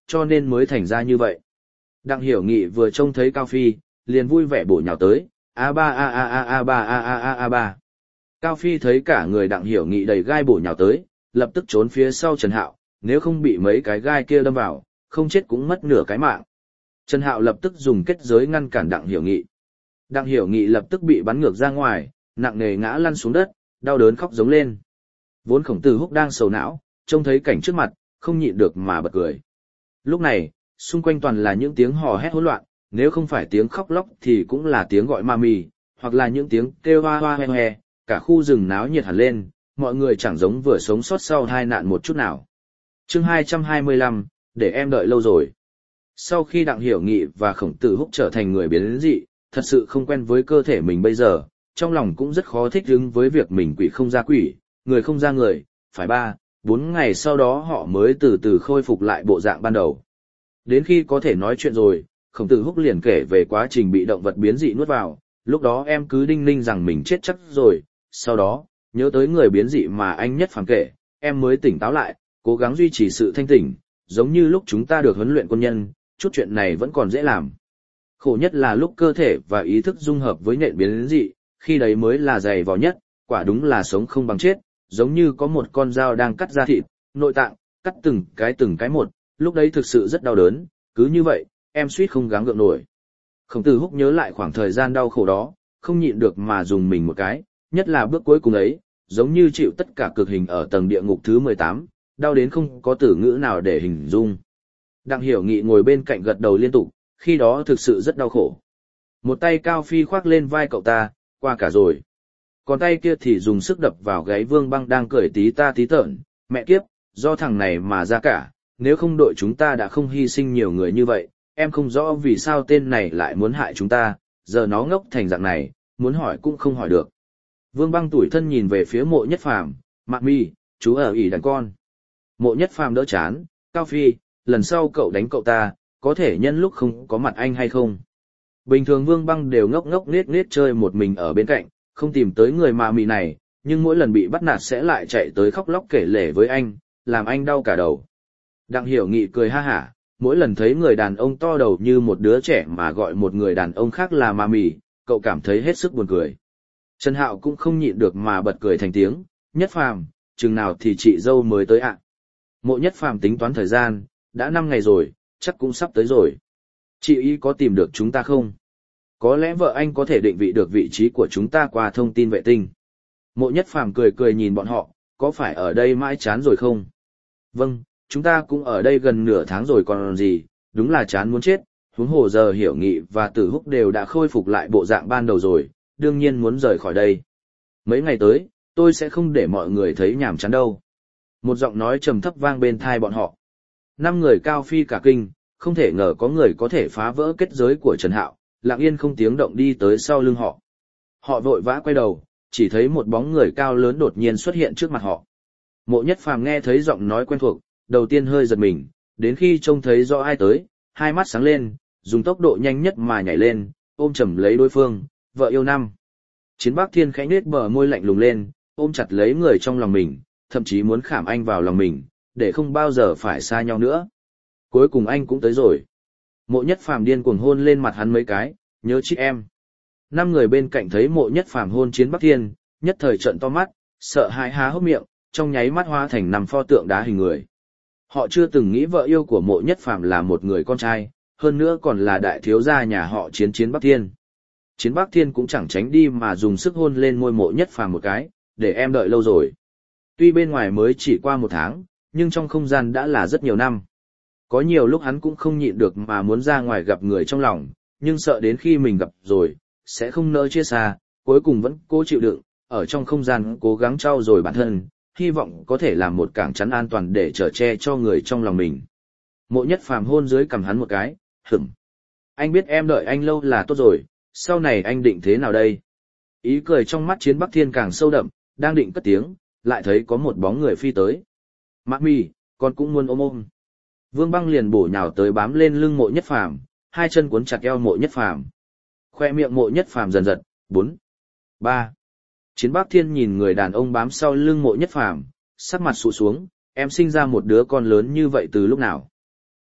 cho nên mới thành ra như vậy. Đặng Hiểu Nghị vừa trông thấy Cao Phi, liền vui vẻ bổ nhào tới, a ba a a a a ba a a a a ba. Cao Phi thấy cả người Đặng Hiểu Nghị đầy gai bổ nhào tới, lập tức trốn phía sau Trần Hạo, nếu không bị mấy cái gai kia đâm vào, không chết cũng mất nửa cái mạng. Trần Hạo lập tức dùng kết giới ngăn cản Đặng Hiểu Nghị. Đặng Hiểu Nghị lập tức bị bắn ngược ra ngoài, nặng nề ngã lăn xuống đất, đau đớn khóc giống lên. Vốn Khổng Tử Húc đang sầu não, trông thấy cảnh trước mặt, không nhịn được mà bật cười. Lúc này, xung quanh toàn là những tiếng hò hét hỗn loạn, nếu không phải tiếng khóc lóc thì cũng là tiếng gọi ma mì, hoặc là những tiếng kêu hoa hoa hoe hoe, cả khu rừng náo nhiệt hẳn lên, mọi người chẳng giống vừa sống sót sau tai nạn một chút nào. Chương hai trăm hai mươi lăm, để em đợi lâu rồi. Sau khi Đặng Hiểu Nghị và Khổng Tử Húc trở thành người biến dị, thật sự không quen với cơ thể mình bây giờ, trong lòng cũng rất khó thích ứng với việc mình quỷ không ra quỷ, người không ra người, phải ba, bốn ngày sau đó họ mới từ từ khôi phục lại bộ dạng ban đầu. Đến khi có thể nói chuyện rồi, Khổng Tử Húc liền kể về quá trình bị động vật biến dị nuốt vào, lúc đó em cứ đinh ninh rằng mình chết chắc rồi, sau đó, nhớ tới người biến dị mà anh Nhất Phàm kể, em mới tỉnh táo lại, cố gắng duy trì sự thanh tỉnh, giống như lúc chúng ta được huấn luyện quân nhân, chút chuyện này vẫn còn dễ làm. Khổ nhất là lúc cơ thể và ý thức dung hợp với nhện biến dị, khi đấy mới là dày vò nhất, quả đúng là sống không bằng chết, giống như có một con dao đang cắt da thịt, nội tạng, cắt từng cái từng cái một, lúc đấy thực sự rất đau đớn, cứ như vậy, em suýt không gắng gượng nổi. Khổng Tử Húc nhớ lại khoảng thời gian đau khổ đó, không nhịn được mà dùng mình một cái, nhất là bước cuối cùng ấy, giống như chịu tất cả cực hình ở tầng địa ngục thứ mười tám, đau đến không có từ ngữ nào để hình dung. Đặng Hiểu Nghị ngồi bên cạnh gật đầu liên tục, khi đó thực sự rất đau khổ. Một tay Cao Phi khoác lên vai cậu ta, qua cả rồi. Còn tay kia thì dùng sức đập vào gáy Vương Băng đang cười tí ta tí tởn, mẹ kiếp, do thằng này mà ra cả, nếu không đội chúng ta đã không hy sinh nhiều người như vậy, em không rõ vì sao tên này lại muốn hại chúng ta, giờ nó ngốc thành dạng này, muốn hỏi cũng không hỏi được. Vương Băng tủi thân nhìn về phía Mộ Nhất Phàm, Mạc Mi, chú ở ỉ đàn con. Mộ Nhất Phàm đỡ chán, Cao Phi, lần sau cậu đánh cậu ta, có thể nhân lúc không có mặt anh hay không? Bình thường Vương Băng đều ngốc ngốc nghếch nghếch chơi một mình ở bên cạnh, không tìm tới người Mạc Mi này, nhưng mỗi lần bị bắt nạt sẽ lại chạy tới khóc lóc kể lể với anh, làm anh đau cả đầu. Đặng Hiểu Nghị cười ha hả, mỗi lần thấy người đàn ông to đầu như một đứa trẻ mà gọi một người đàn ông khác là Mạc Mi, cậu cảm thấy hết sức buồn cười. Trần Hạo cũng không nhịn được mà bật cười thành tiếng, Nhất Phàm, chừng nào thì chị dâu mới tới ạ? À? Mộ Nhất Phàm tính toán thời gian, đã năm ngày rồi, chắc cũng sắp tới rồi. Chị ý có tìm được chúng ta không? Có lẽ vợ anh có thể định vị được vị trí của chúng ta qua thông tin vệ tinh. Mộ Nhất Phàm cười cười nhìn bọn họ, có phải ở đây mãi chán rồi không? Vâng, chúng ta cũng ở đây gần nửa tháng rồi còn gì, đúng là chán muốn chết, huống hồ giờ Hiểu Nghị và Tử Húc đều đã khôi phục lại bộ dạng ban đầu rồi, đương nhiên muốn rời khỏi đây. Mấy ngày tới, tôi sẽ không để mọi người thấy nhàm chán đâu. Một giọng nói trầm thấp vang bên tai bọn họ. Năm người Cao Phi cả kinh, không thể ngờ có người có thể phá vỡ kết giới của Trần Hạo, lặng yên không tiếng động đi tới sau lưng họ. Họ vội vã quay đầu, chỉ thấy một bóng người cao lớn đột nhiên xuất hiện trước mặt họ. Mộ Nhất Phàm nghe thấy giọng nói quen thuộc, đầu tiên hơi giật mình, đến khi trông thấy rõ ai tới, hai mắt sáng lên, dùng tốc độ nhanh nhất mà nhảy lên, ôm chầm lấy đối phương, vợ yêu năm. Chiến Bắc Thiên khẽ nhếch bờ môi lạnh lùng lên, ôm chặt lấy người trong lòng mình, thậm chí muốn khảm anh vào lòng mình, để không bao giờ phải xa nhau nữa. Cuối cùng anh cũng tới rồi. Mộ Nhất Phàm điên cuồng hôn lên mặt hắn mấy cái, nhớ chị em. Năm người bên cạnh thấy Mộ Nhất Phàm hôn Chiến Bắc Thiên, nhất thời trợn to mắt, sợ hãi há hốc miệng, trong nháy mắt hóa thành nằm pho tượng đá hình người. Họ chưa từng nghĩ vợ yêu của Mộ Nhất Phàm là một người con trai, hơn nữa còn là đại thiếu gia nhà họ Chiến Chiến Bắc Thiên. Chiến Bắc Thiên cũng chẳng tránh đi mà dùng sức hôn lên môi Mộ Nhất Phàm một cái, để em đợi lâu rồi. Tuy bên ngoài mới chỉ qua một tháng, nhưng trong không gian đã là rất nhiều năm. Có nhiều lúc hắn cũng không nhịn được mà muốn ra ngoài gặp người trong lòng, nhưng sợ đến khi mình gặp rồi, sẽ không nỡ chia xa, cuối cùng vẫn cố chịu đựng, ở trong không gian cố gắng trau dồi bản thân, hy vọng có thể làm một cảng chắn an toàn để chở che cho người trong lòng mình. Mộ Nhất Phàm hôn dưới cằm hắn một cái, hửm. Anh biết em đợi anh lâu là tốt rồi, sau này anh định thế nào đây? Ý cười trong mắt Chiến Bắc Thiên càng sâu đậm, đang định cất tiếng, lại thấy có một bóng người phi tới. Mạc Mi, con cũng muốn ôm ôm. Vương Băng liền bổ nhào tới bám lên lưng Mộ Nhất Phàm, hai chân cuốn chặt eo Mộ Nhất Phàm. Khoe miệng Mộ Nhất Phàm dần giật, bốn, ba. Chiến Bắc Thiên nhìn người đàn ông bám sau lưng Mộ Nhất Phàm, sắc mặt sụ xuống, em sinh ra một đứa con lớn như vậy từ lúc nào?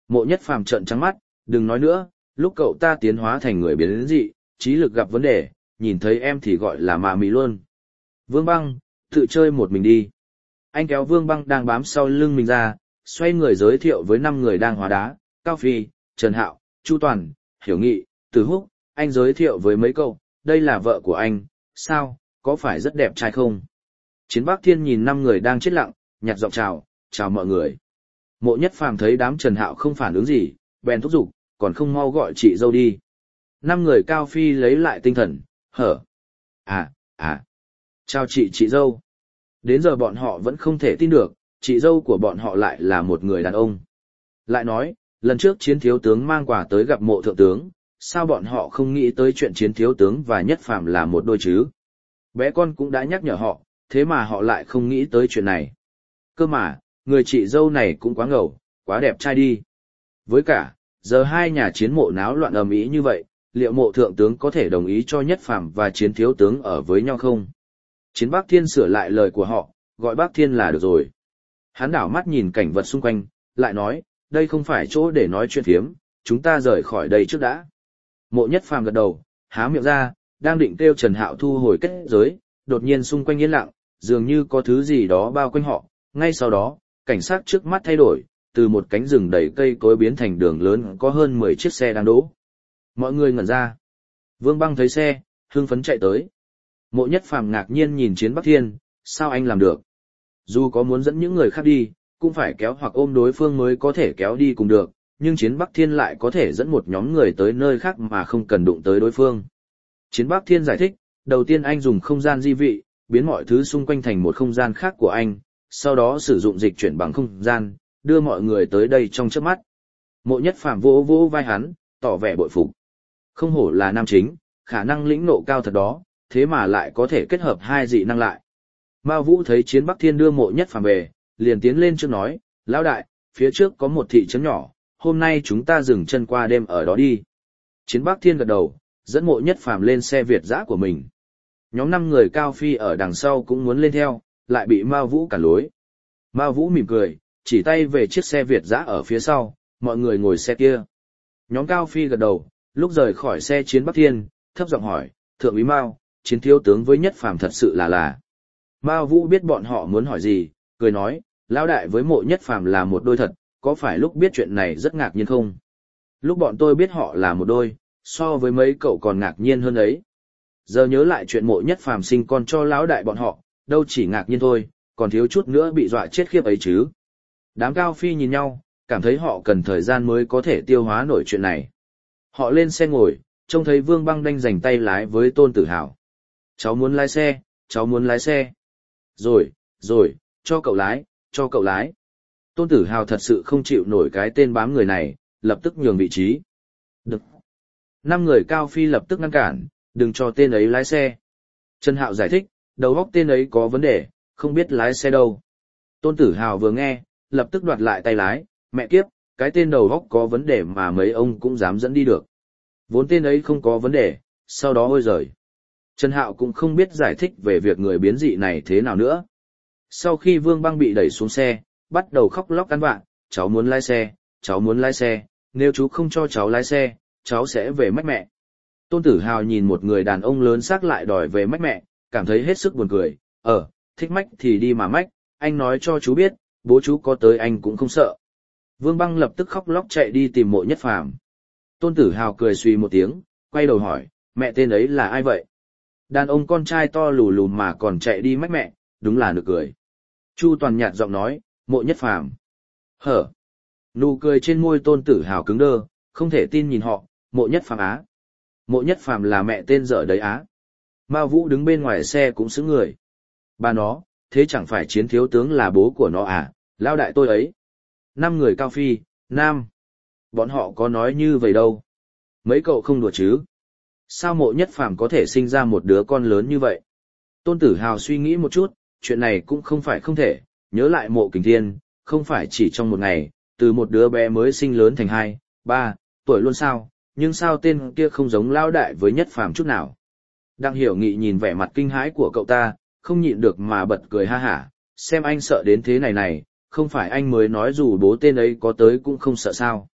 Mộ Nhất Phàm trợn trắng mắt, đừng nói nữa, lúc cậu ta tiến hóa thành người biến dị, trí lực gặp vấn đề, nhìn thấy em thì gọi là mà mì luôn. Vương Băng, tự chơi một mình đi. Anh kéo Vương Băng đang bám sau lưng mình ra, xoay người giới thiệu với năm người đang hóa đá, Cao Phi, Trần Hạo, Chu Toàn, Hiểu Nghị, Từ Húc, anh giới thiệu với mấy câu, đây là vợ của anh, sao, có phải rất đẹp trai không? Chiến Bắc Thiên nhìn năm người đang chết lặng, nhặt giọng chào, chào mọi người. Mộ Nhất Phàm thấy đám Trần Hạo không phản ứng gì, bèn thúc giục, còn không mau gọi chị dâu đi. Năm người Cao Phi lấy lại tinh thần, hở. À, à, chào chị chị dâu. Đến giờ bọn họ vẫn không thể tin được, chị dâu của bọn họ lại là một người đàn ông. Lại nói, lần trước Chiến thiếu tướng mang quà tới gặp Mộ thượng tướng, sao bọn họ không nghĩ tới chuyện Chiến thiếu tướng và Nhất Phàm là một đôi chứ? Bé con cũng đã nhắc nhở họ, thế mà họ lại không nghĩ tới chuyện này. Cơ mà, người chị dâu này cũng quá ngầu, quá đẹp trai đi. Với cả, giờ hai nhà Chiến Mộ náo loạn ầm ĩ như vậy, liệu Mộ thượng tướng có thể đồng ý cho Nhất Phàm và Chiến thiếu tướng ở với nhau không? Chiến Bắc Thiên sửa lại lời của họ, gọi Bắc Thiên là được rồi. Hắn đảo mắt nhìn cảnh vật xung quanh, lại nói, đây không phải chỗ để nói chuyện phiếm, chúng ta rời khỏi đây trước đã. Mộ Nhất Phàm gật đầu, há miệng ra, đang định kêu Trần Hạo thu hồi kết giới, đột nhiên xung quanh yên lặng, dường như có thứ gì đó bao quanh họ. Ngay sau đó, cảnh sát trước mắt thay đổi, từ một cánh rừng đầy cây cối biến thành đường lớn có hơn mười chiếc xe đang đỗ. Mọi người ngẩn ra. Vương Băng thấy xe, hưng phấn chạy tới. Mộ Nhất Phàm ngạc nhiên nhìn Chiến Bắc Thiên, sao anh làm được? Dù có muốn dẫn những người khác đi, cũng phải kéo hoặc ôm đối phương mới có thể kéo đi cùng được, nhưng Chiến Bắc Thiên lại có thể dẫn một nhóm người tới nơi khác mà không cần đụng tới đối phương. Chiến Bắc Thiên giải thích, đầu tiên anh dùng không gian di vị, biến mọi thứ xung quanh thành một không gian khác của anh, sau đó sử dụng dịch chuyển bằng không gian, đưa mọi người tới đây trong chớp mắt. Mộ Nhất Phàm vỗ vỗ vai hắn, tỏ vẻ bội phục. Không hổ là nam chính, khả năng lĩnh nộ cao thật đó, thế mà lại có thể kết hợp hai dị năng lại. Mao Vũ thấy Chiến Bắc Thiên đưa Mộ Nhất Phàm về, liền tiến lên trước nói, lão đại, phía trước có một thị trấn nhỏ, hôm nay chúng ta dừng chân qua đêm ở đó đi. Chiến Bắc Thiên gật đầu, dẫn Mộ Nhất Phàm lên xe Việt dã của mình. Nhóm năm người Cao Phi ở đằng sau cũng muốn lên theo, lại bị Mao Vũ cản lối. Mao Vũ mỉm cười, chỉ tay về chiếc xe Việt dã ở phía sau, mọi người ngồi xe kia. Nhóm Cao Phi gật đầu, lúc rời khỏi xe Chiến Bắc Thiên, thấp giọng hỏi, thượng úy Mao, Chiến thiếu tướng với Nhất Phàm thật sự là là. Mao Vũ biết bọn họ muốn hỏi gì, cười nói, lão đại với Mộ Nhất Phàm là một đôi thật, có phải lúc biết chuyện này rất ngạc nhiên không? Lúc bọn tôi biết họ là một đôi, so với mấy cậu còn ngạc nhiên hơn ấy. Giờ nhớ lại chuyện Mộ Nhất Phàm sinh con cho lão đại bọn họ, đâu chỉ ngạc nhiên thôi, còn thiếu chút nữa bị dọa chết khiếp ấy chứ. Đám Cao Phi nhìn nhau, cảm thấy họ cần thời gian mới có thể tiêu hóa nổi chuyện này. Họ lên xe ngồi, trông thấy Vương Băng đanh giành tay lái với Tôn Tử Hào. Cháu muốn lái xe, cháu muốn lái xe. Rồi, rồi, cho cậu lái, cho cậu lái. Tôn Tử Hào thật sự không chịu nổi cái tên bám người này, lập tức nhường vị trí. Được. Năm người Cao Phi lập tức ngăn cản, đừng cho tên ấy lái xe. Trần Hạo giải thích, đầu óc tên ấy có vấn đề, không biết lái xe đâu. Tôn Tử Hào vừa nghe, lập tức đoạt lại tay lái, mẹ kiếp, cái tên đầu óc có vấn đề mà mấy ông cũng dám dẫn đi được. Vốn tên ấy không có vấn đề, sau đó ôi giời. Trần Hạo cũng không biết giải thích về việc người biến dị này thế nào nữa. Sau khi Vương Băng bị đẩy xuống xe, bắt đầu khóc lóc ăn vạ, cháu muốn lái xe, cháu muốn lái xe, nếu chú không cho cháu lái xe, cháu sẽ về mách mẹ. Tôn Tử Hào nhìn một người đàn ông lớn xác lại đòi về mách mẹ, cảm thấy hết sức buồn cười, ờ, thích mách thì đi mà mách, anh nói cho chú biết, bố chú có tới anh cũng không sợ. Vương Băng lập tức khóc lóc chạy đi tìm Mộ Nhất Phàm. Tôn Tử Hào cười suy một tiếng, quay đầu hỏi, mẹ tên ấy là ai vậy? Đàn ông con trai to lù lù mà còn chạy đi mách mẹ, đúng là nực cười. Chu Toàn nhạt giọng nói, Mộ Nhất Phàm. Hở. Nụ cười trên môi Tôn Tử Hào cứng đơ, không thể tin nhìn họ, Mộ Nhất Phàm á. Mộ Nhất Phàm là mẹ tên dở đấy á. Mao Vũ đứng bên ngoài xe cũng sững người. Bà nó, thế chẳng phải Chiến thiếu tướng là bố của nó à, lao đại tôi ấy. Năm người Cao Phi, nam. Bọn họ có nói như vậy đâu. Mấy cậu không đùa chứ. Sao Mộ Nhất Phàm có thể sinh ra một đứa con lớn như vậy? Tôn Tử Hào suy nghĩ một chút, chuyện này cũng không phải không thể, nhớ lại Mộ Kình Thiên, không phải chỉ trong một ngày, từ một đứa bé mới sinh lớn thành hai, ba, tuổi luôn sao, nhưng sao tên kia không giống lao đại với Nhất Phàm chút nào. Đặng Hiểu Nghị nhìn vẻ mặt kinh hãi của cậu ta, không nhịn được mà bật cười ha hả, xem anh sợ đến thế này này, không phải anh mới nói dù bố tên ấy có tới cũng không sợ sao.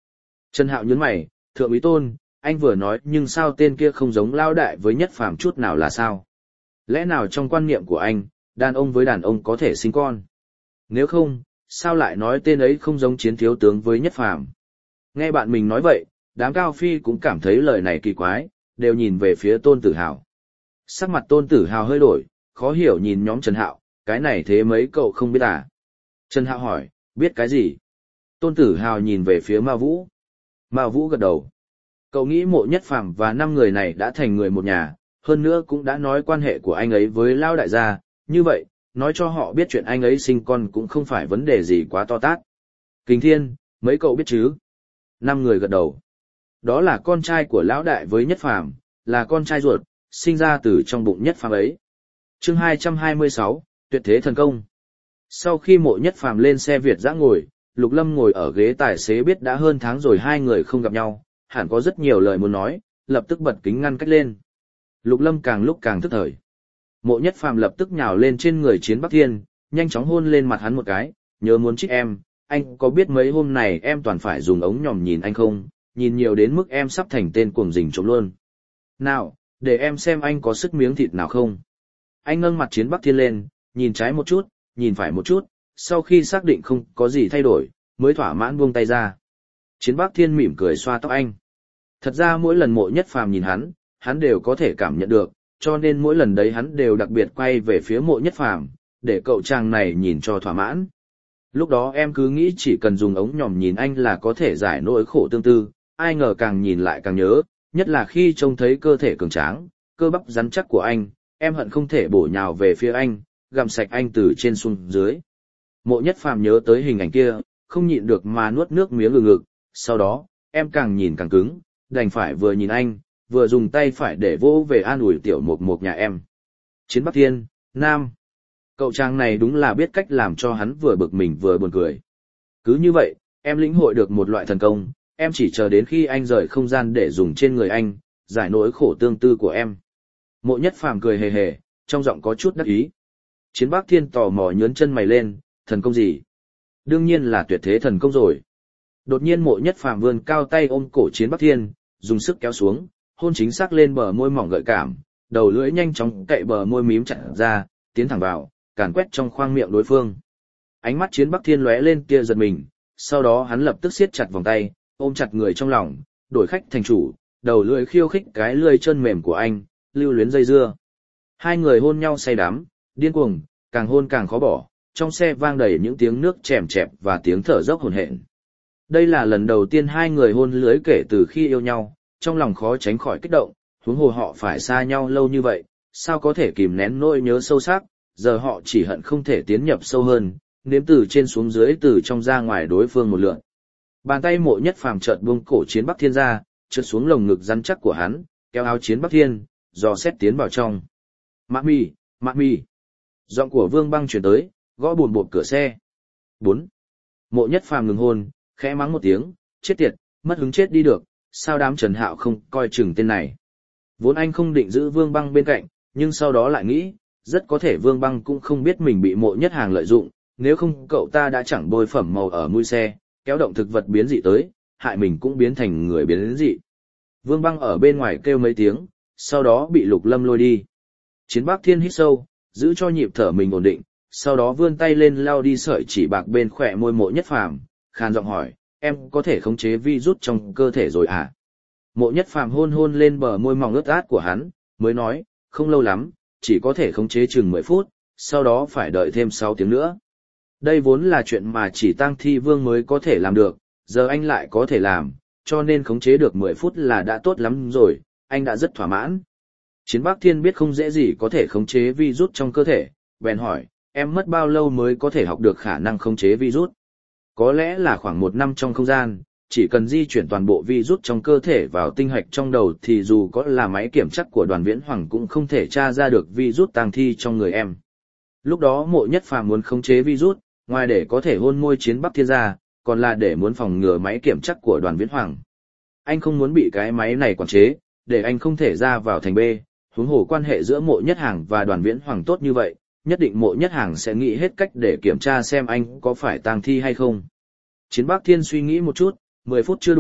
Trần Hạo nhướng mày, thượng úy Tôn, anh vừa nói nhưng sao tên kia không giống Lão đại với Nhất Phàm chút nào là sao? Lẽ nào trong quan niệm của anh, đàn ông với đàn ông có thể sinh con? Nếu không, sao lại nói tên ấy không giống Chiến thiếu tướng với Nhất Phàm? Nghe bạn mình nói vậy, đám Cao Phi cũng cảm thấy lời này kỳ quái, đều nhìn về phía Tôn Tử Hào. Sắc mặt Tôn Tử Hào hơi đổi, khó hiểu nhìn nhóm Trần Hạo, cái này thế mấy cậu không biết à? Trần Hạo hỏi, biết cái gì? Tôn Tử Hào nhìn về phía Mao Vũ. Mao Vũ gật đầu. Cậu nghĩ Mộ Nhất Phàm và năm người này đã thành người một nhà, hơn nữa cũng đã nói quan hệ của anh ấy với Lão đại gia, như vậy, nói cho họ biết chuyện anh ấy sinh con cũng không phải vấn đề gì quá to tát. Kình Thiên, mấy cậu biết chứ? Năm người gật đầu. Đó là con trai của Lão đại với Nhất Phàm, là con trai ruột, sinh ra từ trong bụng Nhất Phàm ấy. Chương hai trăm hai mươi sáu, Tuyệt thế thần công. Sau khi Mộ Nhất Phàm lên xe Việt dã ngồi, Lục Lâm ngồi ở ghế tài xế, biết đã hơn tháng rồi hai người không gặp nhau, hẳn có rất nhiều lời muốn nói, lập tức bật kính ngăn cách lên. Lục Lâm càng lúc càng tức thời. Mộ Nhất Phàm lập tức nhào lên trên người Chiến Bắc Thiên, nhanh chóng hôn lên mặt hắn một cái, nhớ muốn trích em, anh có biết mấy hôm này em toàn phải dùng ống nhòm nhìn anh không, nhìn nhiều đến mức em sắp thành tên cuồng rình trộm luôn. Nào, để em xem anh có sức miếng thịt nào không. Anh nâng mặt Chiến Bắc Thiên lên, nhìn trái một chút, nhìn phải một chút, sau khi xác định không có gì thay đổi, mới thỏa mãn buông tay ra. Chiến Bắc Thiên mỉm cười xoa tóc anh. Thật ra mỗi lần Mộ Nhất Phàm nhìn hắn, hắn đều có thể cảm nhận được, cho nên mỗi lần đấy hắn đều đặc biệt quay về phía Mộ Nhất Phàm, để cậu chàng này nhìn cho thỏa mãn. Lúc đó em cứ nghĩ chỉ cần dùng ống nhòm nhìn anh là có thể giải nỗi khổ tương tư, ai ngờ càng nhìn lại càng nhớ, nhất là khi trông thấy cơ thể cường tráng, cơ bắp rắn chắc của anh, em hận không thể bổ nhào về phía anh, gặm sạch anh từ trên xuống dưới. Mộ Nhất Phàm nhớ tới hình ảnh kia, không nhịn được mà nuốt nước miếng ngực ngực, sau đó, em càng nhìn càng cứng, đành phải vừa nhìn anh, vừa dùng tay phải để vỗ về an ủi tiểu mục mục nhà em. Chiến Bắc Thiên, Nam. Cậu chàng này đúng là biết cách làm cho hắn vừa bực mình vừa buồn cười. Cứ như vậy, em lĩnh hội được một loại thần công, em chỉ chờ đến khi anh rời không gian để dùng trên người anh, giải nỗi khổ tương tư của em. Mộ Nhất Phàm cười hề hề, trong giọng có chút đắc ý. Chiến Bắc Thiên tò mò nhớn chân mày lên, thần công gì? Đương nhiên là tuyệt thế thần công rồi. Đột nhiên Mộ Nhất Phàm vươn cao tay ôm cổ Chiến Bắc Thiên, dùng sức kéo xuống, hôn chính xác lên bờ môi mỏng gợi cảm, đầu lưỡi nhanh chóng cậy bờ môi mím chặt ra, tiến thẳng vào, càn quét trong khoang miệng đối phương. Ánh mắt Chiến Bắc Thiên lóe lên kia giật mình, sau đó hắn lập tức siết chặt vòng tay, ôm chặt người trong lòng, đổi khách thành chủ, đầu lưỡi khiêu khích cái lưỡi chân mềm của anh, lưu luyến dây dưa. Hai người hôn nhau say đắm, điên cuồng, càng hôn càng khó bỏ, trong xe vang đầy những tiếng nước chèm chẹp và tiếng thở dốc hổn hển. Đây là lần đầu tiên hai người hôn lưới kể từ khi yêu nhau, trong lòng khó tránh khỏi kích động, huống hồ họ phải xa nhau lâu như vậy, sao có thể kìm nén nỗi nhớ sâu sắc, giờ họ chỉ hận không thể tiến nhập sâu hơn, nếm từ trên xuống dưới từ trong ra ngoài đối phương một lượt. Bàn tay Mộ Nhất Phàm chợt buông cổ Chiến Bắc Thiên ra, trượt xuống lồng ngực rắn chắc của hắn, kéo áo Chiến Bắc Thiên, dò xét tiến vào trong. Mạc mì, mạc mì. Giọng của Vương Băng chuyển tới, gõ bùn bột cửa xe. Bốn. Mộ Nhất Phàm ngừng hôn, khẽ mắng một tiếng, chết tiệt, mất hứng chết đi được, sao đám Trần Hạo không coi chừng tên này. Vốn anh không định giữ Vương Băng bên cạnh, nhưng sau đó lại nghĩ, rất có thể Vương Băng cũng không biết mình bị Mộ Nhất Hàng lợi dụng, nếu không cậu ta đã chẳng bôi phẩm màu ở mũi xe, kéo động thực vật biến dị tới, hại mình cũng biến thành người biến dị. Vương Băng ở bên ngoài kêu mấy tiếng, sau đó bị Lục Lâm lôi đi. Chiến Bắc Thiên hít sâu, giữ cho nhịp thở mình ổn định, sau đó vươn tay lên lau đi sợi chỉ bạc bên khỏe môi Mộ Nhất Phàm, khàn giọng hỏi, em có thể khống chế virus trong cơ thể rồi à? Mộ Nhất Phàm hôn hôn lên bờ môi mỏng ướt át của hắn, mới nói, không lâu lắm, chỉ có thể khống chế chừng mười phút, sau đó phải đợi thêm sáu tiếng nữa. Đây vốn là chuyện mà chỉ Tang Thi Vương mới có thể làm được, giờ anh lại có thể làm, cho nên khống chế được mười phút là đã tốt lắm rồi, anh đã rất thỏa mãn. Chiến Bắc Thiên biết không dễ gì có thể khống chế virus trong cơ thể, bèn hỏi, em mất bao lâu mới có thể học được khả năng khống chế virus? Có lẽ là khoảng một năm trong không gian, chỉ cần di chuyển toàn bộ virus trong cơ thể vào tinh hạch trong đầu thì dù có là máy kiểm chắc của Đoàn Viễn Hoàng cũng không thể tra ra được virus tang thi trong người em. Lúc đó Mộ Nhất Phàm muốn khống chế virus, ngoài để có thể hôn môi Chiến Bắc Thiên ra, còn là để muốn phòng ngừa máy kiểm chắc của Đoàn Viễn Hoàng. Anh không muốn bị cái máy này quản chế, để anh không thể ra vào thành B, huống hồ quan hệ giữa Mộ Nhất Hàng và Đoàn Viễn Hoàng tốt như vậy, nhất định Mộ Nhất Hàng sẽ nghĩ hết cách để kiểm tra xem anh có phải tang thi hay không. Chiến Bắc Thiên suy nghĩ một chút, mười phút chưa đủ,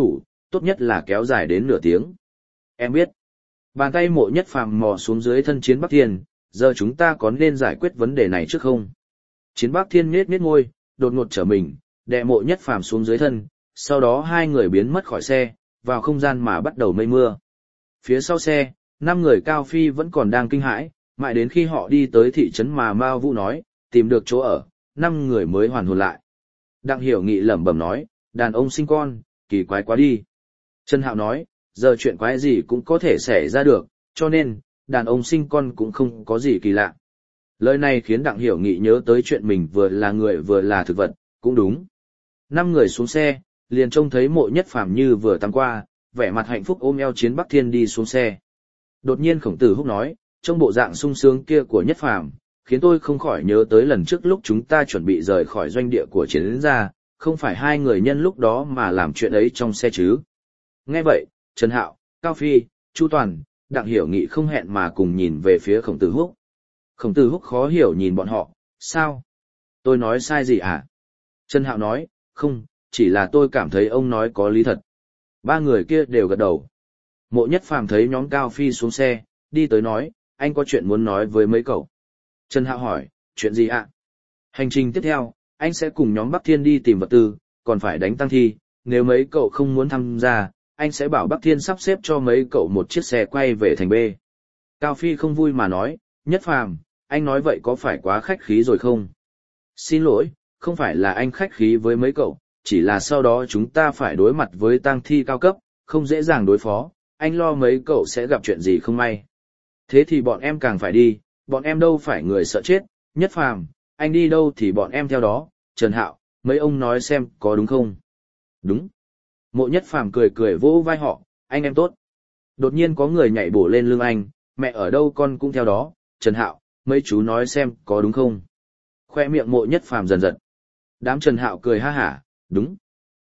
tốt nhất là kéo dài đến nửa tiếng. Em biết. Bàn tay Mộ Nhất Phàm mò xuống dưới thân Chiến Bắc Thiên, giờ chúng ta có nên giải quyết vấn đề này trước không? Chiến Bắc Thiên nhếch nhếch môi, đột ngột trở mình, đè Mộ Nhất Phàm xuống dưới thân, sau đó hai người biến mất khỏi xe, vào không gian mà bắt đầu mây mưa. Phía sau xe, năm người Cao Phi vẫn còn đang kinh hãi, mãi đến khi họ đi tới thị trấn mà Mao Vũ nói, tìm được chỗ ở, năm người mới hoàn hồn lại. Đặng Hiểu Nghị lẩm bẩm nói, đàn ông sinh con, kỳ quái quá đi. Trần Hạo nói, giờ chuyện quái gì cũng có thể xảy ra được, cho nên, đàn ông sinh con cũng không có gì kỳ lạ. Lời này khiến Đặng Hiểu Nghị nhớ tới chuyện mình vừa là người vừa là thực vật, cũng đúng. Năm người xuống xe, liền trông thấy Mộ Nhất Phàm như vừa tắm qua, vẻ mặt hạnh phúc ôm eo Chiến Bắc Thiên đi xuống xe. Đột nhiên Khổng Tử Húc nói, trong bộ dạng sung sướng kia của Nhất Phàm, khiến tôi không khỏi nhớ tới lần trước lúc chúng ta chuẩn bị rời khỏi doanh địa của Chiến gia, không phải hai người nhân lúc đó mà làm chuyện ấy trong xe chứ. Nghe vậy, Trần Hạo, Cao Phi, Chu Toàn, Đặng Hiểu Nghị không hẹn mà cùng nhìn về phía Khổng Tử Húc. Khổng Tử Húc khó hiểu nhìn bọn họ, sao? Tôi nói sai gì à? Trần Hạo nói, không, chỉ là tôi cảm thấy ông nói có lý thật. Ba người kia đều gật đầu. Mộ Nhất Phàm thấy nhóm Cao Phi xuống xe, đi tới nói, anh có chuyện muốn nói với mấy cậu. Trần Hạo hỏi, chuyện gì ạ? Hành trình tiếp theo, anh sẽ cùng nhóm Bắc Thiên đi tìm vật tư, còn phải đánh tăng thi, nếu mấy cậu không muốn tham gia, anh sẽ bảo Bắc Thiên sắp xếp cho mấy cậu một chiếc xe quay về thành B. Cao Phi không vui mà nói, Nhất Phàm, anh nói vậy có phải quá khách khí rồi không? Xin lỗi, không phải là anh khách khí với mấy cậu, chỉ là sau đó chúng ta phải đối mặt với tang thi cao cấp, không dễ dàng đối phó, anh lo mấy cậu sẽ gặp chuyện gì không may. Thế thì bọn em càng phải đi, bọn em đâu phải người sợ chết, Nhất Phàm, anh đi đâu thì bọn em theo đó, Trần Hạo, mấy ông nói xem có đúng không? Đúng. Mộ Nhất Phàm cười cười vỗ vai họ, anh em tốt. Đột nhiên có người nhảy bổ lên lưng anh, mẹ ở đâu con cũng theo đó, Trần Hạo, mấy chú nói xem có đúng không? Khoe miệng Mộ Nhất Phàm dần dần. Đám Trần Hạo cười ha hả, đúng.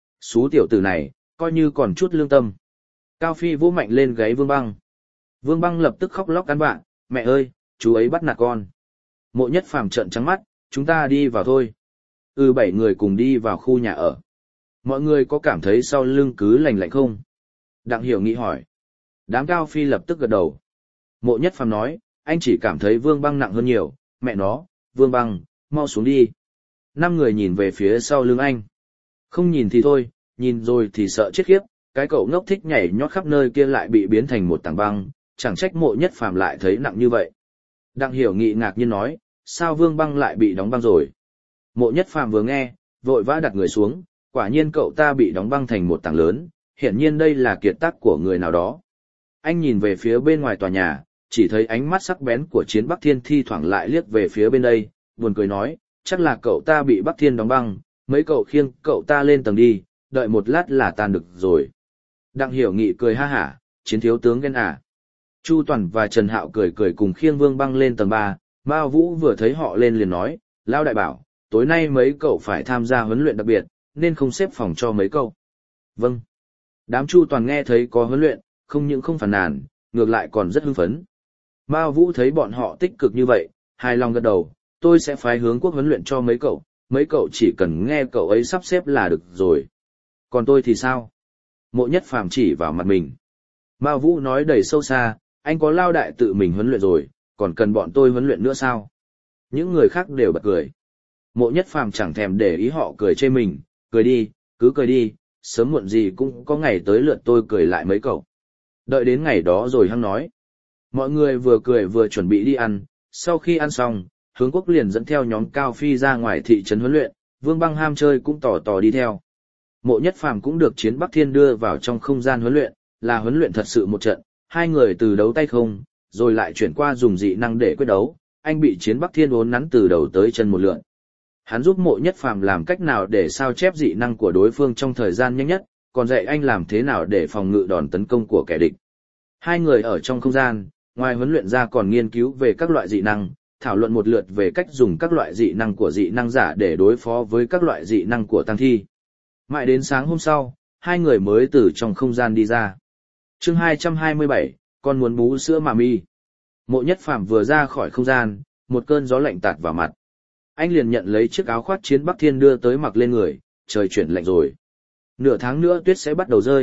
Xú tiểu tử này, coi như còn chút lương tâm. Cao Phi vỗ mạnh lên gáy Vương Băng. Vương Băng lập tức khóc lóc cắn bạn, mẹ ơi, chú ấy bắt nạt con. Mộ Nhất Phàm trợn trắng mắt, chúng ta đi vào thôi. Ừ, bảy người cùng đi vào khu nhà ở. Mọi người có cảm thấy sau lưng cứ lạnh lạnh không? Đặng Hiểu Nghị hỏi. Đám Cao Phi lập tức gật đầu. Mộ Nhất Phàm nói, anh chỉ cảm thấy Vương Băng nặng hơn nhiều, mẹ nó, Vương Băng, mau xuống đi. Năm người nhìn về phía sau lưng anh. Không nhìn thì thôi, nhìn rồi thì sợ chết khiếp, cái cậu ngốc thích nhảy nhót khắp nơi kia lại bị biến thành một tảng băng, chẳng trách Mộ Nhất Phàm lại thấy nặng như vậy. Đặng Hiểu Nghị ngạc nhiên nói, sao Vương Băng lại bị đóng băng rồi? Mộ Nhất Phàm vừa nghe, vội vã đặt người xuống, quả nhiên cậu ta bị đóng băng thành một tảng lớn, hiển nhiên đây là kiệt tác của người nào đó. Anh nhìn về phía bên ngoài tòa nhà, chỉ thấy ánh mắt sắc bén của Chiến Bắc Thiên thi thoảng lại liếc về phía bên đây, buồn cười nói, chắc là cậu ta bị Bắc Thiên đóng băng, mấy cậu khiêng cậu ta lên tầng đi, đợi một lát là tan được rồi. Đặng Hiểu Nghị cười ha hả, Chiến thiếu tướng ghen à. Chu Toàn và Trần Hạo cười cười cùng khiêng Vương Băng lên tầng ba, Mao Vũ vừa thấy họ lên liền nói, Lao đại bảo, tối nay mấy cậu phải tham gia huấn luyện đặc biệt, nên không xếp phòng cho mấy cậu. Vâng. Đám Chu Toàn nghe thấy có huấn luyện, không những không phàn nàn, ngược lại còn rất hưng phấn. Mao Vũ thấy bọn họ tích cực như vậy, hài lòng gật đầu, tôi sẽ phái hướng quốc huấn luyện cho mấy cậu, mấy cậu chỉ cần nghe cậu ấy sắp xếp là được rồi. Còn tôi thì sao? Mộ Nhất Phàm chỉ vào mặt mình. Mao Vũ nói đầy sâu xa, anh có Lao đại tự mình huấn luyện rồi, còn cần bọn tôi huấn luyện nữa sao? Những người khác đều bật cười. Mộ Nhất Phàm chẳng thèm để ý họ cười chê mình, cười đi, cứ cười đi, sớm muộn gì cũng có ngày tới lượt tôi cười lại mấy cậu. Đợi đến ngày đó rồi hăng nói. Mọi người vừa cười vừa chuẩn bị đi ăn, sau khi ăn xong, Hướng Quốc liền dẫn theo nhóm Cao Phi ra ngoài thị trấn huấn luyện, Vương Băng ham chơi cũng tò tò đi theo. Mộ Nhất Phàm cũng được Chiến Bắc Thiên đưa vào trong không gian huấn luyện, là huấn luyện thật sự một trận, hai người từ đấu tay không, rồi lại chuyển qua dùng dị năng để quyết đấu, anh bị Chiến Bắc Thiên uốn nắn từ đầu tới chân một lượt. Hắn giúp Mộ Nhất Phàm làm cách nào để sao chép dị năng của đối phương trong thời gian nhanh nhất, còn dạy anh làm thế nào để phòng ngự đòn tấn công của kẻ địch. Hai người ở trong không gian, ngoài huấn luyện ra còn nghiên cứu về các loại dị năng, thảo luận một lượt về cách dùng các loại dị năng của dị năng giả để đối phó với các loại dị năng của tăng thi. Mãi đến sáng hôm sau, hai người mới từ trong không gian đi ra. Chương hai trăm hai mươi bảy, con muốn bú sữa mà mi. Mộ Nhất Phàm vừa ra khỏi không gian, một cơn gió lạnh tạt vào mặt. Anh liền nhận lấy chiếc áo khoác Chiến Bắc Thiên đưa tới mặc lên người, trời chuyển lạnh rồi. Nửa tháng nữa tuyết sẽ bắt đầu rơi,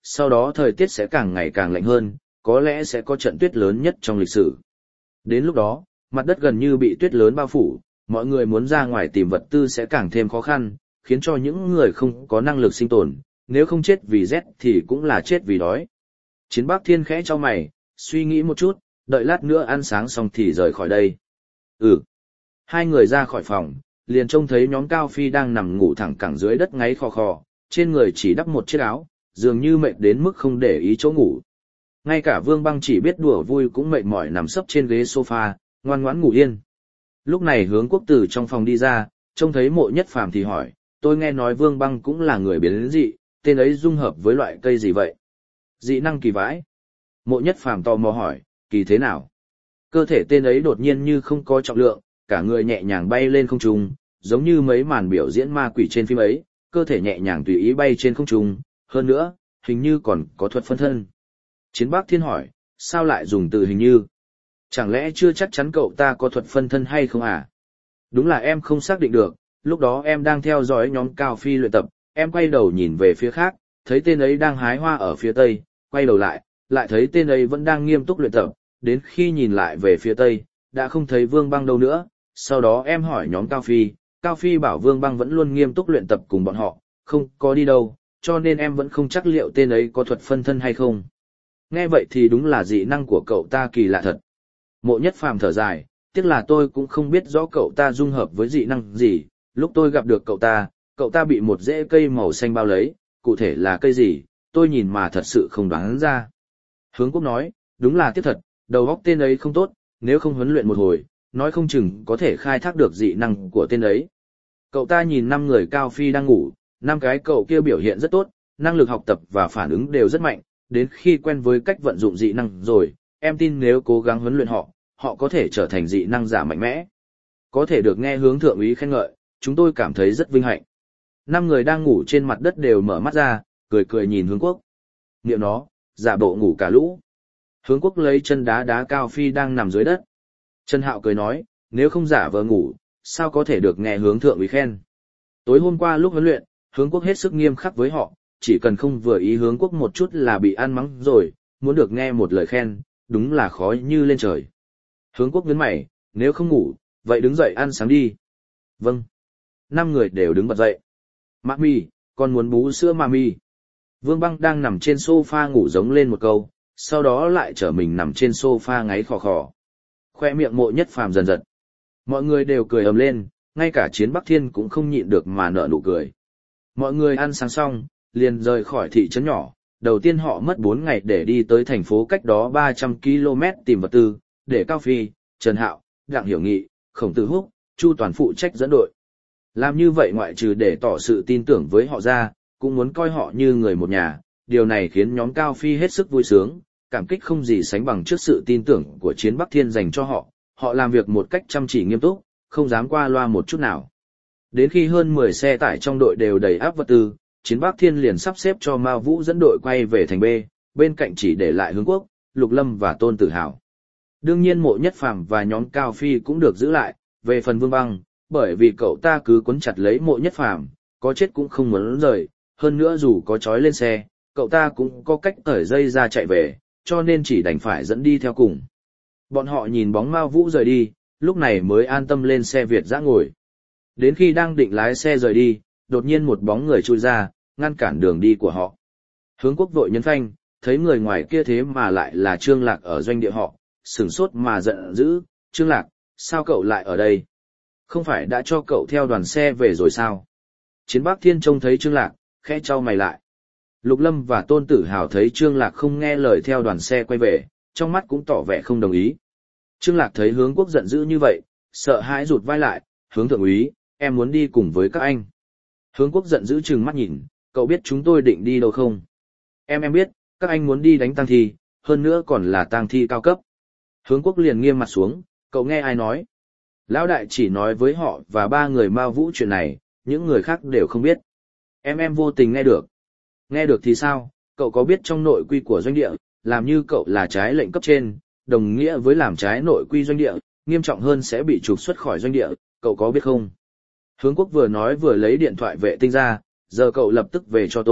sau đó thời tiết sẽ càng ngày càng lạnh hơn, có lẽ sẽ có trận tuyết lớn nhất trong lịch sử. Đến lúc đó, mặt đất gần như bị tuyết lớn bao phủ, mọi người muốn ra ngoài tìm vật tư sẽ càng thêm khó khăn, khiến cho những người không có năng lực sinh tồn, nếu không chết vì rét thì cũng là chết vì đói. Chiến Bắc Thiên khẽ cho mày, suy nghĩ một chút, đợi lát nữa ăn sáng xong thì rời khỏi đây. Ừ. Hai người ra khỏi phòng, liền trông thấy nhóm Cao Phi đang nằm ngủ thẳng cẳng dưới đất ngáy khò khò, trên người chỉ đắp một chiếc áo, dường như mệt đến mức không để ý chỗ ngủ. Ngay cả Vương Băng chỉ biết đùa vui cũng mệt mỏi nằm sấp trên ghế sofa, ngoan ngoãn ngủ yên. Lúc này Hướng Quốc từ trong phòng đi ra, trông thấy Mộ Nhất Phàm thì hỏi, tôi nghe nói Vương Băng cũng là người biến dị, tên ấy dung hợp với loại cây gì vậy? Dị năng kỳ vãi. Mộ Nhất Phàm tò mò hỏi, kỳ thế nào? Cơ thể tên ấy đột nhiên như không có trọng lượng, cả người nhẹ nhàng bay lên không trung, giống như mấy màn biểu diễn ma quỷ trên phim ấy, cơ thể nhẹ nhàng tùy ý bay trên không trung, hơn nữa, hình như còn có thuật phân thân. Chiến Bắc Thiên hỏi, sao lại dùng từ hình như? Chẳng lẽ chưa chắc chắn cậu ta có thuật phân thân hay không à? Đúng là em không xác định được, lúc đó em đang theo dõi nhóm Cao Phi luyện tập, em quay đầu nhìn về phía khác, thấy tên ấy đang hái hoa ở phía tây, quay đầu lại, lại thấy tên ấy vẫn đang nghiêm túc luyện tập, đến khi nhìn lại về phía tây, đã không thấy Vương Băng đâu nữa, sau đó em hỏi nhóm Cao Phi, Cao Phi bảo Vương Băng vẫn luôn nghiêm túc luyện tập cùng bọn họ, không có đi đâu, cho nên em vẫn không chắc liệu tên ấy có thuật phân thân hay không. Nghe vậy thì đúng là dị năng của cậu ta kỳ lạ thật. Mộ Nhất Phàm thở dài, tiếc là tôi cũng không biết rõ cậu ta dung hợp với dị năng gì, lúc tôi gặp được cậu ta, cậu ta bị một rễ cây màu xanh bao lấy, cụ thể là cây gì, tôi nhìn mà thật sự không đoán ra. Hướng Quốc nói, đúng là tiếc thật, đầu óc tên ấy không tốt, nếu không huấn luyện một hồi, nói không chừng có thể khai thác được dị năng của tên ấy. Cậu ta nhìn năm người Cao Phi đang ngủ, năm cái cậu kia biểu hiện rất tốt, năng lực học tập và phản ứng đều rất mạnh, đến khi quen với cách vận dụng dị năng rồi, em tin nếu cố gắng huấn luyện họ, họ có thể trở thành dị năng giả mạnh mẽ. Có thể được nghe Hướng thượng úy khen ngợi, chúng tôi cảm thấy rất vinh hạnh. Năm người đang ngủ trên mặt đất đều mở mắt ra, cười cười nhìn Hướng Quốc. Niệm nó, giả bộ ngủ cả lũ. Hướng Quốc lấy chân đá đá Cao Phi đang nằm dưới đất. Trần Hạo cười nói, nếu không giả vờ ngủ, sao có thể được nghe Hướng thượng úy khen. Tối hôm qua lúc huấn luyện, Hướng Quốc hết sức nghiêm khắc với họ, chỉ cần không vừa ý Hướng Quốc một chút là bị ăn mắng rồi, muốn được nghe một lời khen, đúng là khó như lên trời. Hướng Quốc nhướng mày, nếu không ngủ, vậy đứng dậy ăn sáng đi. Vâng. Năm người đều đứng bật dậy. Mami, con muốn bú sữa Mami. Vương Băng đang nằm trên sofa ngủ giống lên một câu, sau đó lại trở mình nằm trên sofa ngáy khò khò. Khoe miệng Mộ Nhất Phàm dần dần. Mọi người đều cười ầm lên, ngay cả Chiến Bắc Thiên cũng không nhịn được mà nở nụ cười. Mọi người ăn sáng xong, liền rời khỏi thị trấn nhỏ. Đầu tiên họ mất bốn ngày để đi tới thành phố cách đó ba trăm ki lô mét tìm vật tư, để Cao Phi, Trần Hạo, Đặng Hiểu Nghị, Khổng Tử Húc, Chu Toàn phụ trách dẫn đội. Làm như vậy ngoại trừ để tỏ sự tin tưởng với họ ra, cũng muốn coi họ như người một nhà, điều này khiến nhóm Cao Phi hết sức vui sướng, cảm kích không gì sánh bằng trước sự tin tưởng của Chiến Bắc Thiên dành cho họ, họ làm việc một cách chăm chỉ nghiêm túc, không dám qua loa một chút nào. Đến khi hơn mười xe tải trong đội đều đầy áp vật tư, Chiến Bắc Thiên liền sắp xếp cho Mao Vũ dẫn đội quay về thành B, bên cạnh chỉ để lại Hướng Quốc, Lục Lâm và Tôn Tử Hào. Đương nhiên Mộ Nhất Phàm và nhóm Cao Phi cũng được giữ lại, về phần Vương Băng, bởi vì cậu ta cứ quấn chặt lấy Mộ Nhất Phàm, có chết cũng không muốn rời, hơn nữa dù có trói lên xe, cậu ta cũng có cách cởi dây ra chạy về, cho nên chỉ đành phải dẫn đi theo cùng. Bọn họ nhìn bóng Mao Vũ rời đi, lúc này mới an tâm lên xe Việt dã ngồi. Đến khi đang định lái xe rời đi, đột nhiên một bóng người chui ra, ngăn cản đường đi của họ. Hướng Quốc vội nhấn phanh, thấy người ngoài kia thế mà lại là Trương Lạc ở doanh địa họ, sửng sốt mà giận dữ, Trương Lạc, sao cậu lại ở đây? Không phải đã cho cậu theo đoàn xe về rồi sao? Chiến Bắc Thiên trông thấy Trương Lạc, khẽ chau mày lại. Lục Lâm và Tôn Tử Hào thấy Trương Lạc không nghe lời theo đoàn xe quay về, trong mắt cũng tỏ vẻ không đồng ý. Trương Lạc thấy Hướng Quốc giận dữ như vậy, sợ hãi rụt vai lại, Hướng thượng úy, em muốn đi cùng với các anh. Hướng Quốc giận dữ trừng mắt nhìn, cậu biết chúng tôi định đi đâu không? Em em biết, các anh muốn đi đánh tang thi, hơn nữa còn là tang thi cao cấp. Hướng Quốc liền nghiêm mặt xuống, cậu nghe ai nói? Lão đại chỉ nói với họ và ba người Mao Vũ chuyện này, những người khác đều không biết. Em em vô tình nghe được. Nghe được thì sao, cậu có biết trong nội quy của doanh địa, làm như cậu là trái lệnh cấp trên, đồng nghĩa với làm trái nội quy doanh địa, nghiêm trọng hơn sẽ bị trục xuất khỏi doanh địa, cậu có biết không? Hướng Quốc vừa nói vừa lấy điện thoại vệ tinh ra, giờ cậu lập tức về cho tôi,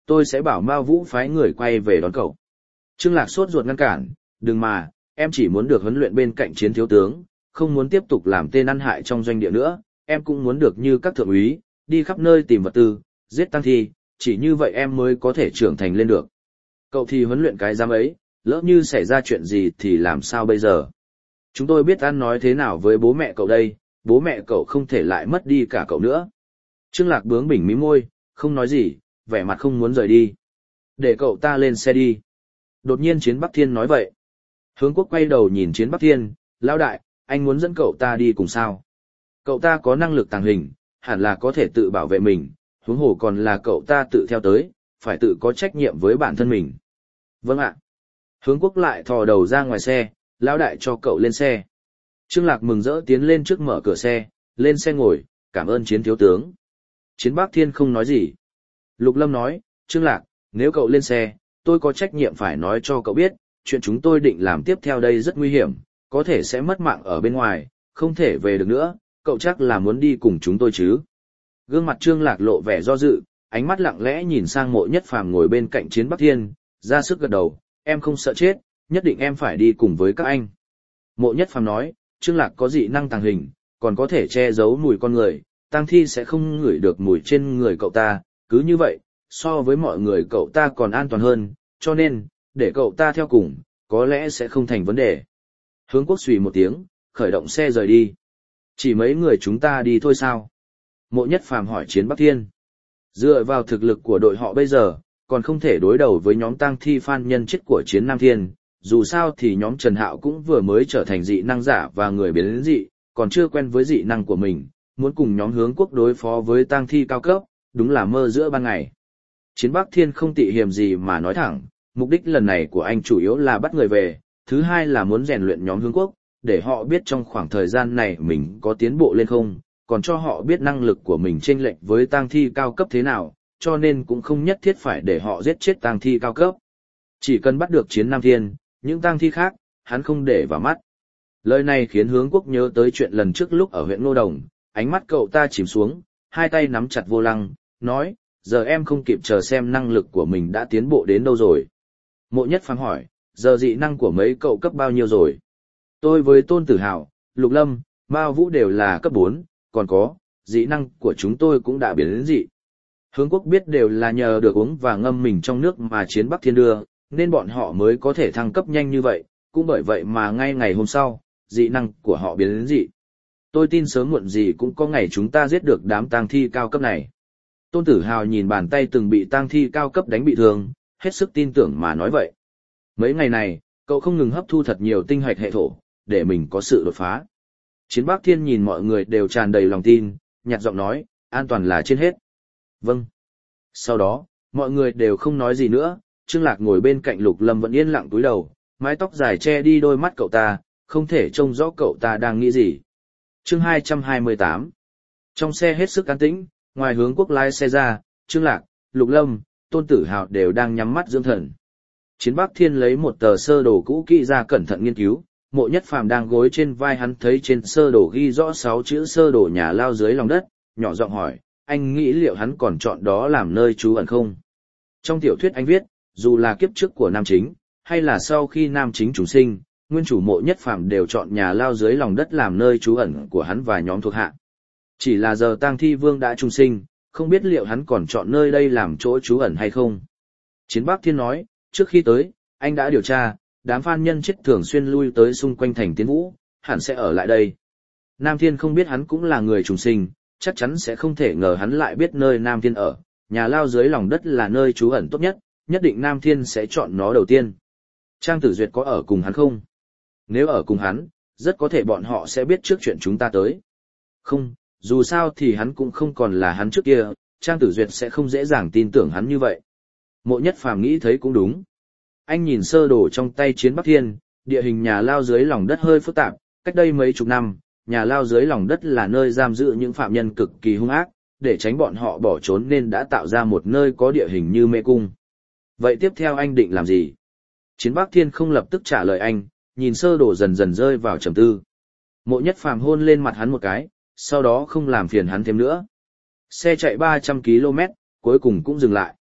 tôi sẽ bảo Mao Vũ phái người quay về đón cậu. Trương Lạc sốt ruột ngăn cản, đừng mà, em chỉ muốn được huấn luyện bên cạnh chiến thiếu tướng, không muốn tiếp tục làm tên ăn hại trong doanh địa nữa, em cũng muốn được như các thượng úy, đi khắp nơi tìm vật tư, giết tăng thi, chỉ như vậy em mới có thể trưởng thành lên được. Cậu thì huấn luyện cái giám ấy, lỡ như xảy ra chuyện gì thì làm sao bây giờ? Chúng tôi biết ăn nói thế nào với bố mẹ cậu đây, bố mẹ cậu không thể lại mất đi cả cậu nữa. Trương Lạc bướng bỉnh mím môi, không nói gì, vẻ mặt không muốn rời đi. Để cậu ta lên xe đi. Đột nhiên Chiến Bắc Thiên nói vậy. Hướng Quốc quay đầu nhìn Chiến Bắc Thiên, lão đại, anh muốn dẫn cậu ta đi cùng sao? Cậu ta có năng lực tàng hình, hẳn là có thể tự bảo vệ mình, huống hồ còn là cậu ta tự theo tới, phải tự có trách nhiệm với bản thân mình. Vâng ạ. Hướng Quốc lại thò đầu ra ngoài xe, lão đại cho cậu lên xe. Trương Lạc mừng rỡ tiến lên trước mở cửa xe, lên xe ngồi, cảm ơn Chiến thiếu tướng. Chiến Bắc Thiên không nói gì. Lục Lâm nói, Trương Lạc, nếu cậu lên xe, tôi có trách nhiệm phải nói cho cậu biết, chuyện chúng tôi định làm tiếp theo đây rất nguy hiểm, có thể sẽ mất mạng ở bên ngoài, không thể về được nữa, cậu chắc là muốn đi cùng chúng tôi chứ. Gương mặt Trương Lạc lộ vẻ do dự, ánh mắt lặng lẽ nhìn sang Mộ Nhất Phàm ngồi bên cạnh Chiến Bắc Thiên, ra sức gật đầu, em không sợ chết, nhất định em phải đi cùng với các anh. Mộ Nhất Phàm nói, Trương Lạc có dị năng tàng hình, còn có thể che giấu mùi con người, tang thi sẽ không ngửi được mùi trên người cậu ta, cứ như vậy, so với mọi người cậu ta còn an toàn hơn, cho nên, để cậu ta theo cùng, có lẽ sẽ không thành vấn đề. Hướng Quốc xùy một tiếng, khởi động xe rời đi. Chỉ mấy người chúng ta đi thôi sao? Mộ Nhất Phàm hỏi Chiến Bắc Thiên. Dựa vào thực lực của đội họ bây giờ, còn không thể đối đầu với nhóm tang thi phan nhân chết của Chiến Nam Thiên, dù sao thì nhóm Trần Hạo cũng vừa mới trở thành dị năng giả và người biến dị, còn chưa quen với dị năng của mình, muốn cùng nhóm Hướng Quốc đối phó với tang thi cao cấp, đúng là mơ giữa ban ngày. Chiến Bắc Thiên không tị hiềm gì mà nói thẳng, mục đích lần này của anh chủ yếu là bắt người về, thứ hai là muốn rèn luyện nhóm Hướng Quốc, để họ biết trong khoảng thời gian này mình có tiến bộ lên không, còn cho họ biết năng lực của mình chênh lệch với tang thi cao cấp thế nào, cho nên cũng không nhất thiết phải để họ giết chết tang thi cao cấp. Chỉ cần bắt được Chiến Nam Thiên, những tang thi khác, hắn không để vào mắt. Lời này khiến Hướng Quốc nhớ tới chuyện lần trước lúc ở huyện Ngô Đồng, ánh mắt cậu ta chìm xuống, hai tay nắm chặt vô lăng, nói, giờ em không kịp chờ xem năng lực của mình đã tiến bộ đến đâu rồi. Mộ Nhất Phàm hỏi, giờ dị năng của mấy cậu cấp bao nhiêu rồi? Tôi với Tôn Tử Hào, Lục Lâm, Mao Vũ đều là cấp bốn, còn có, dị năng của chúng tôi cũng đã biến đến dị. Hướng Quốc biết đều là nhờ được uống và ngâm mình trong nước mà Chiến Bắc Thiên đưa, nên bọn họ mới có thể thăng cấp nhanh như vậy, cũng bởi vậy mà ngay ngày hôm sau, dị năng của họ biến đến dị. Tôi tin sớm muộn gì cũng có ngày chúng ta giết được đám tang thi cao cấp này. Tôn Tử Hào nhìn bàn tay từng bị tang thi cao cấp đánh bị thương, hết sức tin tưởng mà nói vậy. Mấy ngày này, cậu không ngừng hấp thu thật nhiều tinh hạch hệ thổ, để mình có sự đột phá. Chiến Bắc Thiên nhìn mọi người đều tràn đầy lòng tin, nhạt giọng nói, an toàn là trên hết. Vâng. Sau đó, mọi người đều không nói gì nữa, Trương Lạc ngồi bên cạnh Lục Lâm vẫn yên lặng cúi đầu, mái tóc dài che đi đôi mắt cậu ta, không thể trông rõ cậu ta đang nghĩ gì. Chương hai trăm hai mươi tám. Trong xe hết sức an tĩnh, ngoài Hướng Quốc lái xe ra, Trương Lạc, Lục Lâm, Tôn Tử Hào đều đang nhắm mắt dưỡng thần. Chiến Bắc Thiên lấy một tờ sơ đồ cũ kỹ ra cẩn thận nghiên cứu, Mộ Nhất Phàm đang gối trên vai hắn thấy trên sơ đồ ghi rõ sáu chữ sơ đồ nhà lao dưới lòng đất, nhỏ giọng hỏi, anh nghĩ liệu hắn còn chọn đó làm nơi trú ẩn không? Trong tiểu thuyết anh viết, dù là kiếp trước của nam chính, hay là sau khi nam chính trùng sinh, nguyên chủ Mộ Nhất Phàm đều chọn nhà lao dưới lòng đất làm nơi trú ẩn của hắn và nhóm thuộc hạ. Chỉ là giờ Tang Thi Vương đã trùng sinh, không biết liệu hắn còn chọn nơi đây làm chỗ trú ẩn hay không. Chiến Bắc Thiên nói, trước khi tới, anh đã điều tra, đám phan nhân chết thường xuyên lui tới xung quanh thành Tiến Vũ, hẳn sẽ ở lại đây. Nam Thiên không biết hắn cũng là người trùng sinh, chắc chắn sẽ không thể ngờ hắn lại biết nơi Nam Thiên ở, nhà lao dưới lòng đất là nơi trú ẩn tốt nhất, nhất định Nam Thiên sẽ chọn nó đầu tiên. Trang Tử Duyệt có ở cùng hắn không? Nếu ở cùng hắn, rất có thể bọn họ sẽ biết trước chuyện chúng ta tới. Không, dù sao thì hắn cũng không còn là hắn trước kia, Trang Tử Duyệt sẽ không dễ dàng tin tưởng hắn như vậy. Mộ Nhất Phàm nghĩ thấy cũng đúng. Anh nhìn sơ đồ trong tay Chiến Bắc Thiên, địa hình nhà lao dưới lòng đất hơi phức tạp, cách đây mấy chục năm, nhà lao dưới lòng đất là nơi giam giữ những phạm nhân cực kỳ hung ác, để tránh bọn họ bỏ trốn nên đã tạo ra một nơi có địa hình như mê cung. Vậy tiếp theo anh định làm gì? Chiến Bắc Thiên không lập tức trả lời anh, nhìn sơ đồ dần dần rơi vào trầm tư. Mộ Nhất Phàm hôn lên mặt hắn một cái, sau đó không làm phiền hắn thêm nữa. Xe chạy ba trăm ki lô mét, cuối cùng cũng dừng lại.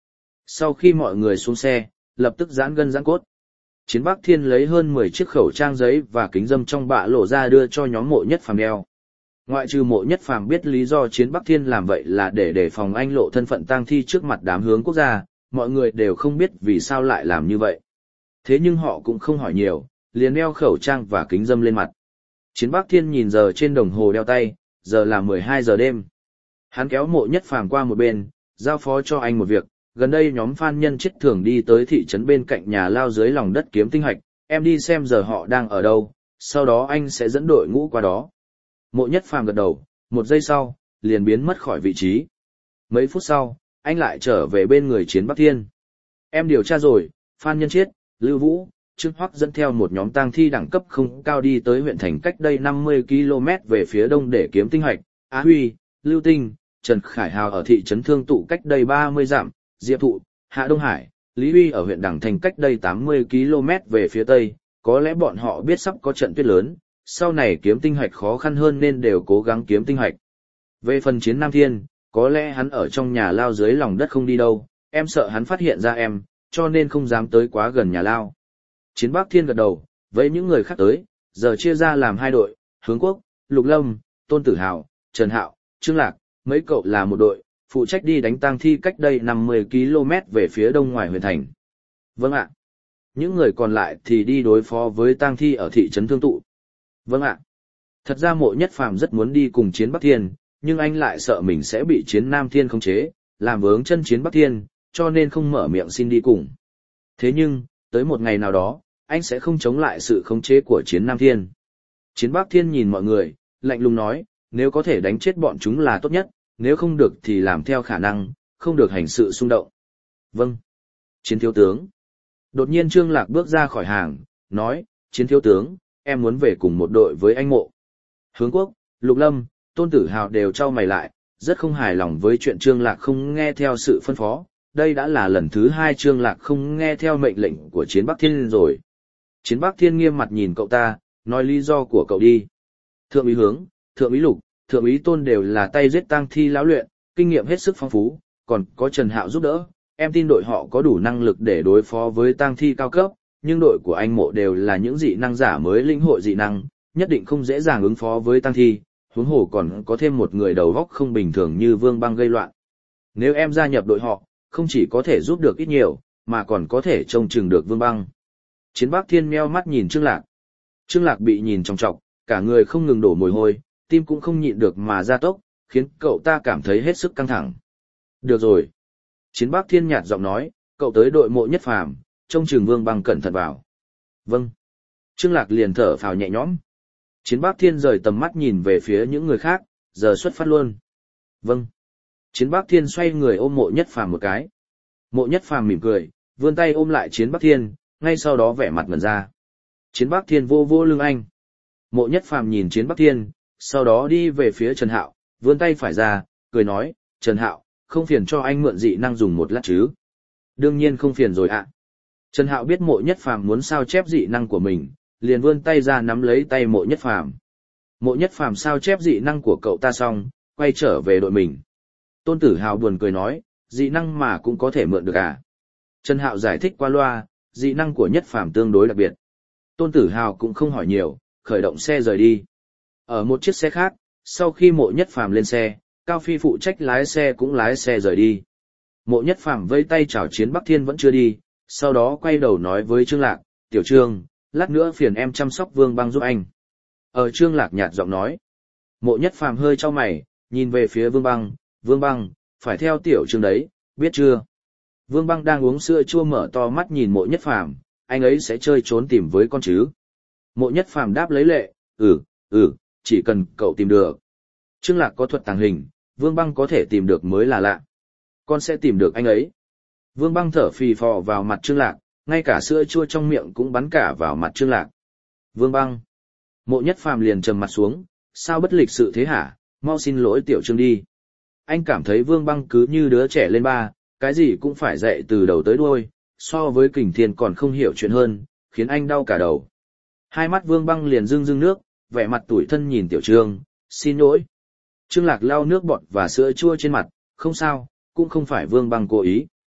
Sau khi mọi người xuống xe, lập tức giãn gân giãn cốt. Chiến Bắc Thiên lấy hơn mười chiếc khẩu trang giấy và kính dâm trong bạ lộ ra đưa cho nhóm Mộ Nhất Phàm đeo. Ngoại trừ Mộ Nhất Phàm biết lý do Chiến Bắc Thiên làm vậy là để đề phòng anh lộ thân phận tang thi trước mặt đám hướng quốc gia, mọi người đều không biết vì sao lại làm như vậy. Thế nhưng họ cũng không hỏi nhiều, liền đeo khẩu trang và kính dâm lên mặt. Chiến Bắc Thiên nhìn giờ trên đồng hồ đeo tay, giờ là mười hai giờ đêm. Hắn kéo Mộ Nhất Phàm qua một bên, giao phó cho anh một việc. Gần đây nhóm fan nhân chết thường đi tới thị trấn bên cạnh nhà lao dưới lòng đất kiếm tinh hạch, em đi xem giờ họ đang ở đâu, sau đó anh sẽ dẫn đội ngũ qua đó. Mộ Nhất Phàm gật đầu, một giây sau, liền biến mất khỏi vị trí. Mấy phút sau, anh lại trở về bên người Chiến Bắc Thiên. Em điều tra rồi, fan nhân chết, Lưu Vũ, Trương Hoắc dẫn theo một nhóm tang thi đẳng cấp không cao đi tới huyện thành cách đây năm mươi ki lô mét về phía đông để kiếm tinh hạch. Á Huy, Lưu Tinh, Trần Khải Hào ở thị trấn Thương Tụ cách đây ba mươi dặm. Diệp Thụ, Hạ Đông Hải, Lý Huy ở huyện Đằng Thành cách đây tám mươi ki lô mét về phía tây, có lẽ bọn họ biết sắp có trận tuyết lớn, sau này kiếm tinh hạch khó khăn hơn nên đều cố gắng kiếm tinh hạch. Về phần Chiến Nam Thiên, có lẽ hắn ở trong nhà lao dưới lòng đất không đi đâu, em sợ hắn phát hiện ra em, cho nên không dám tới quá gần nhà lao. Chiến Bắc Thiên gật đầu, với những người khác tới, giờ chia ra làm hai đội, Hướng Quốc, Lục Lâm, Tôn Tử Hào, Trần Hạo, Trương Lạc, mấy cậu là một đội, phụ trách đi đánh tang thi cách đây năm mươi ki lô mét về phía đông ngoài huyện thành. Vâng ạ. Những người còn lại thì đi đối phó với tang thi ở thị trấn Thương Tụ. Vâng ạ. Thật ra Mộ Nhất Phàm rất muốn đi cùng Chiến Bắc Thiên, nhưng anh lại sợ mình sẽ bị Chiến Nam Thiên khống chế, làm vướng chân Chiến Bắc Thiên, cho nên không mở miệng xin đi cùng. Thế nhưng, tới một ngày nào đó, anh sẽ không chống lại sự khống chế của Chiến Nam Thiên. Chiến Bắc Thiên nhìn mọi người, lạnh lùng nói, nếu có thể đánh chết bọn chúng là tốt nhất, nếu không được thì làm theo khả năng, không được hành sự xung động. Vâng. Chiến thiếu tướng. Đột nhiên Trương Lạc bước ra khỏi hàng, nói, Chiến thiếu tướng, em muốn về cùng một đội với anh Mộ. Hướng Quốc, Lục Lâm, Tôn Tử Hào đều trao mày lại, rất không hài lòng với chuyện Trương Lạc không nghe theo sự phân phó. Đây đã là lần thứ hai Trương Lạc không nghe theo mệnh lệnh của Chiến Bắc Thiên rồi. Chiến Bắc Thiên nghiêm mặt nhìn cậu ta, nói lý do của cậu đi. Thượng úy Hướng, Thượng úy Lục, Thượng úy Tôn đều là tay giết tang thi lão luyện, kinh nghiệm hết sức phong phú, còn có Trần Hạo giúp đỡ, em tin đội họ có đủ năng lực để đối phó với tang thi cao cấp, nhưng đội của anh Mộ đều là những dị năng giả mới lĩnh hội dị năng, nhất định không dễ dàng ứng phó với tang thi, huống hồ còn có thêm một người đầu óc không bình thường như Vương Băng gây loạn. Nếu em gia nhập đội họ, không chỉ có thể giúp được ít nhiều, mà còn có thể trông chừng được Vương Băng. Chiến Bắc Thiên meo mắt nhìn Trương Lạc. Trương Lạc bị nhìn chòng chọc, cả người không ngừng đổ mồ hôi, tim cũng không nhịn được mà gia tốc, khiến cậu ta cảm thấy hết sức căng thẳng. Được rồi. Chiến Bắc Thiên nhạt giọng nói, cậu tới đội Mộ Nhất Phàm, trông chừng Vương Băng cẩn thận vào. Vâng. Trương Lạc liền thở phào nhẹ nhõm. Chiến Bắc Thiên rời tầm mắt nhìn về phía những người khác, giờ xuất phát luôn. Vâng. Chiến Bắc Thiên xoay người ôm Mộ Nhất Phàm một cái. Mộ Nhất Phàm mỉm cười, vươn tay ôm lại Chiến Bắc Thiên, ngay sau đó vẻ mặt ngẩn ra. Chiến Bắc Thiên vô vô lưng anh. Mộ Nhất Phàm nhìn Chiến Bắc Thiên, sau đó đi về phía Trần Hạo, vươn tay phải ra, cười nói, Trần Hạo, không phiền cho anh mượn dị năng dùng một lát chứ? Đương nhiên không phiền rồi ạ. Trần Hạo biết Mộ Nhất Phàm muốn sao chép dị năng của mình, liền vươn tay ra nắm lấy tay Mộ Nhất Phàm. Mộ Nhất Phàm sao chép dị năng của cậu ta xong, quay trở về đội mình. Tôn Tử Hào buồn cười nói, dị năng mà cũng có thể mượn được à? Trần Hạo giải thích qua loa, dị năng của Nhất Phàm tương đối đặc biệt. Tôn Tử Hào cũng không hỏi nhiều, khởi động xe rời đi. Ở một chiếc xe khác, sau khi Mộ Nhất Phàm lên xe, Cao Phi phụ trách lái xe cũng lái xe rời đi. Mộ Nhất Phàm vẫy tay chào Chiến Bắc Thiên vẫn chưa đi, sau đó quay đầu nói với Trương Lạc, Tiểu Trương, lát nữa phiền em chăm sóc Vương Băng giúp anh. Ở Trương Lạc nhạt giọng nói. Mộ Nhất Phàm hơi chau mày, nhìn về phía Vương Băng, Vương Băng, phải theo Tiểu Trương đấy, biết chưa? Vương Băng đang uống sữa chua mở to mắt nhìn Mộ Nhất Phàm, anh ấy sẽ chơi trốn tìm với con chứ? Mộ Nhất Phàm đáp lấy lệ, ừ, ừ, chỉ cần cậu tìm được. Trương Lạc có thuật tàng hình, Vương Băng có thể tìm được mới là lạ. Con sẽ tìm được anh ấy. Vương Băng thở phì phò vào mặt Trương Lạc, ngay cả sữa chua trong miệng cũng bắn cả vào mặt Trương Lạc. Vương Băng. Mộ Nhất Phàm liền trầm mặt xuống, sao bất lịch sự thế hả, mau xin lỗi Tiểu Trương đi. Anh cảm thấy Vương Băng cứ như đứa trẻ lên ba, cái gì cũng phải dạy từ đầu tới đuôi, so với Kình Thiên còn không hiểu chuyện hơn, khiến anh đau cả đầu. Hai mắt Vương Băng liền rưng rưng nước, vẻ mặt tủi thân nhìn Tiểu Trương, xin lỗi. Trương Lạc lau nước bọt và sữa chua trên mặt, không sao, cũng không phải Vương Băng cố ý.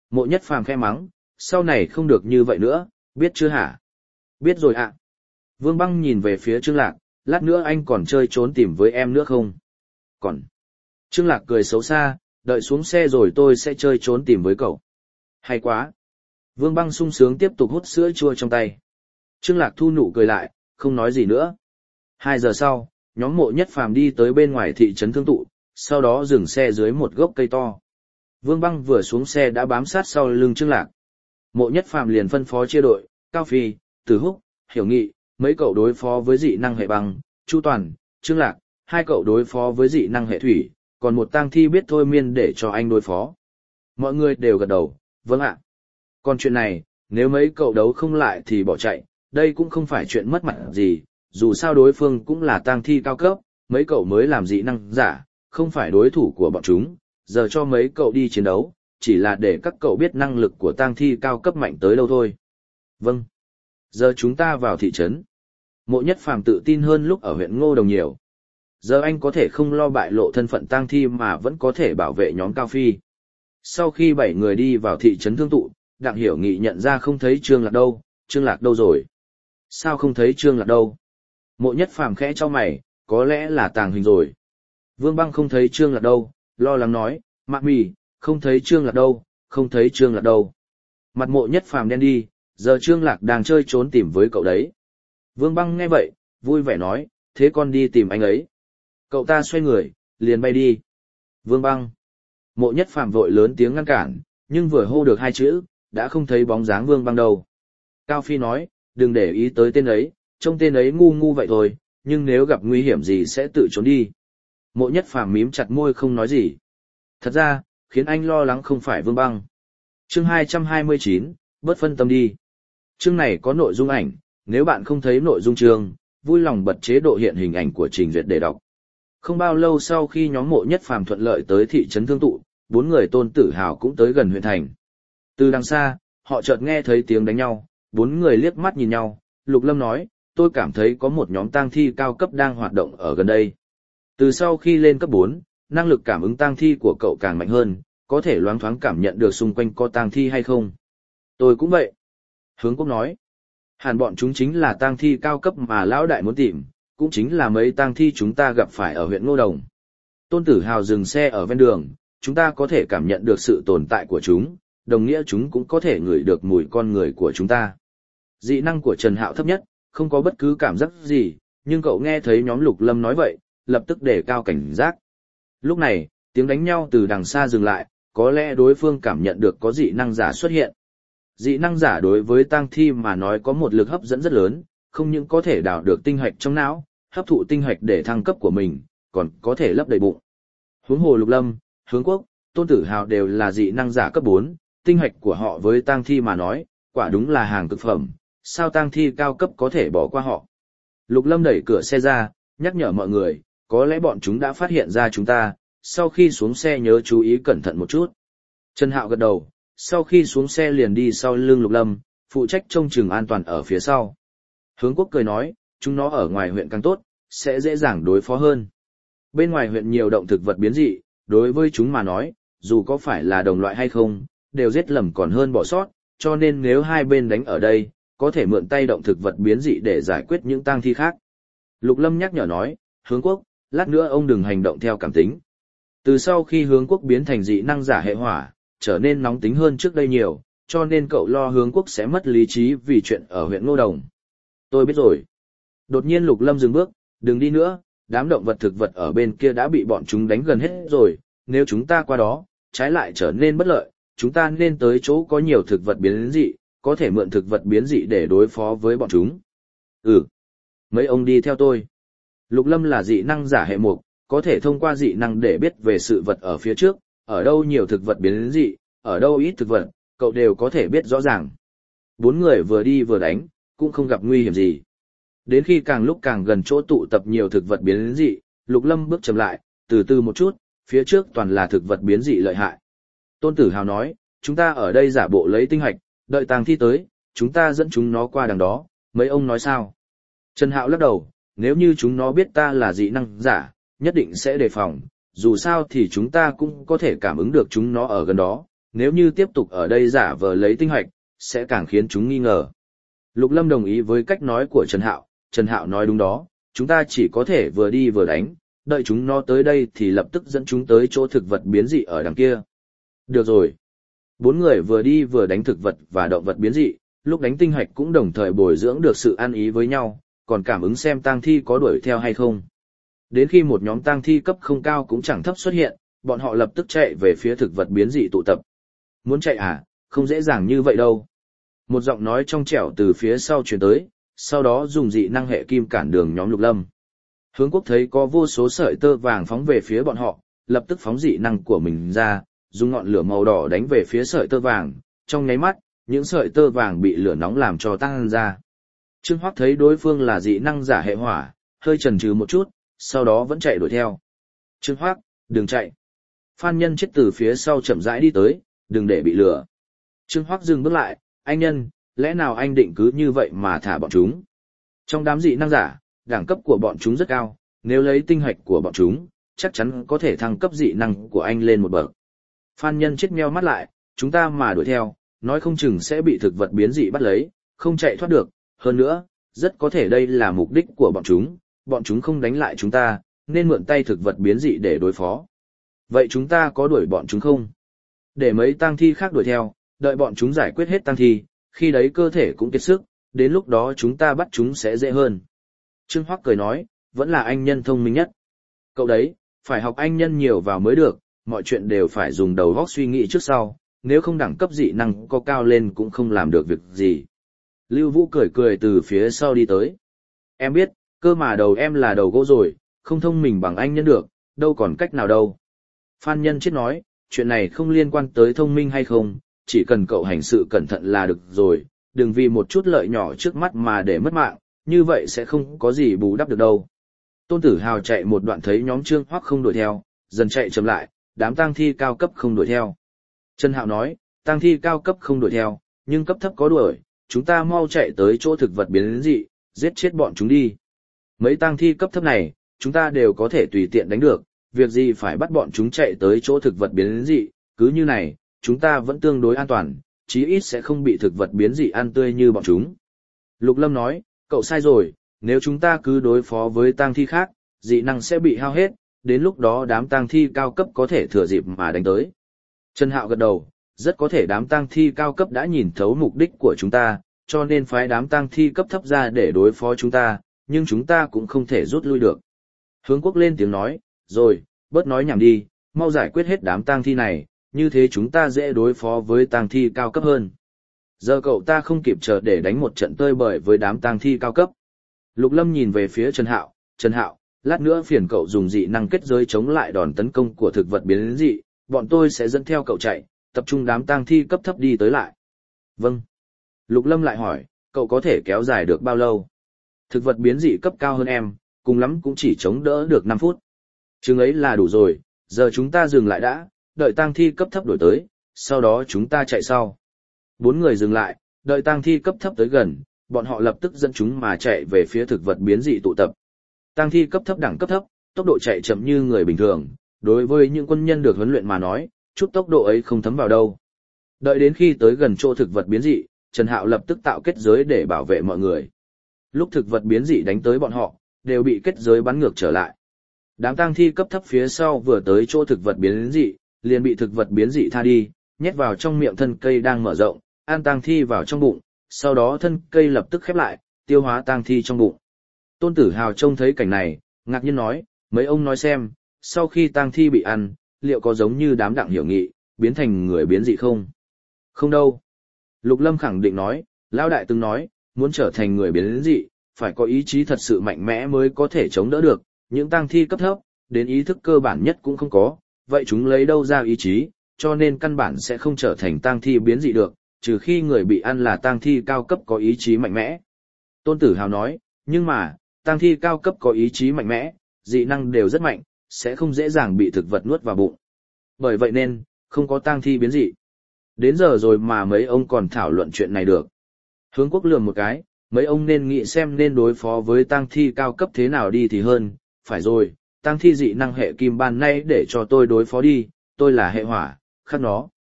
Mộ Nhất Phàm khẽ mắng, sau này không được như vậy nữa, biết chưa hả? Biết rồi ạ. Vương Băng nhìn về phía Trương Lạc, lát nữa anh còn chơi trốn tìm với em nữa không? Còn. Trương Lạc cười xấu xa, đợi xuống xe rồi tôi sẽ chơi trốn tìm với cậu. Hay quá. Vương Băng sung sướng tiếp tục hút sữa chua trong tay. Trương Lạc thu nụ cười lại, không nói gì nữa. Hai giờ sau, nhóm Mộ Nhất Phàm đi tới bên ngoài thị trấn Thương Tụ, sau đó dừng xe dưới một gốc cây to. Vương Băng vừa xuống xe đã bám sát sau lưng Trương Lạc. Mộ Nhất Phàm liền phân phó chia đội, Cao Phi, Từ Húc, Hiểu Nghị, mấy cậu đối phó với dị năng hệ băng, Chu Toàn, Trương Lạc, hai cậu đối phó với dị năng hệ thủy, còn một tang thi biết thôi miên để cho anh đối phó. Mọi người đều gật đầu, vâng ạ. Còn chuyện này, nếu mấy cậu đấu không lại thì bỏ chạy, đây cũng không phải chuyện mất mặt gì, dù sao đối phương cũng là tang thi cao cấp, mấy cậu mới làm dị năng giả, không phải đối thủ của bọn chúng, giờ cho mấy cậu đi chiến đấu, chỉ là để các cậu biết năng lực của tang thi cao cấp mạnh tới đâu thôi. Vâng. Giờ chúng ta vào thị trấn. Mộ Nhất Phàm tự tin hơn lúc ở huyện Ngô Đồng nhiều. Giờ anh có thể không lo bại lộ thân phận tang thi mà vẫn có thể bảo vệ nhóm Cao Phi. Sau khi bảy người đi vào thị trấn Thương Tụ, Đặng Hiểu Nghị nhận ra không thấy Trương Lạc đâu, Trương Lạc đâu rồi? Sao không thấy Trương Lạc đâu? Mộ Nhất Phàm khẽ cho mày, có lẽ là tàng hình rồi. Vương Băng không thấy Trương Lạc đâu, lo lắng nói, Mạc Mì, không thấy Trương Lạc đâu, không thấy Trương Lạc đâu. Mặt Mộ Nhất Phàm đen đi, giờ Trương Lạc đang chơi trốn tìm với cậu đấy. Vương Băng nghe vậy, vui vẻ nói, thế con đi tìm anh ấy. Cậu ta xoay người, liền bay đi. Vương Băng. Mộ Nhất Phàm vội lớn tiếng ngăn cản, nhưng vừa hô được hai chữ, đã không thấy bóng dáng Vương Băng đâu. Cao Phi nói, đừng để ý tới tên ấy, trông tên ấy ngu ngu vậy thôi, nhưng nếu gặp nguy hiểm gì sẽ tự trốn đi. Mộ Nhất Phàm mím chặt môi không nói gì. Thật ra, khiến anh lo lắng không phải Vương Băng. Chương hai trăm hai mươi chín, bớt phân tâm đi. Chương này có nội dung ảnh, nếu bạn không thấy nội dung chương, vui lòng bật chế độ hiện hình ảnh của trình duyệt để đọc. Không bao lâu sau khi nhóm Mộ Nhất Phàm thuận lợi tới thị trấn Thương Tụ, bốn người Tôn Tử Hào cũng tới gần huyện thành. Từ đằng xa, họ chợt nghe thấy tiếng đánh nhau, bốn người liếc mắt nhìn nhau, Lục Lâm nói, tôi cảm thấy có một nhóm tang thi cao cấp đang hoạt động ở gần đây. Từ sau khi lên cấp bốn, năng lực cảm ứng tang thi của cậu càng mạnh hơn, có thể loáng thoáng cảm nhận được xung quanh có tang thi hay không. Tôi cũng vậy. Hướng Quốc nói, hẳn bọn chúng chính là tang thi cao cấp mà lão đại muốn tìm, cũng chính là mấy tang thi chúng ta gặp phải ở huyện Ngô Đồng. Tôn Tử Hào dừng xe ở ven đường, chúng ta có thể cảm nhận được sự tồn tại của chúng, đồng nghĩa chúng cũng có thể ngửi được mùi con người của chúng ta. Dị năng của Trần Hạo thấp nhất, không có bất cứ cảm giác gì, nhưng cậu nghe thấy nhóm Lục Lâm nói vậy, lập tức đề cao cảnh giác. Lúc này, tiếng đánh nhau từ đằng xa dừng lại, có lẽ đối phương cảm nhận được có dị năng giả xuất hiện. Dị năng giả đối với tang thi mà nói có một lực hấp dẫn rất lớn, không những có thể đào được tinh hạch trong não, hấp thụ tinh hạch để thăng cấp của mình, còn có thể lấp đầy bụng. Huống hồ Lục Lâm, Hướng Quốc, Tôn Tử Hào đều là dị năng giả cấp bốn, tinh hạch của họ với tang thi mà nói, quả đúng là hàng cực phẩm, sao tang thi cao cấp có thể bỏ qua họ. Lục Lâm đẩy cửa xe ra, nhắc nhở mọi người, có lẽ bọn chúng đã phát hiện ra chúng ta, sau khi xuống xe nhớ chú ý cẩn thận một chút. Trần Hạo gật đầu, sau khi xuống xe liền đi sau lưng Lục Lâm, phụ trách trông chừng an toàn ở phía sau. Hướng Quốc cười nói, chúng nó ở ngoài huyện càng tốt, sẽ dễ dàng đối phó hơn. Bên ngoài huyện nhiều động thực vật biến dị, đối với chúng mà nói, dù có phải là đồng loại hay không, đều giết lầm còn hơn bỏ sót, cho nên nếu hai bên đánh ở đây, có thể mượn tay động thực vật biến dị để giải quyết những tang thi khác. Lục Lâm nhắc nhở nói, Hướng Quốc, lát nữa ông đừng hành động theo cảm tính. Từ sau khi Hướng Quốc biến thành dị năng giả hệ hỏa, trở nên nóng tính hơn trước đây nhiều, cho nên cậu lo Hướng Quốc sẽ mất lý trí vì chuyện ở huyện Ngô Đồng. Tôi biết rồi. Đột nhiên Lục Lâm dừng bước, đừng đi nữa, đám động vật thực vật ở bên kia đã bị bọn chúng đánh gần hết rồi, nếu chúng ta qua đó, trái lại trở nên bất lợi, chúng ta nên tới chỗ có nhiều thực vật biến dị, có thể mượn thực vật biến dị để đối phó với bọn chúng. Ừ. Mấy ông đi theo tôi. Lục Lâm là dị năng giả hệ mục, có thể thông qua dị năng để biết về sự vật ở phía trước, ở đâu nhiều thực vật biến dị, ở đâu ít thực vật, cậu đều có thể biết rõ ràng. Bốn người vừa đi vừa đánh, cũng không gặp nguy hiểm gì. Đến khi càng lúc càng gần chỗ tụ tập nhiều thực vật biến dị, Lục Lâm bước chậm lại, từ từ một chút, phía trước toàn là thực vật biến dị lợi hại. Tôn Tử Hào nói, chúng ta ở đây giả bộ lấy tinh hạch, đợi tang thi tới, chúng ta dẫn chúng nó qua đằng đó, mấy ông nói sao? Trần Hạo lắc đầu, nếu như chúng nó biết ta là dị năng giả, nhất định sẽ đề phòng, dù sao thì chúng ta cũng có thể cảm ứng được chúng nó ở gần đó, nếu như tiếp tục ở đây giả vờ lấy tinh hạch, sẽ càng khiến chúng nghi ngờ. Lục Lâm đồng ý với cách nói của Trần Hạo, Trần Hạo nói đúng đó, chúng ta chỉ có thể vừa đi vừa đánh, đợi chúng nó tới đây thì lập tức dẫn chúng tới chỗ thực vật biến dị ở đằng kia. Được rồi. Bốn người vừa đi vừa đánh thực vật và động vật biến dị, lúc đánh tinh hạch cũng đồng thời bồi dưỡng được sự ăn ý với nhau, còn cảm ứng xem tang thi có đuổi theo hay không. Đến khi một nhóm tang thi cấp không cao cũng chẳng thấp xuất hiện, bọn họ lập tức chạy về phía thực vật biến dị tụ tập. Muốn chạy à, không dễ dàng như vậy đâu. Một giọng nói trong trẻo từ phía sau truyền tới, sau đó dùng dị năng hệ kim cản đường nhóm Lục Lâm. Hướng Quốc thấy có vô số sợi tơ vàng phóng về phía bọn họ, lập tức phóng dị năng của mình ra, dùng ngọn lửa màu đỏ đánh về phía sợi tơ vàng, trong nháy mắt, những sợi tơ vàng bị lửa nóng làm cho tăng ra. Trương Hoắc thấy đối phương là dị năng giả hệ hỏa, hơi chần chừ một chút, sau đó vẫn chạy đuổi theo. Trương Hoắc, đừng chạy. Phan Nhân chết từ phía sau chậm rãi đi tới, đừng để bị lửa. Trương Hoắc dừng bước lại, anh Nhân, lẽ nào anh định cứ như vậy mà thả bọn chúng? Trong đám dị năng giả, đẳng cấp của bọn chúng rất cao, nếu lấy tinh hạch của bọn chúng, chắc chắn có thể thăng cấp dị năng của anh lên một bậc. Phan Nhân chết meo mắt lại, chúng ta mà đuổi theo, nói không chừng sẽ bị thực vật biến dị bắt lấy, không chạy thoát được, hơn nữa, rất có thể đây là mục đích của bọn chúng, bọn chúng không đánh lại chúng ta, nên mượn tay thực vật biến dị để đối phó. Vậy chúng ta có đuổi bọn chúng không? Để mấy tang thi khác đuổi theo, đợi bọn chúng giải quyết hết tang thi, khi đấy cơ thể cũng kiệt sức, đến lúc đó chúng ta bắt chúng sẽ dễ hơn. Trương Hoắc cười nói, vẫn là anh Nhân thông minh nhất. Cậu đấy, phải học anh Nhân nhiều vào mới được, mọi chuyện đều phải dùng đầu óc suy nghĩ trước sau, nếu không đẳng cấp dị năng có cao lên cũng không làm được việc gì. Lưu Vũ cười cười từ phía sau đi tới. Em biết, cơ mà đầu em là đầu gỗ rồi, không thông minh bằng anh Nhân được, đâu còn cách nào đâu. Phan Nhân chết nói, chuyện này không liên quan tới thông minh hay không, chỉ cần cậu hành sự cẩn thận là được rồi, đừng vì một chút lợi nhỏ trước mắt mà để mất mạng, như vậy sẽ không có gì bù đắp được đâu. Tôn Tử Hào chạy một đoạn thấy nhóm Trương Hoắc không đuổi theo, dần chạy chậm lại, đám tang thi cao cấp không đuổi theo. Trần Hạo nói, tang thi cao cấp không đuổi theo, nhưng cấp thấp có đuổi, chúng ta mau chạy tới chỗ thực vật biến dị, giết chết bọn chúng đi. Mấy tang thi cấp thấp này, chúng ta đều có thể tùy tiện đánh được, việc gì phải bắt bọn chúng chạy tới chỗ thực vật biến dị, cứ như này, chúng ta vẫn tương đối an toàn, chí ít sẽ không bị thực vật biến dị ăn tươi như bọn chúng. Lục Lâm nói, cậu sai rồi, nếu chúng ta cứ đối phó với tang thi khác, dị năng sẽ bị hao hết, đến lúc đó đám tang thi cao cấp có thể thừa dịp mà đánh tới. Trần Hạo gật đầu, rất có thể đám tang thi cao cấp đã nhìn thấu mục đích của chúng ta, cho nên phái đám tang thi cấp thấp ra để đối phó chúng ta, nhưng chúng ta cũng không thể rút lui được. Hướng Quốc lên tiếng nói, rồi, bớt nói nhảm đi, mau giải quyết hết đám tang thi này, như thế chúng ta dễ đối phó với tang thi cao cấp hơn. Giờ cậu ta không kịp chờ để đánh một trận tơi bời với đám tang thi cao cấp. Lục Lâm nhìn về phía Trần Hạo, Trần Hạo, lát nữa phiền cậu dùng dị năng kết giới chống lại đòn tấn công của thực vật biến dị, bọn tôi sẽ dẫn theo cậu chạy, tập trung đám tang thi cấp thấp đi tới lại. Vâng. Lục Lâm lại hỏi, cậu có thể kéo dài được bao lâu? Thực vật biến dị cấp cao hơn em, cùng lắm cũng chỉ chống đỡ được năm phút. Chừng ấy là đủ rồi, giờ chúng ta dừng lại đã, đợi tang thi cấp thấp đổi tới, sau đó chúng ta chạy sau. Bốn người dừng lại, đợi tang thi cấp thấp tới gần, bọn họ lập tức dẫn chúng mà chạy về phía thực vật biến dị tụ tập. Tang thi cấp thấp đẳng cấp thấp, tốc độ chạy chậm như người bình thường, đối với những quân nhân được huấn luyện mà nói, chút tốc độ ấy không thấm vào đâu. Đợi đến khi tới gần chỗ thực vật biến dị, Trần Hạo lập tức tạo kết giới để bảo vệ mọi người. Lúc thực vật biến dị đánh tới bọn họ, đều bị kết giới bắn ngược trở lại. Đám tang thi cấp thấp phía sau vừa tới chỗ thực vật biến dị, liền bị thực vật biến dị tha đi, nhét vào trong miệng thân cây đang mở rộng, ăn tang thi vào trong bụng, sau đó thân cây lập tức khép lại, tiêu hóa tang thi trong bụng. Tôn Tử Hào trông thấy cảnh này, ngạc nhiên nói, mấy ông nói xem, sau khi tang thi bị ăn, liệu có giống như đám Đặng Hiểu Nghị, biến thành người biến dị không? Không đâu. Lục Lâm khẳng định nói, Lão Đại từng nói, muốn trở thành người biến dị, phải có ý chí thật sự mạnh mẽ mới có thể chống đỡ được, những tang thi cấp thấp, đến ý thức cơ bản nhất cũng không có, vậy chúng lấy đâu ra ý chí, cho nên căn bản sẽ không trở thành tang thi biến dị được, trừ khi người bị ăn là tang thi cao cấp có ý chí mạnh mẽ. Tôn Tử Hào nói, nhưng mà, tang thi cao cấp có ý chí mạnh mẽ, dị năng đều rất mạnh, sẽ không dễ dàng bị thực vật nuốt vào bụng. Bởi vậy nên, không có tang thi biến dị. Đến giờ rồi mà mấy ông còn thảo luận chuyện này được. Hướng Quốc lườm một cái, mấy ông nên nghĩ xem nên đối phó với tang thi cao cấp thế nào đi thì hơn, phải rồi, tang thi dị năng hệ kim ban nay để cho tôi đối phó đi, tôi là hệ hỏa, khắc nó.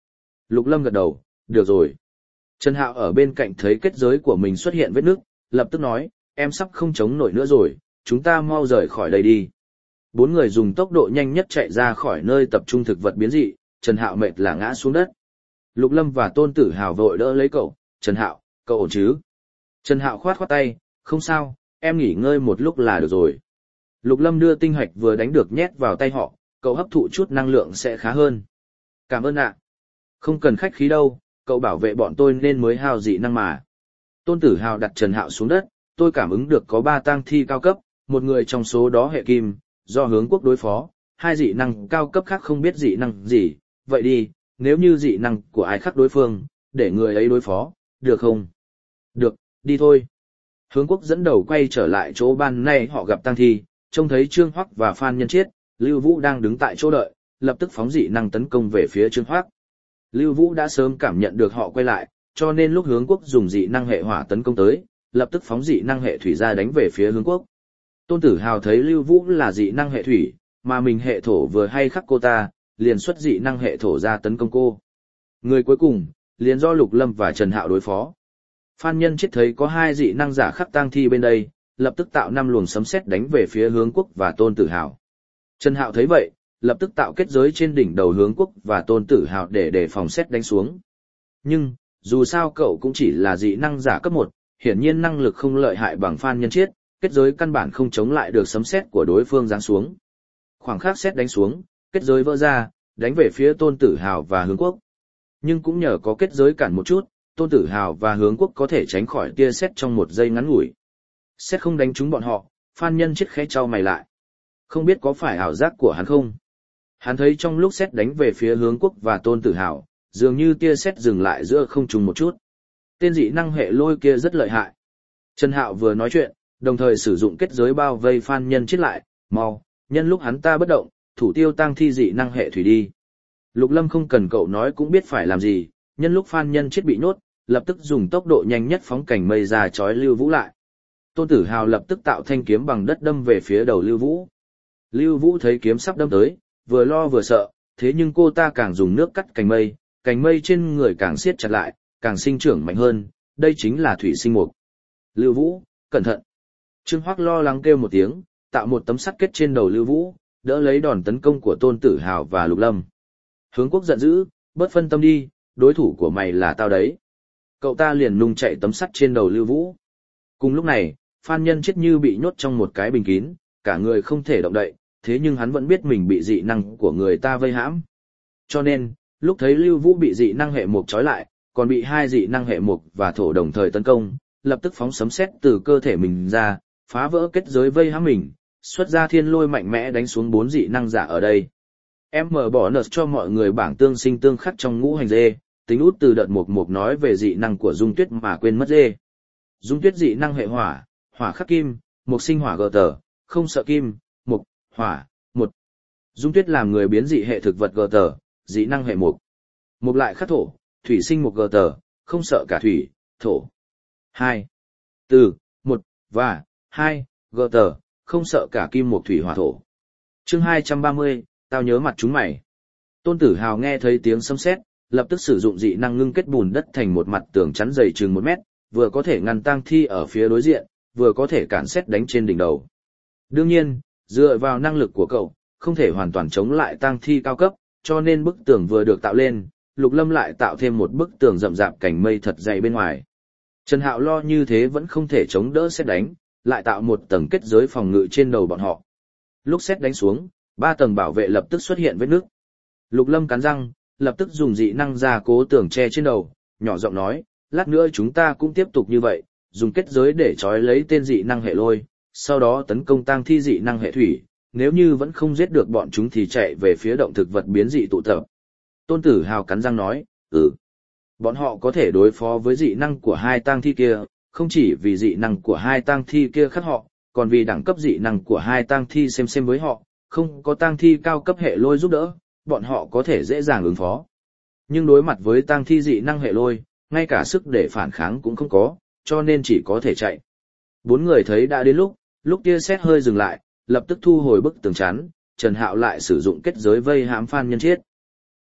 Lục Lâm gật đầu, được rồi. Trần Hạo ở bên cạnh thấy kết giới của mình xuất hiện vết nước, lập tức nói, em sắp không chống nổi nữa rồi, chúng ta mau rời khỏi đây đi. Bốn người dùng tốc độ nhanh nhất chạy ra khỏi nơi tập trung thực vật biến dị, Trần Hạo mệt là ngã xuống đất. Lục Lâm và Tôn Tử Hào vội đỡ lấy cậu, Trần Hạo, cậu ổn chứ? Trần Hạo khoát khoát tay, không sao, em nghỉ ngơi một lúc là được rồi. Lục Lâm đưa tinh hạch vừa đánh được nhét vào tay họ, cậu hấp thụ chút năng lượng sẽ khá hơn. Cảm ơn ạ. Không cần khách khí đâu, cậu bảo vệ bọn tôi nên mới hao dị năng mà. Tôn Tử Hào đặt Trần Hạo xuống đất, tôi cảm ứng được có ba tang thi cao cấp, một người trong số đó hệ kim, do hướng quốc đối phó, hai dị năng cao cấp khác không biết dị năng gì, vậy đi, nếu như dị năng của ai khác đối phương, để người ấy đối phó, được không? Được, đi thôi. Hướng quốc dẫn đầu quay trở lại chỗ ban nay họ gặp tang thi, trông thấy Trương Hoắc và Phan Nhân Chiết, Lưu Vũ đang đứng tại chỗ đợi, lập tức phóng dị năng tấn công về phía Trương Hoắc. Lưu Vũ đã sớm cảm nhận được họ quay lại, cho nên lúc hướng quốc dùng dị năng hệ hỏa tấn công tới, lập tức phóng dị năng hệ thủy ra đánh về phía hướng quốc. Tôn Tử Hào thấy Lưu Vũ là dị năng hệ thủy, mà mình hệ thổ vừa hay khắc cô ta, liền xuất dị năng hệ thổ ra tấn công cô. Người cuối cùng, liền do Lục Lâm và Trần Hạo đối phó. Phan Nhân Chiết thấy có hai dị năng giả khắc tang thi bên đây, lập tức tạo năm luồng sấm sét đánh về phía hướng quốc và Tôn Tử Hào. Trần Hạo thấy vậy, lập tức tạo kết giới trên đỉnh đầu hướng quốc và Tôn Tử Hào để đề phòng sét đánh xuống. Nhưng, dù sao cậu cũng chỉ là dị năng giả cấp một, hiển nhiên năng lực không lợi hại bằng Phan Nhân Chiết, kết giới căn bản không chống lại được sấm sét của đối phương giáng xuống. Khoảng khắc sét đánh xuống, kết giới vỡ ra, đánh về phía Tôn Tử Hào và hướng quốc. Nhưng cũng nhờ có kết giới cản một chút, Tôn Tử Hào và hướng quốc có thể tránh khỏi tia sét trong một giây ngắn ngủi. Sét không đánh trúng bọn họ, Phan Nhân Chiết khẽ chau mày lại. Không biết có phải ảo giác của hắn không? Hắn thấy trong lúc sét đánh về phía hướng quốc và Tôn Tử Hào, dường như tia sét dừng lại giữa không trung một chút. Tên dị năng hệ lôi kia rất lợi hại. Trần Hạo vừa nói chuyện, đồng thời sử dụng kết giới bao vây Phan Nhân Chiết lại, mau, nhân lúc hắn ta bất động, thủ tiêu tang thi dị năng hệ thủy đi. Lục Lâm không cần cậu nói cũng biết phải làm gì, nhân lúc Phan Nhân Chiết bị nhốt, lập tức dùng tốc độ nhanh nhất phóng cảnh mây ra chói Lưu Vũ lại. Tôn Tử Hào lập tức tạo thanh kiếm bằng đất đâm về phía đầu Lưu Vũ. Lưu Vũ thấy kiếm sắp đâm tới, vừa lo vừa sợ, thế nhưng cô ta càng dùng nước cắt cành mây, cành mây trên người càng siết chặt lại, càng sinh trưởng mạnh hơn, đây chính là thủy sinh mục. Lưu Vũ, cẩn thận. Trương Hoắc lo lắng kêu một tiếng, tạo một tấm sắt kết trên đầu Lưu Vũ, đỡ lấy đòn tấn công của Tôn Tử Hào và Lục Lâm. Hướng quốc giận dữ, bớt phân tâm đi, đối thủ của mày là tao đấy. Cậu ta liền nung chạy tấm sắt trên đầu Lưu Vũ. Cùng lúc này, Phan Nhân Chiết như bị nhốt trong một cái bình kín, cả người không thể động đậy, thế nhưng hắn vẫn biết mình bị dị năng của người ta vây hãm. Cho nên, lúc thấy Lưu Vũ bị dị năng hệ mục trói lại, còn bị hai dị năng hệ mục và thổ đồng thời tấn công, lập tức phóng sấm sét từ cơ thể mình ra, phá vỡ kết giới vây hãm mình, xuất ra thiên lôi mạnh mẽ đánh xuống bốn dị năng giả ở đây. Em mở bỏ nợ cho mọi người bảng tương sinh tương khắc trong ngũ hành dê, tính út từ đợt mục mục nói về dị năng của Dung Tuyết mà quên mất dê. Dung Tuyết dị năng hệ hỏa, hỏa khắc kim, mục sinh hỏa gờ tờ, không sợ kim, mục, hỏa, một. Dung Tuyết làm người biến dị hệ thực vật gờ tờ, dị năng hệ mục. Mục lại khắc thổ, thủy sinh mục gờ tờ, không sợ cả thủy, thổ. Hai. Từ, một, và, hai, gờ tờ, không sợ cả kim mục thủy hỏa thổ. Chương hai trăm ba mươi, tao nhớ mặt chúng mày. Tôn Tử Hào nghe thấy tiếng sấm sét, lập tức sử dụng dị năng ngưng kết bùn đất thành một mặt tường chắn dày chừng một mét, vừa có thể ngăn tang thi ở phía đối diện, vừa có thể cản sét đánh trên đỉnh đầu. Đương nhiên, dựa vào năng lực của cậu, không thể hoàn toàn chống lại tang thi cao cấp, cho nên bức tường vừa được tạo lên, Lục Lâm lại tạo thêm một bức tường rậm rạp cành mây thật dày bên ngoài. Trần Hạo lo như thế vẫn không thể chống đỡ sét đánh, lại tạo một tầng kết giới phòng ngự trên đầu bọn họ. Lúc sét đánh xuống, ba tầng bảo vệ lập tức xuất hiện vết nứt. Lục Lâm cắn răng, lập tức dùng dị năng gia cố tường che trên đầu, nhỏ giọng nói, lát nữa chúng ta cũng tiếp tục như vậy, dùng kết giới để trói lấy tên dị năng hệ lôi, sau đó tấn công tang thi dị năng hệ thủy, nếu như vẫn không giết được bọn chúng thì chạy về phía động thực vật biến dị tụ tập. Tôn Tử Hào cắn răng nói, ừ. Bọn họ có thể đối phó với dị năng của hai tang thi kia, không chỉ vì dị năng của hai tang thi kia khác họ, còn vì đẳng cấp dị năng của hai tang thi xem xem với họ, không có tang thi cao cấp hệ lôi giúp đỡ, bọn họ có thể dễ dàng ứng phó. Nhưng đối mặt với tang thi dị năng hệ lôi, ngay cả sức để phản kháng cũng không có, cho nên chỉ có thể chạy. Bốn người thấy đã đến lúc, lúc tia sét hơi dừng lại, lập tức thu hồi bức tường chắn, Trần Hạo lại sử dụng kết giới vây hãm Phan Nhân Chiết.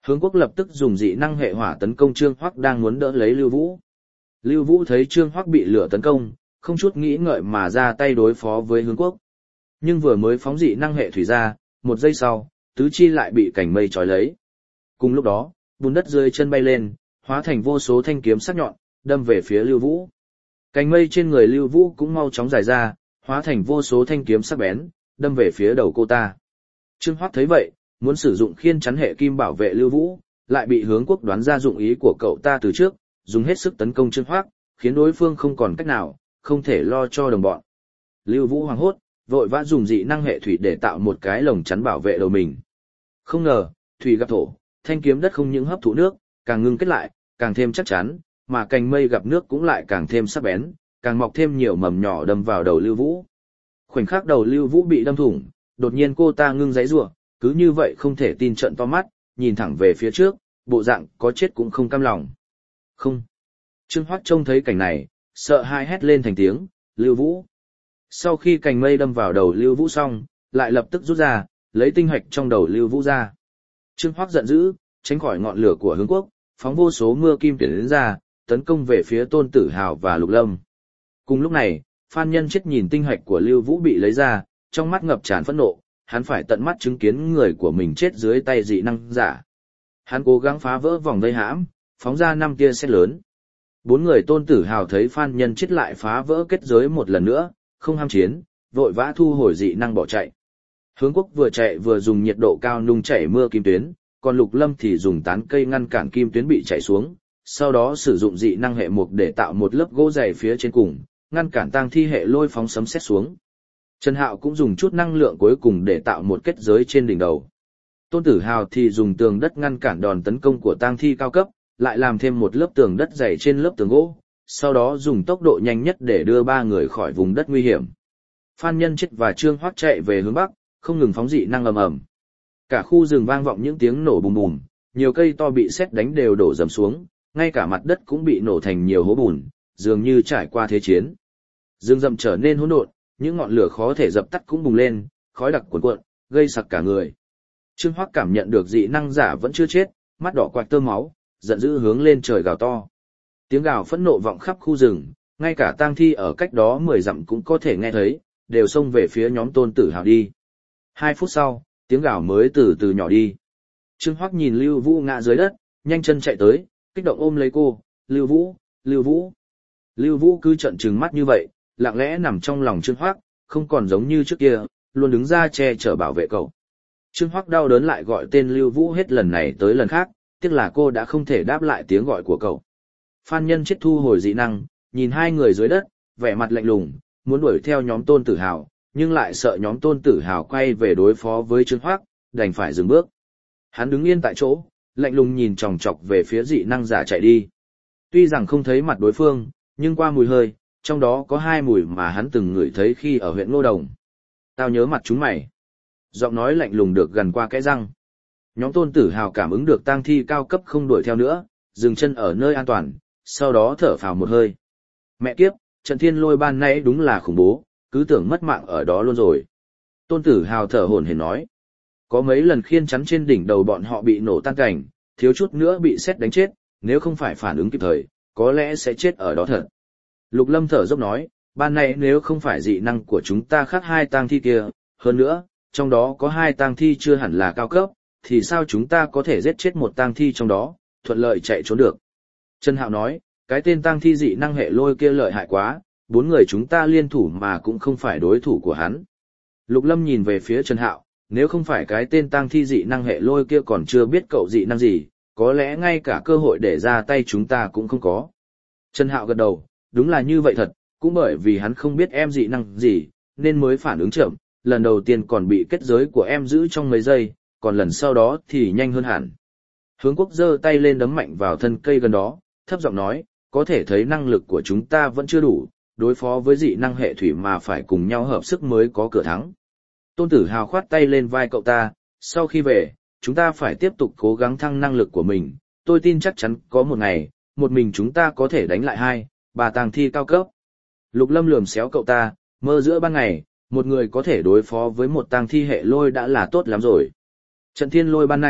Hướng Quốc lập tức dùng dị năng hệ hỏa tấn công Trương Hoắc đang muốn đỡ lấy Lưu Vũ. Lưu Vũ thấy Trương Hoắc bị lửa tấn công, không chút nghĩ ngợi mà ra tay đối phó với Hướng Quốc. Nhưng vừa mới phóng dị năng hệ thủy ra, một giây sau, tứ chi lại bị cành mây trói lấy. Cùng lúc đó, bùn đất dưới chân bay lên, hóa thành vô số thanh kiếm sắc nhọn, đâm về phía Lưu Vũ. Cành mây trên người Lưu Vũ cũng mau chóng dài ra, hóa thành vô số thanh kiếm sắc bén, đâm về phía đầu cô ta. Trương Hoắc thấy vậy, muốn sử dụng khiên chắn hệ kim bảo vệ Lưu Vũ, lại bị Hướng Quốc đoán ra dụng ý của cậu ta từ trước, dùng hết sức tấn công Trương Hoắc, khiến đối phương không còn cách nào, không thể lo cho đồng bọn. Lưu Vũ hoảng hốt, vội vã dùng dị năng hệ thủy để tạo một cái lồng chắn bảo vệ đầu mình. Không ngờ, thủy gặp thổ, thanh kiếm đất không những hấp thụ nước, càng ngưng kết lại, càng thêm chắc chắn, mà cành mây gặp nước cũng lại càng thêm sắc bén, càng mọc thêm nhiều mầm nhỏ đâm vào đầu Lưu Vũ. Khoảnh khắc đầu Lưu Vũ bị đâm thủng, đột nhiên cô ta ngưng giãy giụa, cứ như vậy không thể tin trợn to mắt, nhìn thẳng về phía trước, bộ dạng có chết cũng không cam lòng. Không. Trương Hoắc trông thấy cảnh này, sợ hãi hét lên thành tiếng, Lưu Vũ. Sau khi cành mây đâm vào đầu Lưu Vũ xong, lại lập tức rút ra, lấy tinh hạch trong đầu Lưu Vũ ra. Trương Hoắc giận dữ, tránh khỏi ngọn lửa của Hướng Quốc, phóng vô số mưa kim tuyển đến ra, tấn công về phía Tôn Tử Hào và Lục Lâm. Cùng lúc này, Phan Nhân Chết nhìn tinh hạch của Lưu Vũ bị lấy ra, trong mắt ngập tràn phẫn nộ, hắn phải tận mắt chứng kiến người của mình chết dưới tay dị năng giả. Hắn cố gắng phá vỡ vòng vây hãm, phóng ra năm tia sét lớn. Bốn người Tôn Tử Hào thấy Phan Nhân Chết lại phá vỡ kết giới một lần nữa, không ham chiến, vội vã thu hồi dị năng bỏ chạy. Hướng Quốc vừa chạy vừa dùng nhiệt độ cao nung chảy mưa kim tuyến, còn Lục Lâm thì dùng tán cây ngăn cản kim tuyến bị chảy xuống, sau đó sử dụng dị năng hệ mục để tạo một lớp gỗ dày phía trên cùng, ngăn cản tang thi hệ lôi phóng sấm sét xuống. Trần Hạo cũng dùng chút năng lượng cuối cùng để tạo một kết giới trên đỉnh đầu. Tôn Tử Hào thì dùng tường đất ngăn cản đòn tấn công của tang thi cao cấp, lại làm thêm một lớp tường đất dày trên lớp tường gỗ, sau đó dùng tốc độ nhanh nhất để đưa ba người khỏi vùng đất nguy hiểm. Phan Nhân Chết và Trương Hoắc chạy về hướng bắc, không ngừng phóng dị năng ầm ầm. Cả khu rừng vang vọng những tiếng nổ bùm bùm, nhiều cây to bị sét đánh đều đổ dầm xuống, ngay cả mặt đất cũng bị nổ thành nhiều hố bùn, dường như trải qua thế chiến. Rừng rậm trở nên hỗn độn, những ngọn lửa khó thể dập tắt cũng bùng lên, khói đặc cuồn cuộn, gây sặc cả người. Trương Hoắc cảm nhận được dị năng giả vẫn chưa chết, mắt đỏ quạch tơ máu, giận dữ hướng lên trời gào to. Tiếng gào phẫn nộ vọng khắp khu rừng, ngay cả tang thi ở cách đó mười dặm cũng có thể nghe thấy, đều xông về phía nhóm Tôn Tử Hào đi. Hai phút sau, tiếng gào mới từ từ nhỏ đi. Trương Hoắc nhìn Lưu Vũ ngã dưới đất, nhanh chân chạy tới, kích động ôm lấy cô, Lưu Vũ, Lưu Vũ. Lưu Vũ cứ trợn trừng mắt như vậy, lặng lẽ nằm trong lòng Trương Hoắc, không còn giống như trước kia, luôn đứng ra che chở bảo vệ cậu. Trương Hoắc đau đớn lại gọi tên Lưu Vũ hết lần này tới lần khác, tiếc là cô đã không thể đáp lại tiếng gọi của cậu. Phan Nhân Chết thu hồi dị năng, nhìn hai người dưới đất, vẻ mặt lạnh lùng, muốn đuổi theo nhóm Tôn Tử Hào, nhưng lại sợ nhóm Tôn Tử Hào quay về đối phó với Trương Hoắc, đành phải dừng bước. Hắn đứng yên tại chỗ, lạnh lùng nhìn chòng chọc về phía dị năng giả chạy đi. Tuy rằng không thấy mặt đối phương, nhưng qua mùi hơi, trong đó có hai mùi mà hắn từng ngửi thấy khi ở huyện Ngô Đồng. Tao nhớ mặt chúng mày. Giọng nói lạnh lùng được gần qua cái răng. Nhóm Tôn Tử Hào cảm ứng được tang thi cao cấp không đuổi theo nữa, dừng chân ở nơi an toàn, sau đó thở phào một hơi. Mẹ kiếp, trận thiên lôi ban nãy đúng là khủng bố, cứ tưởng mất mạng ở đó luôn rồi. Tôn Tử Hào thở hổn hển nói. Có mấy lần khiên chắn trên đỉnh đầu bọn họ bị nổ tan cảnh, thiếu chút nữa bị sét đánh chết, nếu không phải phản ứng kịp thời, có lẽ sẽ chết ở đó thật. Lục Lâm thở dốc nói, ban nãy nếu không phải dị năng của chúng ta khác hai tang thi kia, hơn nữa, trong đó có hai tang thi chưa hẳn là cao cấp, thì sao chúng ta có thể giết chết một tang thi trong đó, thuận lợi chạy trốn được. Trần Hạo nói, cái tên tang thi dị năng hệ lôi kia lợi hại quá, bốn người chúng ta liên thủ mà cũng không phải đối thủ của hắn. Lục Lâm nhìn về phía Trần Hạo, nếu không phải cái tên tang thi dị năng hệ lôi kia còn chưa biết cậu dị năng gì, có lẽ ngay cả cơ hội để ra tay chúng ta cũng không có. Trần Hạo gật đầu, đúng là như vậy thật, cũng bởi vì hắn không biết em dị năng gì, nên mới phản ứng chậm, lần đầu tiên còn bị kết giới của em giữ trong mấy giây, còn lần sau đó thì nhanh hơn hẳn. Hướng Quốc giơ tay lên đấm mạnh vào thân cây gần đó, thấp giọng nói, có thể thấy năng lực của chúng ta vẫn chưa đủ, đối phó với dị năng hệ thủy mà phải cùng nhau hợp sức mới có cửa thắng. Tôn Tử Hào khoát tay lên vai cậu ta, sau khi về, chúng ta phải tiếp tục cố gắng thăng năng lực của mình, tôi tin chắc chắn có một ngày, một mình chúng ta có thể đánh lại hai, ba tang thi cao cấp. Lục Lâm lườm xéo cậu ta, mơ giữa ban ngày, một người có thể đối phó với một tang thi hệ lôi đã là tốt lắm rồi. Trận thiên lôi ban nãy,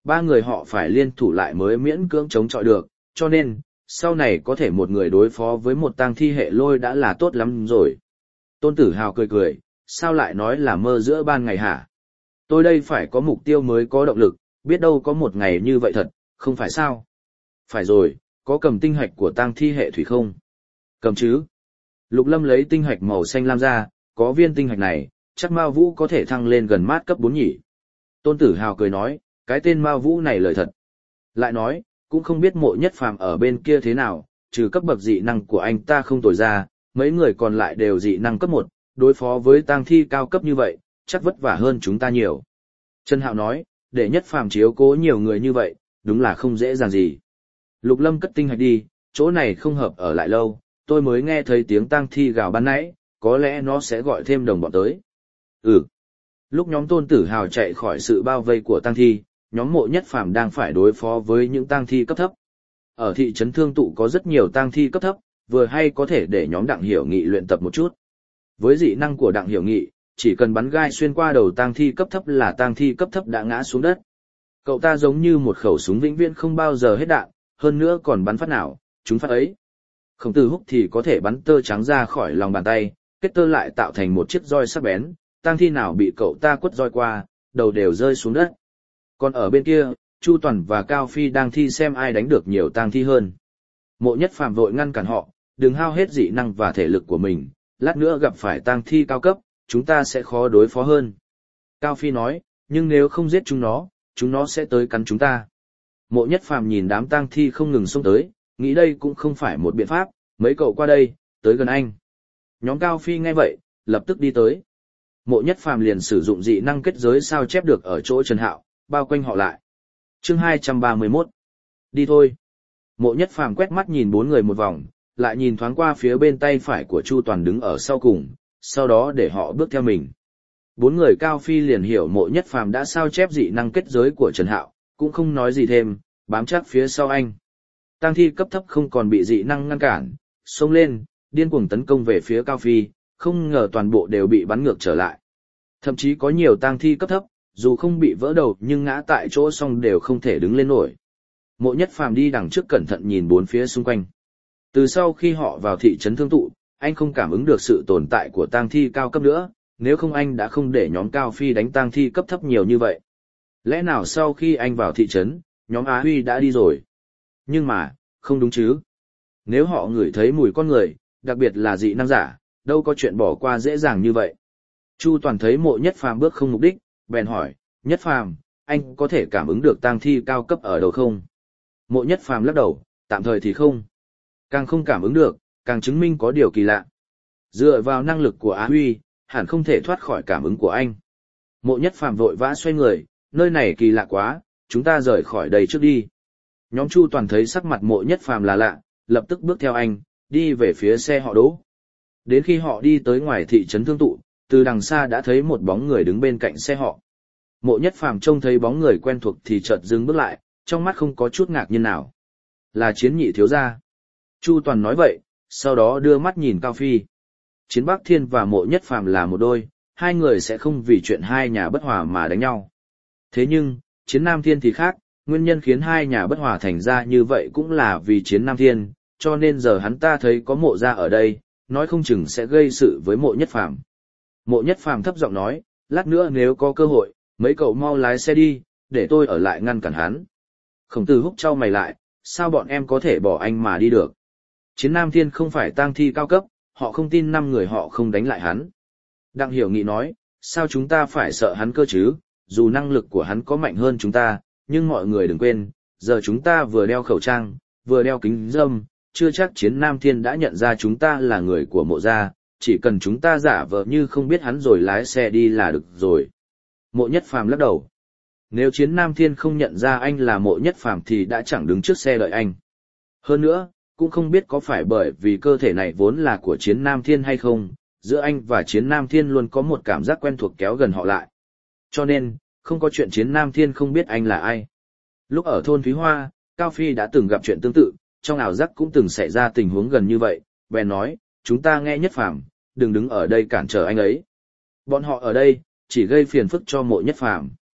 ba người họ phải liên thủ lại mới miễn cưỡng chống chọi được, cho nên, sau này có thể một người đối phó với một tang thi hệ lôi đã là tốt lắm rồi. Tôn Tử Hào cười cười, sao lại nói là mơ giữa ban ngày hả? Tôi đây phải có mục tiêu mới có động lực, biết đâu có một ngày như vậy thật, không phải sao? Phải rồi, có cầm tinh hạch của tang thi hệ thủy không? Cầm chứ. Lục Lâm lấy tinh hạch màu xanh lam ra, có viên tinh hạch này, chắc Mao Vũ có thể thăng lên gần mát cấp bốn nhỉ. Tôn Tử Hào cười nói, cái tên Mao Vũ này lời thật. Lại nói, cũng không biết Mộ Nhất Phàm ở bên kia thế nào, trừ cấp bậc dị năng của anh ta không tồi ra, mấy người còn lại đều dị năng cấp một, đối phó với tang thi cao cấp như vậy, chắc vất vả hơn chúng ta nhiều. Trần Hạo nói, để Nhất Phàm chiếu cố nhiều người như vậy, đúng là không dễ dàng gì. Lục Lâm cất tinh hạch đi, chỗ này không hợp ở lại lâu, tôi mới nghe thấy tiếng tang thi gào ban nãy, có lẽ nó sẽ gọi thêm đồng bọn tới. Ừ. Lúc nhóm Tôn Tử Hào chạy khỏi sự bao vây của tang thi, nhóm Mộ Nhất Phàm đang phải đối phó với những tang thi cấp thấp. Ở thị trấn Thương Tụ có rất nhiều tang thi cấp thấp, vừa hay có thể để nhóm Đặng Hiểu Nghị luyện tập một chút. Với dị năng của Đặng Hiểu Nghị, chỉ cần bắn gai xuyên qua đầu tang thi cấp thấp là tang thi cấp thấp đã ngã xuống đất. Cậu ta giống như một khẩu súng vĩnh viễn không bao giờ hết đạn, hơn nữa còn bắn phát nào, chúng phát ấy. Khổng Tử Húc thì có thể bắn tơ trắng ra khỏi lòng bàn tay, kết tơ lại tạo thành một chiếc roi sắc bén, tang thi nào bị cậu ta quất roi qua, đầu đều rơi xuống đất. Còn ở bên kia, Chu Toàn và Cao Phi đang thi xem ai đánh được nhiều tang thi hơn. Mộ Nhất Phàm vội ngăn cản họ, đừng hao hết dị năng và thể lực của mình, lát nữa gặp phải tang thi cao cấp, chúng ta sẽ khó đối phó hơn. Cao Phi nói, nhưng nếu không giết chúng nó, chúng nó sẽ tới cắn chúng ta. Mộ Nhất Phàm nhìn đám tang thi không ngừng xông tới, nghĩ đây cũng không phải một biện pháp, mấy cậu qua đây, tới gần anh. Nhóm Cao Phi nghe vậy, lập tức đi tới. Mộ Nhất Phàm liền sử dụng dị năng kết giới sao chép được ở chỗ Trần Hạo, bao quanh họ lại. Chương hai trăm ba mươi mốt. Đi thôi. Mộ Nhất Phàm quét mắt nhìn bốn người một vòng, lại nhìn thoáng qua phía bên tay phải của Chu Toàn đứng ở sau cùng, sau đó để họ bước theo mình. Bốn người Cao Phi liền hiểu Mộ Nhất Phàm đã sao chép dị năng kết giới của Trần Hạo, cũng không nói gì thêm, bám chắc phía sau anh. Tang thi cấp thấp không còn bị dị năng ngăn cản, xông lên, điên cuồng tấn công về phía Cao Phi, không ngờ toàn bộ đều bị bắn ngược trở lại. Thậm chí có nhiều tang thi cấp thấp, dù không bị vỡ đầu nhưng ngã tại chỗ xong đều không thể đứng lên nổi. Mộ Nhất Phàm đi đằng trước cẩn thận nhìn bốn phía xung quanh. Từ sau khi họ vào thị trấn Thương Tụ, anh không cảm ứng được sự tồn tại của tang thi cao cấp nữa, nếu không anh đã không để nhóm Cao Phi đánh tang thi cấp thấp nhiều như vậy. Lẽ nào sau khi anh vào thị trấn, nhóm Á Huy đã đi rồi? Nhưng mà, không đúng chứ. Nếu họ ngửi thấy mùi con người, đặc biệt là dị năng giả, đâu có chuyện bỏ qua dễ dàng như vậy. Chu Toàn thấy Mộ Nhất Phàm bước không mục đích, bèn hỏi, Nhất Phàm, anh có thể cảm ứng được tang thi cao cấp ở đâu không? Mộ Nhất Phàm lắc đầu, tạm thời thì không. Càng không cảm ứng được, càng chứng minh có điều kỳ lạ. Dựa vào năng lực của Á Huy, hẳn không thể thoát khỏi cảm ứng của anh. Mộ Nhất Phàm vội vã xoay người, nơi này kỳ lạ quá, chúng ta rời khỏi đây trước đi. Nhóm Chu Toàn thấy sắc mặt Mộ Nhất Phàm là lạ, lập tức bước theo anh, đi về phía xe họ đỗ. Đến khi họ đi tới ngoài thị trấn Thương Tụ, từ đằng xa đã thấy một bóng người đứng bên cạnh xe họ. Mộ Nhất Phàm trông thấy bóng người quen thuộc thì chợt dừng bước lại, trong mắt không có chút ngạc nhiên nào. Là Chiến Nhị thiếu gia. Chu Toàn nói vậy, sau đó đưa mắt nhìn Cao Phi. Chiến Bắc Thiên và Mộ Nhất Phàm là một đôi, hai người sẽ không vì chuyện hai nhà bất hòa mà đánh nhau. Thế nhưng, Chiến Nam Thiên thì khác, nguyên nhân khiến hai nhà bất hòa thành ra như vậy cũng là vì Chiến Nam Thiên, cho nên giờ hắn ta thấy có Mộ gia ở đây, nói không chừng sẽ gây sự với Mộ Nhất Phàm. Mộ Nhất Phàm thấp giọng nói, lát nữa nếu có cơ hội, mấy cậu mau lái xe đi, để tôi ở lại ngăn cản hắn. Khổng Tử Húc chau mày lại, sao bọn em có thể bỏ anh mà đi được? Chiến Nam Thiên không phải tang thi cao cấp, họ không tin năm người họ không đánh lại hắn. Đặng Hiểu Nghị nói, sao chúng ta phải sợ hắn cơ chứ, dù năng lực của hắn có mạnh hơn chúng ta, nhưng mọi người đừng quên, giờ chúng ta vừa đeo khẩu trang, vừa đeo kính râm, chưa chắc Chiến Nam Thiên đã nhận ra chúng ta là người của Mộ gia, chỉ cần chúng ta giả vờ như không biết hắn rồi lái xe đi là được rồi. Mộ Nhất Phàm lắc đầu. Nếu Chiến Nam Thiên không nhận ra anh là Mộ Nhất Phàm thì đã chẳng đứng trước xe đợi anh. Hơn nữa, cũng không biết có phải bởi vì cơ thể này vốn là của Chiến Nam Thiên hay không, giữa anh và Chiến Nam Thiên luôn có một cảm giác quen thuộc kéo gần họ lại. Cho nên, không có chuyện Chiến Nam Thiên không biết anh là ai. Lúc ở thôn Thúy Hoa, Cao Phi đã từng gặp chuyện tương tự, trong ảo giác cũng từng xảy ra tình huống gần như vậy, bèn nói, chúng ta nghe Nhất Phàm, đừng đứng ở đây cản trở anh ấy. Bọn họ ở đây, chỉ gây phiền phức cho Mộ Nhất Phàm.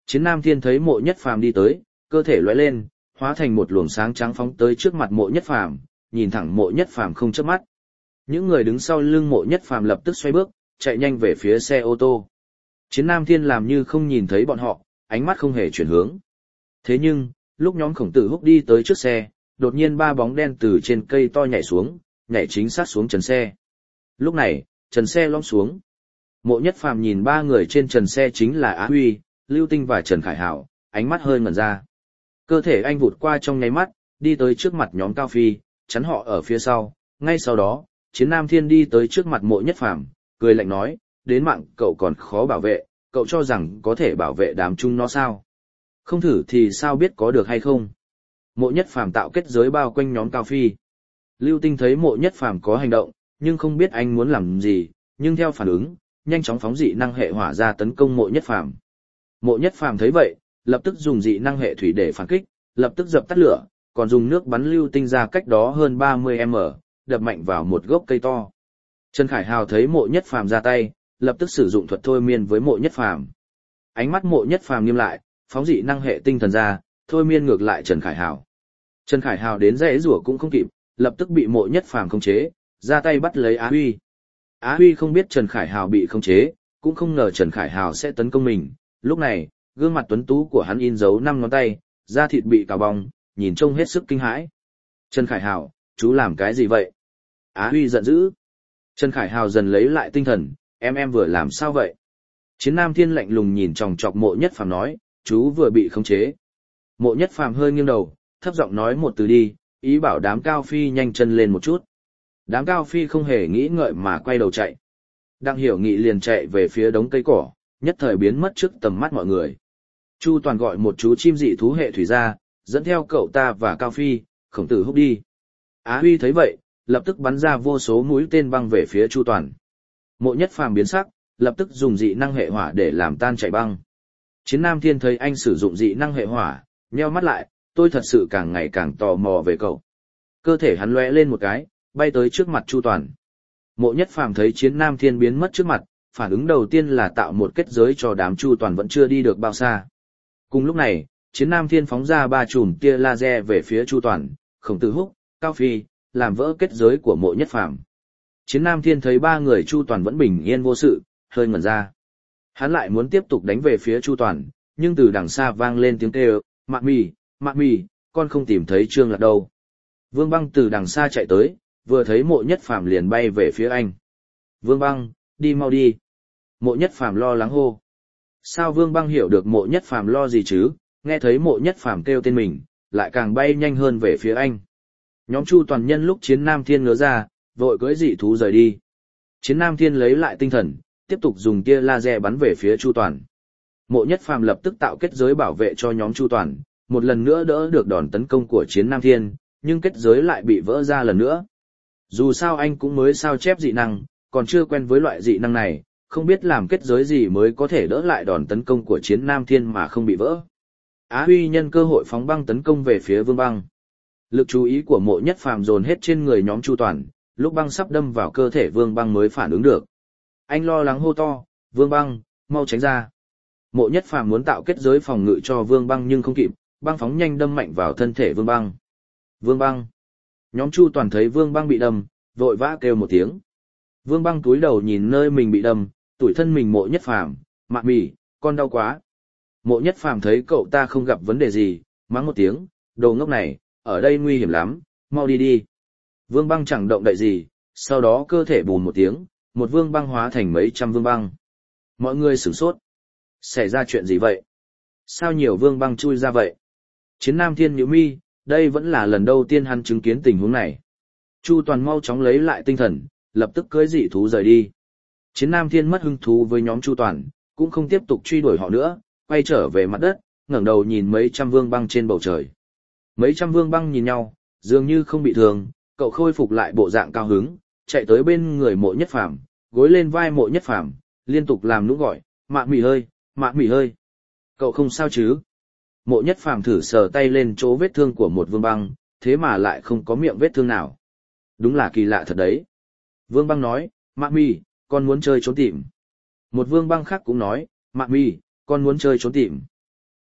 Chiến Nam Thiên thấy Mộ Nhất Phàm đi tới, cơ thể lóe lên, hóa thành một luồng sáng trắng phóng tới trước mặt Mộ Nhất Phàm, nhìn thẳng Mộ Nhất Phàm không chớp mắt. Những người đứng sau lưng Mộ Nhất Phàm lập tức xoay bước, chạy nhanh về phía xe ô tô. Chiến Nam Thiên làm như không nhìn thấy bọn họ, ánh mắt không hề chuyển hướng. Thế nhưng, lúc nhóm Khổng Tử Húc đi tới trước xe, đột nhiên ba bóng đen từ trên cây to nhảy xuống, nhảy chính xác xuống trần xe. Lúc này, trần xe lõm xuống. Mộ Nhất Phàm nhìn ba người trên trần xe chính là Á Huy, Lưu Tinh và Trần Khải Hảo, ánh mắt hơi ngẩn ra. Cơ thể anh vụt qua trong nháy mắt, đi tới trước mặt nhóm Cao Phi, chắn họ ở phía sau. Ngay sau đó, Chiến Nam Thiên đi tới trước mặt Mộ Nhất Phàm, cười lạnh nói, đến mạng cậu còn khó bảo vệ, cậu cho rằng có thể bảo vệ đám chúng nó sao? Không thử thì sao biết có được hay không? Mộ Nhất Phàm tạo kết giới bao quanh nhóm Cao Phi. Lưu Tinh thấy Mộ Nhất Phàm có hành động, nhưng không biết anh muốn làm gì, nhưng theo phản ứng, nhanh chóng phóng dị năng hệ hỏa ra tấn công Mộ Nhất Phàm. Mộ Nhất Phàm thấy vậy, lập tức dùng dị năng hệ thủy để phản kích, lập tức dập tắt lửa, còn dùng nước bắn Lưu Tinh ra cách đó hơn ba mươi mét, đập mạnh vào một gốc cây to. Trần Khải Hào thấy Mộ Nhất Phàm ra tay, lập tức sử dụng thuật thôi miên với Mộ Nhất Phàm. Ánh mắt Mộ Nhất Phàm nghiêm lại, phóng dị năng hệ tinh thần ra, thôi miên ngược lại Trần Khải Hào. Trần Khải Hào đến dãy rủa cũng không kịp, lập tức bị Mộ Nhất Phàm khống chế, ra tay bắt lấy Á Huy. Á Huy không biết Trần Khải Hào bị khống chế, cũng không ngờ Trần Khải Hào sẽ tấn công mình. Lúc này, gương mặt tuấn tú của hắn in dấu năm ngón tay, da thịt bị cào bong, nhìn trông hết sức kinh hãi. Trần Khải Hào, chú làm cái gì vậy? Á Huy giận dữ. Trần Khải Hào dần lấy lại tinh thần, em em vừa làm sao vậy? Chiến Nam Thiên lạnh lùng nhìn chòng chọc Mộ Nhất Phàm nói, chú vừa bị khống chế. Mộ Nhất Phàm hơi nghiêng đầu, thấp giọng nói một từ đi, ý bảo đám Cao Phi nhanh chân lên một chút. Đám Cao Phi không hề nghĩ ngợi mà quay đầu chạy. Đặng Hiểu Nghị liền chạy về phía đống cây cỏ, nhất thời biến mất trước tầm mắt mọi người. Chu Toàn gọi một chú chim dị thú hệ thủy ra, dẫn theo cậu ta và Cao Phi, Khổng Tử Húc đi. Á Huy thấy vậy, lập tức bắn ra vô số mũi tên băng về phía Chu Toàn. Mộ Nhất Phàm biến sắc, lập tức dùng dị năng hệ hỏa để làm tan chảy băng. Chiến Nam Thiên thấy anh sử dụng dị năng hệ hỏa, nheo mắt lại, tôi thật sự càng ngày càng tò mò về cậu. Cơ thể hắn lóe lên một cái, bay tới trước mặt Chu Toàn. Mộ Nhất Phàm thấy Chiến Nam Thiên biến mất trước mặt, phản ứng đầu tiên là tạo một kết giới cho đám Chu Toàn vẫn chưa đi được bao xa. Cùng lúc này, Chiến Nam Thiên phóng ra ba chùm tia laser về phía Chu Toàn, Khổng Tử Húc, Cao Phi, làm vỡ kết giới của Mộ Nhất Phàm. Chiến Nam Thiên thấy ba người Chu Toàn vẫn bình yên vô sự, hơi ngẩn ra. Hắn lại muốn tiếp tục đánh về phía Chu Toàn, nhưng từ đằng xa vang lên tiếng kêu, "Mạc Mì, Mạc Mì, con không tìm thấy Trương Lạc đâu." Vương Băng từ đằng xa chạy tới, vừa thấy Mộ Nhất Phàm liền bay về phía anh. "Vương Băng, đi mau đi." Mộ Nhất Phàm lo lắng hô. Sao Vương Băng hiểu được Mộ Nhất Phàm lo gì chứ, nghe thấy Mộ Nhất Phàm kêu tên mình, lại càng bay nhanh hơn về phía anh. Nhóm Chu Toàn nhân lúc Chiến Nam Thiên ngớ ra, vội cưỡi dị thú rời đi. Chiến Nam Thiên lấy lại tinh thần, tiếp tục dùng tia laser bắn về phía Chu Toàn. Mộ Nhất Phàm lập tức tạo kết giới bảo vệ cho nhóm Chu Toàn, một lần nữa đỡ được đòn tấn công của Chiến Nam Thiên, nhưng kết giới lại bị vỡ ra lần nữa. Dù sao anh cũng mới sao chép dị năng, còn chưa quen với loại dị năng này, không biết làm kết giới gì mới có thể đỡ lại đòn tấn công của Chiến Nam Thiên mà không bị vỡ. Á Huy nhân cơ hội phóng băng tấn công về phía Vương Băng. Lực chú ý của Mộ Nhất Phàm dồn hết trên người nhóm Chu Toàn, lúc băng sắp đâm vào cơ thể Vương Băng mới phản ứng được. Anh lo lắng hô to, "Vương Băng, mau tránh ra." Mộ Nhất Phàm muốn tạo kết giới phòng ngự cho Vương Băng nhưng không kịp, băng phóng nhanh đâm mạnh vào thân thể Vương Băng. "Vương Băng!" Nhóm Chu Toàn thấy Vương Băng bị đâm, vội vã kêu một tiếng. Vương Băng cúi đầu nhìn nơi mình bị đâm, tủi thân mình Mộ Nhất Phàm, "Mạc Mì, con đau quá." Mộ Nhất Phàm thấy cậu ta không gặp vấn đề gì, mắng một tiếng, "Đồ ngốc này, ở đây nguy hiểm lắm, mau đi đi." Vương Băng chẳng động đậy gì, sau đó cơ thể bùn một tiếng, một Vương Băng hóa thành mấy trăm Vương Băng. Mọi người sửng sốt. Xảy ra chuyện gì vậy? Sao nhiều Vương Băng chui ra vậy? Chiến Nam Thiên nhíu mi, đây vẫn là lần đầu tiên hắn chứng kiến tình huống này. Chu Toàn mau chóng lấy lại tinh thần, lập tức cưỡi dị thú rời đi. Chiến Nam Thiên mất hứng thú với nhóm Chu Toàn, cũng không tiếp tục truy đuổi họ nữa, quay trở về mặt đất, ngẩng đầu nhìn mấy trăm Vương Băng trên bầu trời. Mấy trăm Vương Băng nhìn nhau, dường như không bị thương, cậu khôi phục lại bộ dạng cao hứng, chạy tới bên người Mộ Nhất Phàm, gối lên vai Mộ Nhất Phàm, liên tục làm nũng gọi, "Mạc Mì ơi, Mạc Mì ơi, cậu không sao chứ?" Mộ Nhất Phàm thử sờ tay lên chỗ vết thương của một Vương Băng, thế mà lại không có miệng vết thương nào. Đúng là kỳ lạ thật đấy. Vương Băng nói, "Mạc Mì, con muốn chơi trốn tìm." Một Vương Băng khác cũng nói, "Mạc Mì, con muốn chơi trốn tìm."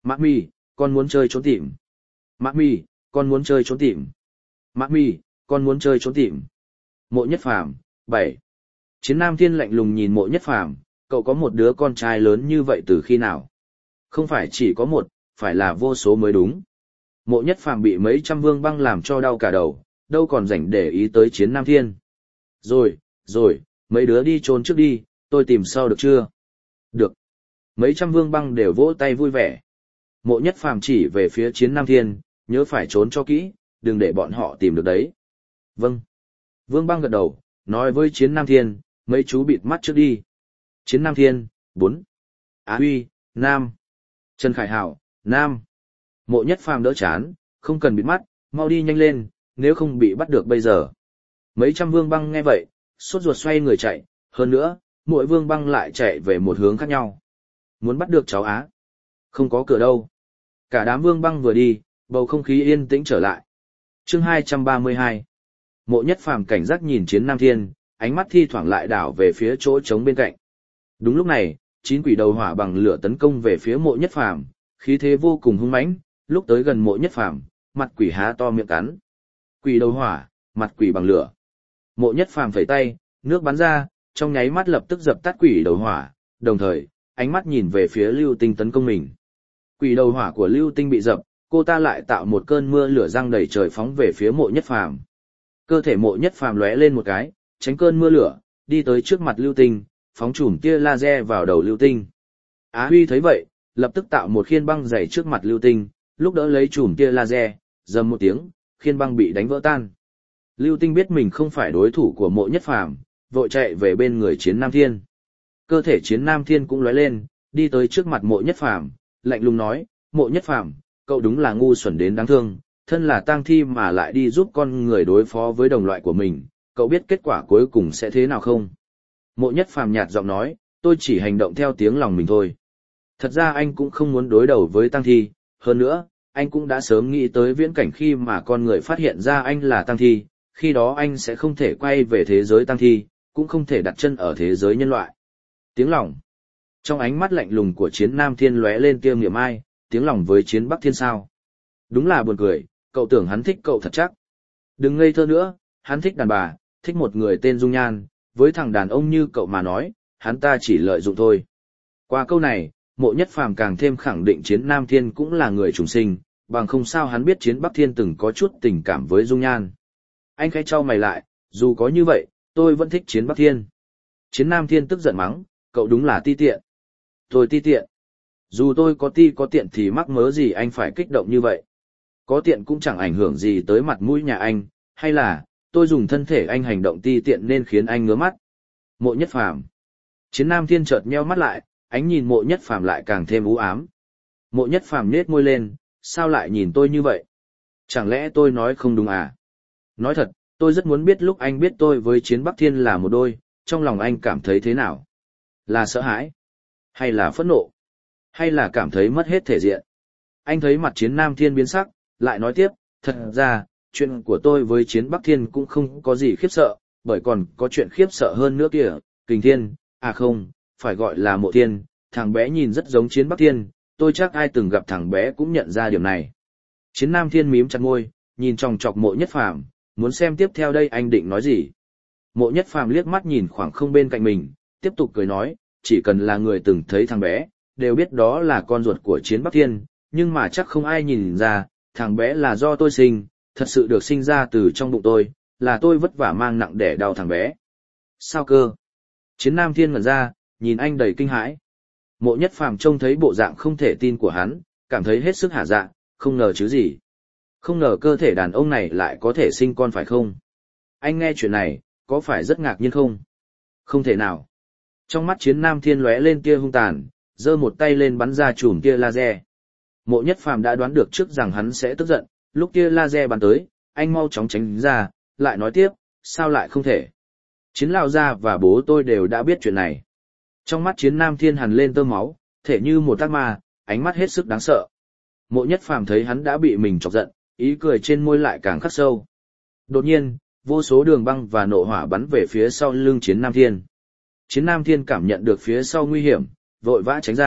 Mạc Mì, con muốn chơi trốn tìm. Mạc Mì, con muốn chơi trốn tìm. Mạc Mì, con muốn chơi trốn tìm. Mộ Nhất Phàm, bảy. Chiến Nam Thiên lạnh lùng nhìn Mộ Nhất Phàm, cậu có một đứa con trai lớn như vậy từ khi nào? Không phải chỉ có một, phải là vô số mới đúng. Mộ Nhất Phàm bị mấy trăm vương băng làm cho đau cả đầu, đâu còn rảnh để ý tới Chiến Nam Thiên. Rồi, rồi, mấy đứa đi trốn trước đi, tôi tìm sau được chưa? Được. Mấy trăm vương băng đều vỗ tay vui vẻ. Mộ Nhất Phàm chỉ về phía Chiến Nam Thiên, nhớ phải trốn cho kỹ, đừng để bọn họ tìm được đấy. Vâng. Vương băng gật đầu, nói với Chiến Nam Thiên, mấy chú bịt mắt trước đi. Chiến Nam Thiên, bốn. Á Huy, Nam. Trần Khải Hảo, Nam. Mộ Nhất Phàm đỡ chán, không cần bịt mắt, mau đi nhanh lên, nếu không bị bắt được bây giờ. Mấy trăm vương băng nghe vậy, sốt ruột xoay người chạy, hơn nữa, mỗi vương băng lại chạy về một hướng khác nhau. Muốn bắt được cháu Á. Không có cửa đâu. Cả đám vương băng vừa đi, bầu không khí yên tĩnh trở lại. Chương hai trăm ba mươi hai. Mộ Nhất Phàm cảnh giác nhìn Chiến Nam Thiên, ánh mắt thi thoảng lại đảo về phía chỗ trống bên cạnh. Đúng lúc này, chín quỷ đầu hỏa bằng lửa tấn công về phía Mộ Nhất Phàm, khí thế vô cùng hung mãnh, lúc tới gần Mộ Nhất Phàm, mặt quỷ há to miệng cắn. Quỷ đầu hỏa, mặt quỷ bằng lửa. Mộ Nhất Phàm phẩy tay, nước bắn ra, trong nháy mắt lập tức dập tắt quỷ đầu hỏa, đồng thời, ánh mắt nhìn về phía Lưu Tinh tấn công mình. Quỷ đầu hỏa của Lưu Tinh bị dập, cô ta lại tạo một cơn mưa lửa giăng đầy trời phóng về phía Mộ Nhất Phàm. Cơ thể Mộ Nhất Phàm lóe lên một cái, tránh cơn mưa lửa, đi tới trước mặt Lưu Tinh, phóng chùm tia laser vào đầu Lưu Tinh. Á Huy thấy vậy, lập tức tạo một khiên băng dày trước mặt Lưu Tinh, lúc đỡ lấy chùm tia laser, rầm một tiếng, khiên băng bị đánh vỡ tan. Lưu Tinh biết mình không phải đối thủ của Mộ Nhất Phàm, vội chạy về bên người Chiến Nam Thiên. Cơ thể Chiến Nam Thiên cũng lóe lên, đi tới trước mặt Mộ Nhất Phàm, lạnh lùng nói, Mộ Nhất Phàm, cậu đúng là ngu xuẩn đến đáng thương, thân là tang thi mà lại đi giúp con người đối phó với đồng loại của mình, cậu biết kết quả cuối cùng sẽ thế nào không? Mộ Nhất Phàm nhạt giọng nói, tôi chỉ hành động theo tiếng lòng mình thôi. Thật ra anh cũng không muốn đối đầu với tang thi, hơn nữa, anh cũng đã sớm nghĩ tới viễn cảnh khi mà con người phát hiện ra anh là tang thi, khi đó anh sẽ không thể quay về thế giới tang thi, cũng không thể đặt chân ở thế giới nhân loại. Tiếng lòng. Trong ánh mắt lạnh lùng của Chiến Nam Thiên lóe lên tia niệm ai, tiếng lòng với Chiến Bắc Thiên sao? Đúng là buồn cười, cậu tưởng hắn thích cậu thật chắc. Đừng ngây thơ nữa, hắn thích đàn bà, thích một người tên Dung Nhan, với thằng đàn ông như cậu mà nói, hắn ta chỉ lợi dụng thôi. Qua câu này, Mộ Nhất Phàm càng thêm khẳng định Chiến Nam Thiên cũng là người trùng sinh, bằng không sao hắn biết Chiến Bắc Thiên từng có chút tình cảm với Dung Nhan. Anh khẽ trao mày lại, dù có như vậy, tôi vẫn thích Chiến Bắc Thiên. Chiến Nam Thiên tức giận mắng, cậu đúng là ti tiện. Tôi ti tiện. Dù tôi có ti có tiện thì mắc mớ gì anh phải kích động như vậy. Có tiện cũng chẳng ảnh hưởng gì tới mặt mũi nhà anh, hay là, tôi dùng thân thể anh hành động ti tiện nên khiến anh ngứa mắt. Mộ Nhất Phàm. Chiến Nam Thiên chợt nheo mắt lại, ánh nhìn Mộ Nhất Phàm lại càng thêm u ám. Mộ Nhất Phàm nhếch môi lên, sao lại nhìn tôi như vậy? Chẳng lẽ tôi nói không đúng à? Nói thật, tôi rất muốn biết lúc anh biết tôi với Chiến Bắc Thiên là một đôi, trong lòng anh cảm thấy thế nào? Là sợ hãi? Hay là phẫn nộ? Hay là cảm thấy mất hết thể diện? Anh thấy mặt Chiến Nam Thiên biến sắc, lại nói tiếp, thật ra, chuyện của tôi với Chiến Bắc Thiên cũng không có gì khiếp sợ, bởi còn có chuyện khiếp sợ hơn nữa kìa, Kình Thiên, à không, phải gọi là Mộ Thiên, thằng bé nhìn rất giống Chiến Bắc Thiên, tôi chắc ai từng gặp thằng bé cũng nhận ra điểm này. Chiến Nam Thiên mím chặt môi, nhìn chòng chọc Mộ Nhất Phàm, muốn xem tiếp theo đây anh định nói gì. Mộ Nhất Phàm liếc mắt nhìn khoảng không bên cạnh mình, tiếp tục cười nói, chỉ cần là người từng thấy thằng bé, đều biết đó là con ruột của Chiến Bắc Thiên, nhưng mà chắc không ai nhìn ra, thằng bé là do tôi sinh, thật sự được sinh ra từ trong bụng tôi, là tôi vất vả mang nặng để đau thằng bé. Sao cơ? Chiến Nam Thiên ngẩn ra, nhìn anh đầy kinh hãi. Mộ Nhất Phàm trông thấy bộ dạng không thể tin của hắn, cảm thấy hết sức hả dạ, không ngờ chứ gì. Không ngờ cơ thể đàn ông này lại có thể sinh con phải không? Anh nghe chuyện này, có phải rất ngạc nhiên không? Không thể nào. Trong mắt Chiến Nam Thiên lóe lên tia hung tàn, giơ một tay lên bắn ra chùm tia laser. Mộ Nhất Phàm đã đoán được trước rằng hắn sẽ tức giận, lúc tia laser bắn tới, anh mau chóng tránh ra, lại nói tiếp, sao lại không thể? Chiến lão gia và bố tôi đều đã biết chuyện này. Trong mắt Chiến Nam Thiên hằn lên tơ máu, thể như một ác ma, ánh mắt hết sức đáng sợ. Mộ Nhất Phàm thấy hắn đã bị mình chọc giận, ý cười trên môi lại càng khắc sâu. Đột nhiên, vô số đường băng và nộ hỏa bắn về phía sau lưng Chiến Nam Thiên. Chiến Nam Thiên cảm nhận được phía sau nguy hiểm, vội vã tránh ra,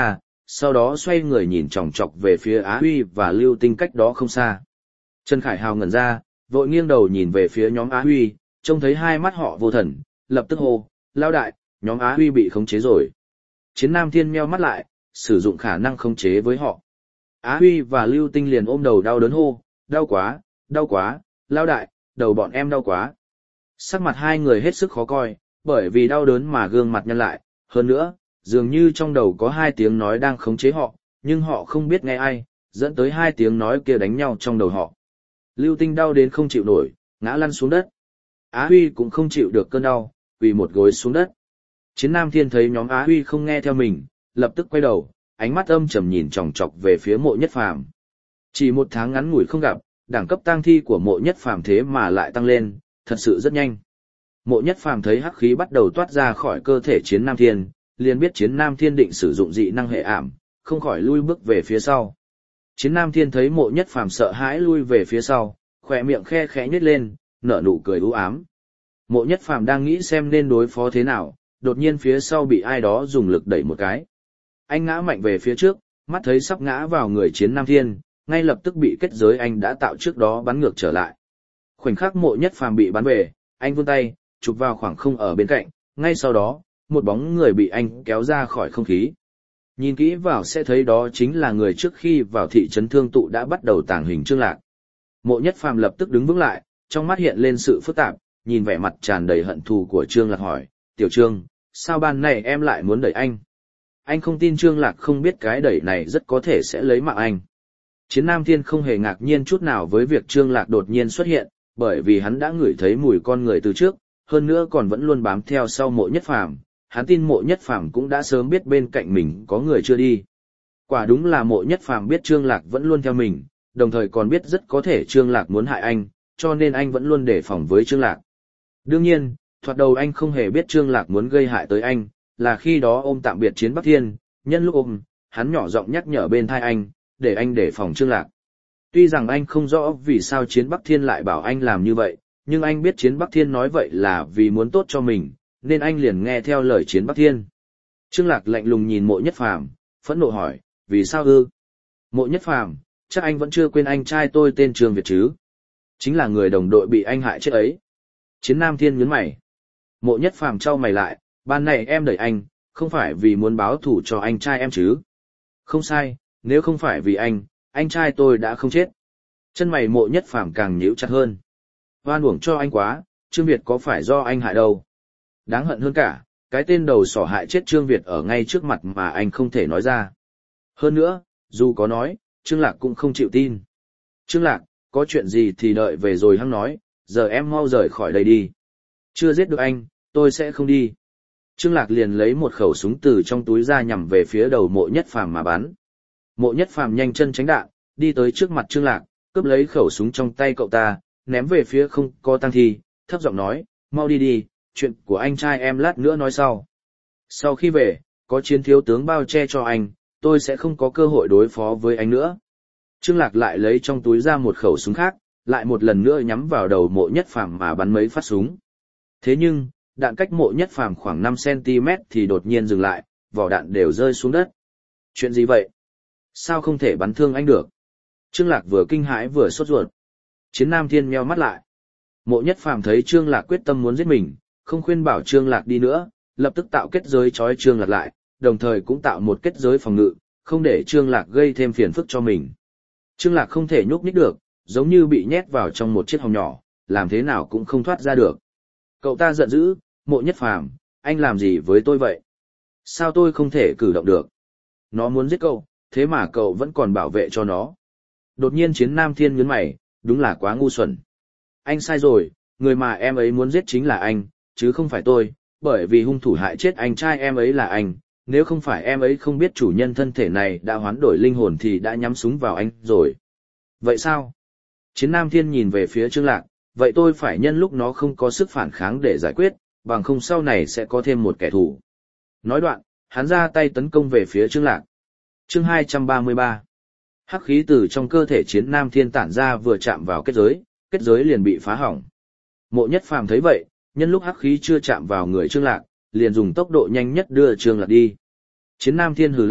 sau đó xoay người nhìn chòng chọc về phía Á Huy và Lưu Tinh cách đó không xa. Trần Khải Hào ngẩn ra, vội nghiêng đầu nhìn về phía nhóm Á Huy, trông thấy hai mắt họ vô thần, lập tức hô, lao đại, nhóm Á Huy bị khống chế rồi. Chiến Nam Thiên meo mắt lại, sử dụng khả năng khống chế với họ. Á Huy và Lưu Tinh liền ôm đầu đau đớn hô, đau quá, đau quá, lao đại, đầu bọn em đau quá. Sắc mặt hai người hết sức khó coi, bởi vì đau đớn mà gương mặt nhăn lại, hơn nữa, dường như trong đầu có hai tiếng nói đang khống chế họ, nhưng họ không biết nghe ai, dẫn tới hai tiếng nói kia đánh nhau trong đầu họ. Lưu Tinh đau đến không chịu nổi, ngã lăn xuống đất. Á Huy cũng không chịu được cơn đau, quỳ một gối xuống đất. Chiến Nam Thiên thấy nhóm Á Huy không nghe theo mình, lập tức quay đầu, ánh mắt âm trầm nhìn chòng chọc về phía Mộ Nhất Phàm. Chỉ một tháng ngắn ngủi không gặp, đẳng cấp tang thi của Mộ Nhất Phàm thế mà lại tăng lên, thật sự rất nhanh. Mộ Nhất Phàm thấy hắc khí bắt đầu toát ra khỏi cơ thể Chiến Nam Thiên, liền biết Chiến Nam Thiên định sử dụng dị năng hệ ảm, không khỏi lui bước về phía sau. Chiến Nam Thiên thấy Mộ Nhất Phàm sợ hãi lui về phía sau, khỏe miệng khe khẽ nhếch lên, nở nụ cười u ám. Mộ Nhất Phàm đang nghĩ xem nên đối phó thế nào, đột nhiên phía sau bị ai đó dùng lực đẩy một cái. Anh ngã mạnh về phía trước, mắt thấy sắp ngã vào người Chiến Nam Thiên, ngay lập tức bị kết giới anh đã tạo trước đó bắn ngược trở lại. Khoảnh khắc Mộ Nhất Phàm bị bắn về, anh vươn tay, chụp vào khoảng không ở bên cạnh, ngay sau đó, một bóng người bị anh kéo ra khỏi không khí. Nhìn kỹ vào sẽ thấy đó chính là người trước khi vào thị trấn Thương Tụ đã bắt đầu tàng hình Trương Lạc. Mộ Nhất Phàm lập tức đứng vững lại, trong mắt hiện lên sự phức tạp, nhìn vẻ mặt tràn đầy hận thù của Trương Lạc hỏi, Tiểu Trương, sao ban này em lại muốn đẩy anh? Anh không tin Trương Lạc không biết cái đẩy này rất có thể sẽ lấy mạng anh. Chiến Nam Thiên không hề ngạc nhiên chút nào với việc Trương Lạc đột nhiên xuất hiện, bởi vì hắn đã ngửi thấy mùi con người từ trước, hơn nữa còn vẫn luôn bám theo sau Mộ Nhất Phàm. Hắn tin Mộ Nhất Phàm cũng đã sớm biết bên cạnh mình có người chưa đi. Quả đúng là Mộ Nhất Phàm biết Trương Lạc vẫn luôn theo mình, đồng thời còn biết rất có thể Trương Lạc muốn hại anh, cho nên anh vẫn luôn đề phòng với Trương Lạc. Đương nhiên, thoạt đầu anh không hề biết Trương Lạc muốn gây hại tới anh, là khi đó ôm tạm biệt Chiến Bắc Thiên, nhân lúc ôm, hắn nhỏ giọng nhắc nhở bên tai anh, để anh đề phòng Trương Lạc. Tuy rằng anh không rõ vì sao Chiến Bắc Thiên lại bảo anh làm như vậy, nhưng anh biết Chiến Bắc Thiên nói vậy là vì muốn tốt cho mình, nên anh liền nghe theo lời Chiến Bắc Thiên. Trương Lạc lạnh lùng nhìn Mộ Nhất Phàm, phẫn nộ hỏi, vì sao ư? Mộ Nhất Phàm, chắc anh vẫn chưa quên anh trai tôi tên Trương Việt chứ? Chính là người đồng đội bị anh hại chết ấy. Chiến Nam Thiên nhướng mày. Mộ Nhất Phàm trao mày lại, ban này em đẩy anh, không phải vì muốn báo thù cho anh trai em chứ? Không sai, nếu không phải vì anh, anh trai tôi đã không chết. Chân mày Mộ Nhất Phàm càng nhíu chặt hơn. Oan uổng cho anh quá, Trương Việt có phải do anh hại đâu. Đáng hận hơn cả, cái tên đầu sỏ hại chết Trương Việt ở ngay trước mặt mà anh không thể nói ra. Hơn nữa, dù có nói, Trương Lạc cũng không chịu tin. Trương Lạc, có chuyện gì thì đợi về rồi hăng nói, giờ em mau rời khỏi đây đi. Chưa giết được anh, tôi sẽ không đi. Trương Lạc liền lấy một khẩu súng từ trong túi ra nhằm về phía đầu Mộ Nhất Phàm mà bắn. Mộ Nhất Phàm nhanh chân tránh đạn, đi tới trước mặt Trương Lạc, cướp lấy khẩu súng trong tay cậu ta, ném về phía không có tang thi, thấp giọng nói, mau đi đi, chuyện của anh trai em lát nữa nói sau. Sau khi về, có Chiến thiếu tướng bao che cho anh, tôi sẽ không có cơ hội đối phó với anh nữa. Trương Lạc lại lấy trong túi ra một khẩu súng khác, lại một lần nữa nhắm vào đầu Mộ Nhất Phàm mà bắn mấy phát súng. Thế nhưng, đạn cách Mộ Nhất Phàm khoảng năm xăng ti mét thì đột nhiên dừng lại, vỏ đạn đều rơi xuống đất. Chuyện gì vậy? Sao không thể bắn thương anh được? Trương Lạc vừa kinh hãi vừa sốt ruột. Chiến Nam Thiên nheo mắt lại. Mộ Nhất Phàm thấy Trương Lạc quyết tâm muốn giết mình, không khuyên bảo Trương Lạc đi nữa, lập tức tạo kết giới trói Trương Lạc lại, đồng thời cũng tạo một kết giới phòng ngự, không để Trương Lạc gây thêm phiền phức cho mình. Trương Lạc không thể nhúc nhích được, giống như bị nhét vào trong một chiếc hòm nhỏ, làm thế nào cũng không thoát ra được. Cậu ta giận dữ, Mộ Nhất Phàm, anh làm gì với tôi vậy? Sao tôi không thể cử động được? Nó muốn giết cậu, thế mà cậu vẫn còn bảo vệ cho nó. Đột nhiên Chiến Nam Thiên nhướng mày, đúng là quá ngu xuẩn. Anh sai rồi, người mà em ấy muốn giết chính là anh, chứ không phải tôi, bởi vì hung thủ hại chết anh trai em ấy là anh, nếu không phải em ấy không biết chủ nhân thân thể này đã hoán đổi linh hồn thì đã nhắm súng vào anh rồi. Vậy sao? Chiến Nam Thiên nhìn về phía Trương Lạc, vậy tôi phải nhân lúc nó không có sức phản kháng để giải quyết, bằng không sau này sẽ có thêm một kẻ thù. Nói đoạn, hắn ra tay tấn công về phía Trương Lạc. Chương hai trăm ba mươi ba. Hắc khí từ trong cơ thể Chiến Nam Thiên tản ra vừa chạm vào kết giới, kết giới liền bị phá hỏng. Mộ Nhất Phàm thấy vậy, nhân lúc hắc khí chưa chạm vào người Trương Lạc, liền dùng tốc độ nhanh nhất đưa Trương Lạc đi. Chiến Nam Thiên hừ lạnh,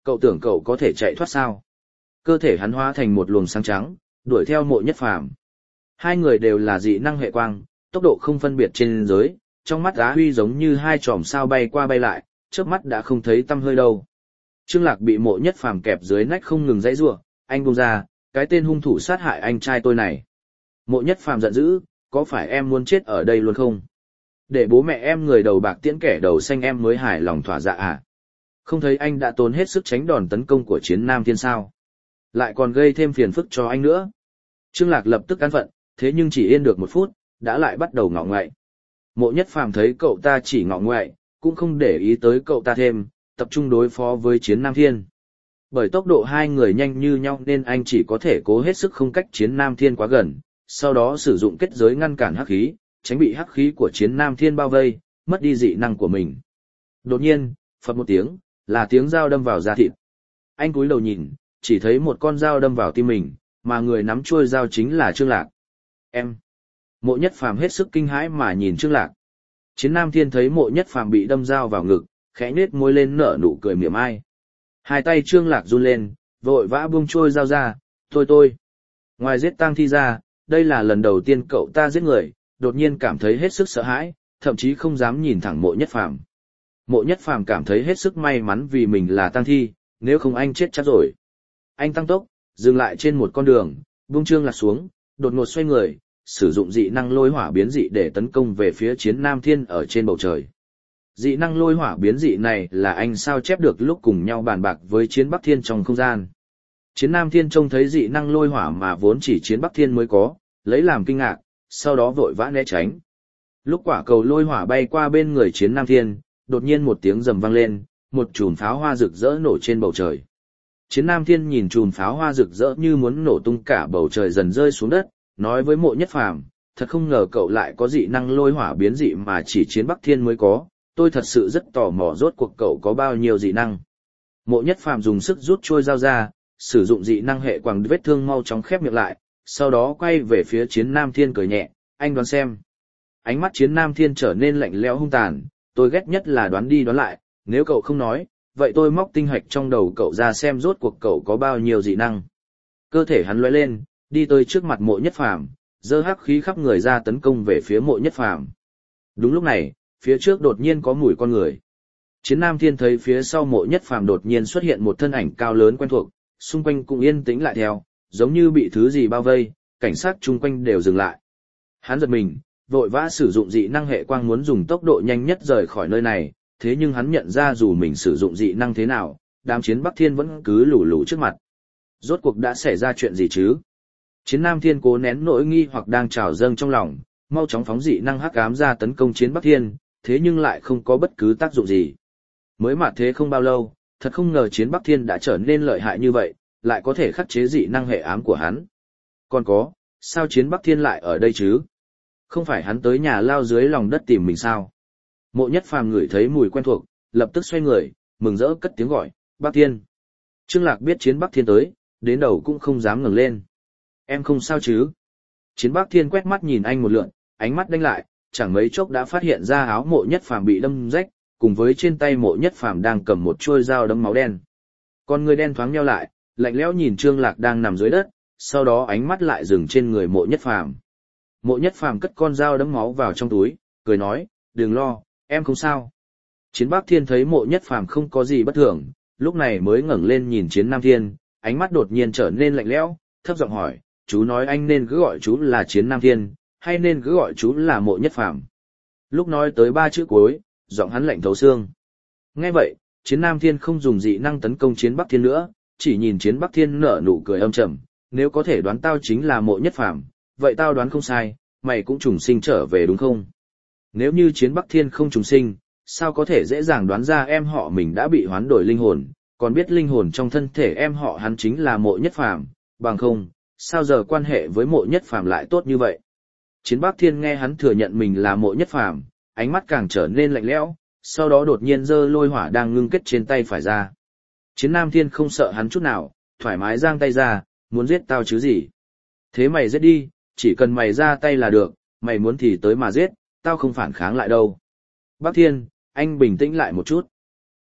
Cậu tưởng cậu có thể chạy thoát sao? Cơ thể hắn hóa thành một luồng sáng trắng, đuổi theo Mộ Nhất Phàm. Hai người đều là dị năng hệ quang, tốc độ không phân biệt trên giới, trong mắt Á Huy giống như hai chòm sao bay qua bay lại, chớp mắt đã không thấy tăm hơi đâu. Trương Lạc bị Mộ Nhất Phàm kẹp dưới nách không ngừng giãy giụa, anh buông ra, cái tên hung thủ sát hại anh trai tôi này. Mộ Nhất Phàm giận dữ, có phải em muốn chết ở đây luôn không? Để bố mẹ em người đầu bạc tiễn kẻ đầu xanh em mới hài lòng thỏa dạ à? Không thấy anh đã tốn hết sức tránh đòn tấn công của Chiến Nam Thiên sao? Lại còn gây thêm phiền phức cho anh nữa. Trương Lạc lập tức cán phận, thế nhưng chỉ yên được một phút, đã lại bắt đầu ngọ ngoại. Mộ Nhất Phàm thấy cậu ta chỉ ngọ ngoại, cũng không để ý tới cậu ta thêm, tập trung đối phó với Chiến Nam Thiên. Bởi tốc độ hai người nhanh như nhau nên anh chỉ có thể cố hết sức không cách Chiến Nam Thiên quá gần, sau đó sử dụng kết giới ngăn cản hắc khí, tránh bị hắc khí của Chiến Nam Thiên bao vây, mất đi dị năng của mình. Đột nhiên, phập một tiếng, là tiếng dao đâm vào da thịt. Anh cúi đầu nhìn, chỉ thấy một con dao đâm vào tim mình, mà người nắm chuôi dao chính là Trương Lạc. Em. Mộ Nhất Phàm hết sức kinh hãi mà nhìn Trương Lạc. Chiến Nam Thiên thấy Mộ Nhất Phàm bị đâm dao vào ngực, khẽ nhếch môi lên nở nụ cười mỉa mai. Hai tay Trương Lạc run lên, vội vã buông chuôi dao ra, "Tôi tôi." Ngoài giết tang thi ra, đây là lần đầu tiên cậu ta giết người, đột nhiên cảm thấy hết sức sợ hãi, thậm chí không dám nhìn thẳng Mộ Nhất Phàm. Mộ Nhất Phàm cảm thấy hết sức may mắn vì mình là tang thi, nếu không anh chết chắc rồi. Anh tăng tốc, dừng lại trên một con đường, buông Trương Lạc xuống, đột ngột xoay người, sử dụng dị năng lôi hỏa biến dị để tấn công về phía Chiến Nam Thiên ở trên bầu trời. Dị năng lôi hỏa biến dị này là anh sao chép được lúc cùng nhau bàn bạc với Chiến Bắc Thiên trong không gian. Chiến Nam Thiên trông thấy dị năng lôi hỏa mà vốn chỉ Chiến Bắc Thiên mới có, lấy làm kinh ngạc, sau đó vội vã né tránh. Lúc quả cầu lôi hỏa bay qua bên người Chiến Nam Thiên, đột nhiên một tiếng rầm vang lên, một chùm pháo hoa rực rỡ nổ trên bầu trời. Chiến Nam Thiên nhìn chùm pháo hoa rực rỡ như muốn nổ tung cả bầu trời dần rơi xuống đất, nói với Mộ Nhất Phàm, thật không ngờ cậu lại có dị năng lôi hỏa biến dị mà chỉ Chiến Bắc Thiên mới có, tôi thật sự rất tò mò rốt cuộc cậu có bao nhiêu dị năng. Mộ Nhất Phàm dùng sức rút trôi dao ra, sử dụng dị năng hệ quàng vết thương mau chóng khép miệng lại, sau đó quay về phía Chiến Nam Thiên cười nhẹ, anh đoán xem. Ánh mắt Chiến Nam Thiên trở nên lạnh lẽo hung tàn, tôi ghét nhất là đoán đi đoán lại, nếu cậu không nói, vậy tôi móc tinh hạch trong đầu cậu ra xem rốt cuộc cậu có bao nhiêu dị năng. Cơ thể hắn lóe lên, đi tới trước mặt Mộ Nhất Phàm, giơ hắc khí khắp người ra tấn công về phía Mộ Nhất Phàm. Đúng lúc này, phía trước đột nhiên có mùi con người. Chiến Nam Thiên thấy phía sau Mộ Nhất Phàm đột nhiên xuất hiện một thân ảnh cao lớn quen thuộc, xung quanh cũng yên tĩnh lại theo, giống như bị thứ gì bao vây, cảnh sát chung quanh đều dừng lại. Hắn giật mình, vội vã sử dụng dị năng hệ quang muốn dùng tốc độ nhanh nhất rời khỏi nơi này, thế nhưng hắn nhận ra dù mình sử dụng dị năng thế nào, đám Chiến Bắc Thiên vẫn cứ lù lù trước mặt. Rốt cuộc đã xảy ra chuyện gì chứ? Chiến Nam Thiên cố nén nỗi nghi hoặc đang trào dâng trong lòng, mau chóng phóng dị năng hắc ám ra tấn công Chiến Bắc Thiên, thế nhưng lại không có bất cứ tác dụng gì. Mới mà thế không bao lâu, thật không ngờ Chiến Bắc Thiên đã trở nên lợi hại như vậy, lại có thể khắc chế dị năng hệ ám của hắn. Còn có, sao Chiến Bắc Thiên lại ở đây chứ? Không phải hắn tới nhà lao dưới lòng đất tìm mình sao? Mộ Nhất Phàm ngửi thấy mùi quen thuộc, lập tức xoay người, mừng rỡ cất tiếng gọi, Bắc Thiên. Trương Lạc biết Chiến Bắc Thiên tới, đến đầu cũng không dám ngẩng lên. Em không sao chứ? Chiến Bắc Thiên quét mắt nhìn anh một lượt, ánh mắt đánh lại, chẳng mấy chốc đã phát hiện ra áo Mộ Nhất Phàm bị đâm rách, cùng với trên tay Mộ Nhất Phàm đang cầm một chuôi dao đấm máu đen. Con người đen thoáng nheo lại, lạnh lẽo nhìn Trương Lạc đang nằm dưới đất, sau đó ánh mắt lại dừng trên người Mộ Nhất Phàm. Mộ Nhất Phàm cất con dao đấm máu vào trong túi, cười nói, đừng lo, em không sao. Chiến Bắc Thiên thấy Mộ Nhất Phàm không có gì bất thường, lúc này mới ngẩng lên nhìn Chiến Nam Thiên, ánh mắt đột nhiên trở nên lạnh lẽo, thấp giọng hỏi, chú nói anh nên cứ gọi chú là Chiến Nam Thiên, hay nên cứ gọi chú là Mộ Nhất Phàm? Lúc nói tới ba chữ cuối, giọng hắn lạnh thấu xương. Nghe vậy, Chiến Nam Thiên không dùng dị năng tấn công Chiến Bắc Thiên nữa, chỉ nhìn Chiến Bắc Thiên nở nụ cười âm trầm, nếu có thể đoán tao chính là Mộ Nhất Phàm, vậy tao đoán không sai, mày cũng trùng sinh trở về đúng không? Nếu như Chiến Bắc Thiên không trùng sinh, sao có thể dễ dàng đoán ra em họ mình đã bị hoán đổi linh hồn, còn biết linh hồn trong thân thể em họ hắn chính là Mộ Nhất Phàm, bằng không, sao giờ quan hệ với Mộ Nhất Phàm lại tốt như vậy? Chiến Bắc Thiên nghe hắn thừa nhận mình là Mộ Nhất Phàm, ánh mắt càng trở nên lạnh lẽo, sau đó đột nhiên giơ lôi hỏa đang ngưng kết trên tay phải ra. Chiến Nam Thiên không sợ hắn chút nào, thoải mái giang tay ra, muốn giết tao chứ gì? Thế mày giết đi, chỉ cần mày ra tay là được, mày muốn thì tới mà giết, tao không phản kháng lại đâu. Bắc Thiên, anh bình tĩnh lại một chút.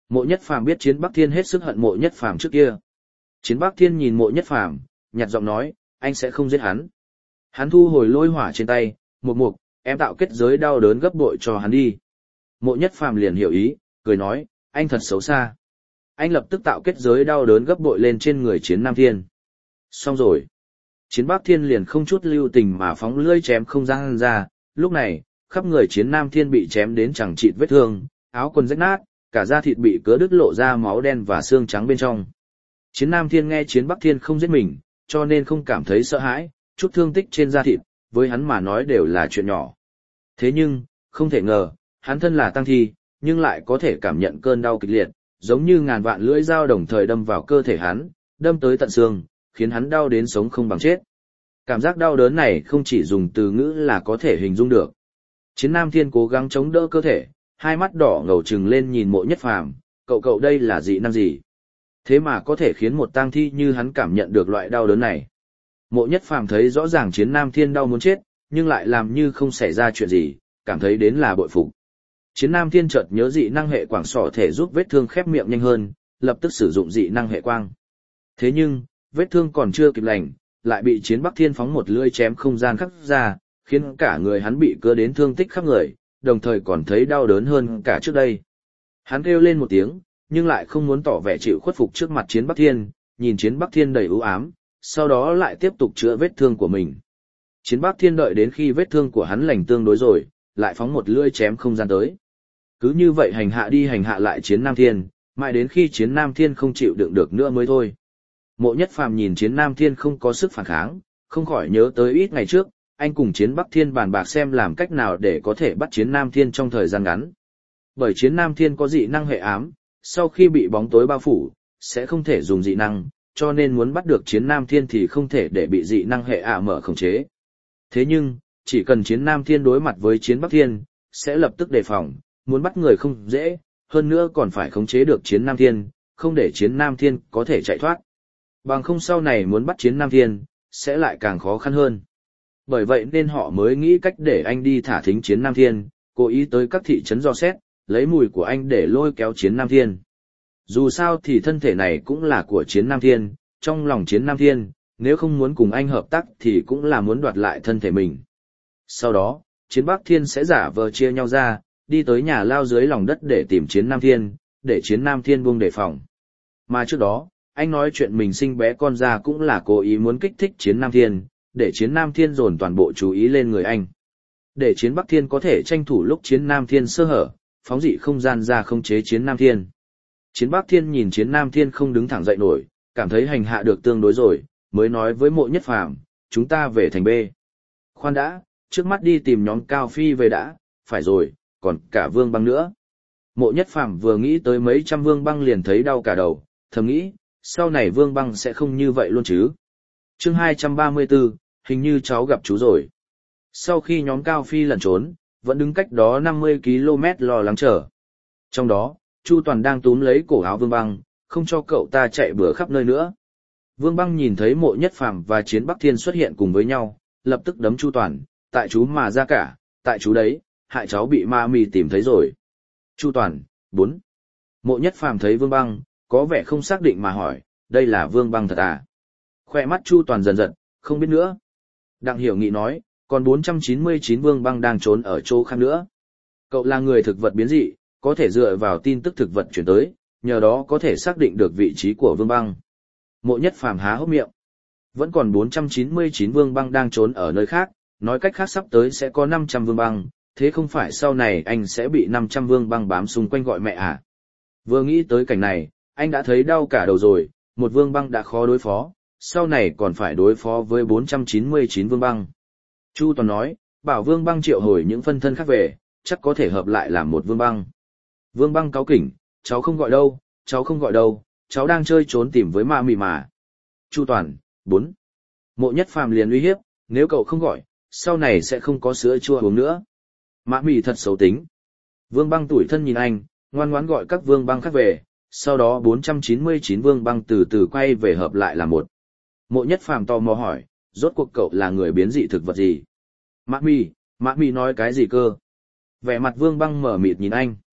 Mộ Nhất Phàm biết Chiến Bắc Thiên hết sức hận Mộ Nhất Phàm trước kia. Chiến Bắc Thiên nhìn Mộ Nhất Phàm, nhạt giọng nói, anh sẽ không giết hắn. Hắn thu hồi lôi hỏa trên tay, mục mục, em tạo kết giới đau đớn gấp bội cho hắn đi. Mộ Nhất Phàm liền hiểu ý, cười nói, anh thật xấu xa. Anh lập tức tạo kết giới đau đớn gấp bội lên trên người Chiến Nam Thiên. Xong rồi. Chiến Bắc Thiên liền không chút lưu tình mà phóng lưỡi chém không gian ra, lúc này, khắp người Chiến Nam Thiên bị chém đến chẳng chịt vết thương, áo quần rách nát, cả da thịt bị cứa đứt lộ ra máu đen và xương trắng bên trong. Chiến Nam Thiên nghe Chiến Bắc Thiên không giết mình, cho nên không cảm thấy sợ hãi, chút thương tích trên da thịt, với hắn mà nói đều là chuyện nhỏ. Thế nhưng, không thể ngờ, hắn thân là tang thi, nhưng lại có thể cảm nhận cơn đau kịch liệt, giống như ngàn vạn lưỡi dao đồng thời đâm vào cơ thể hắn, đâm tới tận xương, khiến hắn đau đến sống không bằng chết. Cảm giác đau đớn này không chỉ dùng từ ngữ là có thể hình dung được. Chiến Nam Thiên cố gắng chống đỡ cơ thể, hai mắt đỏ ngầu trừng lên nhìn Mộ Nhất Phàm, cậu cậu đây là dị năng gì? Thế mà có thể khiến một tang thi như hắn cảm nhận được loại đau đớn này. Mộ Nhất Phàm thấy rõ ràng Chiến Nam Thiên đau muốn chết, nhưng lại làm như không xảy ra chuyện gì, cảm thấy đến là bội phục. Chiến Nam Thiên chợt nhớ dị năng hệ quảng sọ thể giúp vết thương khép miệng nhanh hơn, lập tức sử dụng dị năng hệ quang. Thế nhưng, vết thương còn chưa kịp lành, lại bị Chiến Bắc Thiên phóng một lưỡi chém không gian khắc ra, khiến cả người hắn bị cứa đến thương tích khắp người, đồng thời còn thấy đau đớn hơn cả trước đây. Hắn kêu lên một tiếng, nhưng lại không muốn tỏ vẻ chịu khuất phục trước mặt Chiến Bắc Thiên, nhìn Chiến Bắc Thiên đầy ưu ám, sau đó lại tiếp tục chữa vết thương của mình. Chiến Bắc Thiên đợi đến khi vết thương của hắn lành tương đối rồi, lại phóng một lưỡi chém không gian tới. Cứ như vậy hành hạ đi hành hạ lại Chiến Nam Thiên, mãi đến khi Chiến Nam Thiên không chịu đựng được nữa mới thôi. Mộ Nhất Phàm nhìn Chiến Nam Thiên không có sức phản kháng, không khỏi nhớ tới ít ngày trước, anh cùng Chiến Bắc Thiên bàn bạc xem làm cách nào để có thể bắt Chiến Nam Thiên trong thời gian ngắn. Bởi Chiến Nam Thiên có dị năng hệ ám, sau khi bị bóng tối bao phủ, sẽ không thể dùng dị năng, cho nên muốn bắt được Chiến Nam Thiên thì không thể để bị dị năng hệ ạ mở khống chế. Thế nhưng, chỉ cần Chiến Nam Thiên đối mặt với Chiến Bắc Thiên, sẽ lập tức đề phòng, muốn bắt người không dễ, hơn nữa còn phải khống chế được Chiến Nam Thiên, không để Chiến Nam Thiên có thể chạy thoát. Bằng không sau này muốn bắt Chiến Nam Thiên, sẽ lại càng khó khăn hơn. Bởi vậy nên họ mới nghĩ cách để anh đi thả thính Chiến Nam Thiên, cố ý tới các thị trấn dò xét, lấy mùi của anh để lôi kéo Chiến Nam Thiên. Dù sao thì thân thể này cũng là của Chiến Nam Thiên, trong lòng Chiến Nam Thiên, nếu không muốn cùng anh hợp tác thì cũng là muốn đoạt lại thân thể mình. Sau đó, Chiến Bắc Thiên sẽ giả vờ chia nhau ra, đi tới nhà lao dưới lòng đất để tìm Chiến Nam Thiên, để Chiến Nam Thiên buông đề phòng. Mà trước đó, anh nói chuyện mình sinh bé con ra cũng là cố ý muốn kích thích Chiến Nam Thiên, để Chiến Nam Thiên dồn toàn bộ chú ý lên người anh. Để Chiến Bắc Thiên có thể tranh thủ lúc Chiến Nam Thiên sơ hở, phóng dị không gian ra khống chế Chiến Nam Thiên. Chiến Bắc Thiên nhìn Chiến Nam Thiên không đứng thẳng dậy nổi, cảm thấy hành hạ được tương đối rồi, mới nói với Mộ Nhất Phàm, chúng ta về thành B. Khoan đã, trước mắt đi tìm nhóm Cao Phi về đã, phải rồi, còn cả Vương Băng nữa. Mộ Nhất Phàm vừa nghĩ tới mấy trăm Vương Băng liền thấy đau cả đầu, thầm nghĩ, sau này Vương Băng sẽ không như vậy luôn chứ. Chương hai trăm ba mươi tư, hình như cháu gặp chú rồi. Sau khi nhóm Cao Phi lẩn trốn, vẫn đứng cách đó năm mươi ki lô mét lo lắng chờ. Trong đó, Chu Toàn đang túm lấy cổ áo Vương Băng, không cho cậu ta chạy bừa khắp nơi nữa. Vương Băng nhìn thấy Mộ Nhất Phàm và Chiến Bắc Thiên xuất hiện cùng với nhau, lập tức đấm Chu Toàn, tại chú mà ra cả, tại chú đấy, hại cháu bị ma mì tìm thấy rồi. Chu Toàn, bốn. Mộ Nhất Phàm thấy Vương Băng, có vẻ không xác định mà hỏi, đây là Vương Băng thật à? Khoe mắt Chu Toàn dần dần, không biết nữa. Đặng Hiểu Nghị nói, còn bốn trăm chín mươi chín Vương Băng đang trốn ở chỗ khác nữa. Cậu là người thực vật biến dị, có thể dựa vào tin tức thực vật chuyển tới, nhờ đó có thể xác định được vị trí của Vương Băng. Mộ Nhất Phàm há hốc miệng. Vẫn còn bốn trăm chín mươi chín Vương Băng đang trốn ở nơi khác, nói cách khác sắp tới sẽ có năm trăm Vương Băng, thế không phải sau này anh sẽ bị năm trăm Vương Băng bám xung quanh gọi mẹ à? Vừa nghĩ tới cảnh này, anh đã thấy đau cả đầu rồi, một Vương Băng đã khó đối phó, sau này còn phải đối phó với bốn trăm chín mươi chín Vương Băng. Chu Toàn nói, bảo Vương Băng triệu hồi những phân thân khác về, chắc có thể hợp lại làm một Vương Băng. Vương Băng cáu kỉnh, cháu không gọi đâu, cháu không gọi đâu, cháu đang chơi trốn tìm với ma mì mà. Chu Toàn, bốn. Mộ Nhất Phàm liền uy hiếp, nếu cậu không gọi, sau này sẽ không có sữa chua uống nữa. Ma mì thật xấu tính. Vương Băng tủi thân nhìn anh, ngoan ngoãn gọi các Vương Băng khác về, sau đó bốn trăm chín mươi chín Vương Băng từ từ quay về hợp lại là một. Mộ Nhất Phàm tò mò hỏi, rốt cuộc cậu là người biến dị thực vật gì? Ma mì, Ma mì nói cái gì cơ? Vẻ mặt Vương Băng mở mịt nhìn anh.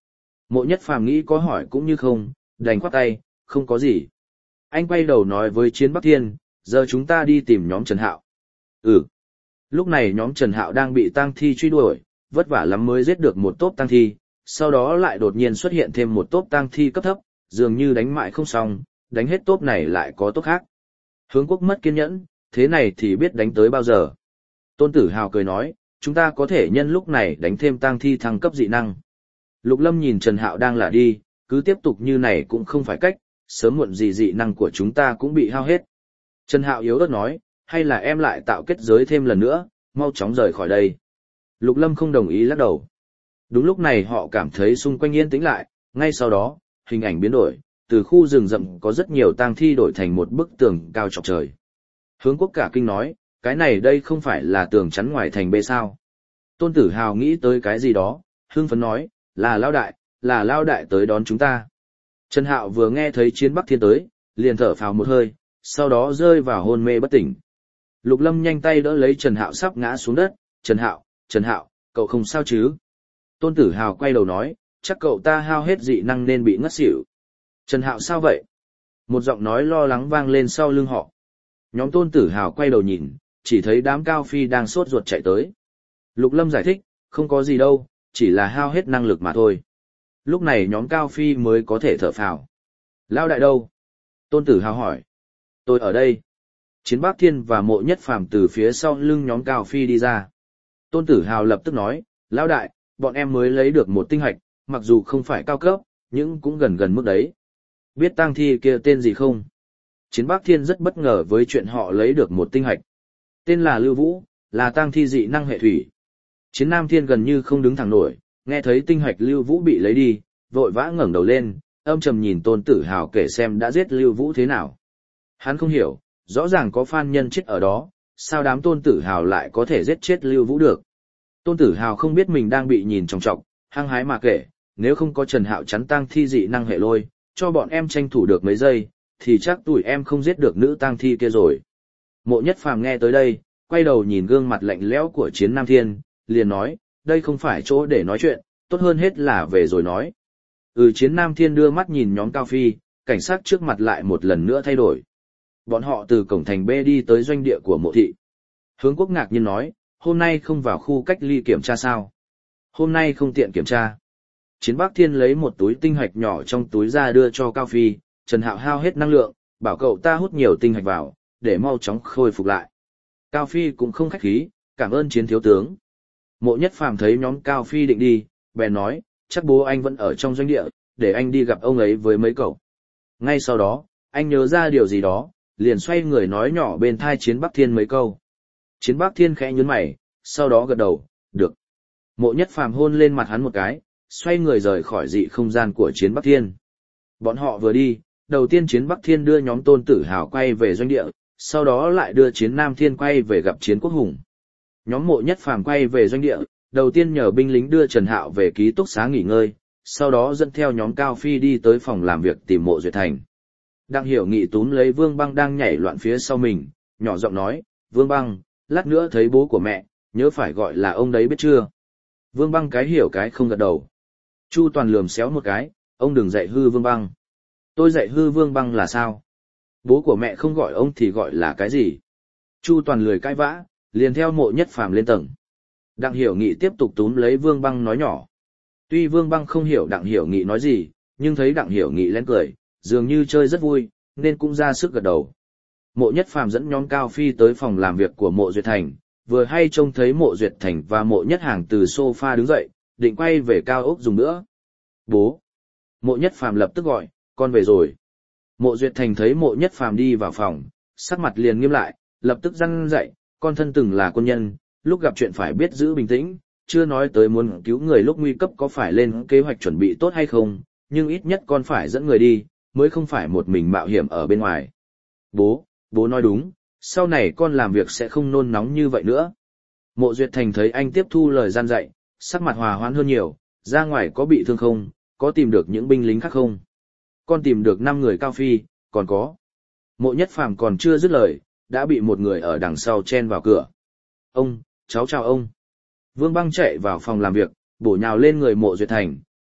Mộ Nhất Phàm nghĩ có hỏi cũng như không, đành khoát tay, không có gì. Anh quay đầu nói với Chiến Bắc Thiên, giờ chúng ta đi tìm nhóm Trần Hạo. Ừ. Lúc này nhóm Trần Hạo đang bị tang thi truy đuổi, vất vả lắm mới giết được một tốp tang thi, sau đó lại đột nhiên xuất hiện thêm một tốp tang thi cấp thấp, dường như đánh mãi không xong, đánh hết tốp này lại có tốp khác. Hướng Quốc mất kiên nhẫn, thế này thì biết đánh tới bao giờ. Tôn Tử Hào cười nói, chúng ta có thể nhân lúc này đánh thêm tang thi thăng cấp dị năng. Lục Lâm nhìn Trần Hạo đang lả đi, cứ tiếp tục như này cũng không phải cách, sớm muộn gì dị năng của chúng ta cũng bị hao hết. Trần Hạo yếu ớt nói, hay là em lại tạo kết giới thêm lần nữa, mau chóng rời khỏi đây. Lục Lâm không đồng ý lắc đầu. Đúng lúc này họ cảm thấy xung quanh yên tĩnh lại, ngay sau đó, hình ảnh biến đổi, từ khu rừng rậm có rất nhiều tang thi đổi thành một bức tường cao chọc trời. Hướng Quốc cả kinh nói, cái này đây không phải là tường chắn ngoài thành bê sao. Tôn Tử Hào nghĩ tới cái gì đó, hưng phấn nói, là Lao Đại, là Lao Đại tới đón chúng ta. Trần Hạo vừa nghe thấy Chiến Bắc Thiên tới, liền thở phào một hơi, sau đó rơi vào hôn mê bất tỉnh. Lục Lâm nhanh tay đỡ lấy Trần Hạo sắp ngã xuống đất, Trần Hạo, Trần Hạo, cậu không sao chứ? Tôn Tử Hào quay đầu nói, chắc cậu ta hao hết dị năng nên bị ngất xỉu. Trần Hạo sao vậy? Một giọng nói lo lắng vang lên sau lưng họ. Nhóm Tôn Tử Hào quay đầu nhìn, chỉ thấy đám Cao Phi đang sốt ruột chạy tới. Lục Lâm giải thích, không có gì đâu, chỉ là hao hết năng lực mà thôi. Lúc này nhóm Cao Phi mới có thể thở phào. Lao Đại đâu? Tôn Tử Hào hỏi. Tôi ở đây. Chiến Bắc Thiên và Mộ Nhất Phàm từ phía sau lưng nhóm Cao Phi đi ra. Tôn Tử Hào lập tức nói, Lão Đại, bọn em mới lấy được một tinh hạch, mặc dù không phải cao cấp, nhưng cũng gần gần mức đấy. Biết tang thi kia tên gì không? Chiến Bắc Thiên rất bất ngờ với chuyện họ lấy được một tinh hạch. Tên là Lưu Vũ, là tang thi dị năng hệ thủy. Chiến Nam Thiên gần như không đứng thẳng nổi, nghe thấy tinh hạch Lưu Vũ bị lấy đi, vội vã ngẩng đầu lên, âm trầm nhìn Tôn Tử Hào kể xem đã giết Lưu Vũ thế nào. Hắn không hiểu, rõ ràng có fan nhân chết ở đó, sao đám Tôn Tử Hào lại có thể giết chết Lưu Vũ được. Tôn Tử Hào không biết mình đang bị nhìn chòng chọc, hăng hái mà kể, nếu không có Trần Hạo chắn tang thi dị năng hệ lôi, cho bọn em tranh thủ được mấy giây, thì chắc tụi em không giết được nữ tang thi kia rồi. Mộ Nhất Phàm nghe tới đây, quay đầu nhìn gương mặt lạnh lẽo của Chiến Nam Thiên, liền nói, đây không phải chỗ để nói chuyện, tốt hơn hết là về rồi nói. Ừ. Chiến Nam Thiên đưa mắt nhìn nhóm Cao Phi, cảnh sát trước mặt lại một lần nữa thay đổi. Bọn họ từ cổng thành B đi tới doanh địa của Mộ Thị. Hướng Quốc ngạc nhiên nói, hôm nay không vào khu cách ly kiểm tra sao? Hôm nay không tiện kiểm tra. Chiến Bắc Thiên lấy một túi tinh hạch nhỏ trong túi ra đưa cho Cao Phi, Trần Hạo hao hết năng lượng, bảo cậu ta hút nhiều tinh hạch vào, để mau chóng khôi phục lại. Cao Phi cũng không khách khí, cảm ơn Chiến thiếu tướng. Mộ Nhất Phàm thấy nhóm Cao Phi định đi, bèn nói, chắc bố anh vẫn ở trong doanh địa, để anh đi gặp ông ấy với mấy cậu. Ngay sau đó, anh nhớ ra điều gì đó, liền xoay người nói nhỏ bên tai Chiến Bắc Thiên mấy câu. Chiến Bắc Thiên khẽ nhướng mày, sau đó gật đầu, được. Mộ Nhất Phàm hôn lên mặt hắn một cái, xoay người rời khỏi dị không gian của Chiến Bắc Thiên. Bọn họ vừa đi, đầu tiên Chiến Bắc Thiên đưa nhóm Tôn Tử Hào quay về doanh địa, sau đó lại đưa Chiến Nam Thiên quay về gặp Chiến Quốc Hùng. Nhóm Mộ Nhất Phàm quay về doanh địa, đầu tiên nhờ binh lính đưa Trần Hạo về ký túc xá nghỉ ngơi, sau đó dẫn theo nhóm Cao Phi đi tới phòng làm việc tìm Mộ Duyệt Thành. Đặng Hiểu Nghị túm lấy Vương Băng đang nhảy loạn phía sau mình, nhỏ giọng nói, Vương Băng, lát nữa thấy bố của mẹ, nhớ phải gọi là ông đấy biết chưa? Vương Băng cái hiểu cái không gật đầu. Chu Toàn lườm xéo một cái, ông đừng dạy hư Vương Băng. Tôi dạy hư Vương Băng là sao? Bố của mẹ không gọi ông thì gọi là cái gì? Chu Toàn lười cãi vã, liền theo Mộ Nhất Phàm lên tầng. Đặng Hiểu Nghị tiếp tục túm lấy Vương Băng nói nhỏ. Tuy Vương Băng không hiểu Đặng Hiểu Nghị nói gì, nhưng thấy Đặng Hiểu Nghị lén cười, dường như chơi rất vui, nên cũng ra sức gật đầu. Mộ Nhất Phàm dẫn nhóm Cao Phi tới phòng làm việc của Mộ Duyệt Thành, vừa hay trông thấy Mộ Duyệt Thành và Mộ Nhất Hàng từ sofa đứng dậy, định quay về cao ốc dùng nữa. Bố! Mộ Nhất Phàm lập tức gọi, con về rồi. Mộ Duyệt Thành thấy Mộ Nhất Phàm đi vào phòng, sắc mặt liền nghiêm lại, lập tức răn dạy, con thân từng là quân nhân, lúc gặp chuyện phải biết giữ bình tĩnh, chưa nói tới muốn cứu người lúc nguy cấp có phải lên kế hoạch chuẩn bị tốt hay không, nhưng ít nhất con phải dẫn người đi, mới không phải một mình mạo hiểm ở bên ngoài. Bố, bố nói đúng, sau này con làm việc sẽ không nôn nóng như vậy nữa. Mộ Duyệt Thành thấy anh tiếp thu lời gian dạy, sắc mặt hòa hoãn hơn nhiều, ra ngoài có bị thương không, có tìm được những binh lính khác không? Con tìm được năm người Cao Phi, còn có. Mộ Nhất Phàm còn chưa dứt lời, đã bị một người ở đằng sau chen vào cửa. Ông, cháu chào ông. Vương Băng chạy vào phòng làm việc, bổ nhào lên người Mộ Duyệt Thành,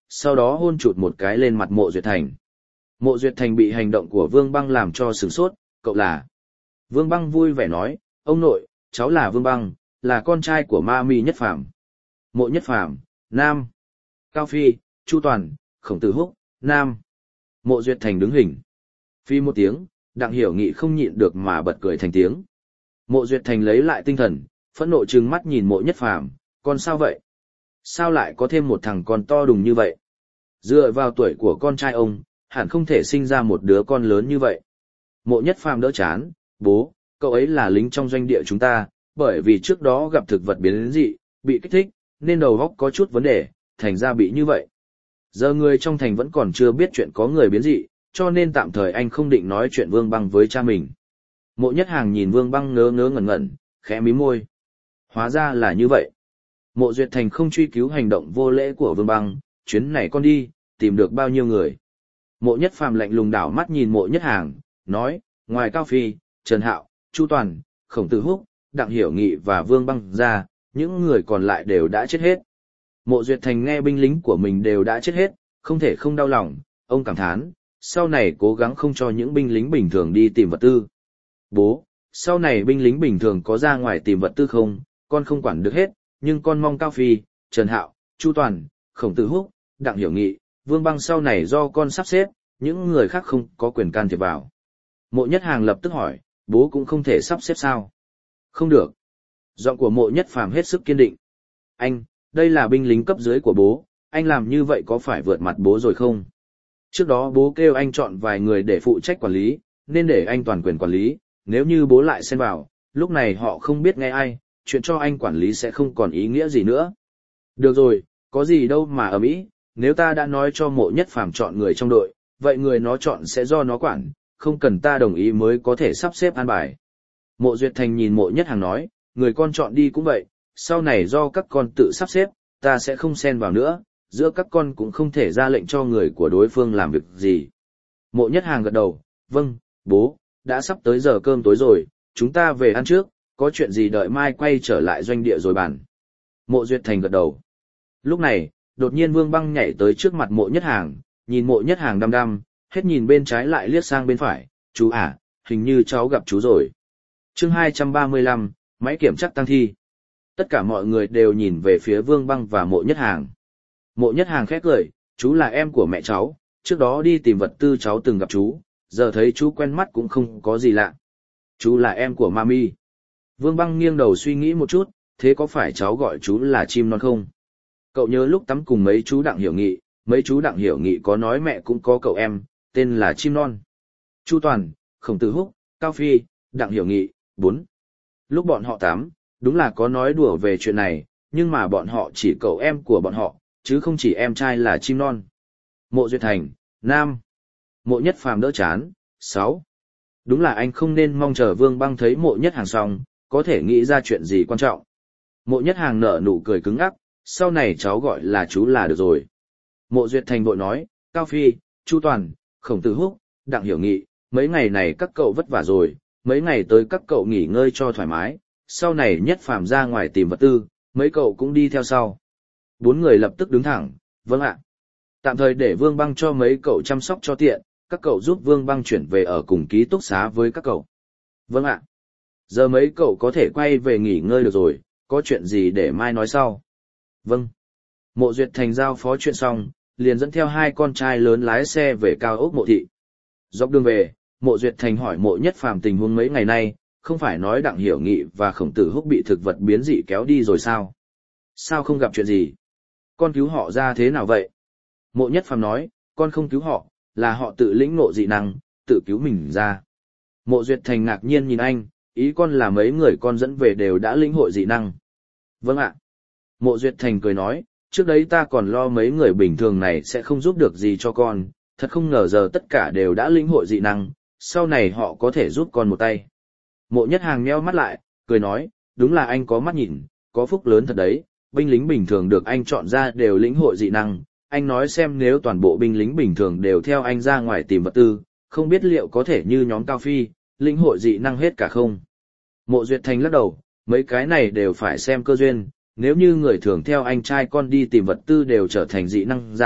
sau đó hôn chụt một cái lên mặt Mộ Duyệt Thành. Mộ Duyệt Thành bị hành động của Vương Băng làm cho sửng sốt, cậu là... Vương Băng vui vẻ nói, ông nội, cháu là Vương Băng, là con trai của Ma Mi Nhất Phàm. Mộ Nhất Phàm, nam. Cao Phi, Chu Toàn, Khổng Tử Húc, nam. Mộ Duyệt Thành đứng hình. Phi một tiếng, Đặng Hiểu Nghị không nhịn được mà bật cười thành tiếng. Mộ Duyệt Thành lấy lại tinh thần, phẫn nộ trừng mắt nhìn Mộ Nhất Phàm, con sao vậy? Sao lại có thêm một thằng con to đùng như vậy? Dựa vào tuổi của con trai ông, hẳn không thể sinh ra một đứa con lớn như vậy. Mộ Nhất Phàm đỡ chán, bố, cậu ấy là lính trong doanh địa chúng ta, bởi vì trước đó gặp thực vật biến dị, bị kích thích, nên đầu óc có chút vấn đề, thành ra bị như vậy. Giờ người trong thành vẫn còn chưa biết chuyện có người biến dị, cho nên tạm thời anh không định nói chuyện Vương Băng với cha mình. Mộ Nhất Hàng nhìn Vương Băng ngớ ngớ ngẩn ngẩn, khẽ mím môi. Hóa ra là như vậy. Mộ Duyệt Thành không truy cứu hành động vô lễ của Vương Băng, chuyến này con đi, tìm được bao nhiêu người. Mộ Nhất Phàm lạnh lùng đảo mắt nhìn Mộ Nhất Hàng, nói, ngoài Cao Phi, Trần Hạo, Chu Toàn, Khổng Tử Húc, Đặng Hiểu Nghị và Vương Băng ra, những người còn lại đều đã chết hết. Mộ Duyệt Thành nghe binh lính của mình đều đã chết hết, không thể không đau lòng, ông cảm thán, sau này cố gắng không cho những binh lính bình thường đi tìm vật tư. Bố, sau này binh lính bình thường có ra ngoài tìm vật tư không, con không quản được hết, nhưng con mong Cao Phi, Trần Hạo, Chu Toàn, Khổng Tử Húc, Đặng Hiểu Nghị, Vương Băng sau này do con sắp xếp, những người khác không có quyền can thiệp vào. Mộ Nhất Hàng lập tức hỏi, bố cũng không thể sắp xếp sao? Không được. Giọng của Mộ Nhất Phàm hết sức kiên định. Anh, đây là binh lính cấp dưới của bố, anh làm như vậy có phải vượt mặt bố rồi không? Trước đó bố kêu anh chọn vài người để phụ trách quản lý, nên để anh toàn quyền quản lý, nếu như bố lại xen vào, lúc này họ không biết nghe ai, chuyện cho anh quản lý sẽ không còn ý nghĩa gì nữa. Được rồi, có gì đâu mà ầm ĩ, nếu ta đã nói cho Mộ Nhất Phàm chọn người trong đội, vậy người nó chọn sẽ do nó quản, không cần ta đồng ý mới có thể sắp xếp an bài. Mộ Duyệt Thành nhìn Mộ Nhất Hàng nói, người con chọn đi cũng vậy, sau này do các con tự sắp xếp, ta sẽ không xen vào nữa, giữa các con cũng không thể ra lệnh cho người của đối phương làm việc gì. Mộ Nhất Hàng gật đầu, vâng, bố, đã sắp tới giờ cơm tối rồi, chúng ta về ăn trước, có chuyện gì đợi mai quay trở lại doanh địa rồi bàn. Mộ Duyệt Thành gật đầu. Lúc này, đột nhiên Vương Băng nhảy tới trước mặt Mộ Nhất Hàng, nhìn Mộ Nhất Hàng đăm đăm, hết nhìn bên trái lại liếc sang bên phải, chú à, hình như cháu gặp chú rồi. Chương hai trăm ba mươi lăm, máy kiểm chắc tăng thi. Tất cả mọi người đều nhìn về phía Vương Băng và Mộ Nhất Hàng. Mộ Nhất Hàng khẽ cười, chú là em của mẹ cháu, trước đó đi tìm vật tư cháu từng gặp chú, giờ thấy chú quen mắt cũng không có gì lạ. Chú là em của Mami. Vương Băng nghiêng đầu suy nghĩ một chút, thế có phải cháu gọi chú là chim non không? Cậu nhớ lúc tắm cùng mấy chú Đặng Hiểu Nghị, mấy chú Đặng Hiểu Nghị có nói mẹ cũng có cậu em, tên là chim non. Chu Toàn, Khổng Tử Húc, Cao Phi, Đặng Hiểu Nghị, bốn. Lúc bọn họ tắm, đúng là có nói đùa về chuyện này, nhưng mà bọn họ chỉ cậu em của bọn họ, chứ không chỉ em trai là chim non. Mộ Duyệt Thành, nam. Mộ Nhất Phàm đỡ chán, sáu. Đúng là anh không nên mong chờ Vương Băng thấy Mộ Nhất Hàng xong, có thể nghĩ ra chuyện gì quan trọng. Mộ Nhất Hàng nở nụ cười cứng ngắc, sau này cháu gọi là chú là được rồi. Mộ Duyệt Thành vội nói, Cao Phi, Chu Toàn, Khổng Tử Húc, Đặng Hiểu Nghị, mấy ngày này các cậu vất vả rồi, mấy ngày tới các cậu nghỉ ngơi cho thoải mái, sau này Nhất Phàm ra ngoài tìm vật tư, mấy cậu cũng đi theo sau. Bốn người lập tức đứng thẳng, vâng ạ. Tạm thời để Vương Băng cho mấy cậu chăm sóc cho tiện, các cậu giúp Vương Băng chuyển về ở cùng ký túc xá với các cậu. Vâng ạ. Giờ mấy cậu có thể quay về nghỉ ngơi được rồi, có chuyện gì để mai nói sau. Vâng. Mộ Duyệt Thành giao phó chuyện xong, liền dẫn theo hai con trai lớn lái xe về cao ốc Mộ Thị. Dọc đường về, Mộ Duyệt Thành hỏi Mộ Nhất Phàm tình huống mấy ngày nay, không phải nói Đặng Hiểu Nghị và Khổng Tử Húc bị thực vật biến dị kéo đi rồi sao? Sao không gặp chuyện gì? Con cứu họ ra thế nào vậy? Mộ Nhất Phàm nói, con không cứu họ, là họ tự lĩnh ngộ dị năng, tự cứu mình ra. Mộ Duyệt Thành ngạc nhiên nhìn anh, ý con là mấy người con dẫn về đều đã lĩnh hội dị năng. Vâng ạ. Mộ Duyệt Thành cười nói, trước đấy ta còn lo mấy người bình thường này sẽ không giúp được gì cho con, thật không ngờ giờ tất cả đều đã lĩnh hội dị năng, sau này họ có thể giúp con một tay. Mộ Nhất Hàng nheo mắt lại, cười nói, đúng là anh có mắt nhìn, có phúc lớn thật đấy, binh lính bình thường được anh chọn ra đều lĩnh hội dị năng, anh nói xem nếu toàn bộ binh lính bình thường đều theo anh ra ngoài tìm vật tư, không biết liệu có thể như nhóm Cao Phi, lĩnh hội dị năng hết cả không? Mộ Duyệt Thành lắc đầu, mấy cái này đều phải xem cơ duyên, nếu như người thường theo anh trai con đi tìm vật tư đều trở thành dị năng giả,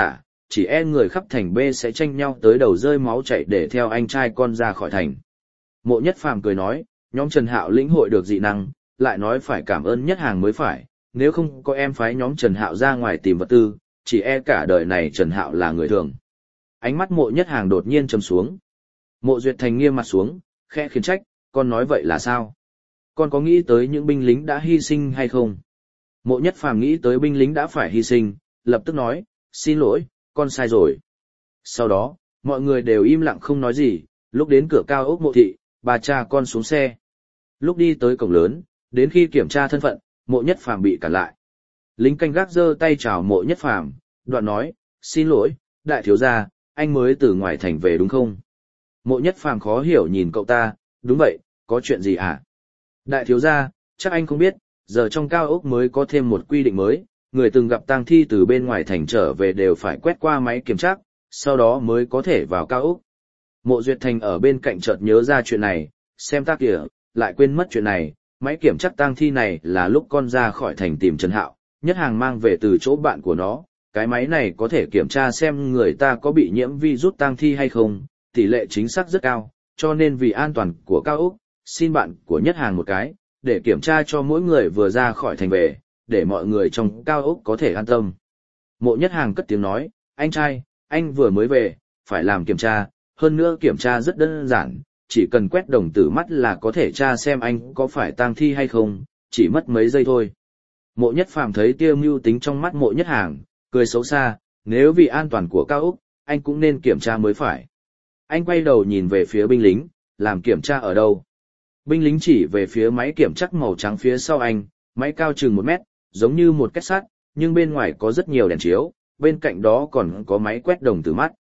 chỉ e người khắp thành B sẽ tranh nhau tới đầu rơi máu chảy để theo anh trai con ra khỏi thành. Mộ Nhất Phàm cười nói, nhóm Trần Hạo lĩnh hội được dị năng, lại nói phải cảm ơn Nhất Hàng mới phải, nếu không có em phái nhóm Trần Hạo ra ngoài tìm vật tư, chỉ e cả đời này Trần Hạo là người thường. Ánh mắt Mộ Nhất Hàng đột nhiên trầm xuống. Mộ Duyệt Thành nghiêm mặt xuống, khẽ khiển trách, con nói vậy là sao? Con có nghĩ tới những binh lính đã hy sinh hay không? Mộ Nhất Phàm nghĩ tới binh lính đã phải hy sinh, lập tức nói, xin lỗi, con sai rồi. Sau đó, mọi người đều im lặng không nói gì, lúc đến cửa cao ốc Mộ thị, bà cha con xuống xe. Lúc đi tới cổng lớn, đến khi kiểm tra thân phận, Mộ Nhất Phàm bị cản lại. Lính canh gác giơ tay chào Mộ Nhất Phàm, đoạn nói, xin lỗi, đại thiếu gia, anh mới từ ngoài thành về đúng không? Mộ Nhất Phàm khó hiểu nhìn cậu ta, đúng vậy, có chuyện gì hả? Đại thiếu gia, chắc anh không biết, giờ trong cao ốc mới có thêm một quy định mới, người từng gặp tang thi từ bên ngoài thành trở về đều phải quét qua máy kiểm tra, sau đó mới có thể vào cao ốc. Mộ Duyệt Thành ở bên cạnh chợt nhớ ra chuyện này, xem ta kìa, lại quên mất chuyện này, máy kiểm tra tang thi này là lúc con ra khỏi thành tìm Trần Hạo, Nhất Hàng mang về từ chỗ bạn của nó, cái máy này có thể kiểm tra xem người ta có bị nhiễm virus tang thi hay không, tỷ lệ chính xác rất cao, cho nên vì an toàn của cao ốc, xin bạn của Nhất Hàng một cái, để kiểm tra cho mỗi người vừa ra khỏi thành về, để mọi người trong cao ốc có thể an tâm. Mộ Nhất Hàng cất tiếng nói, anh trai, anh vừa mới về, phải làm kiểm tra, hơn nữa kiểm tra rất đơn giản, chỉ cần quét đồng tử mắt là có thể tra xem anh có phải tang thi hay không, chỉ mất mấy giây thôi. Mộ Nhất Phàm thấy tia mưu tính trong mắt Mộ Nhất Hàng, cười xấu xa, nếu vì an toàn của cao ốc, anh cũng nên kiểm tra mới phải. Anh quay đầu nhìn về phía binh lính, làm kiểm tra ở đâu? Binh lính chỉ về phía máy kiểm tra màu trắng phía sau anh, máy cao chừng một mét, giống như một két sắt, nhưng bên ngoài có rất nhiều đèn chiếu, bên cạnh đó còn có máy quét đồng tử mắt.